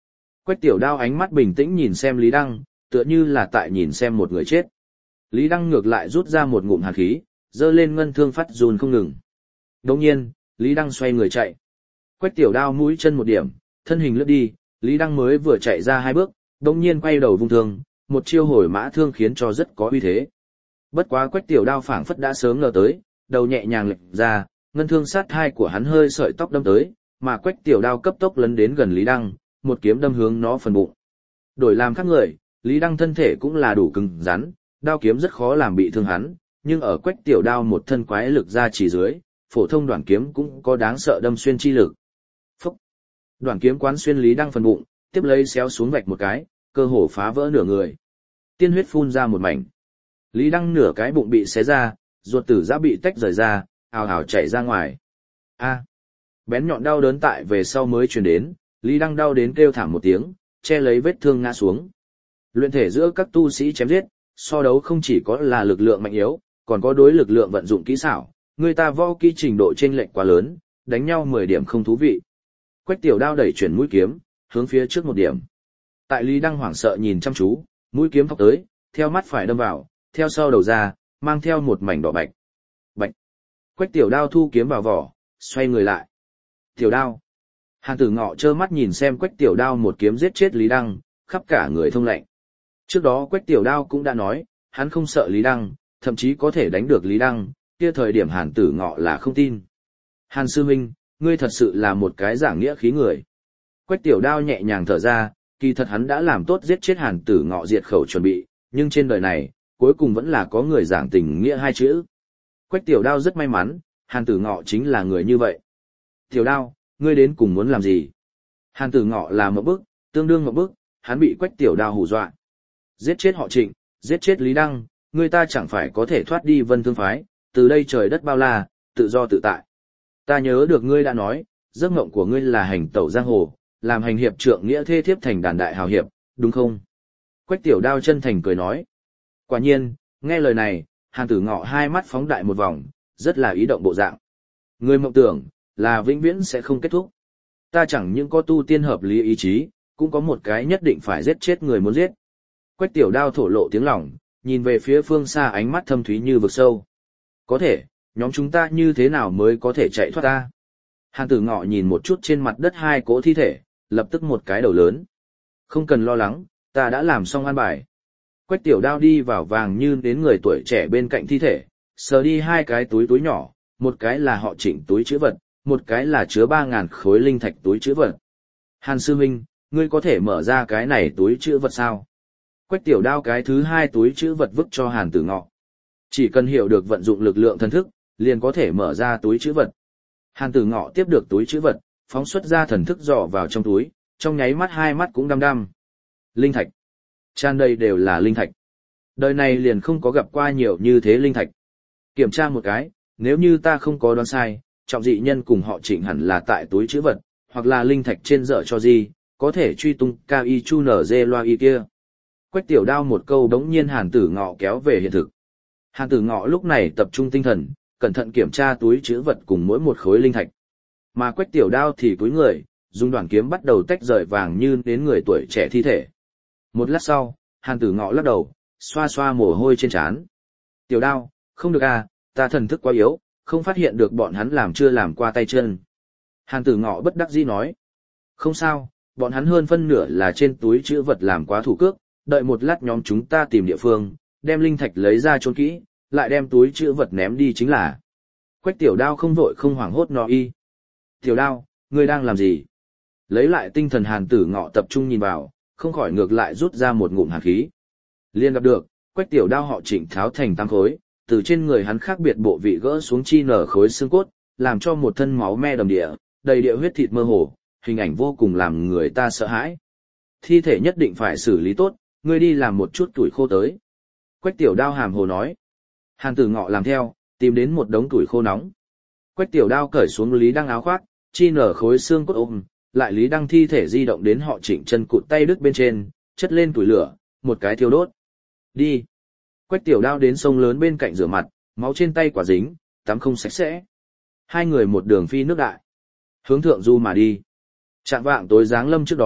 Quách Tiểu Đao ánh mắt bình tĩnh nhìn xem Lý Đăng, tựa như là tại nhìn xem một người chết. Lý Đăng ngược lại rút ra một ngụm hàn khí, giơ lên ngân thương phát run không ngừng. Đồng nhiên, Lý Đăng xoay người chạy. Quách Tiểu Đao mũi chân một điểm, thân hình lướt đi, Lý Đăng mới vừa chạy ra hai bước, đồng nhiên quay đầu vung thương, một chiêu hồi mã thương khiến cho rất có uy thế. Bất quá Quách Tiểu Đao phảng phất đã sớm ngờ tới, đầu nhẹ nhàng lệch ra, ngân thương sát hai của hắn hơi sợi tóc đâm tới, mà Quách Tiểu Đao cấp tốc lấn đến gần Lý Đăng, một kiếm đâm hướng nó phần bụng. Đổi làm khác người, Lý Đăng thân thể cũng là đủ cứng rắn, đao kiếm rất khó làm bị thương hắn, nhưng ở Quách Tiểu Đao một thân quái lực ra chỉ dưới, phổ thông đoạn kiếm cũng có đáng sợ đâm xuyên chi lực. Phúc! Đoạn kiếm quán xuyên Lý Đăng phần bụng, tiếp lấy xéo xuống vạch một cái, cơ hồ phá vỡ nửa người. Tiên huyết phun ra một mảnh. Lý Đăng nửa cái bụng bị xé ra, ruột tử giã bị tách rời ra, ào ào chảy ra ngoài. A! Bén nhọn đau đớn tại về sau mới truyền đến, Lý Đăng đau đến kêu thảm một tiếng, che lấy vết thương ngã xuống. Luyện thể giữa các tu sĩ chém giết, so đấu không chỉ có là lực lượng mạnh yếu, còn có đối lực lượng vận dụng kỹ xảo, người ta võ kỹ trình độ chênh lệch quá lớn, đánh nhau mười điểm không thú vị. Quách Tiểu Đao đẩy chuyển mũi kiếm, hướng phía trước một điểm. Tại Lý Đăng hoảng sợ nhìn chăm chú, mũi kiếm thọc tới, theo mắt phải đâm vào, theo sau đầu ra, mang theo một mảnh đỏ bạch. Bạch. Quách Tiểu Đao thu kiếm vào vỏ, xoay người lại. Tiểu Đao. Hàn Tử Ngọ trơ mắt nhìn xem Quách Tiểu Đao một kiếm giết chết Lý Đăng, khắp cả người thông lạnh. Trước đó Quách Tiểu Đao cũng đã nói, hắn không sợ Lý Đăng, thậm chí có thể đánh được Lý Đăng, kia thời điểm Hàn Tử Ngọ là không tin. Hàn sư huynh, ngươi thật sự là một cái giảng nghĩa khí người. Quách Tiểu Đao nhẹ nhàng thở ra, kỳ thật hắn đã làm tốt giết chết Hàn Tử Ngọ diệt khẩu chuẩn bị, nhưng trên đời này, cuối cùng vẫn là có người giảng tình nghĩa hai chữ. Quách Tiểu Đao rất may mắn, Hàn Tử Ngọ chính là người như vậy. Tiểu Đao, ngươi đến cùng muốn làm gì? Hàn Tử Ngọ là một bức, tương đương một bức, hắn bị Quách Tiểu Đao hù dọa. Giết chết họ Trịnh, giết chết Lý Đăng, người ta chẳng phải có thể thoát đi Vân Thương phái, từ đây trời đất bao la, tự do tự tại. Ta nhớ được ngươi đã nói, giấc mộng của ngươi là hành tẩu giang hồ, làm hành hiệp trượng nghĩa thê thiếp thành đàn đại hào hiệp, đúng không? Quách Tiểu Đao chân thành cười nói. Quả nhiên, nghe lời này, Hàn Tử Ngọ hai mắt phóng đại một vòng, rất là ý động bộ dạng. Ngươi mộng tưởng, là vĩnh viễn sẽ không kết thúc. Ta chẳng những có tu tiên hợp lý ý chí, cũng có một cái nhất định phải giết chết người muốn giết. Quách Tiểu Đao thổ lộ tiếng lòng, nhìn về phía phương xa ánh mắt thâm thúy như vực sâu. Có thể, nhóm chúng ta như thế nào mới có thể chạy thoát ta? Hàn Tử Ngọ nhìn một chút trên mặt đất hai cỗ thi thể, lập tức một cái đầu lớn. Không cần lo lắng, ta đã làm xong an bài. Quách Tiểu Đao đi vào vàng như đến người tuổi trẻ bên cạnh thi thể, sờ đi hai cái túi túi nhỏ, một cái là họ Trịnh túi chữ vật, một cái là chứa ba ngàn khối linh thạch túi chữ vật. Hàn sư huynh, ngươi có thể mở ra cái này túi chữ vật sao? Quách Tiểu Đao cái thứ hai túi chữ vật vứt cho Hàn Tử Ngọ. Chỉ cần hiểu được vận dụng lực lượng thần thức, liền có thể mở ra túi chữ vật. Hàn Tử Ngọ tiếp được túi chữ vật, phóng xuất ra thần thức dò vào trong túi, trong nháy mắt hai mắt cũng đăm đăm. Linh thạch. Tràn đầy đều là linh thạch. Đời này liền không có gặp qua nhiều như thế linh thạch. Kiểm tra một cái, nếu như ta không có đoán sai, trọng dị nhân cùng họ Trịnh hẳn là tại túi chữ vật, hoặc là linh thạch trên dở cho gì, có thể truy tung ca y chu nở dê loa y kia. Quách Tiểu Đao một câu đống nhiên Hàn Tử Ngọ kéo về hiện thực. Hàn Tử Ngọ lúc này tập trung tinh thần, cẩn thận kiểm tra túi chữ vật cùng mỗi một khối linh thạch. Mà Quách Tiểu Đao thì cúi người, dùng đoạn kiếm bắt đầu tách rời vàng như đến người tuổi trẻ thi thể. Một lát sau, Hàn Tử Ngọ lắc đầu, xoa xoa mồ hôi trên trán. Tiểu Đao, không được à, ta thần thức quá yếu, không phát hiện được bọn hắn làm chưa làm qua tay chân. Hàn Tử Ngọ bất đắc dĩ nói. Không sao, bọn hắn hơn phân nửa là trên túi chữ vật làm quá thủ cước, đợi một lát nhóm chúng ta tìm địa phương, đem linh thạch lấy ra chôn kỹ, lại đem túi chữ vật ném đi chính là. Quách Tiểu Đao không vội không hoảng hốt nói y. Tiểu Đao, ngươi đang làm gì? Lấy lại tinh thần Hàn Tử Ngọ tập trung nhìn vào, không khỏi ngược lại rút ra một ngụm hàn khí. Liên gặp được, Quách Tiểu Đao họ Trịnh tháo thành tam khối, từ trên người hắn khác biệt bộ vị gỡ xuống chi nở khối xương cốt, làm cho một thân máu me đầm địa, đầy địa huyết thịt mơ hồ, hình ảnh vô cùng làm người ta sợ hãi. Thi thể nhất định phải xử lý tốt, ngươi đi làm một chút tuổi khô tới. Quách Tiểu Đao hàm hồ nói. Hàn Tử Ngọ làm theo, tìm đến một đống tuổi khô nóng. Quách Tiểu Đao cởi xuống Lý Đăng áo khoác, chi nở khối xương cốt ôm, lại Lý Đăng thi thể di động đến họ Trịnh chân cụt tay đứt bên trên, chất lên tuổi lửa, một cái thiêu đốt. Đi. Quách Tiểu Đao đến sông lớn bên cạnh rửa mặt, máu trên tay quả dính, tắm không sạch sẽ. Hai người một đường phi nước đại, hướng thượng du mà đi. Trạng vạng tối giáng lâm trước đó,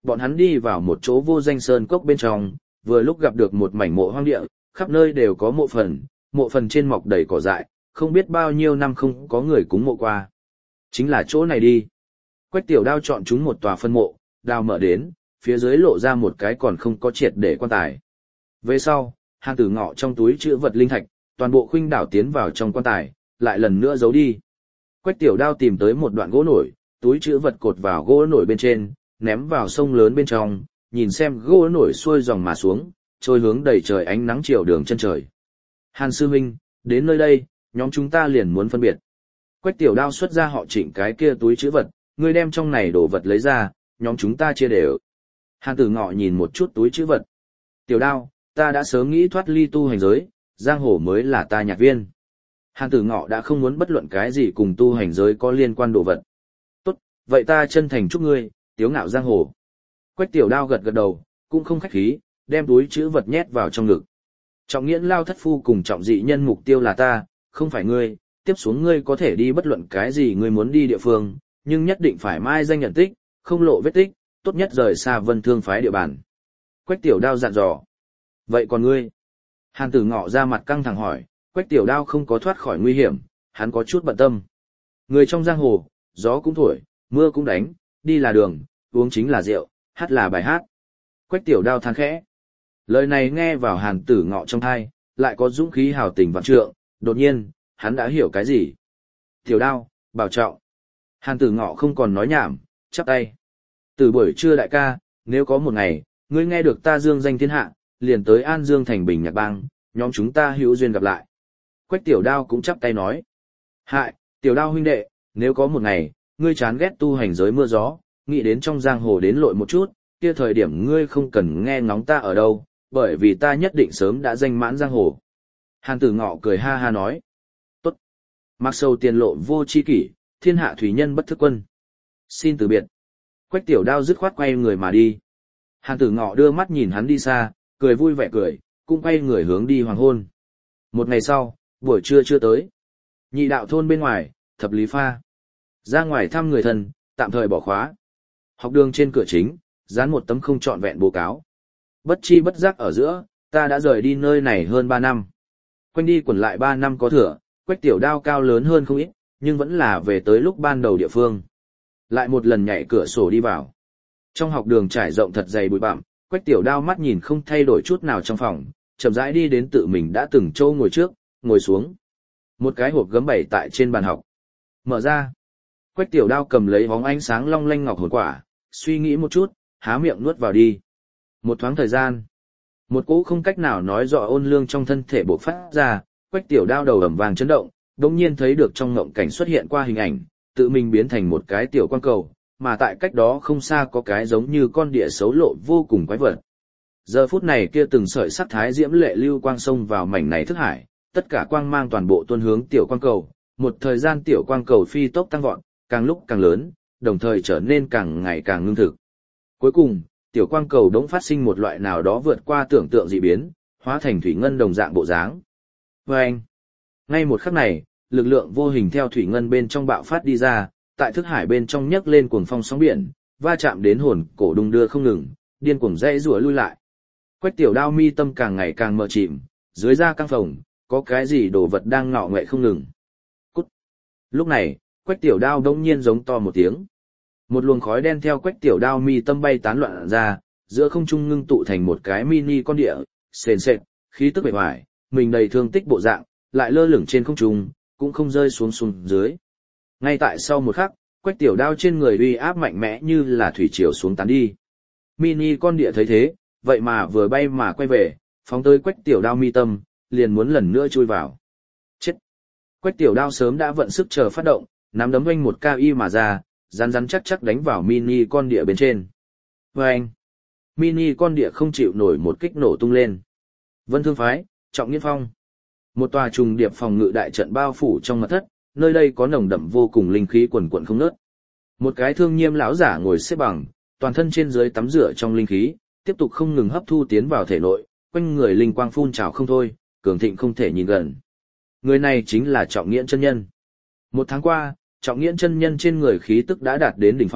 bọn hắn đi vào một chỗ vô danh sơn cốc bên trong, vừa lúc gặp được một mảnh mộ hoang địa, khắp nơi đều có mộ phần, mộ phần trên mọc đầy cỏ dại, không biết bao nhiêu năm không có người cúng mộ qua. Chính là chỗ này đi. Quách Tiểu Đao chọn chúng một tòa phân mộ, đào mở đến, phía dưới lộ ra một cái còn không có triệt để quan tài. Về sau, Hàn Tử Ngọ trong túi chữ vật linh thạch, toàn bộ khuynh đảo tiến vào trong quan tài, lại lần nữa giấu đi. Quách Tiểu Đao tìm tới một đoạn gỗ nổi, túi chữ vật cột vào gỗ nổi bên trên, ném vào sông lớn bên trong, nhìn xem gỗ nổi xuôi dòng mà xuống, trôi hướng đầy trời ánh nắng chiều đường chân trời. Hàn sư huynh, đến nơi đây, nhóm chúng ta liền muốn phân biệt. Quách Tiểu Đao xuất ra họ Trịnh cái kia túi chữ vật, ngươi đem trong này đồ vật lấy ra, nhóm chúng ta chia đều. Hàn Tử Ngọ nhìn một chút túi chữ vật. Tiểu Đao, ta đã sớm nghĩ thoát ly tu hành giới, giang hồ mới là ta nhạc viên. Hàn Tử Ngọ đã không muốn bất luận cái gì cùng tu hành giới có liên quan đồ vật. Tốt, vậy ta chân thành chúc ngươi, tiếu ngạo giang hồ. Quách Tiểu Đao gật gật đầu, cũng không khách khí, đem túi chữ vật nhét vào trong ngực. Trọng Nghiễn Lao thất phu cùng Trọng Dị Nhân mục tiêu là ta, không phải ngươi, tiếp xuống ngươi có thể đi bất luận cái gì ngươi muốn đi địa phương, nhưng nhất định phải mai danh nhận tích, không lộ vết tích, tốt nhất rời xa Vân Thương phái địa bàn. Quách Tiểu Đao dặn dò. Vậy còn ngươi? Hàn Tử Ngọ ra mặt căng thẳng hỏi, Quách Tiểu Đao không có thoát khỏi nguy hiểm, hắn có chút bận tâm. Người trong giang hồ, gió cũng thổi, mưa cũng đánh, đi là đường, uống chính là rượu, hát là bài hát. Quách Tiểu Đao than khẽ. Lời này nghe vào Hàn Tử Ngọ trong tai, lại có dũng khí hào tình vạn trượng, đột nhiên, hắn đã hiểu cái gì. Tiểu Đao, bảo trọng. Hàn Tử Ngọ không còn nói nhảm, chắp tay. Từ buổi trưa đại ca, nếu có một ngày, ngươi nghe được ta dương danh thiên hạ, liền tới An Dương thành Bình Nhạc Bang, nhóm chúng ta hữu duyên gặp lại. Quách Tiểu Đao cũng chắp tay nói. Hại, Tiểu Đao huynh đệ, nếu có một ngày, ngươi chán ghét tu hành giới mưa gió, nghĩ đến trong giang hồ đến lội một chút, kia thời điểm ngươi không cần nghe ngóng ta ở đâu, bởi vì ta nhất định sớm đã danh mãn giang hồ. Hàn Tử Ngọ cười ha ha nói. Tốt. Mặc sâu tiền lộ vô chi kỷ, thiên hạ thủy nhân bất thức quân. Xin từ biệt. Quách Tiểu Đao dứt khoát quay người mà đi. Hàn Tử Ngọ đưa mắt nhìn hắn đi xa, cười vui vẻ cười, cũng quay người hướng đi hoàng hôn. Một ngày sau, buổi trưa chưa tới. Nhị đạo thôn bên ngoài, thập lý pha. Ra ngoài thăm người thân, tạm thời bỏ khóa. Học đường trên cửa chính, dán một tấm không trọn vẹn bố cáo. Bất chi bất giác ở giữa, ta đã rời đi nơi này hơn ba năm. Quanh đi quẩn lại ba năm có thừa, Quách Tiểu Đao cao lớn hơn không ít, nhưng vẫn là về tới lúc ban đầu địa phương. Lại một lần nhảy cửa sổ đi vào. Trong học đường trải rộng thật dày bụi bặm, Quách Tiểu Đao mắt nhìn không thay đổi chút nào trong phòng, chậm rãi đi đến tự mình đã từng châu ngồi trước, ngồi xuống. Một cái hộp gấm bày tại trên bàn học. Mở ra. Quách Tiểu Đao cầm lấy bóng ánh sáng long lanh ngọc hồn quả, suy nghĩ một chút, há miệng nuốt vào đi. Một thoáng thời gian, một cỗ không cách nào nói rõ ôn lương trong thân thể bộc phát ra, Quách Tiểu Đao đầu ầm vàng chấn động, đống nhiên thấy được trong ngộng cảnh xuất hiện qua hình ảnh, tự mình biến thành một cái tiểu quang cầu, mà tại cách đó không xa có cái giống như con địa xấu lộ vô cùng quái vật. Giờ phút này kia từng sợi sắc thái diễm lệ lưu quang xông vào mảnh này thức hải, tất cả quang mang toàn bộ tuôn hướng tiểu quang cầu, một thời gian tiểu quang cầu phi tốc tăng vọt, càng lúc càng lớn, đồng thời trở nên càng ngày càng ngưng thực. Cuối cùng, tiểu quang cầu đống phát sinh một loại nào đó vượt qua tưởng tượng dị biến, hóa thành thủy ngân đồng dạng bộ dáng. Và anh, ngay một khắc này, lực lượng vô hình theo thủy ngân bên trong bạo phát đi ra, tại thức hải bên trong nhấc lên cuồng phong sóng biển, va chạm đến hồn cổ đung đưa không ngừng, điên cuồng dãy rủa lui lại. Quách Tiểu Đao mi tâm càng ngày càng mờ chìm, dưới da căng phồng, có cái gì đồ vật đang ngọ nguậy không ngừng. Cút. Lúc này, Quách Tiểu Đao đống nhiên giống to một tiếng. Một luồng khói đen theo Quách Tiểu Đao mi tâm bay tán loạn ra, giữa không trung ngưng tụ thành một cái mini con địa, sền sệt, khí tức bề ngoài, mình đầy thương tích bộ dạng, lại lơ lửng trên không trung, cũng không rơi xuống xuống dưới. Ngay tại sau một khắc, Quách Tiểu Đao trên người uy áp mạnh mẽ như là thủy triều xuống tán đi. Mini con địa thấy thế, vậy mà vừa bay mà quay về, phóng tới Quách Tiểu Đao mi tâm, liền muốn lần nữa chui vào. Chết! Quách Tiểu Đao sớm đã vận sức chờ phát động, nắm đấm oanh một cao y mà ra, rắn rắn chắc chắc đánh vào mini con địa bên trên. Vâng! Mini con địa không chịu nổi một kích nổ tung lên. Vân Thương phái, Trọng Nghiễn Phong. Một tòa trùng điệp phòng ngự đại trận bao phủ trong mật thất, nơi đây có nồng đậm vô cùng linh khí quần quần không ngớt. Một cái thương nghiêm lão giả ngồi xếp bằng, toàn thân trên dưới tắm rửa trong linh khí, tiếp tục không ngừng hấp thu tiến vào thể nội, quanh người linh quang phun trào không thôi, cường thịnh không thể nhìn gần. Người này chính là Trọng Nghiễn chân nhân. Một tháng qua, Trọng Nghiễn chân nhân trên người khí tức đã đạt đến đỉnh phong,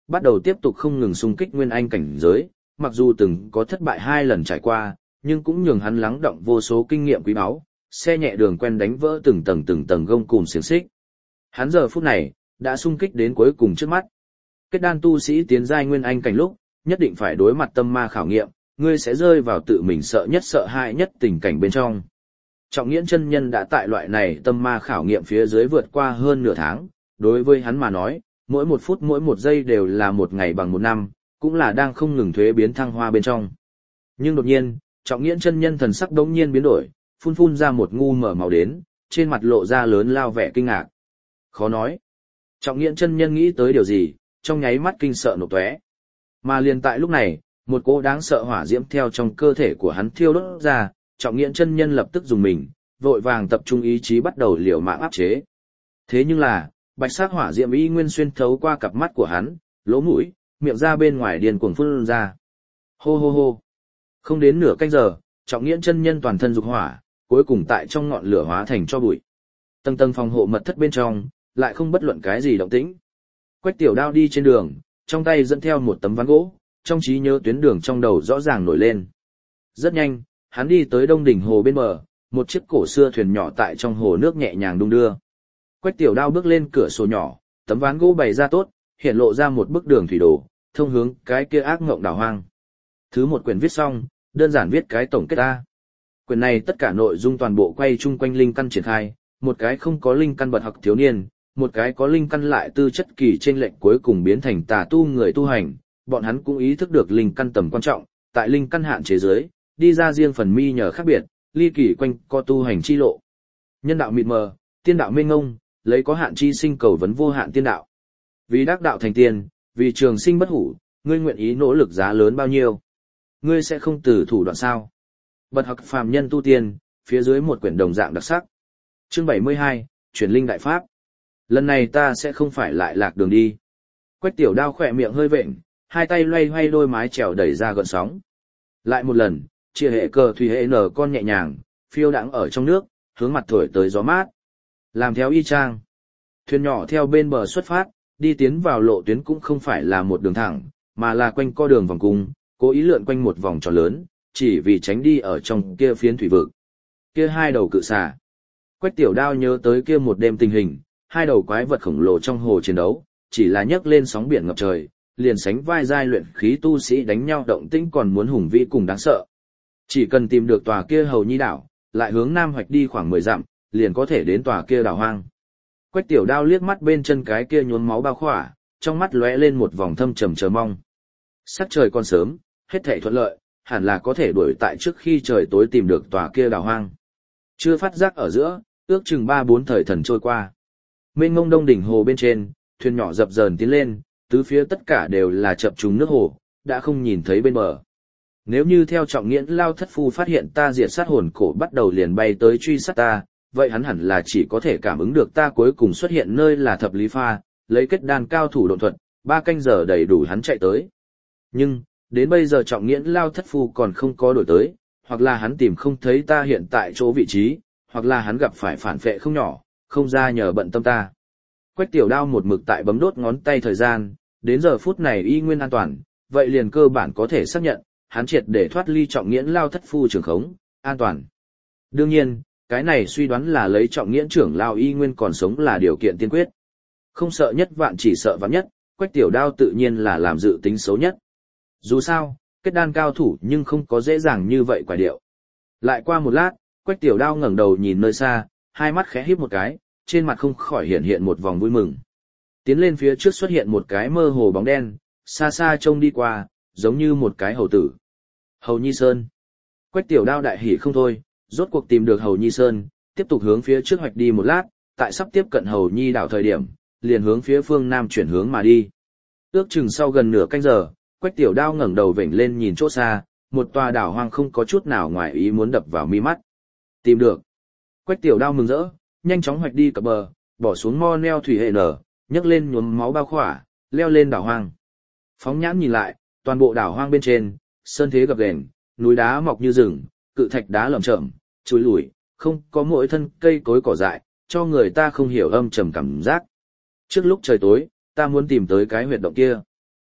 bắt đầu tiếp tục không ngừng xung kích nguyên anh cảnh giới, mặc dù từng có thất bại hai lần trải qua, nhưng cũng nhường hắn lắng động vô số kinh nghiệm quý báu, xe nhẹ đường quen đánh vỡ từng tầng từng tầng gông cùm xiềng xích. Hắn giờ phút này đã xung kích đến cuối cùng trước mắt. Kết đan tu sĩ tiến giai nguyên anh cảnh lúc, nhất định phải đối mặt tâm ma khảo nghiệm, ngươi sẽ rơi vào tự mình sợ nhất sợ hãi nhất tình cảnh bên trong. Trọng Nghiễn chân nhân đã tại loại này tâm ma khảo nghiệm phía dưới vượt qua hơn nửa tháng, đối với hắn mà nói, mỗi một phút mỗi một giây đều là một ngày bằng một năm, cũng là đang không ngừng thuế biến thăng hoa bên trong. Nhưng đột nhiên, Trọng Nghiễn chân nhân thần sắc đống nhiên biến đổi, phun phun ra một ngu mở màu đến, trên mặt lộ ra lớn lao vẻ kinh ngạc. Khó nói. Trọng Nghiễn chân nhân nghĩ tới điều gì, trong nháy mắt kinh sợ nổ tóe. Mà liền tại lúc này, một cỗ đáng sợ hỏa diễm theo trong cơ thể của hắn thiêu đốt ra, Trọng Nghiễn chân nhân lập tức dùng mình, vội vàng tập trung ý chí bắt đầu liều mạng áp chế. Thế nhưng là, bạch sắc hỏa diễm y nguyên xuyên thấu qua cặp mắt của hắn, lỗ mũi, miệng ra bên ngoài điên cuồng phun ra. Hô hô hô. Không đến nửa canh giờ, Trọng Nghiễn chân nhân toàn thân dục hỏa, cuối cùng tại trong ngọn lửa hóa thành cho bụi. Tầng tầng phòng hộ mật thất bên trong, lại không bất luận cái gì động tĩnh. Quách Tiểu Đao đi trên đường, trong tay dẫn theo một tấm ván gỗ, trong trí nhớ tuyến đường trong đầu rõ ràng nổi lên. Rất nhanh, hắn đi tới Đông đỉnh hồ bên bờ, một chiếc cổ xưa thuyền nhỏ tại trong hồ nước nhẹ nhàng đung đưa. Quách Tiểu Đao bước lên cửa sổ nhỏ, tấm ván gỗ bày ra tốt, hiện lộ ra một bức đường thủy đồ, thông hướng cái kia ác ngộng đảo hoang. Thứ một quyển viết xong, đơn giản viết cái tổng kết A. Quyển này tất cả nội dung toàn bộ quay chung quanh linh căn triển khai, một cái không có linh căn bật học thiếu niên, một cái có linh căn lại tư chất kỳ trên lệnh cuối cùng biến thành tà tu người tu hành, bọn hắn cũng ý thức được linh căn tầm quan trọng, tại linh căn hạn chế giới, đi ra riêng phần mi nhờ khác biệt, ly kỳ quanh co tu hành chi lộ. Nhân đạo mịt mờ, tiên đạo mênh ngông, lấy có hạn chi sinh cầu vấn vô hạn tiên đạo. Vì đắc đạo thành tiên, vì trường sinh bất hủ, ngươi nguyện ý nỗ lực giá lớn bao nhiêu? Ngươi sẽ không từ thủ đoạn sao? Bật học phàm nhân tu tiên, phía dưới một quyển đồng dạng đặc sắc. Chương bảy mươi hai, Chuyển linh đại pháp. Lần này ta sẽ không phải lại lạc đường đi. Quách Tiểu Đao khỏe miệng hơi vện, hai tay loay hoay đôi mái chèo đẩy ra gợn sóng. Lại một lần, chia hệ cờ thủy hệ nở con nhẹ nhàng, phiêu đãng ở trong nước, hướng mặt thổi tới gió mát. Làm theo y chang. Thuyền nhỏ theo bên bờ xuất phát, đi tiến vào lộ tuyến cũng không phải là một đường thẳng, mà là quanh co đường vòng cung, cố ý lượn quanh một vòng tròn lớn, chỉ vì tránh đi ở trong kia phiến thủy vực. Kia hai đầu cự xà. Quách Tiểu Đao nhớ tới kia một đêm tình hình, hai đầu quái vật khổng lồ trong hồ chiến đấu, chỉ là nhấc lên sóng biển ngập trời, liền sánh vai giai luyện khí tu sĩ đánh nhau động tĩnh còn muốn hùng vĩ cùng đáng sợ. Chỉ cần tìm được tòa kia hầu nhi đảo, lại hướng nam hoạch đi khoảng mười dặm, liền có thể đến tòa kia đảo hoang. Quách Tiểu Đao liếc mắt bên chân cái kia nhuốm máu bao khỏa, trong mắt lóe lên một vòng thâm trầm chờ mong. Sắc trời còn sớm, hết thảy thuận lợi, hẳn là có thể đuổi tại trước khi trời tối tìm được tòa kia đảo hoang. Chưa phát giác ở giữa, ước chừng ba bốn thời thần trôi qua. Mênh mông đông đỉnh hồ bên trên, thuyền nhỏ dập dờn tiến lên, tứ phía tất cả đều là chập trùng nước hồ, đã không nhìn thấy bên bờ. Nếu như theo Trọng Nghiễn Lao thất phu phát hiện ta diệt sát hồn cổ bắt đầu liền bay tới truy sát ta, vậy hắn hẳn là chỉ có thể cảm ứng được ta cuối cùng xuất hiện nơi là thập lý pha, lấy kết đan cao thủ độn thuật, ba canh giờ đầy đủ hắn chạy tới. Nhưng, đến bây giờ Trọng Nghiễn Lao thất phu còn không có đổi tới, hoặc là hắn tìm không thấy ta hiện tại chỗ vị trí, hoặc là hắn gặp phải phản phệ không nhỏ, không ra nhờ bận tâm ta. Quách Tiểu Đao một mực tại bấm đốt ngón tay thời gian, đến giờ phút này y nguyên an toàn, vậy liền cơ bản có thể xác nhận, hắn triệt để thoát ly Trọng Nghiễn Lao thất phu trường khống, an toàn. Đương nhiên, cái này suy đoán là lấy Trọng Nghiễn trưởng Lao y nguyên còn sống là điều kiện tiên quyết. Không sợ nhất vạn chỉ sợ vạn nhất, Quách Tiểu Đao tự nhiên là làm dự tính xấu nhất. Dù sao, kết đan cao thủ nhưng không có dễ dàng như vậy quả điệu. Lại qua một lát, Quách Tiểu Đao ngẩng đầu nhìn nơi xa, hai mắt khẽ híp một cái, trên mặt không khỏi hiện hiện một vòng vui mừng. Tiến lên phía trước xuất hiện một cái mơ hồ bóng đen, xa xa trông đi qua, giống như một cái hầu tử. Hầu Nhi Sơn. Quách Tiểu Đao đại hỉ không thôi, rốt cuộc tìm được Hầu Nhi Sơn, tiếp tục hướng phía trước hoạch đi một lát, tại sắp tiếp cận Hầu Nhi đảo thời điểm, liền hướng phía phương nam chuyển hướng mà đi. Ước chừng sau gần nửa canh giờ, Quách Tiểu Đao ngẩng đầu vểnh lên nhìn chỗ xa, một tòa đảo hoang không có chút nào ngoài ý muốn đập vào mi mắt. Tìm được. Quách Tiểu Đao mừng rỡ, nhanh chóng hoạch đi cập bờ, bỏ xuống mo neo thủy hệ nở, nhấc lên nhuốm máu bao khỏa, leo lên đảo hoang. Phóng nhãn nhìn lại, toàn bộ đảo hoang bên trên, sơn thế gập ghềnh, núi đá mọc như rừng, cự thạch đá lởm chởm, chuối lủi, không có mỗi thân cây cối cỏ dại, cho người ta không hiểu âm trầm cảm giác. Trước lúc trời tối, ta muốn tìm tới cái huyệt động kia.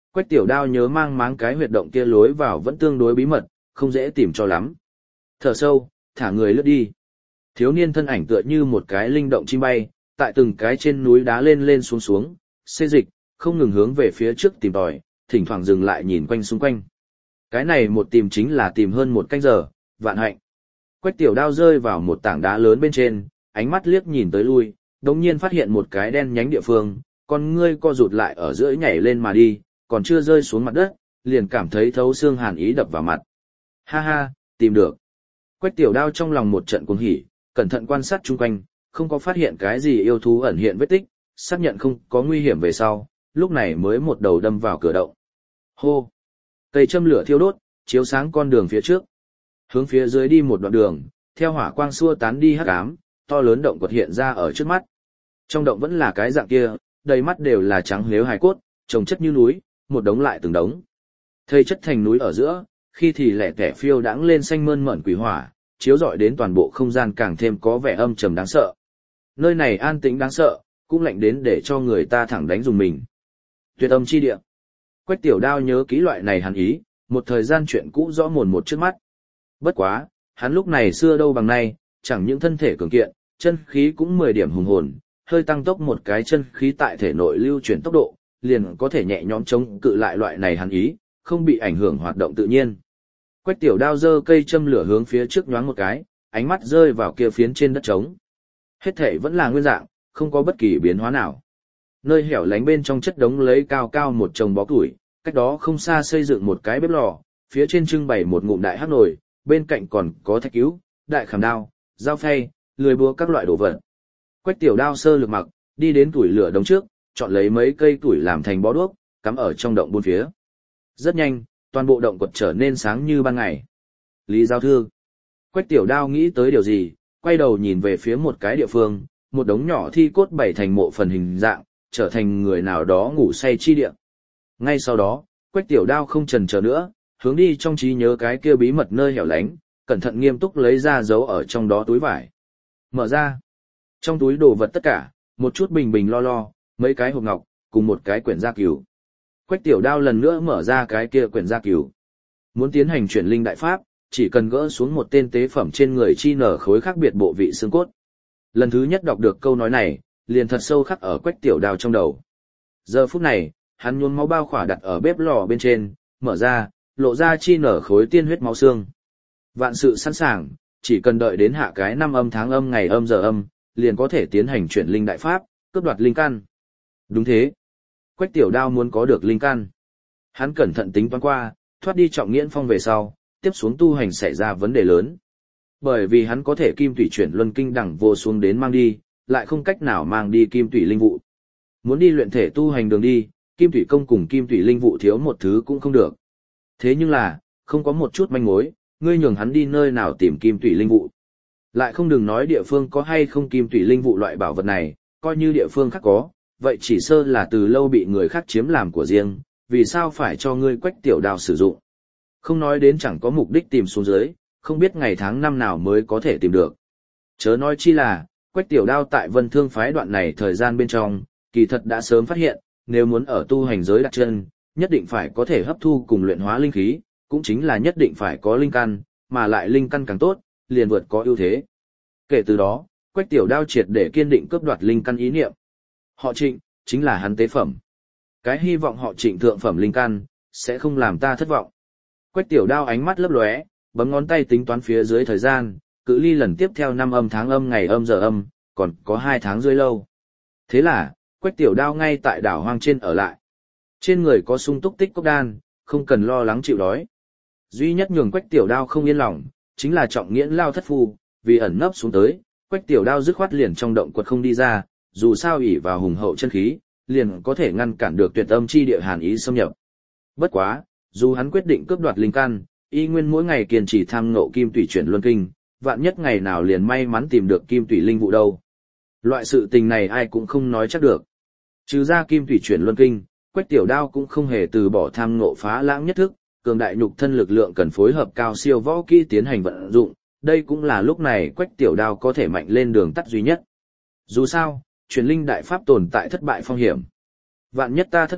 Quách Tiểu Đao nhớ mang máng cái huyệt động kia lối vào vẫn tương đối bí mật, không dễ tìm cho lắm. Thở sâu, thả người lướt đi. Thiếu niên thân ảnh tựa như một cái linh động chim bay, tại từng cái trên núi đá lên lên xuống xuống, xê dịch, không ngừng hướng về phía trước tìm tòi, thỉnh thoảng dừng lại nhìn quanh xung quanh. Cái này một tìm chính là tìm hơn một canh giờ, vạn hạnh. Quách Tiểu Đao rơi vào một tảng đá lớn bên trên, ánh mắt liếc nhìn tới lui, đống nhiên phát hiện một cái đen nhánh địa phương, con ngươi co rụt lại ở giữa nhảy lên mà đi, còn chưa rơi xuống mặt đất, liền cảm thấy thấu xương hàn ý đập vào mặt. Ha ha, tìm được. Quách Tiểu Đao trong lòng một trận cuồng hỉ, cẩn thận quan sát chung quanh, không có phát hiện cái gì yêu thú ẩn hiện vết tích, xác nhận không có nguy hiểm về sau, lúc này mới một đầu đâm vào cửa động. Hô! Cây châm lửa thiêu đốt, chiếu sáng con đường phía trước. Hướng phía dưới đi một đoạn đường, theo hỏa quang xua tán đi hắc ám, to lớn động quật hiện ra ở trước mắt. Trong động vẫn là cái dạng kia, đầy mắt đều là trắng lếu hài cốt, trồng chất như núi, một đống lại từng đống. Thây chất thành núi ở giữa, khi thì lẻ tẻ phiêu đãng lên xanh mơn mởn quỷ hỏa, chiếu rọi đến toàn bộ không gian càng thêm có vẻ âm trầm đáng sợ. Nơi này an tĩnh đáng sợ, cũng lạnh đến để cho người ta thẳng đánh dùng mình. Tuyệt âm chi địa. Quách Tiểu Đao nhớ kỹ loại này hàn ý, một thời gian chuyện cũ rõ mồn một trước mắt. Bất quá, hắn lúc này xưa đâu bằng nay, chẳng những thân thể cường kiện, chân khí cũng mười điểm hùng hồn, hơi tăng tốc một cái chân khí tại thể nội lưu chuyển tốc độ, liền có thể nhẹ nhõm chống cự lại loại này hàn ý, không bị ảnh hưởng hoạt động tự nhiên. Quách Tiểu Đao giơ cây châm lửa hướng phía trước nhoáng một cái, ánh mắt rơi vào kia phiến trên đất trống. Hết thảy vẫn là nguyên dạng, không có bất kỳ biến hóa nào. Nơi hẻo lánh bên trong chất đống lấy cao cao một chồng bó củi, cách đó không xa xây dựng một cái bếp lò, phía trên trưng bày một ngụm đại hắc nồi, bên cạnh còn có thạch cứu, đại khảm đao, dao phay, lưỡi búa các loại đồ vật. Quách Tiểu Đao sơ lược mặc, đi đến củi lửa đống trước, chọn lấy mấy cây củi làm thành bó đuốc, cắm ở trong động bốn phía. Rất nhanh, toàn bộ động quật trở nên sáng như ban ngày. Lý Giao Thư. Quách Tiểu Đao nghĩ tới điều gì, quay đầu nhìn về phía một cái địa phương, một đống nhỏ thi cốt bày thành mộ phần hình dạng, trở thành người nào đó ngủ say chi địa. Ngay sau đó, Quách Tiểu Đao không chần chờ nữa, hướng đi trong trí nhớ cái kia bí mật nơi hẻo lánh, cẩn thận nghiêm túc lấy ra giấu ở trong đó túi vải. Mở ra. Trong túi đồ vật tất cả, một chút bình bình lo lo, mấy cái hộp ngọc, cùng một cái quyển gia cửu. Quách Tiểu Đao lần nữa mở ra cái kia quyển gia cửu. Muốn tiến hành chuyển linh đại pháp, chỉ cần gỡ xuống một tên tế phẩm trên người chi nở khối khác biệt bộ vị xương cốt. Lần thứ nhất đọc được câu nói này, liền thật sâu khắc ở Quách Tiểu Đao trong đầu. Giờ phút này, hắn nhuốm máu bao khỏa đặt ở bếp lò bên trên, mở ra, lộ ra chi nở khối tiên huyết máu xương. Vạn sự sẵn sàng, chỉ cần đợi đến hạ cái năm âm tháng âm ngày âm giờ âm, liền có thể tiến hành chuyển linh đại pháp, cướp đoạt linh căn. Đúng thế. Quách Tiểu Đao muốn có được linh căn. Hắn cẩn thận tính toán qua, thoát đi trọng nghiễn phong về sau, tiếp xuống tu hành xảy ra vấn đề lớn. Bởi vì hắn có thể kim tủy chuyển luân kinh đẳng vô xuống đến mang đi, lại không cách nào mang đi kim tủy linh vụ. Muốn đi luyện thể tu hành đường đi, kim tủy công cùng kim tủy linh vụ thiếu một thứ cũng không được. Thế nhưng là, không có một chút manh mối, ngươi nhường hắn đi nơi nào tìm kim tủy linh vụ. Lại không đừng nói địa phương có hay không kim tủy linh vụ loại bảo vật này, coi như địa phương khác có, vậy chỉ sơ là từ lâu bị người khác chiếm làm của riêng, vì sao phải cho ngươi Quách Tiểu Đao sử dụng. Không nói đến chẳng có mục đích tìm xuống dưới, không biết ngày tháng năm nào mới có thể tìm được. Chớ nói chi là, Quách Tiểu Đao tại Vân Thương phái đoạn này thời gian bên trong, kỳ thật đã sớm phát hiện, nếu muốn ở tu hành giới đặt chân, nhất định phải có thể hấp thu cùng luyện hóa linh khí, cũng chính là nhất định phải có linh căn, mà lại linh căn càng tốt, liền vượt có ưu thế. Kể từ đó, Quách Tiểu Đao triệt để kiên định cướp đoạt linh căn ý niệm. Họ Trịnh, chính là hắn tế phẩm. Cái hy vọng họ Trịnh thượng phẩm linh căn, sẽ không làm ta thất vọng. Quách Tiểu Đao ánh mắt lấp lóe, bấm ngón tay tính toán phía dưới thời gian, cự ly lần tiếp theo năm âm tháng âm ngày âm giờ âm, còn có hai tháng rưỡi lâu. Thế là, Quách Tiểu Đao ngay tại đảo hoang trên ở lại. Trên người có sung túc tích cốc đan, không cần lo lắng chịu đói. Duy nhất nhường Quách Tiểu Đao không yên lòng, chính là trọng nghiễn lao thất phu, vì ẩn nấp xuống tới, Quách Tiểu Đao dứt khoát liền trong động quật không đi ra, dù sao ỷ vào hùng hậu chân khí, liền có thể ngăn cản được tuyệt âm chi địa hàn ý xâm nhập. Bất quá, dù hắn quyết định cướp đoạt linh căn, y nguyên mỗi ngày kiên trì tham ngộ kim tủy chuyển luân kinh, vạn nhất ngày nào liền may mắn tìm được kim tủy linh vụ đâu. Loại sự tình này ai cũng không nói chắc được. Trừ ra kim tủy chuyển luân kinh, Quách Tiểu Đao cũng không hề từ bỏ tham ngộ phá lãng nhất thức, cường đại nhục thân lực lượng cần phối hợp cao siêu võ kỹ tiến hành vận dụng, đây cũng là lúc này Quách Tiểu Đao có thể mạnh lên đường tắt duy nhất. Dù sao, truyền linh đại pháp tồn tại thất bại phong hiểm. Vạn nhất ta thất bại,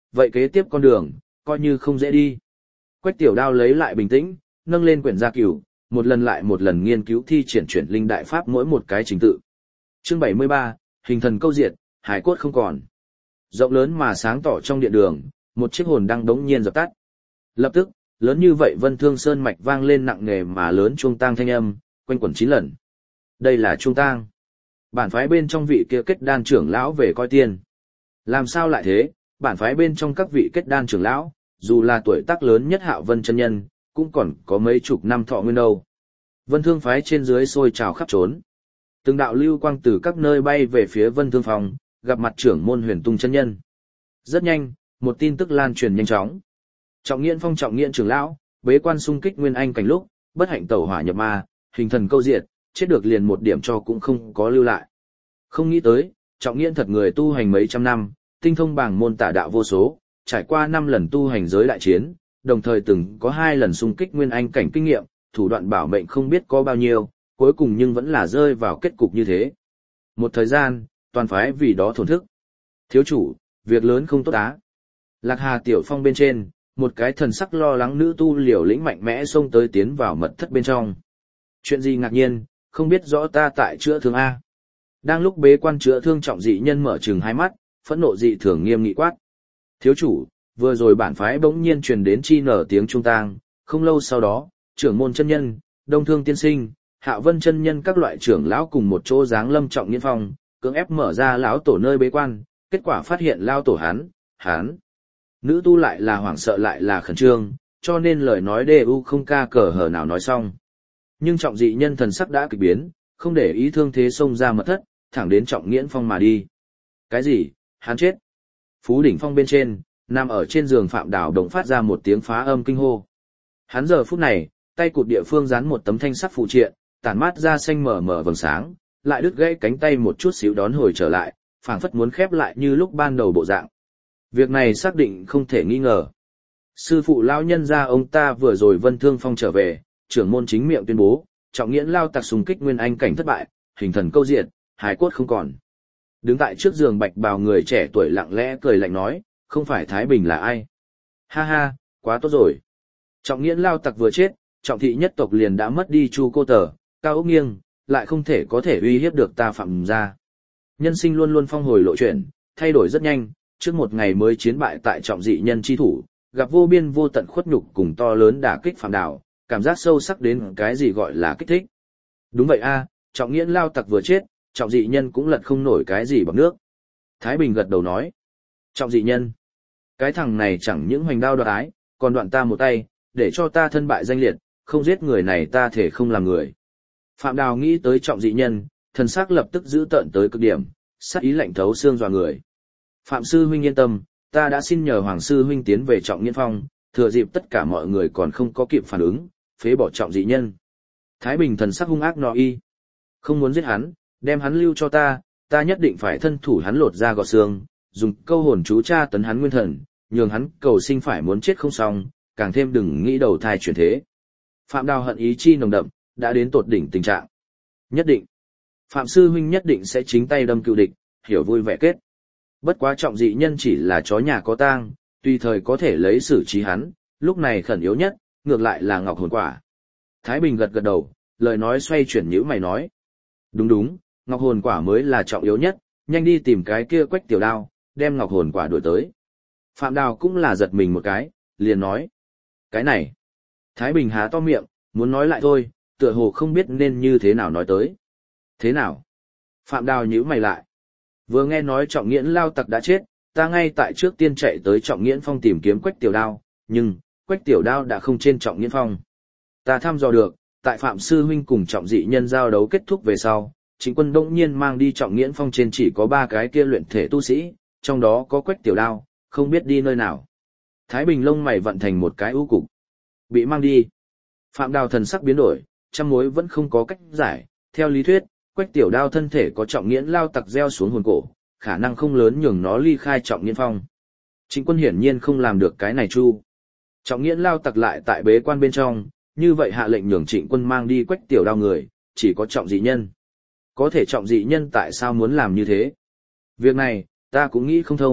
vậy kế tiếp con đường, coi như không dễ đi. Quách Tiểu Đao lấy lại bình tĩnh, nâng lên quyển gia cửu, một lần lại một lần nghiên cứu thi triển chuyển linh đại pháp mỗi một cái trình tự. Chương bảy mươi ba, hình thần câu diệt, hải cốt không còn. Rộng lớn mà sáng tỏ trong điện đường, một chiếc hồn đăng đống nhiên dập tắt. Lập tức, lớn như vậy Vân Thương Sơn mạch vang lên nặng nề mà lớn chuông tang thanh âm, quanh quẩn chín lần. Đây là chuông tang. Bản phái bên trong vị kia kết đan trưởng lão về coi tiên. Làm sao lại thế? Bản phái bên trong các vị kết đan trưởng lão, dù là tuổi tác lớn nhất Hạo Vân chân nhân, cũng còn có mấy chục năm thọ nguyên đâu. Vân Thương phái trên dưới sôi trào khắp trốn. Từng đạo lưu quang từ các nơi bay về phía Vân Thương phòng, gặp mặt trưởng môn Huyền Tung chân nhân. Rất nhanh, một tin tức lan truyền nhanh chóng. Trọng Nghiễn Phong Trọng Nghiễn trưởng lão, bế quan xung kích nguyên anh cảnh lúc, bất hạnh tẩu hỏa nhập ma, hình thần câu diệt, chết được liền một điểm cho cũng không có lưu lại. Không nghĩ tới, Trọng Nghiễn thật người tu hành mấy trăm năm, tinh thông bảng môn tả đạo vô số, trải qua năm lần tu hành giới đại chiến, đồng thời từng có hai lần xung kích nguyên anh cảnh kinh nghiệm, thủ đoạn bảo mệnh không biết có bao nhiêu, cuối cùng nhưng vẫn là rơi vào kết cục như thế. Một thời gian, toàn phái vì đó thổn thức. Thiếu chủ, việc lớn không tốt á. Lạc Hà Tiểu Phong bên trên, một cái thần sắc lo lắng nữ tu liều lĩnh mạnh mẽ xông tới tiến vào mật thất bên trong. Chuyện gì ngạc nhiên, không biết rõ ta tại chữa thương A. Đang lúc bế quan chữa thương Trọng dị nhân mở trừng hai mắt, phẫn nộ dị thường nghiêm nghị quát. Thiếu chủ, vừa rồi bản phái bỗng nhiên truyền đến chi nở tiếng trung tang, không lâu sau đó, trưởng môn chân nhân, đông thương tiên sinh, Hạo Vân chân nhân các loại trưởng lão cùng một chỗ giáng lâm Trọng Nghiễn Phong, cưỡng ép mở ra lão tổ nơi bế quan, kết quả phát hiện lao tổ hán, hán. Nữ tu lại là hoảng sợ lại là khẩn trương, cho nên lời nói đê u không ca cờ hở nào nói xong. Nhưng Trọng dị nhân thần sắc đã kịch biến, không để ý thương thế xông ra mật thất, thẳng đến Trọng Nghiễn Phong mà đi. Cái gì? Hắn chết. Phú đỉnh phong bên trên, nằm ở trên giường Phạm Đào đồng phát ra một tiếng phá âm kinh hô. Hắn giờ phút này, tay cụt địa phương dán một tấm thanh sắc phụ triện, tản mát ra xanh mờ mờ vầng sáng, lại đứt gãy cánh tay một chút xíu đón hồi trở lại, phảng phất muốn khép lại như lúc ban đầu bộ dạng. Việc này xác định không thể nghi ngờ. Sư phụ lão nhân gia ông ta vừa rồi Vân Thương Phong trở về, trưởng môn chính miệng tuyên bố, Trọng Nghiễn lao tặc xung kích nguyên anh cảnh thất bại, hình thần câu diệt, hải cốt không còn. Đứng tại trước giường bạch bào người trẻ tuổi lặng lẽ cười lạnh nói, không phải Thái Bình là ai? Ha ha, quá tốt rồi. Trọng Nghiễn lao tặc vừa chết, Trọng thị nhất tộc liền đã mất đi Chu Cô Tờ, Cao Ốc Nghiêng, lại không thể có thể uy hiếp được ta Phạm gia. Nhân sinh luôn luôn phong hồi lộ chuyển, thay đổi rất nhanh, trước một ngày mới chiến bại tại Trọng dị nhân chi thủ, gặp vô biên vô tận khuất nhục cùng to lớn đả kích Phạm Đào, cảm giác sâu sắc đến cái gì gọi là kích thích. Đúng vậy a, Trọng Nghiễn lao tặc vừa chết, Trọng dị nhân cũng lật không nổi cái gì bằng nước. Thái Bình gật đầu nói, Trọng dị nhân, cái thằng này chẳng những hoành đao đoạt ái, còn đoạn ta một tay, để cho ta thân bại danh liệt, không giết người này ta thể không làm người. Phạm Đào nghĩ tới Trọng dị nhân, thần sắc lập tức giữ tợn tới cực điểm, sát ý lạnh thấu xương dọa người. Phạm sư huynh yên tâm, ta đã xin nhờ Hoàng sư huynh tiến về Trọng Nghiễn Phong, thừa dịp tất cả mọi người còn không có kịp phản ứng, phế bỏ Trọng dị nhân. Thái Bình thần sắc hung ác nọ y, không muốn giết hắn, đem hắn lưu cho ta, ta nhất định phải thân thủ hắn lột ra gọt xương, dùng câu hồn chú tra tấn hắn nguyên thần, nhường hắn cầu sinh phải muốn chết không xong, càng thêm đừng nghĩ đầu thai chuyển thế. Phạm Đào hận ý chi nồng đậm, đã đến tột đỉnh tình trạng. Nhất định, Phạm sư huynh nhất định sẽ chính tay đâm cựu địch, hiểu vui vẻ kết. Bất quá Trọng dị nhân chỉ là chó nhà có tang, tùy thời có thể lấy xử trí hắn, lúc này khẩn yếu nhất, ngược lại là ngọc hồn quả. Thái Bình gật gật đầu, lời nói xoay chuyển nhữ mày nói. Đúng đúng, ngọc hồn quả mới là trọng yếu nhất, nhanh đi tìm cái kia Quách Tiểu Đao, đem ngọc hồn quả đuổi tới. Phạm Đào cũng là giật mình một cái, liền nói. Cái này. Thái Bình há to miệng, muốn nói lại thôi, tựa hồ không biết nên như thế nào nói tới. Thế nào? Phạm Đào nhíu mày lại. Vừa nghe nói Trọng Nghiễn lao tặc đã chết, ta ngay tại trước tiên chạy tới Trọng Nghiễn Phong tìm kiếm Quách Tiểu Đao, nhưng, Quách Tiểu Đao đã không trên Trọng Nghiễn Phong. Ta thăm dò được, tại Phạm Sư Huynh cùng Trọng dị nhân giao đấu kết thúc về sau, Trịnh Quân đỗng nhiên mang đi Trọng Nghiễn Phong trên chỉ có ba cái kia luyện thể tu sĩ, trong đó có Quách Tiểu Đao, không biết đi nơi nào. Thái Bình lông mày vận thành một cái ưu cục. Bị mang đi. Phạm Đào thần sắc biến đổi, trăm mối vẫn không có cách giải, theo lý thuyết, Quách Tiểu Đao thân thể có Trọng Nghiễn lao tặc gieo xuống hồn cổ, khả năng không lớn nhường nó ly khai Trọng Nghiễn Phong. Trịnh Quân hiển nhiên không làm được cái này chu. Trọng Nghiễn lao tặc lại tại bế quan bên trong, như vậy hạ lệnh nhường Trịnh Quân mang đi Quách Tiểu Đao người, chỉ có Trọng dị nhân. Có thể Trọng dị nhân tại sao muốn làm như thế? Việc này, ta cũng nghĩ không thông,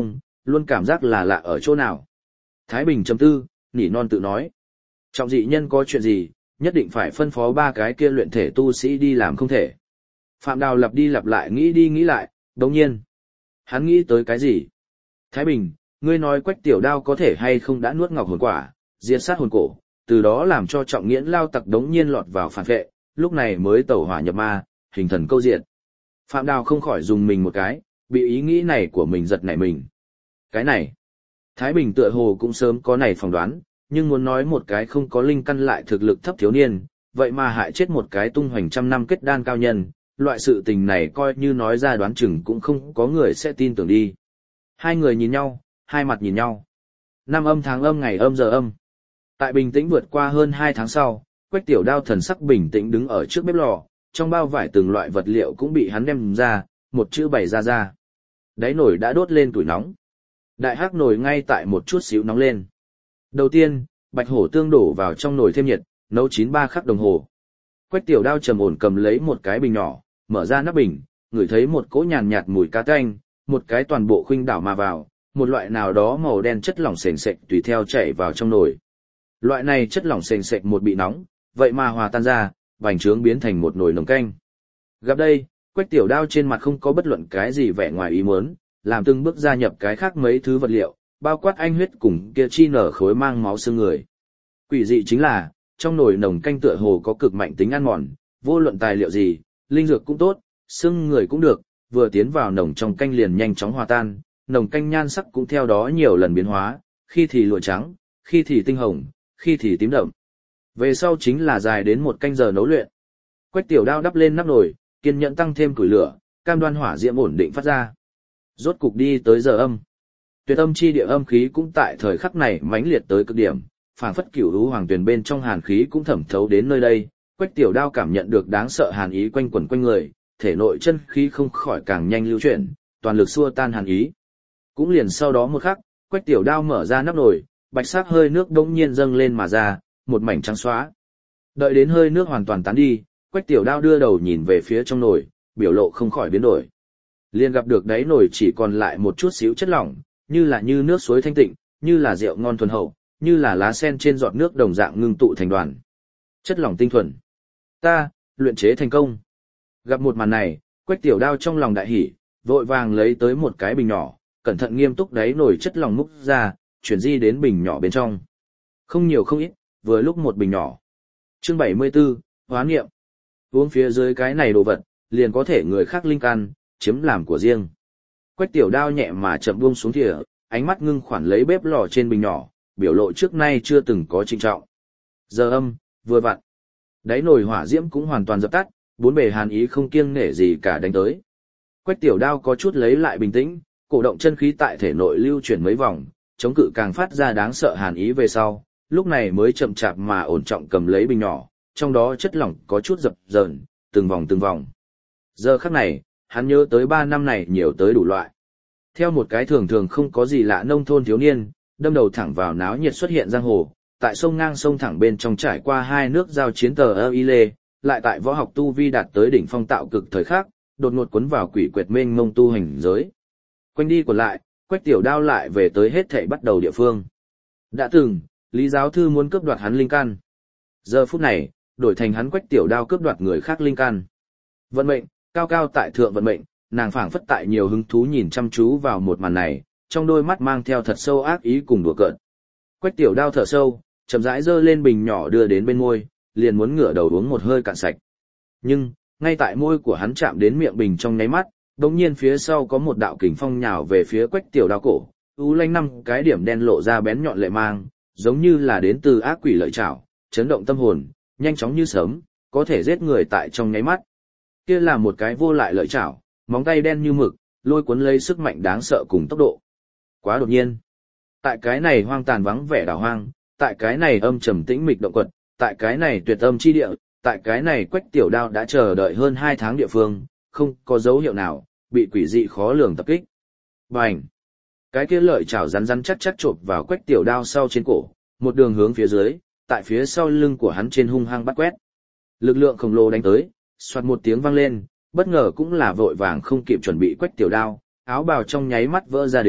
Luôn cảm giác là lạ ở chỗ nào. Thái Bình chấm tư, nỉ non tự nói. Trọng dị nhân có chuyện gì, nhất định phải phân phó ba cái kia luyện thể tu sĩ đi làm không thể. Phạm Đào lặp đi lặp lại nghĩ đi nghĩ lại, đồng nhiên. Hắn nghĩ tới cái gì? Thái Bình, ngươi nói Quách Tiểu Đao có thể hay không đã nuốt ngọc hồn quả, diệt sát hồn cổ, từ đó làm cho Trọng Nghiễn lao tặc đống nhiên lọt vào phản vệ, lúc này mới tẩu hỏa nhập ma, hình thần câu diện. Phạm Đào không khỏi dùng mình một cái, bị ý nghĩ này của mình giật nảy mình. Cái này, Thái Bình tựa hồ cũng sớm có này phỏng đoán, nhưng muốn nói một cái không có linh căn lại thực lực thấp thiếu niên, vậy mà hại chết một cái tung hoành trăm năm kết đan cao nhân, loại sự tình này coi như nói ra đoán chừng cũng không có người sẽ tin tưởng đi. Hai người nhìn nhau, hai mặt nhìn nhau. Năm âm tháng âm ngày âm giờ âm. Tại bình tĩnh vượt qua hơn hai tháng sau, Quách Tiểu Đao thần sắc bình tĩnh đứng ở trước bếp lò, trong bao vải từng loại vật liệu cũng bị hắn đem ra, một chữ bày ra ra. Đáy nồi đã đốt lên tuổi nóng. Đại hắc nồi ngay tại một chút xíu nóng lên. Đầu tiên, bạch hổ tương đổ vào trong nồi thêm nhiệt, nấu chín ba khắc đồng hồ. Quách Tiểu Đao trầm ổn cầm lấy một cái bình nhỏ, mở ra nắp bình, ngửi thấy một cỗ nhàn nhạt mùi cá tanh, một cái toàn bộ khuynh đảo mà vào, một loại nào đó màu đen chất lỏng sền sệt tùy theo chảy vào trong nồi. Loại này chất lỏng sền sệt một bị nóng, vậy mà hòa tan ra, bành trướng biến thành một nồi nồng canh. Gặp đây, Quách Tiểu Đao trên mặt không có bất luận cái gì vẻ ngoài ý muốn, làm từng bước gia nhập cái khác mấy thứ vật liệu, bao quát anh huyết cùng kia chi nở khối mang máu xương người. Quỷ dị chính là, trong nồi nồng canh tựa hồ có cực mạnh tính ăn mòn, vô luận tài liệu gì, linh dược cũng tốt, xương người cũng được, vừa tiến vào nồng trong canh liền nhanh chóng hòa tan, nồng canh nhan sắc cũng theo đó nhiều lần biến hóa, khi thì lụa trắng, khi thì tinh hồng, khi thì tím đậm. Về sau chính là dài đến một canh giờ nấu luyện. Quách Tiểu Đao đắp lên nắp nồi, kiên nhẫn tăng thêm củi lửa, cam đoan hỏa diễm ổn định phát ra. Rốt cục đi tới giờ âm. Tuyệt âm chi địa âm khí cũng tại thời khắc này mãnh liệt tới cực điểm, phảng phất cửu lũ hoàng tuyền bên trong hàn khí cũng thẩm thấu đến nơi đây. Quách Tiểu Đao cảm nhận được đáng sợ hàn ý quanh quẩn quanh người, thể nội chân khí không khỏi càng nhanh lưu chuyển, toàn lực xua tan hàn ý. Cũng liền sau đó một khắc, Quách Tiểu Đao mở ra nắp nồi, bạch sắc hơi nước đống nhiên dâng lên mà ra, một mảnh trắng xóa. Đợi đến hơi nước hoàn toàn tán đi, Quách Tiểu Đao đưa đầu nhìn về phía trong nồi, biểu lộ không khỏi biến đổi. Liền gặp được đáy nồi chỉ còn lại một chút xíu chất lỏng, như là như nước suối thanh tịnh, như là rượu ngon thuần hậu, như là lá sen trên giọt nước đồng dạng ngưng tụ thành đoàn. Chất lỏng tinh thuần. Ta, luyện chế thành công. Gặp một màn này, Quách Tiểu Đao trong lòng đại hỉ, vội vàng lấy tới một cái bình nhỏ, cẩn thận nghiêm túc đáy nồi chất lỏng múc ra, chuyển di đến bình nhỏ bên trong. Không nhiều không ít, vừa lúc một bình nhỏ. Chương bảy mươi 74, hóa nghiệm. Uống phía dưới cái này đồ vật, liền có thể người khác linh căn, chiếm làm của riêng. Quách Tiểu Đao nhẹ mà chậm buông xuống thìa, ánh mắt ngưng khoản lấy bếp lò trên bình nhỏ, biểu lộ trước nay chưa từng có trinh trọng. Giờ âm, vừa vặn. Đáy nồi hỏa diễm cũng hoàn toàn dập tắt, bốn bề hàn ý không kiêng nể gì cả đánh tới. Quách Tiểu Đao có chút lấy lại bình tĩnh, cổ động chân khí tại thể nội lưu chuyển mấy vòng, chống cự càng phát ra đáng sợ hàn ý về sau, lúc này mới chậm chạp mà ổn trọng cầm lấy bình nhỏ, trong đó chất lỏng có chút dập dờn, từng vòng từng vòng. Giờ khắc này, hắn nhớ tới ba năm này nhiều tới đủ loại. Theo một cái thường thường không có gì lạ nông thôn thiếu niên, đâm đầu thẳng vào náo nhiệt xuất hiện giang hồ, tại sông ngang sông thẳng bên trong trải qua hai nước giao chiến tờ ơ y lê, lại tại võ học tu vi đạt tới đỉnh phong tạo cực thời khắc, đột ngột cuốn vào quỷ quyệt mênh mông tu hành giới. Quanh đi còn lại, Quách Tiểu Đao lại về tới hết thảy bắt đầu địa phương. Đã từng, Lý giáo thư muốn cướp đoạt hắn linh căn. Giờ phút này, đổi thành hắn Quách Tiểu Đao cướp đoạt người khác linh căn. Vận mệnh, cao cao tại thượng vận mệnh, nàng phảng phất tại nhiều hứng thú nhìn chăm chú vào một màn này, trong đôi mắt mang theo thật sâu ác ý cùng đùa cợt. Quách Tiểu Đao thở sâu, chậm rãi giơ lên bình nhỏ đưa đến bên môi, liền muốn ngửa đầu uống một hơi cạn sạch. Nhưng, ngay tại môi của hắn chạm đến miệng bình trong nháy mắt, đột nhiên phía sau có một đạo kình phong nhào về phía Quách Tiểu Đao cổ, u lanh năm cái điểm đen lộ ra bén nhọn lệ mang, giống như là đến từ ác quỷ lợi chảo, chấn động tâm hồn, nhanh chóng như sớm, có thể giết người tại trong nháy mắt. Kia là một cái vô lại lợi chảo, móng tay đen như mực, lôi cuốn lấy sức mạnh đáng sợ cùng tốc độ. Quá đột nhiên. Tại cái này hoang tàn vắng vẻ đảo hoang, tại cái này âm trầm tĩnh mịch động quật, tại cái này tuyệt âm chi địa, tại cái này Quách Tiểu Đao đã chờ đợi hơn hai tháng địa phương, không có dấu hiệu nào, bị quỷ dị khó lường tập kích. Bành! Cái kia lợi chảo rắn rắn chắc chắc chộp vào Quách Tiểu Đao sau trên cổ, một đường hướng phía dưới, tại phía sau lưng của hắn trên hung hăng bắt quét. Lực lượng khổng lồ đánh tới, xoạt một tiếng vang lên, bất ngờ cũng là vội vàng không kịp chuẩn bị Quách Tiểu Đao, áo bào trong nháy mắt vỡ ra đến,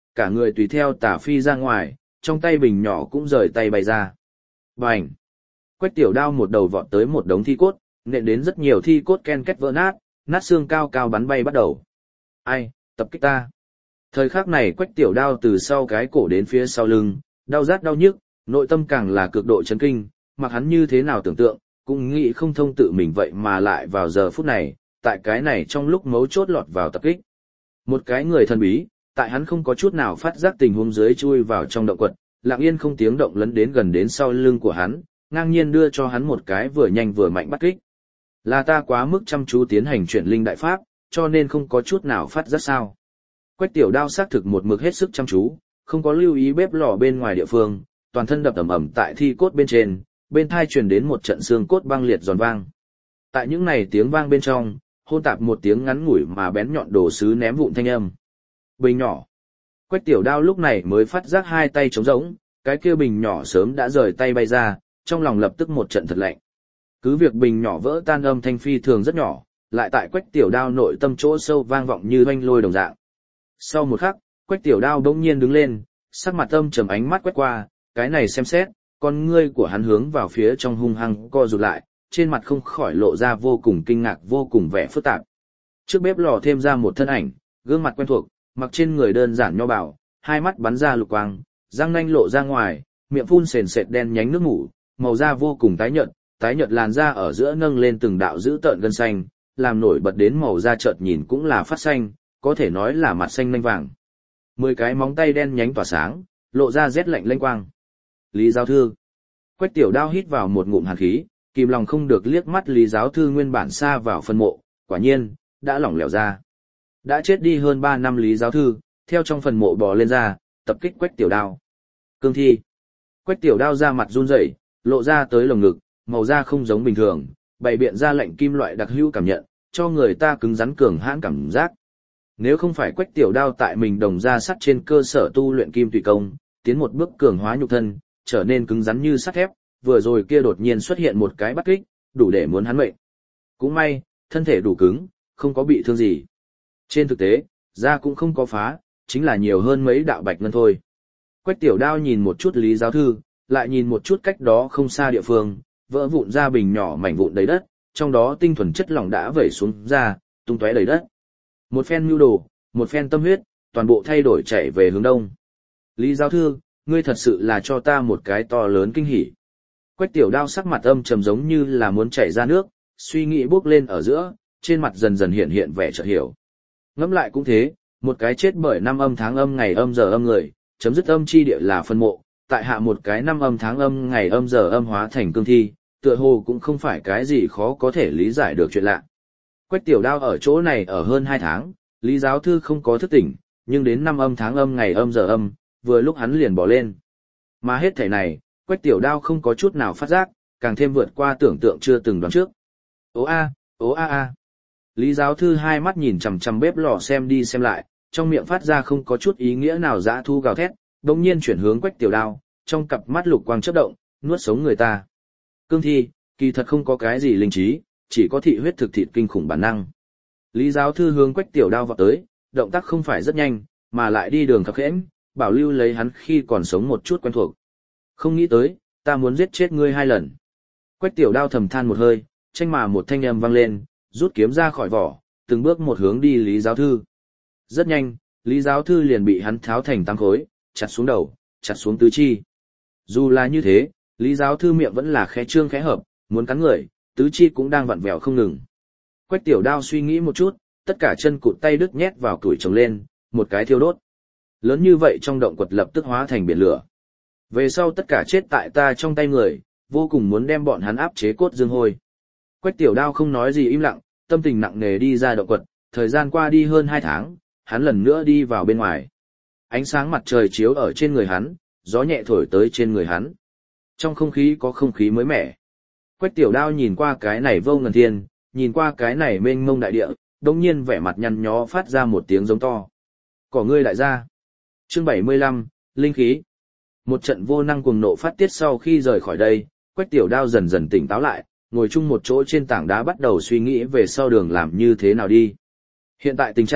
cả người tùy theo tả phi ra ngoài, trong tay bình nhỏ cũng rời tay bay ra. Bành! Quách tiểu đao một đầu vọt tới một đống thi cốt, nện đến rất nhiều thi cốt ken két vỡ nát, nát xương cao cao bắn bay bắt đầu. Ai, tập kích ta. Thời khắc này Quách tiểu đao từ sau cái cổ đến phía sau lưng, đau rát đau nhức, nội tâm càng là cực độ chấn kinh, mặc hắn như thế nào tưởng tượng, cũng nghĩ không thông tự mình vậy mà lại vào giờ phút này, tại cái này trong lúc mấu chốt lọt vào tập kích. Một cái người thần bí, tại hắn không có chút nào phát giác tình huống dưới chui vào trong động quật, lặng yên không tiếng động lấn đến gần đến sau lưng của hắn, ngang nhiên đưa cho hắn một cái vừa nhanh vừa mạnh bắt kích. Là ta quá mức chăm chú tiến hành chuyển linh đại pháp, cho nên không có chút nào phát giác sao. Quách tiểu đao xác thực một mực hết sức chăm chú, không có lưu ý bếp lò bên ngoài địa phương, toàn thân đập ầm ầm tại thi cốt bên trên, bên thai truyền đến một trận xương cốt băng liệt giòn vang. Tại những này tiếng vang bên trong, hôn tạp một tiếng ngắn ngủi mà bén nhọn đồ sứ ném vụn thanh âm. Bình nhỏ. Quách tiểu đao lúc này mới phát giác hai tay trống rỗng, cái kia bình nhỏ sớm đã rời tay bay ra, trong lòng lập tức một trận thật lạnh. Cứ việc bình nhỏ vỡ tan âm thanh phi thường rất nhỏ, lại tại Quách tiểu đao nội tâm chỗ sâu vang vọng như oanh lôi đồng dạng. Sau một khắc, Quách tiểu đao bỗng nhiên đứng lên, sắc mặt âm trầm ánh mắt quét qua, cái này xem xét, con ngươi của hắn hướng vào phía trong hung hăng co rụt lại, trên mặt không khỏi lộ ra vô cùng kinh ngạc vô cùng vẻ phức tạp. Trước bếp lò thêm ra một thân ảnh, gương mặt quen thuộc, mặc trên người đơn giản nho bảo, hai mắt bắn ra lục quang, răng nanh lộ ra ngoài, miệng phun sền sệt đen nhánh nước mủ, màu da vô cùng tái nhợt, tái nhợt làn da ở giữa nâng lên từng đạo dữ tợn gân xanh, làm nổi bật đến màu da chợt nhìn cũng là phát xanh, có thể nói là mặt xanh nanh vàng. Mười cái móng tay đen nhánh tỏa sáng, lộ ra rét lạnh lanh quang. Lý Giáo Thư. Quách tiểu đao hít vào một ngụm hàn khí, kìm lòng không được liếc mắt Lý Giáo Thư nguyên bản xa vào phân mộ, quả nhiên, đã lỏng lẻo ra. Đã chết đi hơn ba năm Lý Giáo Thư, theo trong phần mộ bò lên ra, tập kích Quách tiểu đao. Cương thi. Quách tiểu đao ra mặt run rẩy, lộ ra tới lồng ngực, màu da không giống bình thường, bày biện ra lệnh kim loại đặc hữu cảm nhận, cho người ta cứng rắn cường hãn cảm giác. Nếu không phải Quách tiểu đao tại mình đồng ra sắt trên cơ sở tu luyện kim tùy công, tiến một bước cường hóa nhục thân, trở nên cứng rắn như sắt thép, vừa rồi kia đột nhiên xuất hiện một cái bắt kích, đủ để muốn hắn mệnh. Cũng may, thân thể đủ cứng, không có bị thương gì. Trên thực tế, da cũng không có phá, chính là nhiều hơn mấy đạo bạch ngân thôi. Quách tiểu đao nhìn một chút Lý Giáo Thư, lại nhìn một chút cách đó không xa địa phương, vỡ vụn ra bình nhỏ mảnh vụn đầy đất, trong đó tinh thuần chất lỏng đã vẩy xuống ra, tung tóe đầy đất. Một phen mưu đồ, một phen tâm huyết, toàn bộ thay đổi chạy về hướng đông. Lý Giáo Thư, ngươi thật sự là cho ta một cái to lớn kinh hỉ. Quách tiểu đao sắc mặt âm trầm giống như là muốn chảy ra nước, suy nghĩ bốc lên ở giữa, trên mặt dần dần hiện hiện vẻ chợt hiểu. Ngẫm lại cũng thế, một cái chết bởi năm âm tháng âm ngày âm giờ âm người, chấm dứt âm chi địa là phân mộ, tại hạ một cái năm âm tháng âm ngày âm giờ âm hóa thành cương thi, tựa hồ cũng không phải cái gì khó có thể lý giải được chuyện lạ. Quách tiểu đao ở chỗ này ở hơn hai tháng, Lý Giáo Thư không có thức tỉnh, nhưng đến năm âm tháng âm ngày âm giờ âm, vừa lúc hắn liền bỏ lên. Mà hết thảy này, Quách tiểu đao không có chút nào phát giác, càng thêm vượt qua tưởng tượng chưa từng đoán trước. Ô a, ô a a. Lý Giáo Thư hai mắt nhìn chằm chằm bếp lò xem đi xem lại, trong miệng phát ra không có chút ý nghĩa nào dã thu gào thét, đột nhiên chuyển hướng Quách tiểu đao, trong cặp mắt lục quang chớp động, nuốt sống người ta. Cương thi, kỳ thật không có cái gì linh trí, chỉ có thị huyết thực thịt kinh khủng bản năng. Lý Giáo Thư hướng Quách tiểu đao vọt tới, động tác không phải rất nhanh, mà lại đi đường khập khẽm, bảo lưu lấy hắn khi còn sống một chút quen thuộc. Không nghĩ tới, ta muốn giết chết ngươi hai lần. Quách tiểu đao thầm than một hơi, tranh mà một thanh âm vang lên, rút kiếm ra khỏi vỏ, từng bước một hướng đi Lý Giáo Thư. Rất nhanh, Lý Giáo Thư liền bị hắn tháo thành tám khối, chặt xuống đầu, chặt xuống tứ chi. Dù là như thế, Lý Giáo Thư miệng vẫn là khẽ trương khẽ hợp, muốn cắn người, tứ chi cũng đang vặn vẹo không ngừng. Quách tiểu đao suy nghĩ một chút, tất cả chân cụt tay đứt nhét vào tuổi trồng lên, một cái thiêu đốt. Lớn như vậy trong động quật lập tức hóa thành biển lửa. Về sau tất cả chết tại ta trong tay người, vô cùng muốn đem bọn hắn áp chế cốt dương hôi. Quách tiểu đao không nói gì im lặng, tâm tình nặng nề đi ra động quật, thời gian qua đi hơn hai tháng, hắn lần nữa đi vào bên ngoài. Ánh sáng mặt trời chiếu ở trên người hắn, gió nhẹ thổi tới trên người hắn. Trong không khí có không khí mới mẻ. Quách tiểu đao nhìn qua cái này vô ngần thiên, nhìn qua cái này mênh mông đại địa, đột nhiên vẻ mặt nhăn nhó phát ra một tiếng giống to. Cỏ ngươi đại gia. Chương bảy mươi lăm, linh khí. Một trận vô năng cuồng nộ phát tiết sau khi rời khỏi đây, Quách tiểu đao dần dần tỉnh táo lại, ngồi chung một chỗ trên tảng đá bắt đầu suy nghĩ về sau đường làm như thế nào đi. Hiện tại tình trạng,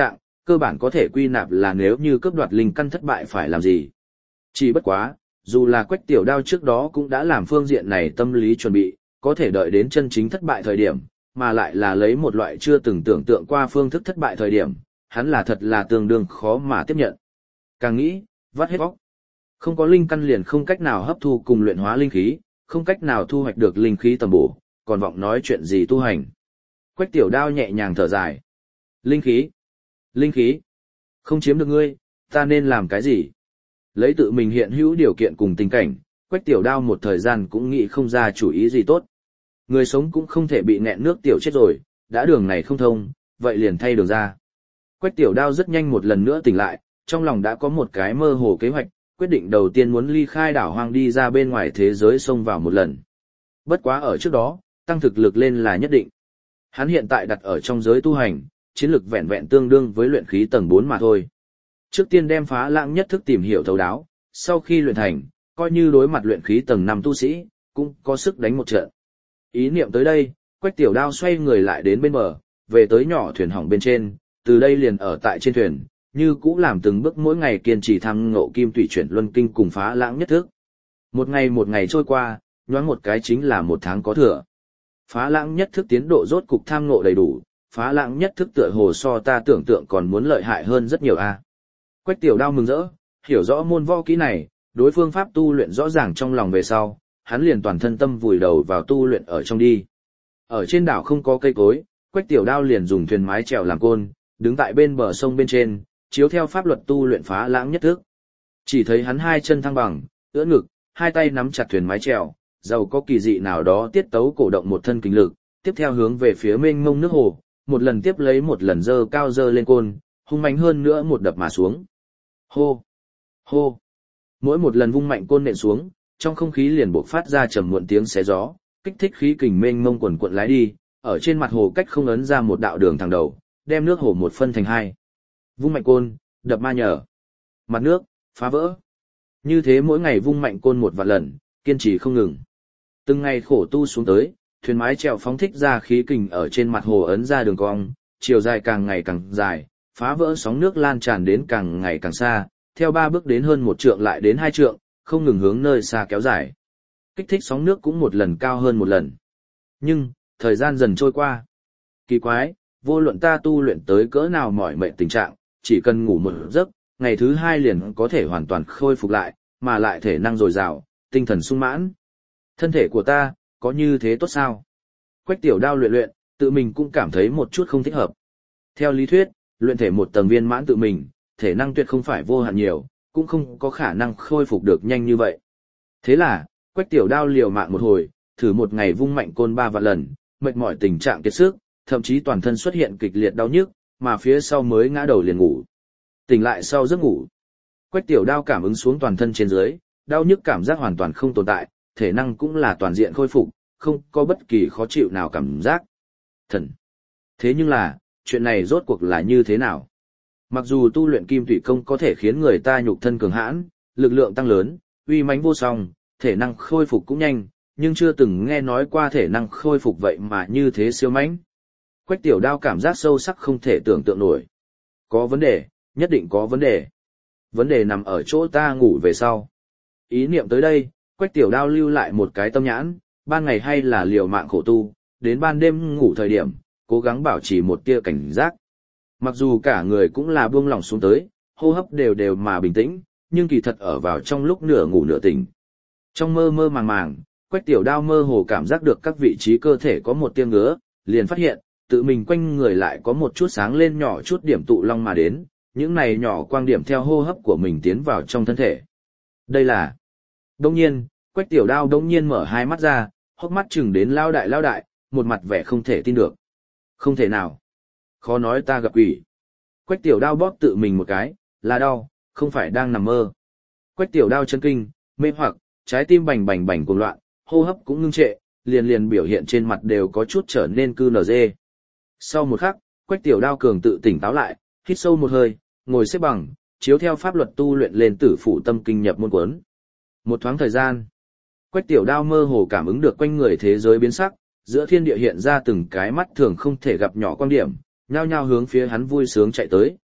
cơ bản có thể quy nạp là nếu như cướp đoạt linh căn thất bại phải làm gì. Chỉ bất quá, dù là Quách Tiểu Đao trước đó cũng đã làm phương diện này tâm lý chuẩn bị, có thể đợi đến chân chính thất bại thời điểm, mà lại là lấy một loại chưa từng tưởng tượng qua phương thức thất bại thời điểm, hắn là thật là tương đương khó mà tiếp nhận. Càng nghĩ, vắt hết óc. Không có linh căn liền không cách nào hấp thu cùng luyện hóa linh khí, không cách nào thu hoạch được linh khí tầm bổ, còn vọng nói chuyện gì tu hành. Quách Tiểu Đao nhẹ nhàng thở dài. Linh khí, linh khí, không chiếm được ngươi, ta nên làm cái gì? Lấy tự mình hiện hữu điều kiện cùng tình cảnh, Quách Tiểu Đao một thời gian cũng nghĩ không ra chủ ý gì tốt. Người sống cũng không thể bị nghẹn nước tiểu chết rồi, đã đường này không thông, vậy liền thay đường ra. Quách Tiểu Đao rất nhanh một lần nữa tỉnh lại, trong lòng đã có một cái mơ hồ kế hoạch, quyết định đầu tiên muốn ly khai đảo hoang đi ra bên ngoài thế giới xông vào một lần. Bất quá ở trước đó, tăng thực lực lên là nhất định. Hắn hiện tại đặt ở trong giới tu hành, chiến lực vẹn vẹn tương đương với luyện khí tầng bốn mà thôi. Trước tiên đem phá lãng nhất thức tìm hiểu thấu đáo, sau khi luyện thành, coi như đối mặt luyện khí tầng năm tu sĩ, cũng có sức đánh một trận. Ý niệm tới đây, Quách Tiểu Đao xoay người lại đến bên bờ, về tới nhỏ thuyền hỏng bên trên, từ đây liền ở tại trên thuyền, như cũ làm từng bước mỗi ngày kiên trì tham ngộ kim tùy chuyển luân kinh cùng phá lãng nhất thức. Một ngày một ngày trôi qua, nhoáng một cái chính là một tháng có thừa. Phá lãng nhất thức tiến độ rốt cục tham ngộ đầy đủ, phá lãng nhất thức tựa hồ so ta tưởng tượng còn muốn lợi hại hơn rất nhiều a. Quách Tiểu Đao mừng rỡ, hiểu rõ môn võ kỹ này, đối phương pháp tu luyện rõ ràng trong lòng về sau, hắn liền toàn thân tâm vùi đầu vào tu luyện ở trong đi. Ở trên đảo không có cây cối, Quách Tiểu Đao liền dùng thuyền mái chèo làm côn, đứng tại bên bờ sông bên trên, chiếu theo pháp luật tu luyện phá lãng nhất thức. Chỉ thấy hắn hai chân thăng bằng, ưỡn ngực, hai tay nắm chặt thuyền mái chèo, giàu có kỳ dị nào đó tiết tấu cổ động một thân kinh lực, tiếp theo hướng về phía mênh mông nước hồ, một lần tiếp lấy một lần dơ cao dơ lên côn, hung mạnh hơn nữa một đập mà xuống. Hô! Hô! Mỗi một lần vung mạnh côn nện xuống, trong không khí liền bộc phát ra trầm muộn tiếng xé gió, kích thích khí kình mênh mông quần cuộn lái đi, ở trên mặt hồ cách không ấn ra một đạo đường thẳng đầu, đem nước hồ một phân thành hai. Vung mạnh côn, đập ma nhở. Mặt nước, phá vỡ. Như thế mỗi ngày vung mạnh côn một vạn lần, kiên trì không ngừng. Từng ngày khổ tu xuống tới, thuyền mái chèo phóng thích ra khí kình ở trên mặt hồ ấn ra đường cong, chiều dài càng ngày càng dài, phá vỡ sóng nước lan tràn đến càng ngày càng xa, theo ba bước đến hơn một trượng lại đến hai trượng, không ngừng hướng nơi xa kéo dài. Kích thích sóng nước cũng một lần cao hơn một lần. Nhưng, thời gian dần trôi qua. Kỳ quái, vô luận ta tu luyện tới cỡ nào mỏi mệt tình trạng, chỉ cần ngủ một giấc, ngày thứ hai liền có thể hoàn toàn khôi phục lại, mà lại thể năng dồi dào, tinh thần sung mãn. Thân thể của ta, có như thế tốt sao? Quách Tiểu Đao luyện luyện, tự mình cũng cảm thấy một chút không thích hợp. Theo lý thuyết, luyện thể một tầng viên mãn tự mình, thể năng tuyệt không phải vô hạn nhiều, cũng không có khả năng khôi phục được nhanh như vậy. Thế là, Quách Tiểu Đao liều mạng một hồi, thử một ngày vung mạnh côn ba vạn lần, mệt mỏi tình trạng kiệt sức, thậm chí toàn thân xuất hiện kịch liệt đau nhức, mà phía sau mới ngã đầu liền ngủ. Tỉnh lại sau giấc ngủ, Quách Tiểu Đao cảm ứng xuống toàn thân trên dưới, đau nhức cảm giác hoàn toàn không tồn tại, thể năng cũng là toàn diện khôi phục, không có bất kỳ khó chịu nào cảm giác. Thần! Thế nhưng là, chuyện này rốt cuộc là như thế nào? Mặc dù tu luyện kim thủy công có thể khiến người ta nhục thân cường hãn, lực lượng tăng lớn, uy mãnh vô song, thể năng khôi phục cũng nhanh, nhưng chưa từng nghe nói qua thể năng khôi phục vậy mà như thế siêu mãnh. Quách Tiểu Đao cảm giác sâu sắc không thể tưởng tượng nổi. Có vấn đề, nhất định có vấn đề. Vấn đề nằm ở chỗ ta ngủ về sau. Ý niệm tới đây, Quách Tiểu Đao lưu lại một cái tâm nhãn, ban ngày hay là liều mạng khổ tu, đến ban đêm ngủ thời điểm, cố gắng bảo trì một tia cảnh giác. Mặc dù cả người cũng là buông lỏng xuống tới, hô hấp đều đều mà bình tĩnh, nhưng kỳ thật ở vào trong lúc nửa ngủ nửa tỉnh. Trong mơ mơ màng màng, Quách Tiểu Đao mơ hồ cảm giác được các vị trí cơ thể có một tia ngứa, liền phát hiện, tự mình quanh người lại có một chút sáng lên nhỏ chút điểm tụ long mà đến, những này nhỏ quang điểm theo hô hấp của mình tiến vào trong thân thể. Đây là... Đông nhiên, Quách Tiểu Đao đông nhiên mở hai mắt ra, hốc mắt chừng đến lao đại lao đại, một mặt vẻ không thể tin được. Không thể nào. Khó nói ta gặp quỷ. Quách Tiểu Đao bóp tự mình một cái, là đau, không phải đang nằm mơ. Quách Tiểu Đao chấn kinh, mê hoặc, trái tim bành bành bành cuồng loạn, hô hấp cũng ngưng trệ, liền liền biểu hiện trên mặt đều có chút trở nên cư nở dê. Sau một khắc, Quách Tiểu Đao cường tự tỉnh táo lại, hít sâu một hơi, ngồi xếp bằng, chiếu theo pháp luật tu luyện lên Tử Phủ Tâm Kinh nhập môn cuốn. Một thoáng thời gian, Quách Tiểu Đao mơ hồ cảm ứng được quanh người thế giới biến sắc, giữa thiên địa hiện ra từng cái mắt thường không thể gặp nhỏ quan điểm, nhao nhao hướng phía hắn vui sướng chạy tới,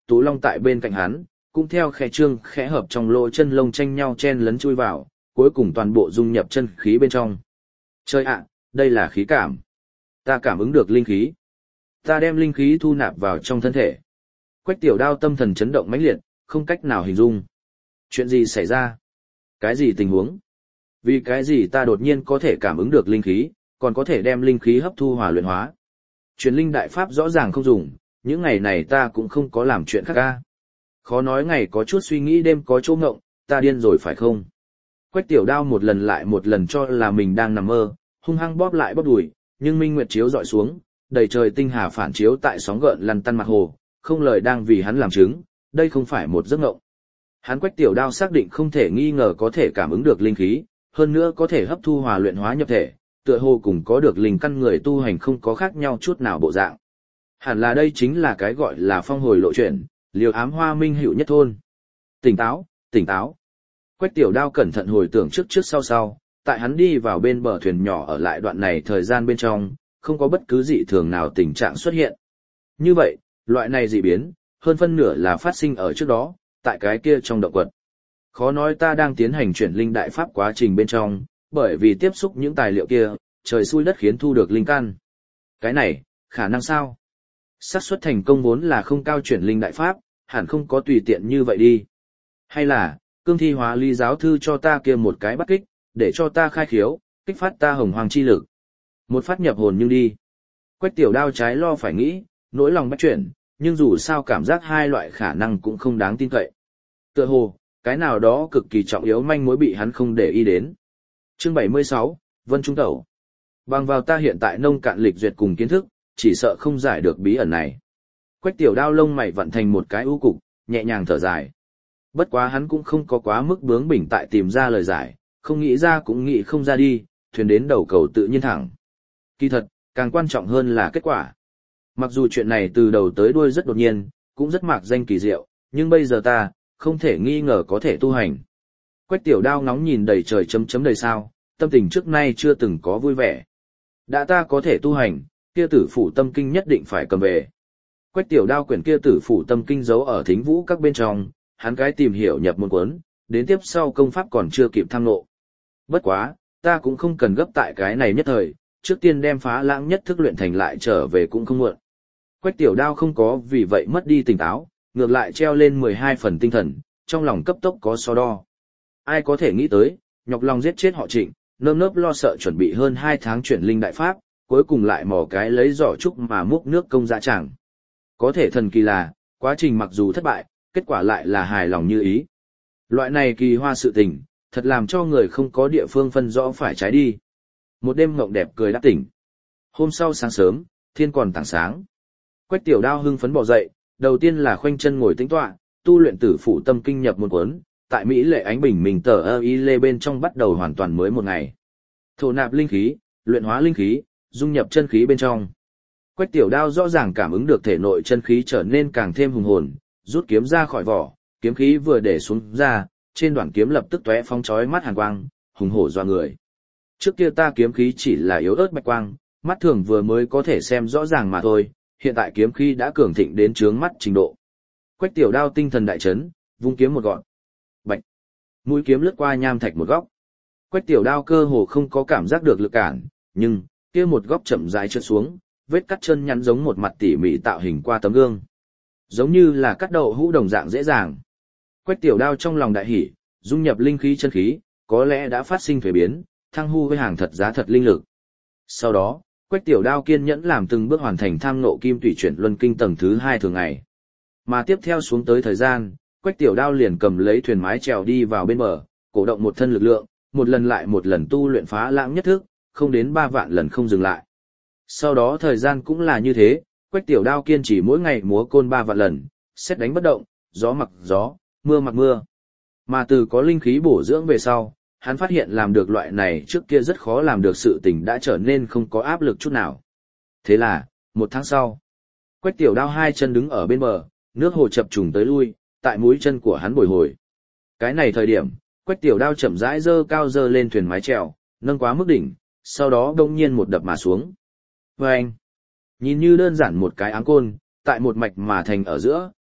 Tú Long tại bên cạnh hắn, cũng theo khe trương khẽ hợp trong lỗ chân lông tranh nhau chen lấn chui vào, cuối cùng toàn bộ dung nhập chân khí bên trong. Chơi ạ, đây là khí cảm. Ta cảm ứng được linh khí. Ta đem linh khí thu nạp vào trong thân thể. Quách Tiểu Đao tâm thần chấn động mãnh liệt, không cách nào hình dung. Chuyện gì xảy ra? Cái gì tình huống? Vì cái gì ta đột nhiên có thể cảm ứng được linh khí, còn có thể đem linh khí hấp thu hòa luyện hóa? Truyền linh đại pháp rõ ràng không dùng, những ngày này ta cũng không có làm chuyện khác ca. Khó nói ngày có chút suy nghĩ đêm có chỗ ngộng, ta điên rồi phải không? Quách Tiểu Đao một lần lại một lần cho là mình đang nằm mơ, hung hăng bóp lại bóp đùi, nhưng minh nguyệt chiếu dọi xuống, đầy trời tinh hà phản chiếu tại sóng gợn lăn tăn mặt hồ, không lời đang vì hắn làm chứng, đây không phải một giấc ngộng. Hắn Quách Tiểu Đao xác định không thể nghi ngờ có thể cảm ứng được linh khí, hơn nữa có thể hấp thu hòa luyện hóa nhập thể, tựa hồ cùng có được linh căn người tu hành không có khác nhau chút nào bộ dạng. Hẳn là đây chính là cái gọi là phong hồi lộ chuyển, liều ám hoa minh hữu nhất thôn. Tỉnh táo, tỉnh táo. Quách Tiểu Đao cẩn thận hồi tưởng trước trước sau sau, tại hắn đi vào bên bờ thuyền nhỏ ở lại đoạn này thời gian bên trong, không có bất cứ dị thường nào tình trạng xuất hiện. Như vậy, loại này dị biến, hơn phân nửa là phát sinh ở trước đó, tại cái kia trong động quật. Khó nói ta đang tiến hành chuyển linh đại pháp quá trình bên trong, bởi vì tiếp xúc những tài liệu kia, trời xui đất khiến thu được linh căn. Cái này, khả năng sao? Xác suất thành công vốn là không cao chuyển linh đại pháp, hẳn không có tùy tiện như vậy đi. Hay là, cương thi hóa ly giáo thư cho ta kia một cái bắt kích, để cho ta khai khiếu, kích phát ta hồng hoàng chi lực. Một phát nhập hồn nhưng đi. Quách Tiểu Đao trái lo phải nghĩ, nỗi lòng bách chuyển, nhưng dù sao cảm giác hai loại khả năng cũng không đáng tin cậy. Tựa hồ, cái nào đó cực kỳ trọng yếu manh mối bị hắn không để ý đến. Chương bảy mươi sáu, Vân Trung Tẩu. Bằng vào ta hiện tại nông cạn lịch duyệt cùng kiến thức, chỉ sợ không giải được bí ẩn này. Quách Tiểu Đao lông mày vận thành một cái u cục, nhẹ nhàng thở dài. Bất quá hắn cũng không có quá mức bướng bỉnh tại tìm ra lời giải, không nghĩ ra cũng nghĩ không ra đi, thuyền đến đầu cầu tự nhiên thẳng. Kỳ thật, càng quan trọng hơn là kết quả. Mặc dù chuyện này từ đầu tới đuôi rất đột nhiên, cũng rất mạc danh kỳ diệu, nhưng bây giờ ta, không thể nghi ngờ có thể tu hành. Quách Tiểu Đao ngóng nhìn đầy trời chấm chấm đầy sao, tâm tình trước nay chưa từng có vui vẻ. Đã ta có thể tu hành, kia tử phủ tâm kinh nhất định phải cầm về. Quách Tiểu Đao quyển kia tử phủ tâm kinh giấu ở thính vũ các bên trong, hắn cái tìm hiểu nhập môn cuốn, đến tiếp sau công pháp còn chưa kịp tham ngộ. Bất quá, ta cũng không cần gấp tại cái này nhất thời, trước tiên đem phá lãng nhất thức luyện thành lại trở về cũng không muộn. Quách Tiểu Đao không có vì vậy mất đi tỉnh táo, ngược lại treo lên mười hai phần tinh thần, trong lòng cấp tốc có so đo. Ai có thể nghĩ tới, nhọc lòng giết chết họ Trịnh, nơm nớp lo sợ chuẩn bị hơn hai tháng chuyển linh đại pháp, cuối cùng lại mò cái lấy giỏ trúc mà múc nước công dã tràng. Có thể thần kỳ là, quá trình mặc dù thất bại, kết quả lại là hài lòng như ý. Loại này kỳ hoa sự tình, thật làm cho người không có địa phương phân rõ phải trái đi. Một đêm mộng đẹp cười đáp tỉnh. Hôm sau sáng sớm, thiên còn tảng sáng. Quách Tiểu Đao hưng phấn bò dậy, đầu tiên là khoanh chân ngồi tĩnh tọa, tu luyện tử phụ tâm kinh nhập môn cuốn, tại Mỹ lệ ánh bình mình tờ ơ y lê bên trong bắt đầu hoàn toàn mới một ngày. Thổ nạp linh khí, luyện hóa linh khí, dung nhập chân khí bên trong. Quách Tiểu Đao rõ ràng cảm ứng được thể nội chân khí trở nên càng thêm hùng hồn, rút kiếm ra khỏi vỏ, kiếm khí vừa để xuống ra, trên đoạn kiếm lập tức tóe phóng chói mắt hàn quang, hùng hổ doa người. Trước kia ta kiếm khí chỉ là yếu ớt bạch quang, mắt thường vừa mới có thể xem rõ ràng mà thôi, hiện tại kiếm khí đã cường thịnh đến chướng mắt trình độ. Quách Tiểu Đao tinh thần đại chấn, vung kiếm một gọn. Bạch. Mũi kiếm lướt qua nham thạch một góc. Quách Tiểu Đao cơ hồ không có cảm giác được lực cản, nhưng kia một góc chậm rãi trượt xuống, vết cắt chân nhắn giống một mặt tỉ mỉ tạo hình qua tấm gương. Giống như là cắt đậu hũ đồng dạng dễ dàng. Quách Tiểu Đao trong lòng đại hỉ, dung nhập linh khí chân khí, có lẽ đã phát sinh thuế biến, thăng hu với hàng thật giá thật linh lực. Sau đó, Quách Tiểu Đao kiên nhẫn làm từng bước hoàn thành tham ngộ kim tủy chuyển luân kinh tầng thứ hai thường ngày. Mà tiếp theo xuống tới thời gian, Quách Tiểu Đao liền cầm lấy thuyền mái chèo đi vào bên bờ, cổ động một thân lực lượng, một lần lại một lần tu luyện phá lãng nhất thức, không đến ba vạn lần không dừng lại. Sau đó thời gian cũng là như thế, Quách Tiểu Đao kiên trì mỗi ngày múa côn ba vạn lần, xét đánh bất động, gió mặc gió, mưa mặc mưa. Mà từ có linh khí bổ dưỡng về sau, hắn phát hiện làm được loại này trước kia rất khó làm được sự tình đã trở nên không có áp lực chút nào. Thế là, một tháng sau, Quách Tiểu Đao hai chân đứng ở bên bờ, nước hồ chập trùng tới lui, tại mũi chân của hắn bồi hồi. Cái này thời điểm, Quách Tiểu Đao chậm rãi dơ cao dơ lên thuyền mái chèo, nâng quá mức đỉnh, sau đó đông nhiên một đập mà xuống. Và anh, nhìn như đơn giản một cái áng côn, tại một mạch mà thành ở giữa,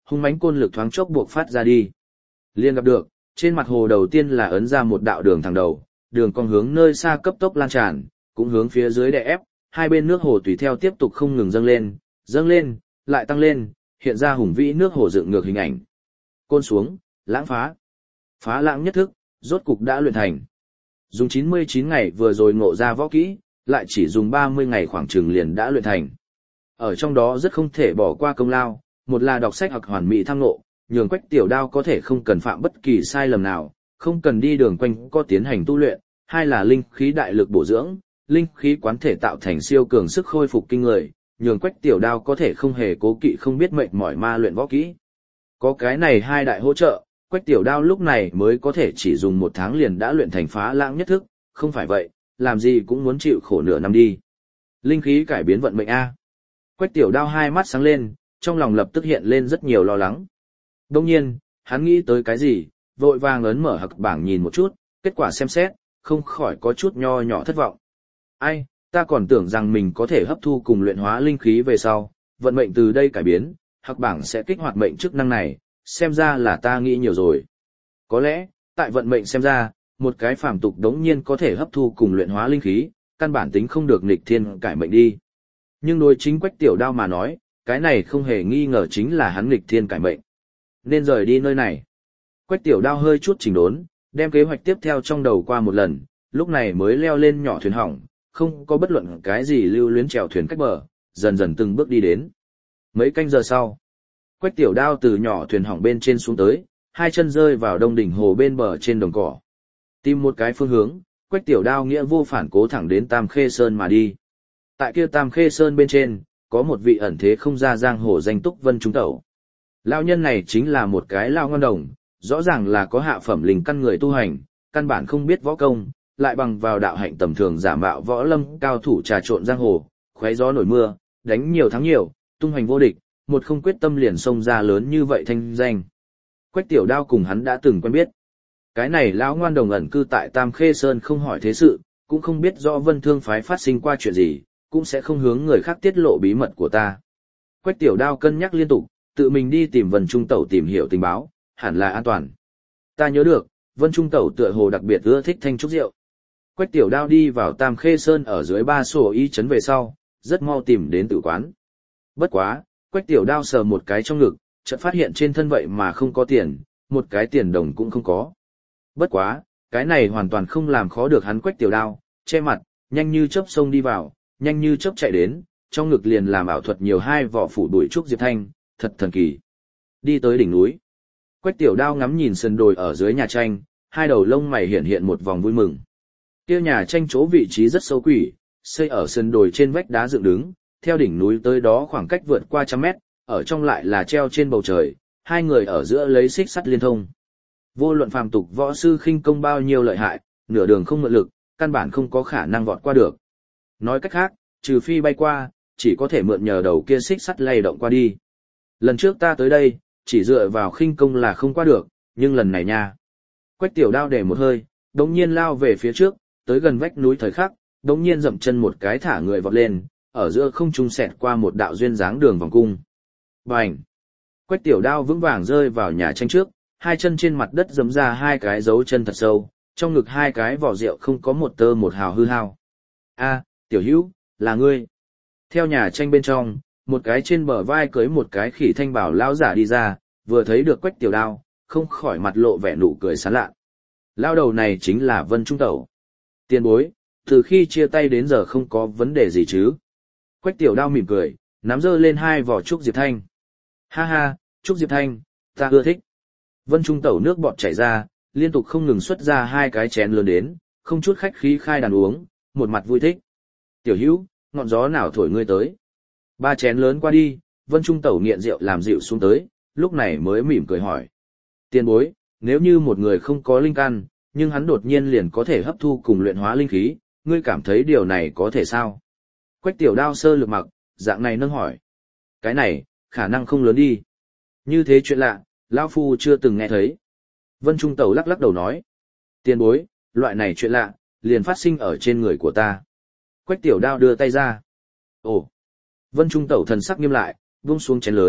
hung mãnh côn lực thoáng chốc buộc phát ra đi. Liên gặp được, trên mặt hồ đầu tiên là ấn ra một đạo đường thẳng đầu, đường cong hướng nơi xa cấp tốc lan tràn, cũng hướng phía dưới đè ép, hai bên nước hồ tùy theo tiếp tục không ngừng dâng lên, dâng lên, lại tăng lên, hiện ra hùng vĩ nước hồ dựng ngược hình ảnh. Côn xuống, lãng phá. Phá lãng nhất thức, rốt cục đã luyện thành. Dùng chín mươi chín ngày vừa rồi ngộ ra võ kỹ, lại chỉ dùng ba mươi ngày khoảng chừng liền đã luyện thành. Ở trong đó rất không thể bỏ qua công lao, một là đọc sách hoặc hoàn mỹ tham ngộ, nhường Quách Tiểu Đao có thể không cần phạm bất kỳ sai lầm nào, không cần đi đường quanh có tiến hành tu luyện, hai là linh khí đại lực bổ dưỡng, linh khí quán thể tạo thành siêu cường sức khôi phục kinh người, nhường Quách Tiểu Đao có thể không hề cố kỵ không biết mệt mỏi ma luyện võ kỹ. Có cái này hai đại hỗ trợ, Quách Tiểu Đao lúc này mới có thể chỉ dùng một tháng liền đã luyện thành phá lãng nhất thức, không phải vậy, làm gì cũng muốn chịu khổ nửa năm đi. Linh khí cải biến vận mệnh A. Quách Tiểu Đao hai mắt sáng lên, trong lòng lập tức hiện lên rất nhiều lo lắng. Đông nhiên, hắn nghĩ tới cái gì, vội vàng ấn mở hặc bảng nhìn một chút, kết quả xem xét, không khỏi có chút nho nhỏ thất vọng. Ai, ta còn tưởng rằng mình có thể hấp thu cùng luyện hóa linh khí về sau, vận mệnh từ đây cải biến, hặc bảng sẽ kích hoạt mệnh chức năng này, xem ra là ta nghĩ nhiều rồi. Có lẽ, tại vận mệnh xem ra, một cái phàm tục đống nhiên có thể hấp thu cùng luyện hóa linh khí, căn bản tính không được nghịch thiên cải mệnh đi. Nhưng đối chính Quách Tiểu Đao mà nói, cái này không hề nghi ngờ chính là hắn nghịch thiên cải mệnh. Nên rời đi nơi này. Quách Tiểu Đao hơi chút chỉnh đốn, đem kế hoạch tiếp theo trong đầu qua một lần, lúc này mới leo lên nhỏ thuyền hỏng, không có bất luận cái gì lưu luyến chèo thuyền cách bờ, dần dần từng bước đi đến. Mấy canh giờ sau, Quách Tiểu Đao từ nhỏ thuyền hỏng bên trên xuống tới, hai chân rơi vào đông đỉnh hồ bên bờ trên đồng cỏ. Tìm một cái phương hướng, Quách Tiểu Đao nghĩa vô phản cố thẳng đến Tam Khê Sơn mà đi. Tại kia Tam Khê Sơn bên trên, có một vị ẩn thế không ra giang hồ danh túc Vân Trung Tẩu. Lão nhân này chính là một cái lao ngon đồng, rõ ràng là có hạ phẩm linh căn người tu hành, căn bản không biết võ công, lại bằng vào đạo hạnh tầm thường giả mạo võ lâm cao thủ trà trộn giang hồ, khoé gió nổi mưa, đánh nhiều thắng nhiều, tung hoành vô địch, một không quyết tâm liền xông ra lớn như vậy thanh danh. Quách Tiểu Đao cùng hắn đã từng quen biết. Cái này lão ngoan đồng ẩn cư tại Tam Khê Sơn không hỏi thế sự, cũng không biết rõ Vân Thương phái phát sinh qua chuyện gì, cũng sẽ không hướng người khác tiết lộ bí mật của ta. Quách Tiểu Đao cân nhắc liên tục, tự mình đi tìm Vân Trung Tẩu tìm hiểu tình báo, hẳn là an toàn. Ta nhớ được, Vân Trung Tẩu tựa hồ đặc biệt ưa thích thanh trúc rượu. Quách Tiểu Đao đi vào Tam Khê Sơn ở dưới ba sổ y trấn về sau, rất mau tìm đến tử quán. Bất quá, Quách Tiểu Đao sờ một cái trong ngực, chợt phát hiện trên thân vậy mà không có tiền, một cái tiền đồng cũng không có. Bất quá, cái này hoàn toàn không làm khó được hắn. Quách Tiểu Đao, che mặt, nhanh như chớp xông đi vào, nhanh như chớp chạy đến, trong ngực liền làm ảo thuật nhiều hai vỏ phủ đuổi trúc diệp thanh, thật thần kỳ. Đi tới đỉnh núi, Quách Tiểu Đao ngắm nhìn sườn đồi ở dưới nhà tranh, hai đầu lông mày hiện hiện một vòng vui mừng. Kia nhà tranh chỗ vị trí rất sâu quỷ, xây ở sườn đồi trên vách đá dựng đứng, theo đỉnh núi tới đó khoảng cách vượt qua trăm mét, ở trong lại là treo trên bầu trời, hai người ở giữa lấy xích sắt liên thông. Vô luận phàm tục võ sư khinh công bao nhiêu lợi hại, nửa đường không mượn lực, căn bản không có khả năng vọt qua được. Nói cách khác, trừ phi bay qua, chỉ có thể mượn nhờ đầu kia xích sắt lay động qua đi. Lần trước ta tới đây, chỉ dựa vào khinh công là không qua được, nhưng lần này nha. Quách Tiểu Đao để một hơi, đống nhiên lao về phía trước, tới gần vách núi thời khắc, đống nhiên dậm chân một cái thả người vọt lên, ở giữa không trung xẹt qua một đạo duyên dáng đường vòng cung. Bành! Quách Tiểu Đao vững vàng rơi vào nhà tranh trước, hai chân trên mặt đất giẫm ra hai cái dấu chân thật sâu, trong ngực hai cái vỏ rượu không có một tơ một hào hư hao. A, Tiểu Hữu, là ngươi. Theo nhà tranh bên trong, một cái trên bờ vai cưới một cái khỉ thanh bảo lão giả đi ra, vừa thấy được Quách Tiểu Đao, không khỏi mặt lộ vẻ nụ cười sán lạ. Lão đầu này chính là Vân Trung Tẩu. Tiền bối, từ khi chia tay đến giờ không có vấn đề gì chứ? Quách Tiểu Đao mỉm cười, nắm giơ lên hai vỏ trúc diệp thanh. Ha ha, trúc diệp thanh, ta ưa thích. Vân Trung Tẩu nước bọt chảy ra, liên tục không ngừng xuất ra hai cái chén lớn đến, không chút khách khí khai đàn uống, một mặt vui thích. Tiểu Hữu, ngọn gió nào thổi ngươi tới? Ba chén lớn qua đi, Vân Trung Tẩu nghiện rượu làm dịu xuống tới, lúc này mới mỉm cười hỏi. Tiền bối, nếu như một người không có linh căn, nhưng hắn đột nhiên liền có thể hấp thu cùng luyện hóa linh khí, ngươi cảm thấy điều này có thể sao? Quách Tiểu Đao sơ lược mặc, dạng này nâng hỏi. Cái này, khả năng không lớn đi. Như thế chuyện lạ, lão phu chưa từng nghe thấy. Vân Trung Tẩu lắc lắc đầu nói. Tiền bối, loại này chuyện lạ, liền phát sinh ở trên người của ta. Quách Tiểu Đao đưa tay ra. Ồ! Vân Trung Tẩu thần sắc nghiêm lại, buông xuống chén lớn,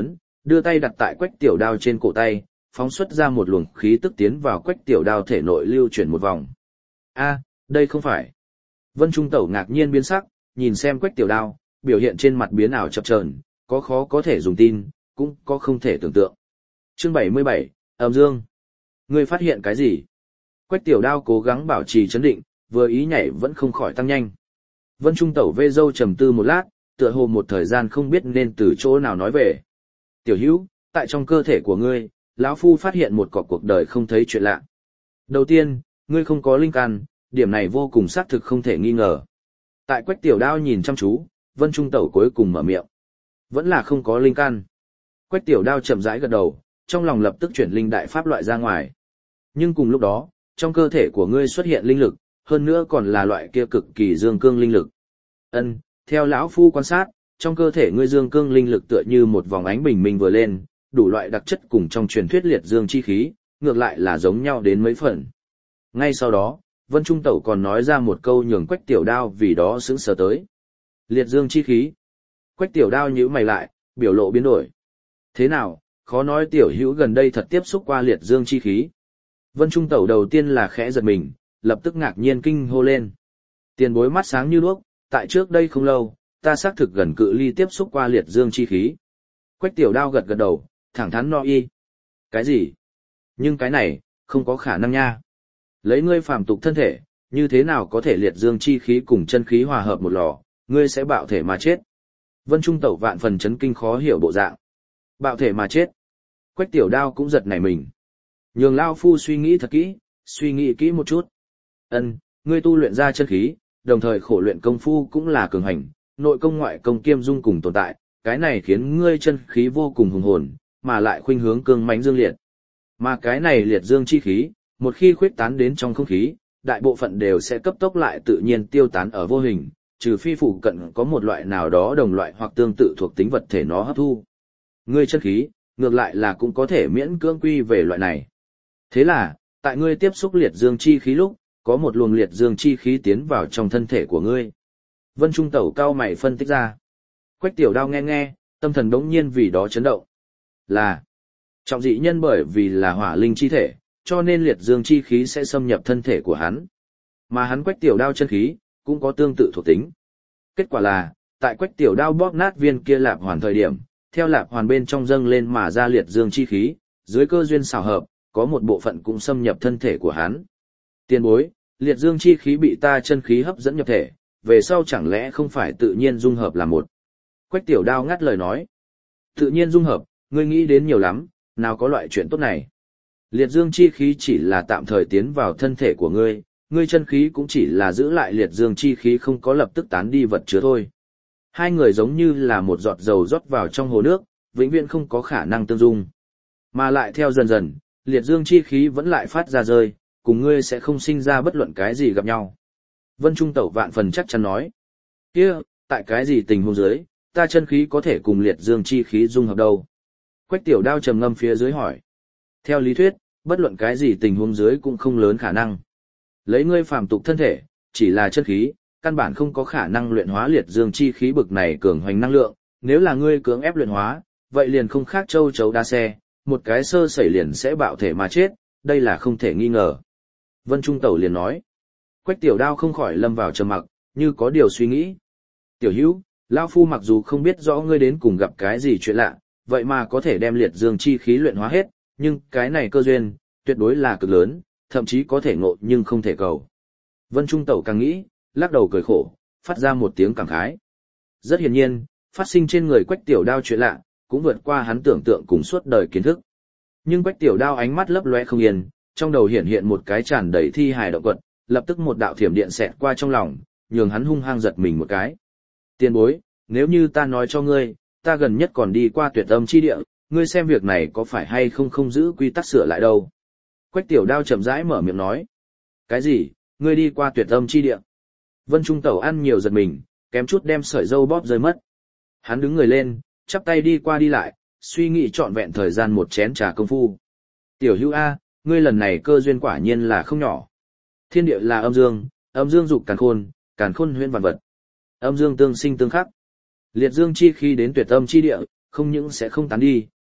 đưa tay đặt tại Quách Tiểu Đao trên cổ tay, phóng xuất ra một luồng khí tức tiến vào Quách Tiểu Đao thể nội lưu chuyển một vòng. A, đây không phải. Vân Trung Tẩu ngạc nhiên biến sắc, nhìn xem Quách Tiểu Đao, biểu hiện trên mặt biến ảo chập chờn, có khó có thể dùng tin, cũng có không thể tưởng tượng. Chương bảy mươi bảy, Âm Dương. Ngươi phát hiện cái gì? Quách Tiểu Đao cố gắng bảo trì trấn định, vừa ý nhảy vẫn không khỏi tăng nhanh. Vân Trung Tẩu vê dâu trầm tư một lát, tựa hồ một thời gian không biết nên từ chỗ nào nói về. Tiểu Hữu, tại trong cơ thể của ngươi, lão phu phát hiện một cọc cuộc đời không thấy chuyện lạ. Đầu tiên, ngươi không có linh căn, điểm này vô cùng xác thực không thể nghi ngờ. Tại Quách Tiểu Đao nhìn chăm chú, Vân Trung Tẩu cuối cùng mở miệng. Vẫn là không có linh căn. Quách Tiểu Đao chậm rãi gật đầu, trong lòng lập tức chuyển linh đại pháp loại ra ngoài. Nhưng cùng lúc đó, trong cơ thể của ngươi xuất hiện linh lực, hơn nữa còn là loại kia cực kỳ dương cương linh lực. Ân, theo lão phu quan sát, trong cơ thể ngươi dương cương linh lực tựa như một vòng ánh bình minh vừa lên, đủ loại đặc chất cùng trong truyền thuyết liệt dương chi khí, ngược lại là giống nhau đến mấy phần. Ngay sau đó, Vân Trung Tẩu còn nói ra một câu nhường Quách Tiểu Đao vì đó sững sờ tới. Liệt dương chi khí. Quách Tiểu Đao nhíu mày lại, biểu lộ biến đổi. Thế nào, khó nói tiểu hữu gần đây thật tiếp xúc qua liệt dương chi khí. Vân Trung Tẩu đầu tiên là khẽ giật mình, lập tức ngạc nhiên kinh hô lên. Tiền bối mắt sáng như đuốc, tại trước đây không lâu, ta xác thực gần cự ly tiếp xúc qua liệt dương chi khí. Quách Tiểu Đao gật gật đầu, thẳng thắn no y. Cái gì? Nhưng cái này, không có khả năng nha. Lấy ngươi phàm tục thân thể, như thế nào có thể liệt dương chi khí cùng chân khí hòa hợp một lò, ngươi sẽ bạo thể mà chết. Vân Trung Tẩu vạn phần chấn kinh khó hiểu bộ dạng. Bạo thể mà chết. Quách Tiểu Đao cũng giật nảy mình. Nhường Lao Phu suy nghĩ thật kỹ, suy nghĩ kỹ một chút. Ân, ngươi tu luyện ra chân khí, đồng thời khổ luyện công phu cũng là cường hành, nội công ngoại công kiêm dung cùng tồn tại, cái này khiến ngươi chân khí vô cùng hùng hồn, mà lại khuynh hướng cương mãnh dương liệt. Mà cái này liệt dương chi khí, một khi khuyết tán đến trong không khí, đại bộ phận đều sẽ cấp tốc lại tự nhiên tiêu tán ở vô hình, trừ phi phụ cận có một loại nào đó đồng loại hoặc tương tự thuộc tính vật thể nó hấp thu. Ngươi chân khí, ngược lại là cũng có thể miễn cưỡng quy về loại này. Thế là, tại ngươi tiếp xúc liệt dương chi khí lúc, có một luồng liệt dương chi khí tiến vào trong thân thể của ngươi. Vân Trung Tẩu cao mày phân tích ra. Quách Tiểu Đao nghe nghe, tâm thần đống nhiên vì đó chấn động. Là, trọng dị nhân bởi vì là hỏa linh chi thể, cho nên liệt dương chi khí sẽ xâm nhập thân thể của hắn. Mà hắn Quách Tiểu Đao chân khí, cũng có tương tự thuộc tính. Kết quả là, tại Quách Tiểu Đao bóp nát viên kia lạp hoàn thời điểm, theo lạp hoàn bên trong dâng lên mà ra liệt dương chi khí, dưới cơ duyên xảo hợp, có một bộ phận cũng xâm nhập thân thể của hắn. Tiền bối, liệt dương chi khí bị ta chân khí hấp dẫn nhập thể, về sau chẳng lẽ không phải tự nhiên dung hợp là một. Quách Tiểu Đao ngắt lời nói. Tự nhiên dung hợp, ngươi nghĩ đến nhiều lắm, nào có loại chuyện tốt này. Liệt dương chi khí chỉ là tạm thời tiến vào thân thể của ngươi, ngươi chân khí cũng chỉ là giữ lại liệt dương chi khí không có lập tức tán đi vật chứa thôi. Hai người giống như là một giọt dầu rót vào trong hồ nước, vĩnh viễn không có khả năng tương dung. Mà lại theo dần dần, liệt dương chi khí vẫn lại phát ra rơi, cùng ngươi sẽ không sinh ra bất luận cái gì gặp nhau. Vân Trung Tẩu vạn phần chắc chắn nói. Kia, tại cái gì tình huống dưới, ta chân khí có thể cùng liệt dương chi khí dung hợp đâu? Quách Tiểu Đao trầm ngâm phía dưới hỏi. Theo lý thuyết, bất luận cái gì tình huống dưới cũng không lớn khả năng. Lấy ngươi phàm tục thân thể, chỉ là chân khí, căn bản không có khả năng luyện hóa liệt dương chi khí bực này cường hoành năng lượng, nếu là ngươi cưỡng ép luyện hóa, vậy liền không khác châu chấu đa xe, một cái sơ sẩy liền sẽ bạo thể mà chết, đây là không thể nghi ngờ. Vân Trung Tẩu liền nói. Quách Tiểu Đao không khỏi lâm vào trầm mặc, như có điều suy nghĩ. Tiểu Hữu, lão phu mặc dù không biết rõ ngươi đến cùng gặp cái gì chuyện lạ, vậy mà có thể đem liệt dương chi khí luyện hóa hết, nhưng cái này cơ duyên, tuyệt đối là cực lớn, thậm chí có thể ngộ nhưng không thể cầu. Vân Trung Tẩu càng nghĩ, lắc đầu cười khổ, phát ra một tiếng cảm khái. Rất hiển nhiên, phát sinh trên người Quách Tiểu Đao chuyện lạ, cũng vượt qua hắn tưởng tượng cùng suốt đời kiến thức. Nhưng Quách Tiểu Đao ánh mắt lấp lóe không yên, trong đầu hiện hiện một cái tràn đầy thi hài động vật, lập tức một đạo thiểm điện xẹt qua trong lòng, nhường hắn hung hăng giật mình một cái. Tiền bối, nếu như ta nói cho ngươi, ta gần nhất còn đi qua tuyệt âm chi địa, ngươi xem việc này có phải hay không không giữ quy tắc sửa lại đâu. Quách Tiểu Đao chậm rãi mở miệng nói. Cái gì, ngươi đi qua tuyệt âm chi địa? Vân Trung Tẩu ăn nhiều giật mình, kém chút đem sợi dâu bóp rơi mất. Hắn đứng người lên, chắp tay đi qua đi lại, suy nghĩ trọn vẹn thời gian một chén trà công phu. Tiểu Hữu A, ngươi lần này cơ duyên quả nhiên là không nhỏ. Thiên địa là âm dương, âm dương dục càn khôn, càn khôn huyễn vạn vật. Âm dương tương sinh tương khắc. Liệt dương chi khi đến tuyệt âm chi địa, không những sẽ không tán đi,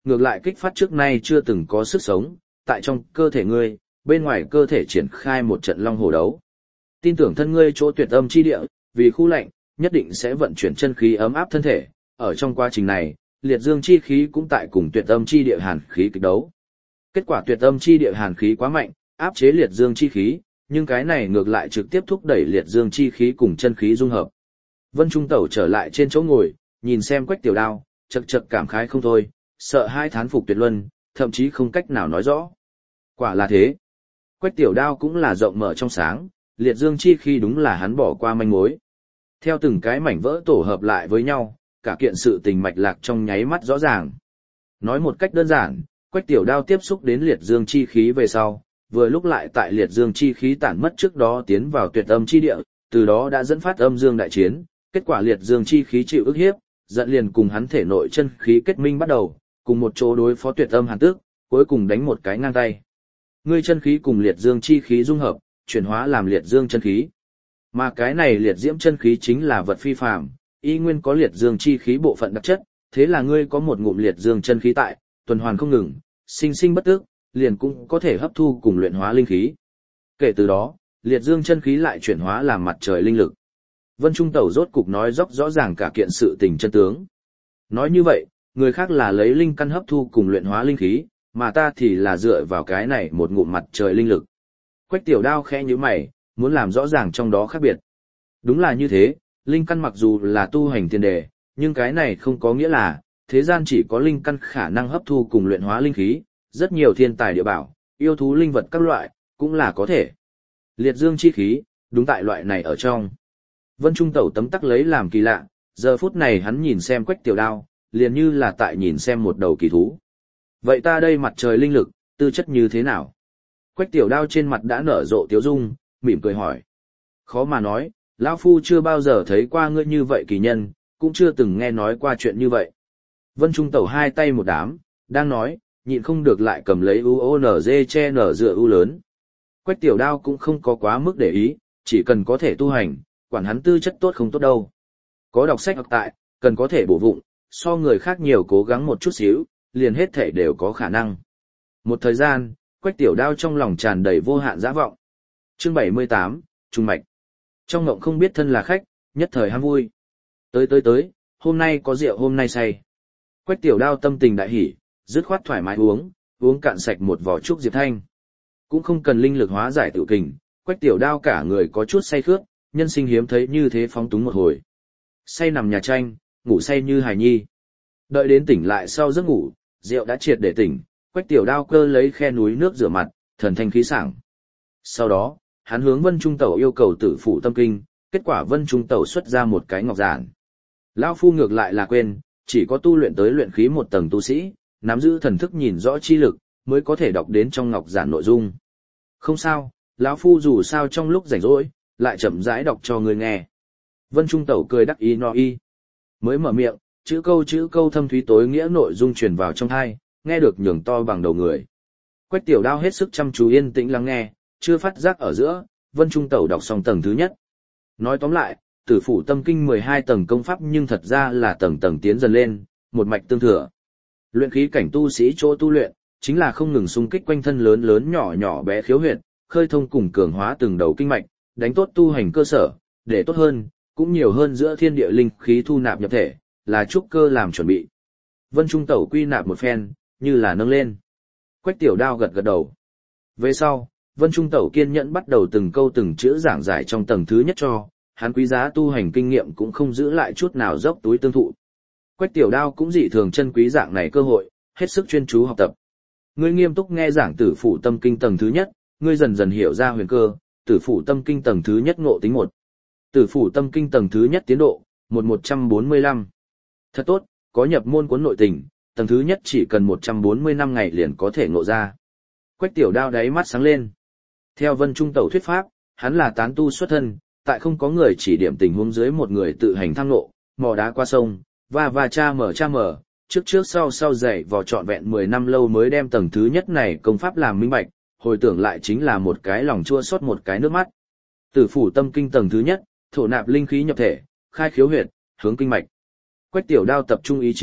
ngược lại kích phát trước nay chưa từng có sức sống, tại trong cơ thể ngươi, bên ngoài cơ thể triển khai một trận long hổ đấu. Tin tưởng thân ngươi chỗ tuyệt âm chi địa, vì khu lạnh, nhất định sẽ vận chuyển chân khí ấm áp thân thể, ở trong quá trình này, liệt dương chi khí cũng tại cùng tuyệt âm chi địa hàn khí kịch đấu. Kết quả tuyệt âm chi địa hàn khí quá mạnh, áp chế liệt dương chi khí, nhưng cái này ngược lại trực tiếp thúc đẩy liệt dương chi khí cùng chân khí dung hợp. Vân Trung Tẩu trở lại trên chỗ ngồi, nhìn xem Quách Tiểu Đao, chậc chậc cảm khái không thôi, sợ hai thán phục tuyệt luân, thậm chí không cách nào nói rõ. Quả là thế. Quách Tiểu Đao cũng là rộng mở trong sáng, liệt dương chi khí đúng là hắn bỏ qua manh mối. Theo từng cái mảnh vỡ tổ hợp lại với nhau, cả kiện sự tình mạch lạc trong nháy mắt rõ ràng. Nói một cách đơn giản, Quách Tiểu Đao tiếp xúc đến liệt dương chi khí về sau, vừa lúc lại tại liệt dương chi khí tản mất trước đó tiến vào tuyệt âm chi địa, từ đó đã dẫn phát âm dương đại chiến, kết quả liệt dương chi khí chịu ức hiếp, giận liền cùng hắn thể nội chân khí kết minh bắt đầu, cùng một chỗ đối phó tuyệt âm hàn tức, cuối cùng đánh một cái ngang tay. Ngươi chân khí cùng liệt dương chi khí dung hợp, chuyển hóa làm liệt dương chân khí. Mà cái này liệt diễm chân khí chính là vật phi phàm, y nguyên có liệt dương chi khí bộ phận đặc chất, thế là ngươi có một ngụm liệt dương chân khí tại, tuần hoàn không ngừng, sinh sinh bất tức, liền cũng có thể hấp thu cùng luyện hóa linh khí. Kể từ đó, liệt dương chân khí lại chuyển hóa làm mặt trời linh lực. Vân Trung Tẩu rốt cục nói dốc rõ ràng cả kiện sự tình chân tướng. Nói như vậy, người khác là lấy linh căn hấp thu cùng luyện hóa linh khí, mà ta thì là dựa vào cái này một ngụm mặt trời linh lực. Quách Tiểu Đao khẽ nhíu mày, muốn làm rõ ràng trong đó khác biệt. Đúng là như thế, linh căn mặc dù là tu hành tiền đề, nhưng cái này không có nghĩa là, thế gian chỉ có linh căn khả năng hấp thu cùng luyện hóa linh khí, rất nhiều thiên tài địa bảo, yêu thú linh vật các loại, cũng là có thể. Liệt dương chi khí, đúng tại loại này ở trong. Vân Trung Tẩu tấm tắc lấy làm kỳ lạ, giờ phút này hắn nhìn xem Quách Tiểu Đao, liền như là tại nhìn xem một đầu kỳ thú. Vậy ta đây mặt trời linh lực, tư chất như thế nào? Quách Tiểu Đao trên mặt đã nở rộ tiếu dung, mỉm cười hỏi. Khó mà nói, lão phu chưa bao giờ thấy qua ngươi như vậy kỳ nhân, cũng chưa từng nghe nói qua chuyện như vậy. Vân Trung Tẩu hai tay một đám, đang nói, nhịn không được lại cầm lấy u o n g che nở dựa u lớn. Quách Tiểu Đao cũng không có quá mức để ý, chỉ cần có thể tu hành, quản hắn tư chất tốt không tốt đâu. Có đọc sách học tại, cần có thể bổ vụng, so người khác nhiều cố gắng một chút xíu, liền hết thể đều có khả năng. Một thời gian, Quách Tiểu Đao trong lòng tràn đầy vô hạn dã vọng. Chương bảy mươi tám, Trung Mạch. Trong ngộng không biết thân là khách, nhất thời ham vui. Tới tới tới, hôm nay có rượu hôm nay say. Quách Tiểu Đao tâm tình đại hỉ, dứt khoát thoải mái uống, uống cạn sạch một vỏ trúc diệp thanh. Cũng không cần linh lực hóa giải tự kình, Quách Tiểu Đao cả người có chút say khướt, nhân sinh hiếm thấy như thế phóng túng một hồi. Say nằm nhà tranh, ngủ say như hài nhi. Đợi đến tỉnh lại sau giấc ngủ, rượu đã triệt để tỉnh, Quách Tiểu Đao cơ lấy khe núi nước rửa mặt, thần thanh khí sảng. Sau đó, hắn hướng Vân Trung Tẩu yêu cầu tử phụ tâm kinh, kết quả Vân Trung Tẩu xuất ra một cái ngọc giản. Lão phu ngược lại là quên, chỉ có tu luyện tới luyện khí một tầng tu sĩ, nắm giữ thần thức nhìn rõ chi lực, mới có thể đọc đến trong ngọc giản nội dung. Không sao, lão phu dù sao trong lúc rảnh rỗi, lại chậm rãi đọc cho người nghe. Vân Trung Tẩu cười đắc ý no y. Mới mở miệng, chữ câu chữ câu thâm thúy tối nghĩa nội dung truyền vào trong tai, nghe được nhường to bằng đầu người. Quách Tiểu Đao hết sức chăm chú yên tĩnh lắng nghe, chưa phát giác ở giữa, Vân Trung Tẩu đọc xong tầng thứ nhất. Nói tóm lại, tử phủ tâm kinh mười hai tầng công pháp nhưng thật ra là tầng tầng tiến dần lên, một mạch tương thừa. Luyện khí cảnh tu sĩ chỗ tu luyện, chính là không ngừng xung kích quanh thân lớn lớn nhỏ nhỏ bé khiếu huyệt, khơi thông cùng cường hóa từng đầu kinh mạch, đánh tốt tu hành cơ sở, để tốt hơn, cũng nhiều hơn giữa thiên địa linh khí thu nạp nhập thể, là trúc cơ làm chuẩn bị. Vân Trung Tẩu quy nạp một phen, như là nâng lên. Quách Tiểu Đao gật gật đầu. Về sau, Vân Trung Tẩu kiên nhẫn bắt đầu từng câu từng chữ giảng giải trong tầng thứ nhất cho, hắn quý giá tu hành kinh nghiệm cũng không giữ lại chút nào dốc túi tương thụ. Quách Tiểu Đao cũng dị thường chân quý dạng này cơ hội, hết sức chuyên chú học tập. Ngươi nghiêm túc nghe giảng tử phụ tâm kinh tầng thứ nhất, ngươi dần dần hiểu ra huyền cơ, tử phụ tâm kinh tầng thứ nhất ngộ tính một. Tử phụ tâm kinh tầng thứ nhất tiến độ, một một trăm bốn mươi lăm. Thật tốt, có nhập môn cuốn nội tình, tầng thứ nhất chỉ cần một trăm bốn mươi năm ngày liền có thể ngộ ra. Quách Tiểu Đao đáy mắt sáng lên. Theo Vân Trung Tẩu thuyết pháp, hắn là tán tu xuất thân, tại không có người chỉ điểm tình huống dưới một người tự hành thăng ngộ, mò đá qua sông, và và cha mở cha mở, trước trước sau sau dạy vò trọn vẹn mười năm lâu mới đem tầng thứ nhất này công pháp làm minh bạch, hồi tưởng lại chính là một cái lòng chua xót một cái nước mắt. Tử phủ tâm kinh tầng thứ nhất, thổ nạp linh khí nhập thể, khai khiếu huyệt, hướng kinh mạch. Quách Tiểu Đao tập trung ý chí,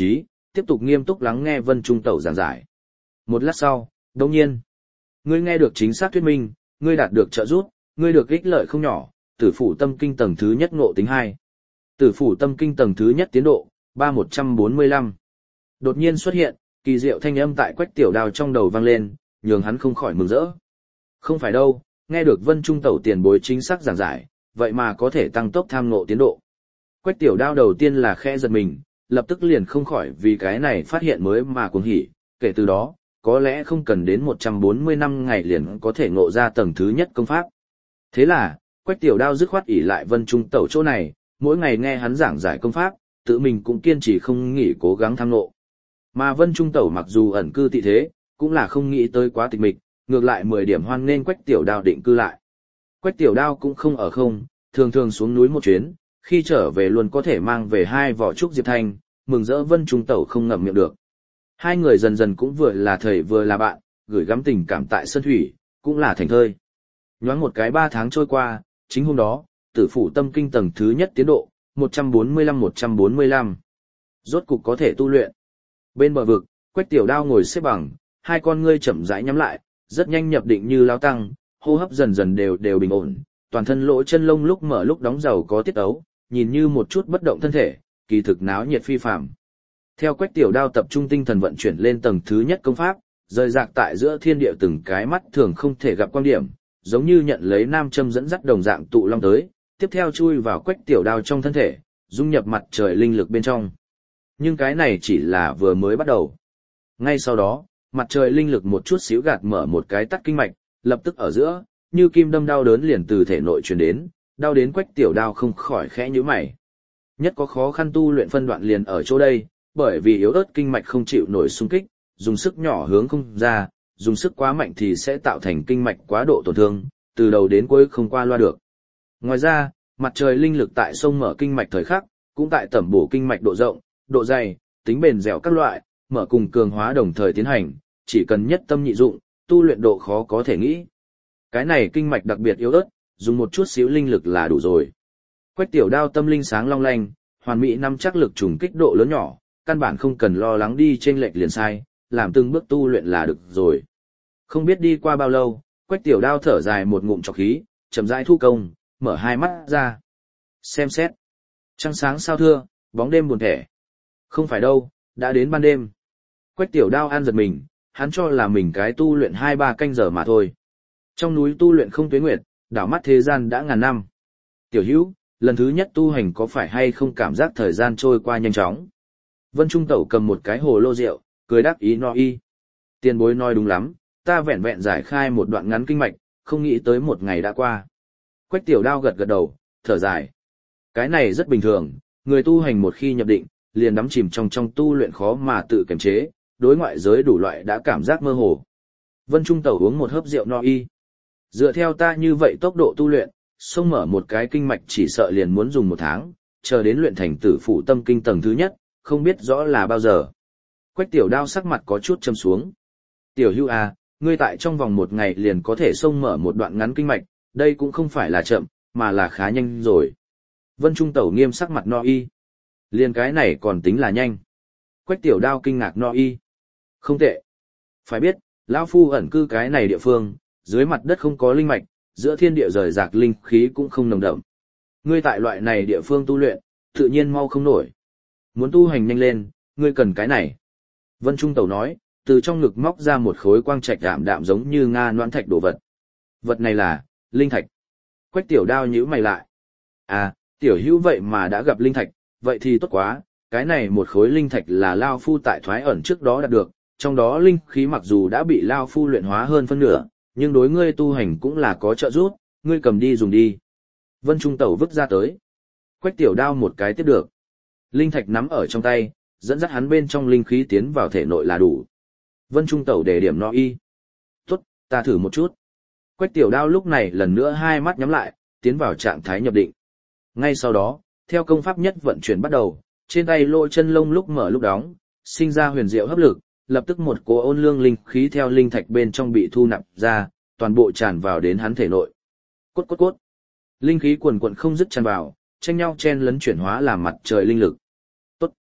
tiếp tục nghiêm túc lắng nghe Vân Trung Tẩu giảng giải. Một lát sau, đồng nhiên, ngươi nghe được chính xác thuyết minh, ngươi đạt được trợ giúp, ngươi được ích lợi không nhỏ, tử phủ tâm kinh tầng thứ nhất ngộ tính hai. Tử phủ tâm kinh tầng thứ nhất tiến độ, ba một trăm bốn mươi lăm. Đột nhiên xuất hiện, kỳ diệu thanh âm tại Quách Tiểu Đao trong đầu vang lên, nhường hắn không khỏi mừng rỡ. Không phải đâu, nghe được Vân Trung Tẩu tiền bối chính xác giảng giải, vậy mà có thể tăng tốc tham ngộ tiến độ. Quách Tiểu Đao đầu tiên là khẽ giật mình, lập tức liền không khỏi vì cái này phát hiện mới mà cuồng hỉ, kể từ đó, có lẽ không cần đến một trăm bốn mươi năm ngày liền có thể ngộ ra tầng thứ nhất công pháp. Thế là, Quách Tiểu Đao dứt khoát ỷ lại Vân Trung Tẩu chỗ này, mỗi ngày nghe hắn giảng giải công pháp, tự mình cũng kiên trì không nghỉ cố gắng tham ngộ. Mà Vân Trung Tẩu mặc dù ẩn cư tị thế, cũng là không nghĩ tới quá tịch mịch, ngược lại mười điểm hoan nên Quách Tiểu Đao định cư lại. Quách Tiểu Đao cũng không ở không, thường thường xuống núi một chuyến, khi trở về luôn có thể mang về hai vỏ trúc diệp thanh, mừng rỡ Vân Trung Tẩu không ngậm miệng được. Hai người dần dần cũng vừa là thầy vừa là bạn, gửi gắm tình cảm tại sân thủy, cũng là thành thơi. Nhoáng một cái ba tháng trôi qua, chính hôm đó, tử phủ tâm kinh tầng thứ nhất tiến độ, một trăm bốn mươi lăm một trăm bốn mươi lăm. Rốt cục có thể tu luyện. Bên bờ vực, Quách Tiểu Đao ngồi xếp bằng, hai con ngươi chậm rãi nhắm lại, rất nhanh nhập định như lao tăng, hô hấp dần dần đều đều bình ổn, toàn thân lỗ chân lông lúc mở lúc đóng giàu có tiết ấu, nhìn như một chút bất động thân thể, kỳ thực náo nhiệt phi phàm. Theo Quách Tiểu Đao tập trung tinh thần vận chuyển lên tầng thứ nhất công pháp, rời rạc tại giữa thiên địa từng cái mắt thường không thể gặp quan điểm, giống như nhận lấy nam châm dẫn dắt đồng dạng tụ long tới, tiếp theo chui vào Quách Tiểu Đao trong thân thể, dung nhập mặt trời linh lực bên trong. Nhưng cái này chỉ là vừa mới bắt đầu. Ngay sau đó, mặt trời linh lực một chút xíu gạt mở một cái tắc kinh mạch, lập tức ở giữa, như kim đâm đau đớn liền từ thể nội truyền đến, đau đến Quách Tiểu Đao không khỏi khẽ nhíu mày. Nhất có khó khăn tu luyện phân đoạn liền ở chỗ đây, bởi vì yếu ớt kinh mạch không chịu nổi xung kích, dùng sức nhỏ hướng không ra, dùng sức quá mạnh thì sẽ tạo thành kinh mạch quá độ tổn thương, từ đầu đến cuối không qua loa được. Ngoài ra, mặt trời linh lực tại sông mở kinh mạch thời khắc, cũng tại tẩm bổ kinh mạch độ rộng, độ dày, tính bền dẻo các loại, mở cùng cường hóa đồng thời tiến hành, chỉ cần nhất tâm nhị dụng, tu luyện độ khó có thể nghĩ. Cái này kinh mạch đặc biệt yếu ớt, dùng một chút xíu linh lực là đủ rồi. Quách Tiểu Đao tâm linh sáng long lanh, hoàn mỹ năm chắc lực trùng kích độ lớn nhỏ, căn bản không cần lo lắng đi chênh lệch liền sai, làm từng bước tu luyện là được rồi. Không biết đi qua bao lâu, Quách Tiểu Đao thở dài một ngụm trọc khí, chậm rãi thu công, mở hai mắt ra. Xem xét. Trăng sáng sao thưa, bóng đêm buồn thẻ. Không phải đâu, đã đến ban đêm. Quách Tiểu Đao an giật mình, hắn cho là mình cái tu luyện hai ba canh giờ mà thôi. Trong núi tu luyện không tuế nguyệt, đảo mắt thế gian đã ngàn năm. Tiểu Hữu, lần thứ nhất tu hành có phải hay không cảm giác thời gian trôi qua nhanh chóng? Vân Trung Tẩu cầm một cái hồ lô rượu, cười đáp ý no y. Tiền bối nói đúng lắm, ta vẹn vẹn giải khai một đoạn ngắn kinh mạch, không nghĩ tới một ngày đã qua. Quách Tiểu Đao gật gật đầu, thở dài. Cái này rất bình thường, người tu hành một khi nhập định, liền đắm chìm trong trong tu luyện khó mà tự kiềm chế, đối ngoại giới đủ loại đã cảm giác mơ hồ. Vân Trung Tẩu uống một hớp rượu no y. Dựa theo ta như vậy tốc độ tu luyện, xông mở một cái kinh mạch chỉ sợ liền muốn dùng một tháng, chờ đến luyện thành tử phủ tâm kinh tầng thứ nhất, không biết rõ là bao giờ. Quách Tiểu Đao sắc mặt có chút châm xuống. Tiểu Hữu à, ngươi tại trong vòng một ngày liền có thể xông mở một đoạn ngắn kinh mạch, đây cũng không phải là chậm, mà là khá nhanh rồi. Vân Trung Tẩu nghiêm sắc mặt no y. Liền cái này còn tính là nhanh. Quách Tiểu Đao kinh ngạc no y. Không tệ. Phải biết, lão phu ẩn cư cái này địa phương, dưới mặt đất không có linh mạch, giữa thiên địa rời rạc linh khí cũng không nồng đậm. Ngươi tại loại này địa phương tu luyện, tự nhiên mau không nổi. Muốn tu hành nhanh lên, ngươi cần cái này. Vân Trung Tẩu nói, từ trong ngực móc ra một khối quang trạch đạm đạm giống như nga noãn thạch đồ vật. Vật này là linh thạch. Quách Tiểu Đao nhíu mày lại. À, tiểu hữu vậy mà đã gặp linh thạch, vậy thì tốt quá, cái này một khối linh thạch là lao phu tại thoái ẩn trước đó đạt được, trong đó linh khí mặc dù đã bị lao phu luyện hóa hơn phân nửa, nhưng đối ngươi tu hành cũng là có trợ giúp, ngươi cầm đi dùng đi. Vân Trung Tẩu vứt ra tới. Quách Tiểu Đao một cái tiếp được. Linh thạch nắm ở trong tay, dẫn dắt hắn bên trong linh khí tiến vào thể nội là đủ. Vân Trung Tẩu đề điểm no y. Tốt, ta thử một chút. Quách Tiểu Đao lúc này lần nữa hai mắt nhắm lại, tiến vào trạng thái nhập định. Ngay sau đó, theo công pháp nhất vận chuyển bắt đầu, trên tay lỗ chân lông lúc mở lúc đóng, sinh ra huyền diệu hấp lực, lập tức một cỗ ôn lương linh khí theo linh thạch bên trong bị thu nạp ra, toàn bộ tràn vào đến hắn thể nội. Cốt cốt cốt. Linh khí quần quần không dứt tràn vào, tranh nhau chen lấn chuyển hóa làm mặt trời linh lực. Tốt.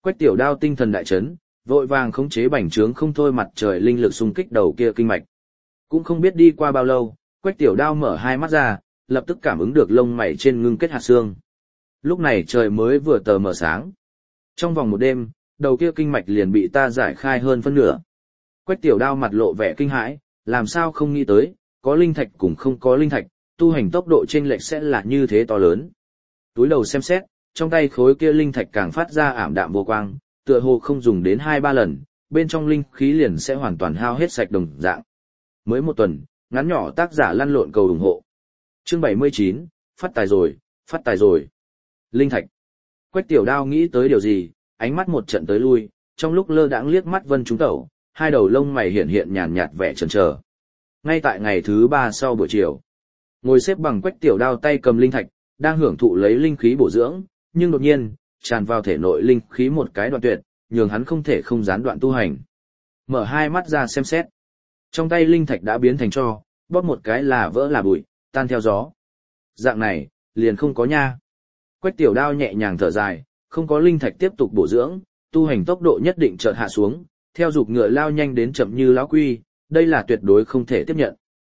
Quách Tiểu Đao tinh thần đại chấn, vội vàng khống chế bành trướng không thôi mặt trời linh lực xung kích đầu kia kinh mạch. Cũng không biết đi qua bao lâu, Quách Tiểu Đao mở hai mắt ra, lập tức cảm ứng được lông mày trên ngưng kết hạt xương. Lúc này trời mới vừa tờ mờ sáng. Trong vòng một đêm, đầu kia kinh mạch liền bị ta giải khai hơn phân nửa. Quách Tiểu Đao mặt lộ vẻ kinh hãi, làm sao không nghĩ tới, có linh thạch cùng không có linh thạch, tu hành tốc độ chênh lệch sẽ là như thế to lớn. Túi đầu xem xét, trong tay khối kia linh thạch càng phát ra ảm đạm vô quang, tựa hồ không dùng đến hai ba lần, bên trong linh khí liền sẽ hoàn toàn hao hết sạch đồng dạng. Mới một tuần, ngắn nhỏ tác giả lăn lộn cầu ủng hộ. Chương bảy mươi chín, phát tài rồi, phát tài rồi. Linh thạch. Quách Tiểu Đao nghĩ tới điều gì, ánh mắt một trận tới lui, trong lúc lơ đãng liếc mắt Vân Trung Tẩu, hai đầu lông mày hiện hiện nhàn nhạt vẻ chần chờ. Ngay tại ngày thứ ba sau buổi chiều, ngồi xếp bằng Quách Tiểu Đao tay cầm linh thạch, đang hưởng thụ lấy linh khí bổ dưỡng, nhưng đột nhiên, tràn vào thể nội linh khí một cái đoạn tuyệt, nhường hắn không thể không gián đoạn tu hành. Mở hai mắt ra xem xét, trong tay linh thạch đã biến thành tro, bóp một cái là vỡ là bụi, tan theo gió. Dạng này, liền không có nha. Quách Tiểu Đao nhẹ nhàng thở dài, không có linh thạch tiếp tục bổ dưỡng, tu hành tốc độ nhất định chợt hạ xuống, theo dục ngựa lao nhanh đến chậm như lão quy, đây là tuyệt đối không thể tiếp nhận.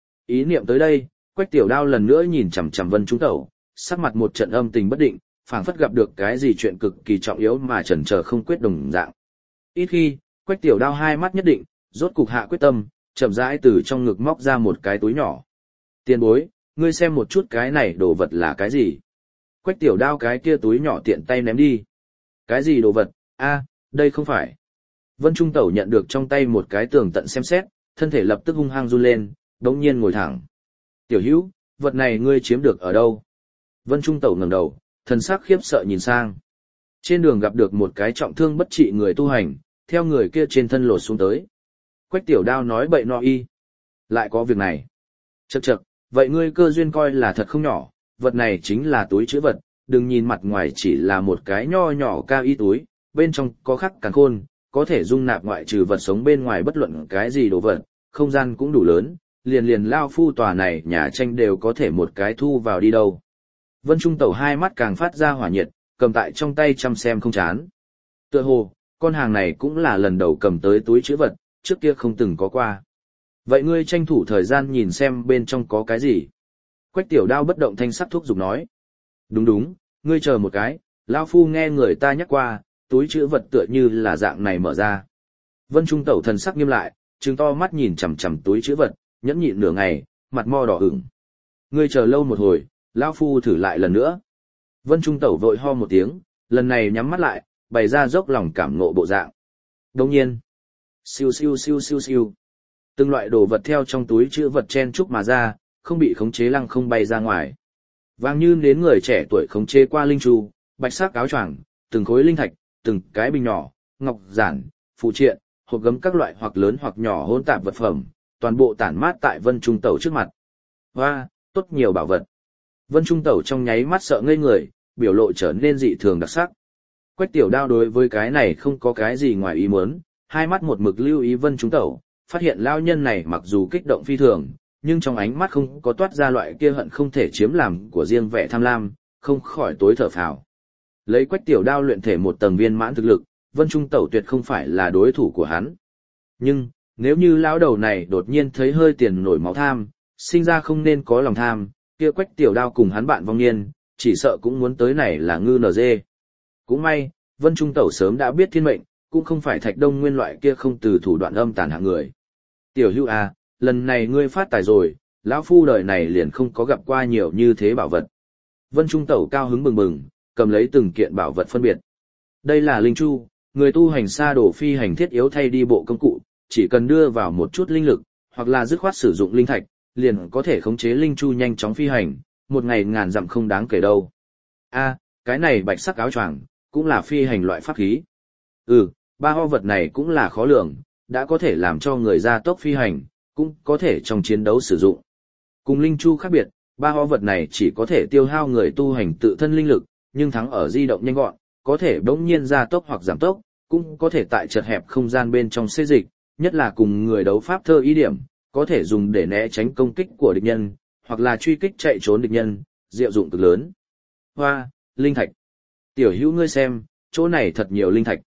Ý niệm tới đây, Quách Tiểu Đao lần nữa nhìn chằm chằm Vân Trung Tẩu, sắc mặt một trận âm tình bất định, phảng phất gặp được cái gì chuyện cực kỳ trọng yếu mà chần chờ không quyết đồng dạng. Ít khi, Quách Tiểu Đao hai mắt nhất định, rốt cục hạ quyết tâm, chậm rãi từ trong ngực móc ra một cái túi nhỏ. Tiền bối, ngươi xem một chút cái này đồ vật là cái gì? Quách Tiểu Đao cái kia túi nhỏ tiện tay ném đi. Cái gì đồ vật? A, đây không phải. Vân Trung Tẩu nhận được trong tay một cái tường tận xem xét, thân thể lập tức hung hăng run lên, đống nhiên ngồi thẳng. Tiểu Hữu, vật này ngươi chiếm được ở đâu? Vân Trung Tẩu ngẩng đầu, thần sắc khiếp sợ nhìn sang. Trên đường gặp được một cái trọng thương bất trị người tu hành, theo người kia trên thân lột xuống tới. Quách Tiểu Đao nói bậy nọ y. Lại có việc này. Chậc chậc, vậy ngươi cơ duyên coi là thật không nhỏ, vật này chính là túi trữ vật, đừng nhìn mặt ngoài chỉ là một cái nho nhỏ cao y túi, bên trong có khắc càn khôn, có thể dung nạp ngoại trừ vật sống bên ngoài bất luận cái gì đồ vật, không gian cũng đủ lớn, liền liền lao phu tòa này nhà tranh đều có thể một cái thu vào đi đâu. Vân Trung Tẩu hai mắt càng phát ra hỏa nhiệt, cầm tại trong tay chăm xem không chán. Tựa hồ, con hàng này cũng là lần đầu cầm tới túi trữ vật, trước kia không từng có qua. Vậy ngươi tranh thủ thời gian nhìn xem bên trong có cái gì. Quách Tiểu Đao bất động thanh sắc thúc giục nói. Đúng đúng, ngươi chờ một cái, lão phu nghe người ta nhắc qua, túi trữ vật tựa như là dạng này mở ra. Vân Trung Tẩu thần sắc nghiêm lại, trừng to mắt nhìn chằm chằm túi trữ vật, nhẫn nhịn nửa ngày, mặt mo đỏ ửng. Ngươi chờ lâu một hồi, lão phu thử lại lần nữa. Vân Trung Tẩu vội ho một tiếng, lần này nhắm mắt lại, bày ra dốc lòng cảm ngộ bộ dạng. Đồng nhiên, siêu siêu siêu siêu siêu, từng loại đồ vật theo trong túi trữ vật chen chúc mà ra, không bị khống chế lăng không bay ra ngoài. Vàng như đến người trẻ tuổi khống chế qua linh chu, bạch sắc áo choàng, từng khối linh thạch, từng cái bình nhỏ, ngọc giản, phụ triện, hộp gấm các loại hoặc lớn hoặc nhỏ hỗn tạp vật phẩm, toàn bộ tản mát tại Vân Trung Tẩu trước mặt. Hoa, tốt nhiều bảo vật. Vân Trung Tẩu trong nháy mắt sợ ngây người, biểu lộ trở nên dị thường đặc sắc. Quách Tiểu Đao đối với cái này không có cái gì ngoài ý muốn, hai mắt một mực lưu ý Vân Trung Tẩu, phát hiện lao nhân này mặc dù kích động phi thường, nhưng trong ánh mắt không có toát ra loại kia hận không thể chiếm làm của riêng vẻ tham lam, không khỏi tối thở phào. Lấy Quách Tiểu Đao luyện thể một tầng viên mãn thực lực, Vân Trung Tẩu tuyệt không phải là đối thủ của hắn. Nhưng, nếu như lão đầu này đột nhiên thấy hơi tiền nổi máu tham, sinh ra không nên có lòng tham, kia Quách Tiểu Đao cùng hắn bạn vong niên, chỉ sợ cũng muốn tới này là ngư nở dê. Cũng may, Vân Trung Tẩu sớm đã biết thiên mệnh, cũng không phải Thạch Đông Nguyên loại kia không từ thủ đoạn âm tàn hạng người. Tiểu Hữu à, lần này ngươi phát tài rồi, lão phu đời này liền không có gặp qua nhiều như thế bảo vật. Vân Trung Tẩu cao hứng bừng bừng, cầm lấy từng kiện bảo vật phân biệt. Đây là linh chu, người tu hành xa đổ phi hành thiết yếu thay đi bộ công cụ, chỉ cần đưa vào một chút linh lực, hoặc là dứt khoát sử dụng linh thạch, liền có thể khống chế linh chu nhanh chóng phi hành, một ngày ngàn dặm không đáng kể đâu. A, cái này bạch sắc áo choàng, cũng là phi hành loại pháp khí. Ừ, ba ho vật này cũng là khó lường, đã có thể làm cho người ra tốc phi hành, cũng có thể trong chiến đấu sử dụng. Cùng linh chu khác biệt, ba ho vật này chỉ có thể tiêu hao người tu hành tự thân linh lực, nhưng thắng ở di động nhanh gọn, có thể bỗng nhiên ra tốc hoặc giảm tốc, cũng có thể tại chật hẹp không gian bên trong xê dịch, nhất là cùng người đấu pháp thơ ý điểm, có thể dùng để né tránh công kích của địch nhân, hoặc là truy kích chạy trốn địch nhân, diệu dụng cực lớn. Hoa, linh thạch. Tiểu Hữu ngươi xem, chỗ này thật nhiều linh thạch.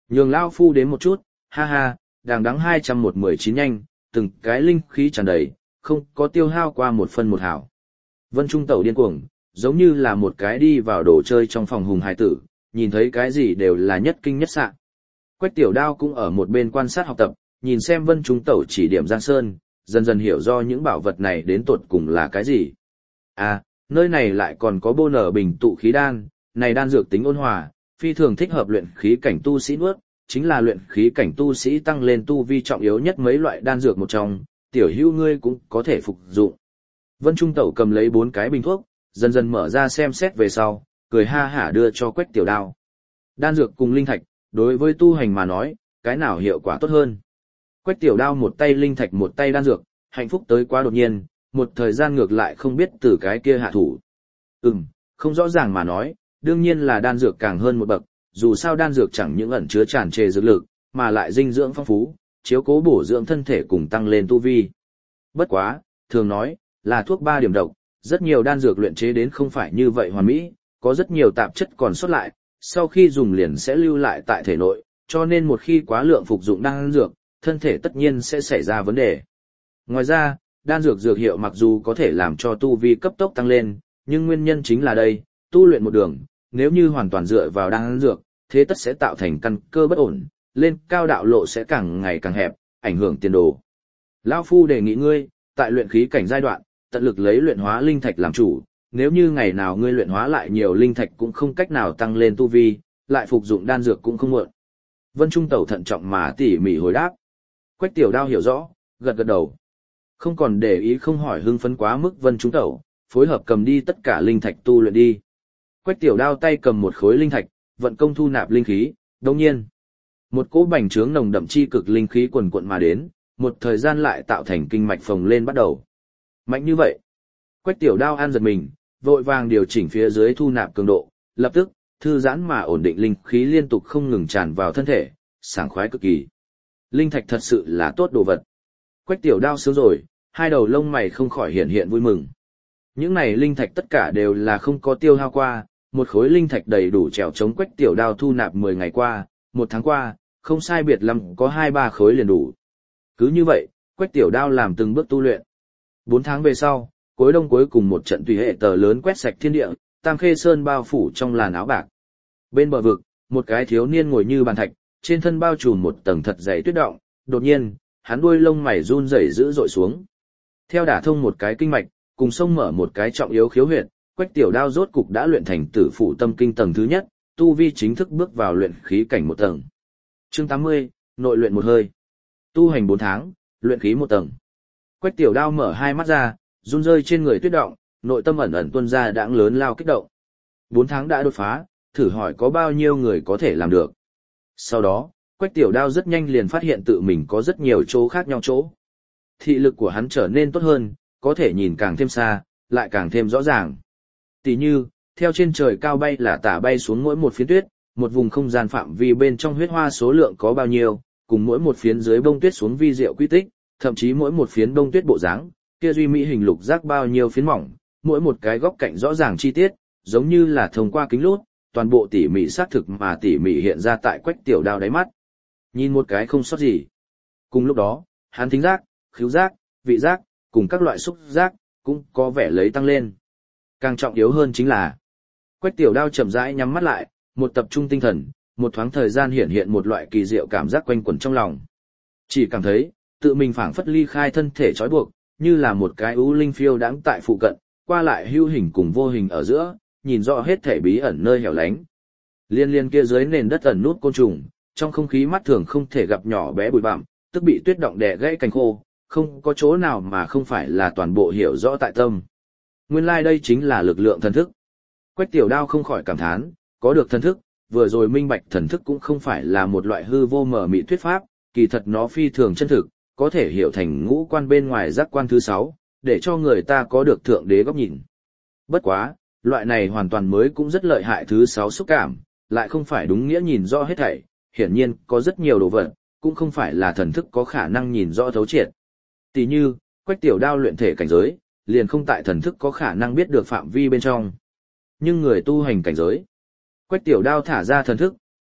Nhường Lao Phu đến một chút, ha ha, đàng đắng hai trăm một mười chín nhanh, từng cái linh khí tràn đầy, không có tiêu hao qua một phân một hào. Vân Trung Tẩu điên cuồng, giống như là một cái đi vào đồ chơi trong phòng hùng hải tử, nhìn thấy cái gì đều là nhất kinh nhất sạ. Quách Tiểu Đao cũng ở một bên quan sát học tập, nhìn xem Vân Trung Tẩu chỉ điểm Giang Sơn, dần dần hiểu do những bảo vật này đến tột cùng là cái gì. À, nơi này lại còn có bô nở bình tụ khí đan, này đan dược tính ôn hòa, phi thường thích hợp luyện khí cảnh tu sĩ nuốt, chính là luyện khí cảnh tu sĩ tăng lên tu vi trọng yếu nhất mấy loại đan dược một trong, tiểu hữu ngươi cũng có thể phục dụng. Vân Trung Tẩu cầm lấy bốn cái bình thuốc, dần dần mở ra xem xét về sau, cười ha hả đưa cho Quách Tiểu Đao. Đan dược cùng linh thạch, đối với tu hành mà nói, cái nào hiệu quả tốt hơn. Quách Tiểu Đao một tay linh thạch một tay đan dược, hạnh phúc tới quá đột nhiên, một thời gian ngược lại không biết từ cái kia hạ thủ. Ừm, không rõ ràng mà nói, đương nhiên là đan dược càng hơn một bậc, dù sao đan dược chẳng những ẩn chứa tràn trề dược lực, mà lại dinh dưỡng phong phú, chiếu cố bổ dưỡng thân thể cùng tăng lên tu vi. Bất quá, thường nói, là thuốc ba điểm độc, rất nhiều đan dược luyện chế đến không phải như vậy hoàn mỹ, có rất nhiều tạp chất còn sót lại, sau khi dùng liền sẽ lưu lại tại thể nội, cho nên một khi quá lượng phục dụng đan dược, thân thể tất nhiên sẽ xảy ra vấn đề. Ngoài ra, đan dược dược hiệu mặc dù có thể làm cho tu vi cấp tốc tăng lên, nhưng nguyên nhân chính là đây, tu luyện một đường, nếu như hoàn toàn dựa vào đan dược, thế tất sẽ tạo thành căn cơ bất ổn, lên cao đạo lộ sẽ càng ngày càng hẹp, ảnh hưởng tiền đồ. Lão Phu đề nghị ngươi, tại luyện khí cảnh giai đoạn, tận lực lấy luyện hóa linh thạch làm chủ, nếu như ngày nào ngươi luyện hóa lại nhiều linh thạch cũng không cách nào tăng lên tu vi, lại phục dụng đan dược cũng không muộn. Vân Trung Tẩu thận trọng mà tỉ mỉ hồi đáp. Quách Tiểu Đao hiểu rõ, gật gật đầu. Không còn để ý không hỏi hưng phấn quá mức Vân Trung Tẩu, phối hợp cầm đi tất cả linh thạch tu luyện đi. Quách Tiểu Đao tay cầm một khối linh thạch, vận công thu nạp linh khí, đồng nhiên. Một cỗ bành trướng nồng đậm chi cực linh khí quần quận mà đến, một thời gian lại tạo thành kinh mạch phồng lên bắt đầu. Mạnh như vậy. Quách Tiểu Đao an giật mình, vội vàng điều chỉnh phía dưới thu nạp cường độ, lập tức, thư giãn mà ổn định linh khí liên tục không ngừng tràn vào thân thể, sảng khoái cực kỳ. Linh thạch thật sự là tốt đồ vật. Quách Tiểu Đao sướng rồi, hai đầu lông mày không khỏi hiện hiện vui mừng. Những này linh thạch tất cả đều là không có tiêu hao qua, một khối linh thạch đầy đủ trèo chống Quách Tiểu Đao thu nạp mười ngày qua, một tháng qua, không sai biệt lắm có hai ba khối liền đủ. Cứ như vậy, Quách Tiểu Đao làm từng bước tu luyện. Bốn tháng về sau, cuối đông cuối cùng một trận tùy hệ tờ lớn quét sạch thiên địa, Tam Khê Sơn bao phủ trong làn áo bạc. Bên bờ vực, một cái thiếu niên ngồi như bàn thạch, trên thân bao trùm một tầng thật dày tuyết động, đột nhiên, hắn đuôi lông mày run rẩy dữ dội xuống. Theo đả thông một cái kinh mạch, cùng sông mở một cái trọng yếu khiếu huyệt, Quách Tiểu Đao rốt cục đã luyện thành Tử Phủ Tâm Kinh tầng thứ nhất, tu vi chính thức bước vào luyện khí cảnh một tầng. Chương tám mươi, nội luyện một hơi. Tu hành bốn tháng, luyện khí một tầng. Quách Tiểu Đao mở hai mắt ra, run rơi trên người tuyết động, nội tâm ẩn ẩn tuôn ra đãng lớn lao kích động. Bốn tháng đã đột phá, thử hỏi có bao nhiêu người có thể làm được. Sau đó, Quách Tiểu Đao rất nhanh liền phát hiện tự mình có rất nhiều chỗ khác nhau chỗ. Thị lực của hắn trở nên tốt hơn, có thể nhìn càng thêm xa, lại càng thêm rõ ràng. Tỷ như, theo trên trời cao bay là tả bay xuống mỗi một phiến tuyết, một vùng không gian phạm vi bên trong huyết hoa số lượng có bao nhiêu, cùng mỗi một phiến dưới bông tuyết xuống vi diệu quy tích, thậm chí mỗi một phiến bông tuyết bộ dáng, kia duy mỹ hình lục giác bao nhiêu phiến mỏng, mỗi một cái góc cạnh rõ ràng chi tiết, giống như là thông qua kính lút, toàn bộ tỉ mỉ xác thực mà tỉ mỉ hiện ra tại Quách Tiểu Đao đáy mắt. Nhìn một cái không sót gì. Cùng lúc đó, hắn thính giác, khứu giác, vị giác, cùng các loại xúc giác, cũng có vẻ lấy tăng lên. Càng trọng yếu hơn chính là, Quách Tiểu Đao chậm rãi nhắm mắt lại, một tập trung tinh thần, một thoáng thời gian hiện hiện một loại kỳ diệu cảm giác quanh quẩn trong lòng. Chỉ cảm thấy, tự mình phảng phất ly khai thân thể trói buộc, như là một cái ưu linh phiêu đãng tại phụ cận, qua lại hữu hình cùng vô hình ở giữa, nhìn rõ hết thể bí ẩn nơi hẻo lánh. Liên liên kia dưới nền đất ẩn nút côn trùng, trong không khí mắt thường không thể gặp nhỏ bé bụi bặm, tức bị tuyết động đè gãy cành khô, không có chỗ nào mà không phải là toàn bộ hiểu rõ tại tâm. Nguyên lai like đây chính là lực lượng thần thức. Quách Tiểu Đao không khỏi cảm thán, có được thần thức, vừa rồi minh bạch thần thức cũng không phải là một loại hư vô mờ mị thuyết pháp, kỳ thật nó phi thường chân thực, có thể hiểu thành ngũ quan bên ngoài giác quan thứ sáu, để cho người ta có được thượng đế góc nhìn. Bất quá, loại này hoàn toàn mới cũng rất lợi hại thứ sáu xúc cảm, lại không phải đúng nghĩa nhìn rõ hết thảy, hiển nhiên có rất nhiều đồ vật, cũng không phải là thần thức có khả năng nhìn rõ thấu triệt. Tỷ như, Quách Tiểu Đao luyện thể cảnh giới, liền không tại thần thức có khả năng biết được phạm vi bên trong. Nhưng người tu hành cảnh giới, Quách Tiểu Đao thả ra thần thức,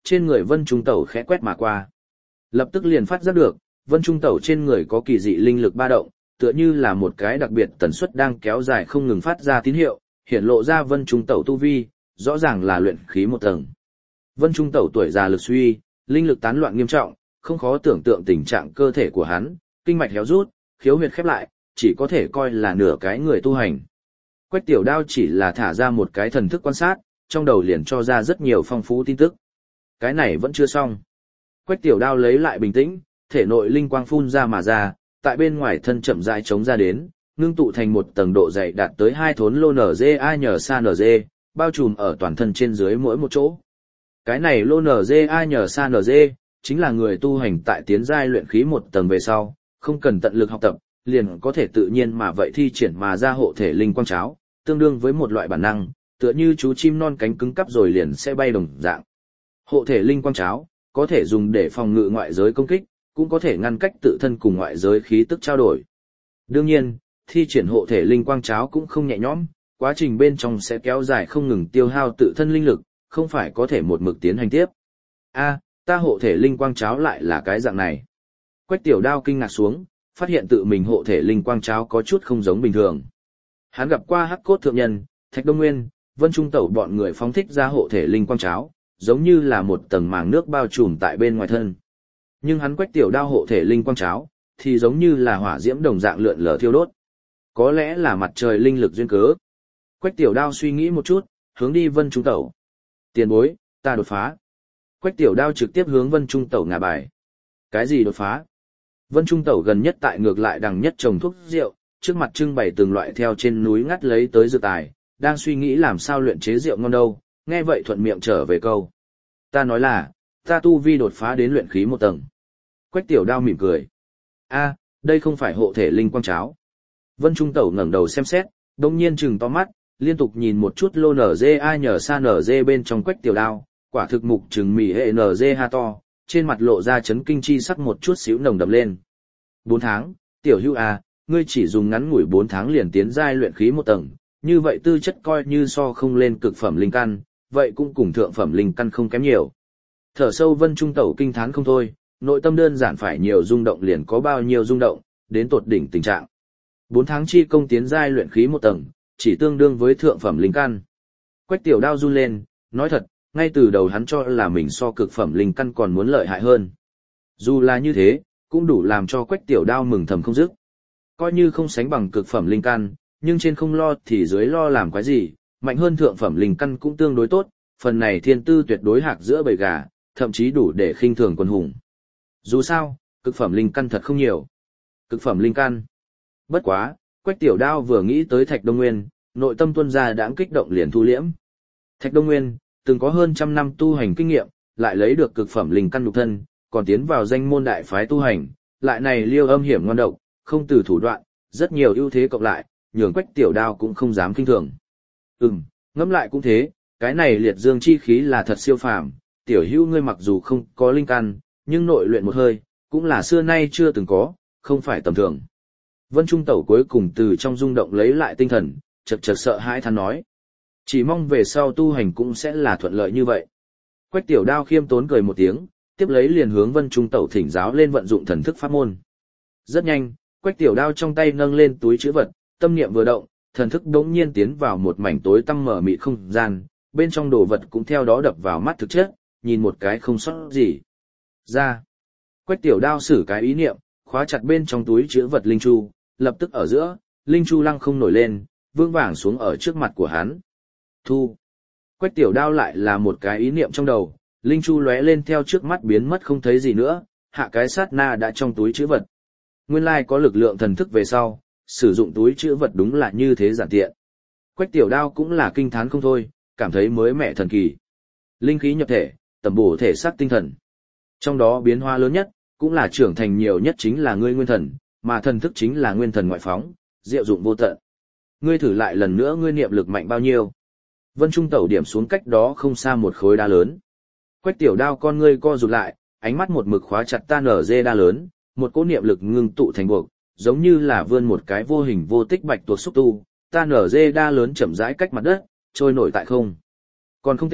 trên người Vân Trung Tẩu khẽ quét mà qua. Lập tức liền phát giác được, Vân Trung Tẩu trên người có kỳ dị linh lực ba động, tựa như là một cái đặc biệt tần suất đang kéo dài không ngừng phát ra tín hiệu, hiện lộ ra Vân Trung Tẩu tu vi, rõ ràng là luyện khí một tầng. Vân Trung Tẩu tuổi già lực suy, linh lực tán loạn nghiêm trọng, không khó tưởng tượng tình trạng cơ thể của hắn, kinh mạch héo rút, khiếu huyệt khép lại, chỉ có thể coi là nửa cái người tu hành. Quách Tiểu Đao chỉ là thả ra một cái thần thức quan sát, trong đầu liền cho ra rất nhiều phong phú tin tức. Cái này vẫn chưa xong. Quách Tiểu Đao lấy lại bình tĩnh, thể nội linh quang phun ra mà ra, tại bên ngoài thân chậm rãi chống ra đến, ngưng tụ thành một tầng độ dày đạt tới hai thốn lô nở dê a nhờ sa nở dê, bao trùm ở toàn thân trên dưới mỗi một chỗ. Cái này lô nở dê a nhờ sa nở dê, chính là người tu hành tại tiến giai luyện khí một tầng về sau, không cần tận lực học tập, liền có thể tự nhiên mà vậy thi triển mà ra hộ thể linh quang cháo, tương đương với một loại bản năng, tựa như chú chim non cánh cứng cắp rồi liền sẽ bay đồng dạng. Hộ thể linh quang cháo có thể dùng để phòng ngự ngoại giới công kích, cũng có thể ngăn cách tự thân cùng ngoại giới khí tức trao đổi. Đương nhiên, thi triển hộ thể linh quang cháo cũng không nhẹ nhõm, quá trình bên trong sẽ kéo dài không ngừng tiêu hao tự thân linh lực, không phải có thể một mực tiến hành tiếp. A, ta hộ thể linh quang cháo lại là cái dạng này. Quách Tiểu Đao kinh ngạc xuống, phát hiện tự mình hộ thể linh quang cháo có chút không giống bình thường. Hắn gặp qua Hắc Cốt thượng nhân, Thạch Đông Nguyên, Vân Trung Tẩu bọn người phóng thích ra hộ thể linh quang cháo, giống như là một tầng màng nước bao trùm tại bên ngoài thân. Nhưng hắn Quách Tiểu Đao hộ thể linh quang cháo, thì giống như là hỏa diễm đồng dạng lượn lờ thiêu đốt. Có lẽ là mặt trời linh lực duyên cớ. Quách Tiểu Đao suy nghĩ một chút, hướng đi Vân Trung Tẩu. Tiền bối, ta đột phá. Quách Tiểu Đao trực tiếp hướng Vân Trung Tẩu ngả bài. Cái gì đột phá? Vân Trung Tẩu gần nhất tại ngược lại đằng nhất trồng thuốc rượu, trước mặt trưng bày từng loại theo trên núi ngắt lấy tới dược tài, đang suy nghĩ làm sao luyện chế rượu ngon đâu, nghe vậy thuận miệng trở về câu. Ta nói là, ta tu vi đột phá đến luyện khí một tầng. Quách Tiểu Đao mỉm cười. A, đây không phải hộ thể linh quang cháo. Vân Trung Tẩu ngẩng đầu xem xét, đông nhiên trừng to mắt, liên tục nhìn một chút lô nở dê ai nhờ sa nở dê bên trong Quách Tiểu Đao, quả thực mục trừng mỉ hệ nở dê ha to, trên mặt lộ ra chấn kinh chi sắc một chút xíu nồng đậm lên. Bốn tháng, Tiểu Hữu à, ngươi chỉ dùng ngắn ngủi bốn tháng liền tiến giai luyện khí một tầng, như vậy tư chất coi như so không lên cực phẩm linh căn, vậy cũng cùng thượng phẩm linh căn không kém nhiều. Thở sâu Vân Trung Tẩu kinh thán không thôi, nội tâm đơn giản phải nhiều rung động liền có bao nhiêu rung động, đến tột đỉnh tình trạng. Bốn tháng chi công tiến giai luyện khí một tầng, chỉ tương đương với thượng phẩm linh căn. Quách Tiểu Đao run lên, nói thật, ngay từ đầu hắn cho là mình so cực phẩm linh căn còn muốn lợi hại hơn. Dù là như thế, cũng đủ làm cho Quách Tiểu Đao mừng thầm không dứt. Coi như không sánh bằng cực phẩm linh căn, nhưng trên không lo thì dưới lo làm cái gì, mạnh hơn thượng phẩm linh căn cũng tương đối tốt, phần này thiên tư tuyệt đối hạc giữa bầy gà, thậm chí đủ để khinh thường quân hùng. Dù sao, cực phẩm linh căn thật không nhiều. Cực phẩm linh căn. Bất quá, Quách Tiểu Đao vừa nghĩ tới Thạch Đông Nguyên, nội tâm tuôn ra đãng kích động liền thu liễm. Thạch Đông Nguyên từng có hơn trăm năm tu hành kinh nghiệm, lại lấy được cực phẩm linh căn nhục thân, còn tiến vào danh môn đại phái tu hành, lại này liêu âm hiểm ngoan độc, không từ thủ đoạn, rất nhiều ưu thế cộng lại, nhường Quách Tiểu Đao cũng không dám kinh thường. Ừm, ngẫm lại cũng thế, cái này liệt dương chi khí là thật siêu phàm, Tiểu Hữu ngươi mặc dù không có linh căn, nhưng nội luyện một hơi, cũng là xưa nay chưa từng có, không phải tầm thường. Vân Trung Tẩu cuối cùng từ trong rung động lấy lại tinh thần, chật chật sợ hãi than nói. Chỉ mong về sau tu hành cũng sẽ là thuận lợi như vậy. Quách Tiểu Đao khiêm tốn cười một tiếng, tiếp lấy liền hướng Vân Trung Tẩu thỉnh giáo lên vận dụng thần thức pháp môn. Rất nhanh, Quách Tiểu Đao trong tay nâng lên túi trữ vật, tâm niệm vừa động, thần thức đống nhiên tiến vào một mảnh tối tăm mở mịt không gian, bên trong đồ vật cũng theo đó đập vào mắt thực chất, nhìn một cái không sót gì. Ra. Quách Tiểu Đao sử cái ý niệm, khóa chặt bên trong túi trữ vật linh chu, lập tức ở giữa, linh chu lăng không nổi lên, vương vàng xuống ở trước mặt của hắn. Thu. Quách Tiểu Đao lại là một cái ý niệm trong đầu, linh chu lóe lên theo trước mắt biến mất không thấy gì nữa, hạ cái sát na đã trong túi trữ vật. Nguyên lai có lực lượng thần thức về sau, sử dụng túi trữ vật đúng là như thế giản tiện. Quách Tiểu Đao cũng là kinh thán không thôi, cảm thấy mới mẻ thần kỳ. Linh khí nhập thể, tầm bổ thể xác tinh thần. Trong đó biến hóa lớn nhất, cũng là trưởng thành nhiều nhất chính là ngươi nguyên thần, mà thần thức chính là nguyên thần ngoại phóng, diệu dụng vô tận. Ngươi thử lại lần nữa ngươi niệm lực mạnh bao nhiêu. Vân Trung Tẩu điểm xuống cách đó không xa một khối đá lớn. Quách Tiểu Đao con ngươi co rụt lại, ánh mắt một mực khóa chặt ta nở dê đá lớn, một cỗ niệm lực ngưng tụ thành buộc, giống như là vươn một cái vô hình vô tích bạch tuộc xúc tu, ta nở dê đa lớn chậm rãi cách mặt đất, trôi nổi tại không. Còn không tệ,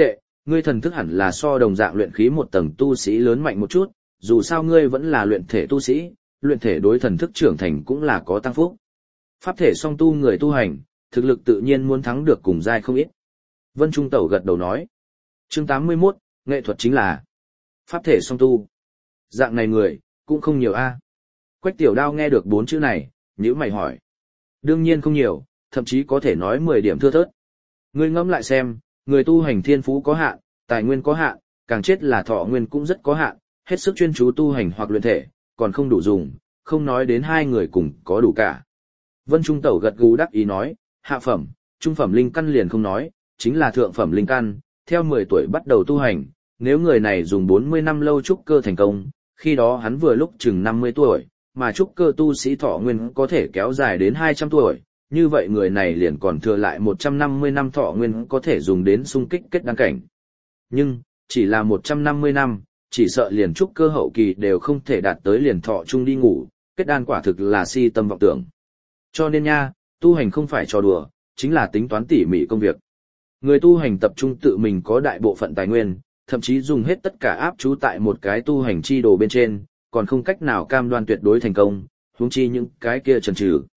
ngươi thần thức hẳn là so đồng dạng luyện khí một tầng tu sĩ lớn mạnh một chút, dù sao ngươi vẫn là luyện thể tu sĩ, luyện thể đối thần thức trưởng thành cũng là có tăng phúc. Pháp thể song tu người tu hành, thực lực tự nhiên muốn thắng được cùng giai không ít. Vân Trung Tẩu gật đầu nói. Chương tám mươi mốt, nghệ thuật chính là pháp thể song tu. Dạng này người, cũng không nhiều a. Quách Tiểu Đao nghe được bốn chữ này, nhíu mày hỏi. Đương nhiên không nhiều, thậm chí có thể nói mười điểm thưa thớt. Ngươi ngẫm lại xem, người tu hành thiên phú có hạn, tài nguyên có hạn, càng chết là thọ nguyên cũng rất có hạn, hết sức chuyên chú tu hành hoặc luyện thể, còn không đủ dùng, không nói đến hai người cùng có đủ cả. Vân Trung Tẩu gật gù đắc ý nói, hạ phẩm, trung phẩm linh căn liền không nói, chính là thượng phẩm linh căn, theo mười tuổi bắt đầu tu hành, nếu người này dùng bốn mươi năm lâu trúc cơ thành công, khi đó hắn vừa lúc chừng năm mươi tuổi, mà trúc cơ tu sĩ thọ nguyên có thể kéo dài đến hai trăm tuổi, như vậy người này liền còn thừa lại một trăm năm mươi năm thọ nguyên có thể dùng đến xung kích kết đan cảnh. Nhưng, chỉ là một trăm năm mươi năm, chỉ sợ liền trúc cơ hậu kỳ đều không thể đạt tới liền thọ chung đi ngủ, kết đan quả thực là si tâm vọng tưởng. Cho nên nha, tu hành không phải trò đùa, chính là tính toán tỉ mỉ công việc. Người tu hành tập trung tự mình có đại bộ phận tài nguyên, thậm chí dùng hết tất cả áp chú tại một cái tu hành chi đồ bên trên, còn không cách nào cam đoan tuyệt đối thành công, huống chi những cái kia chần chừ.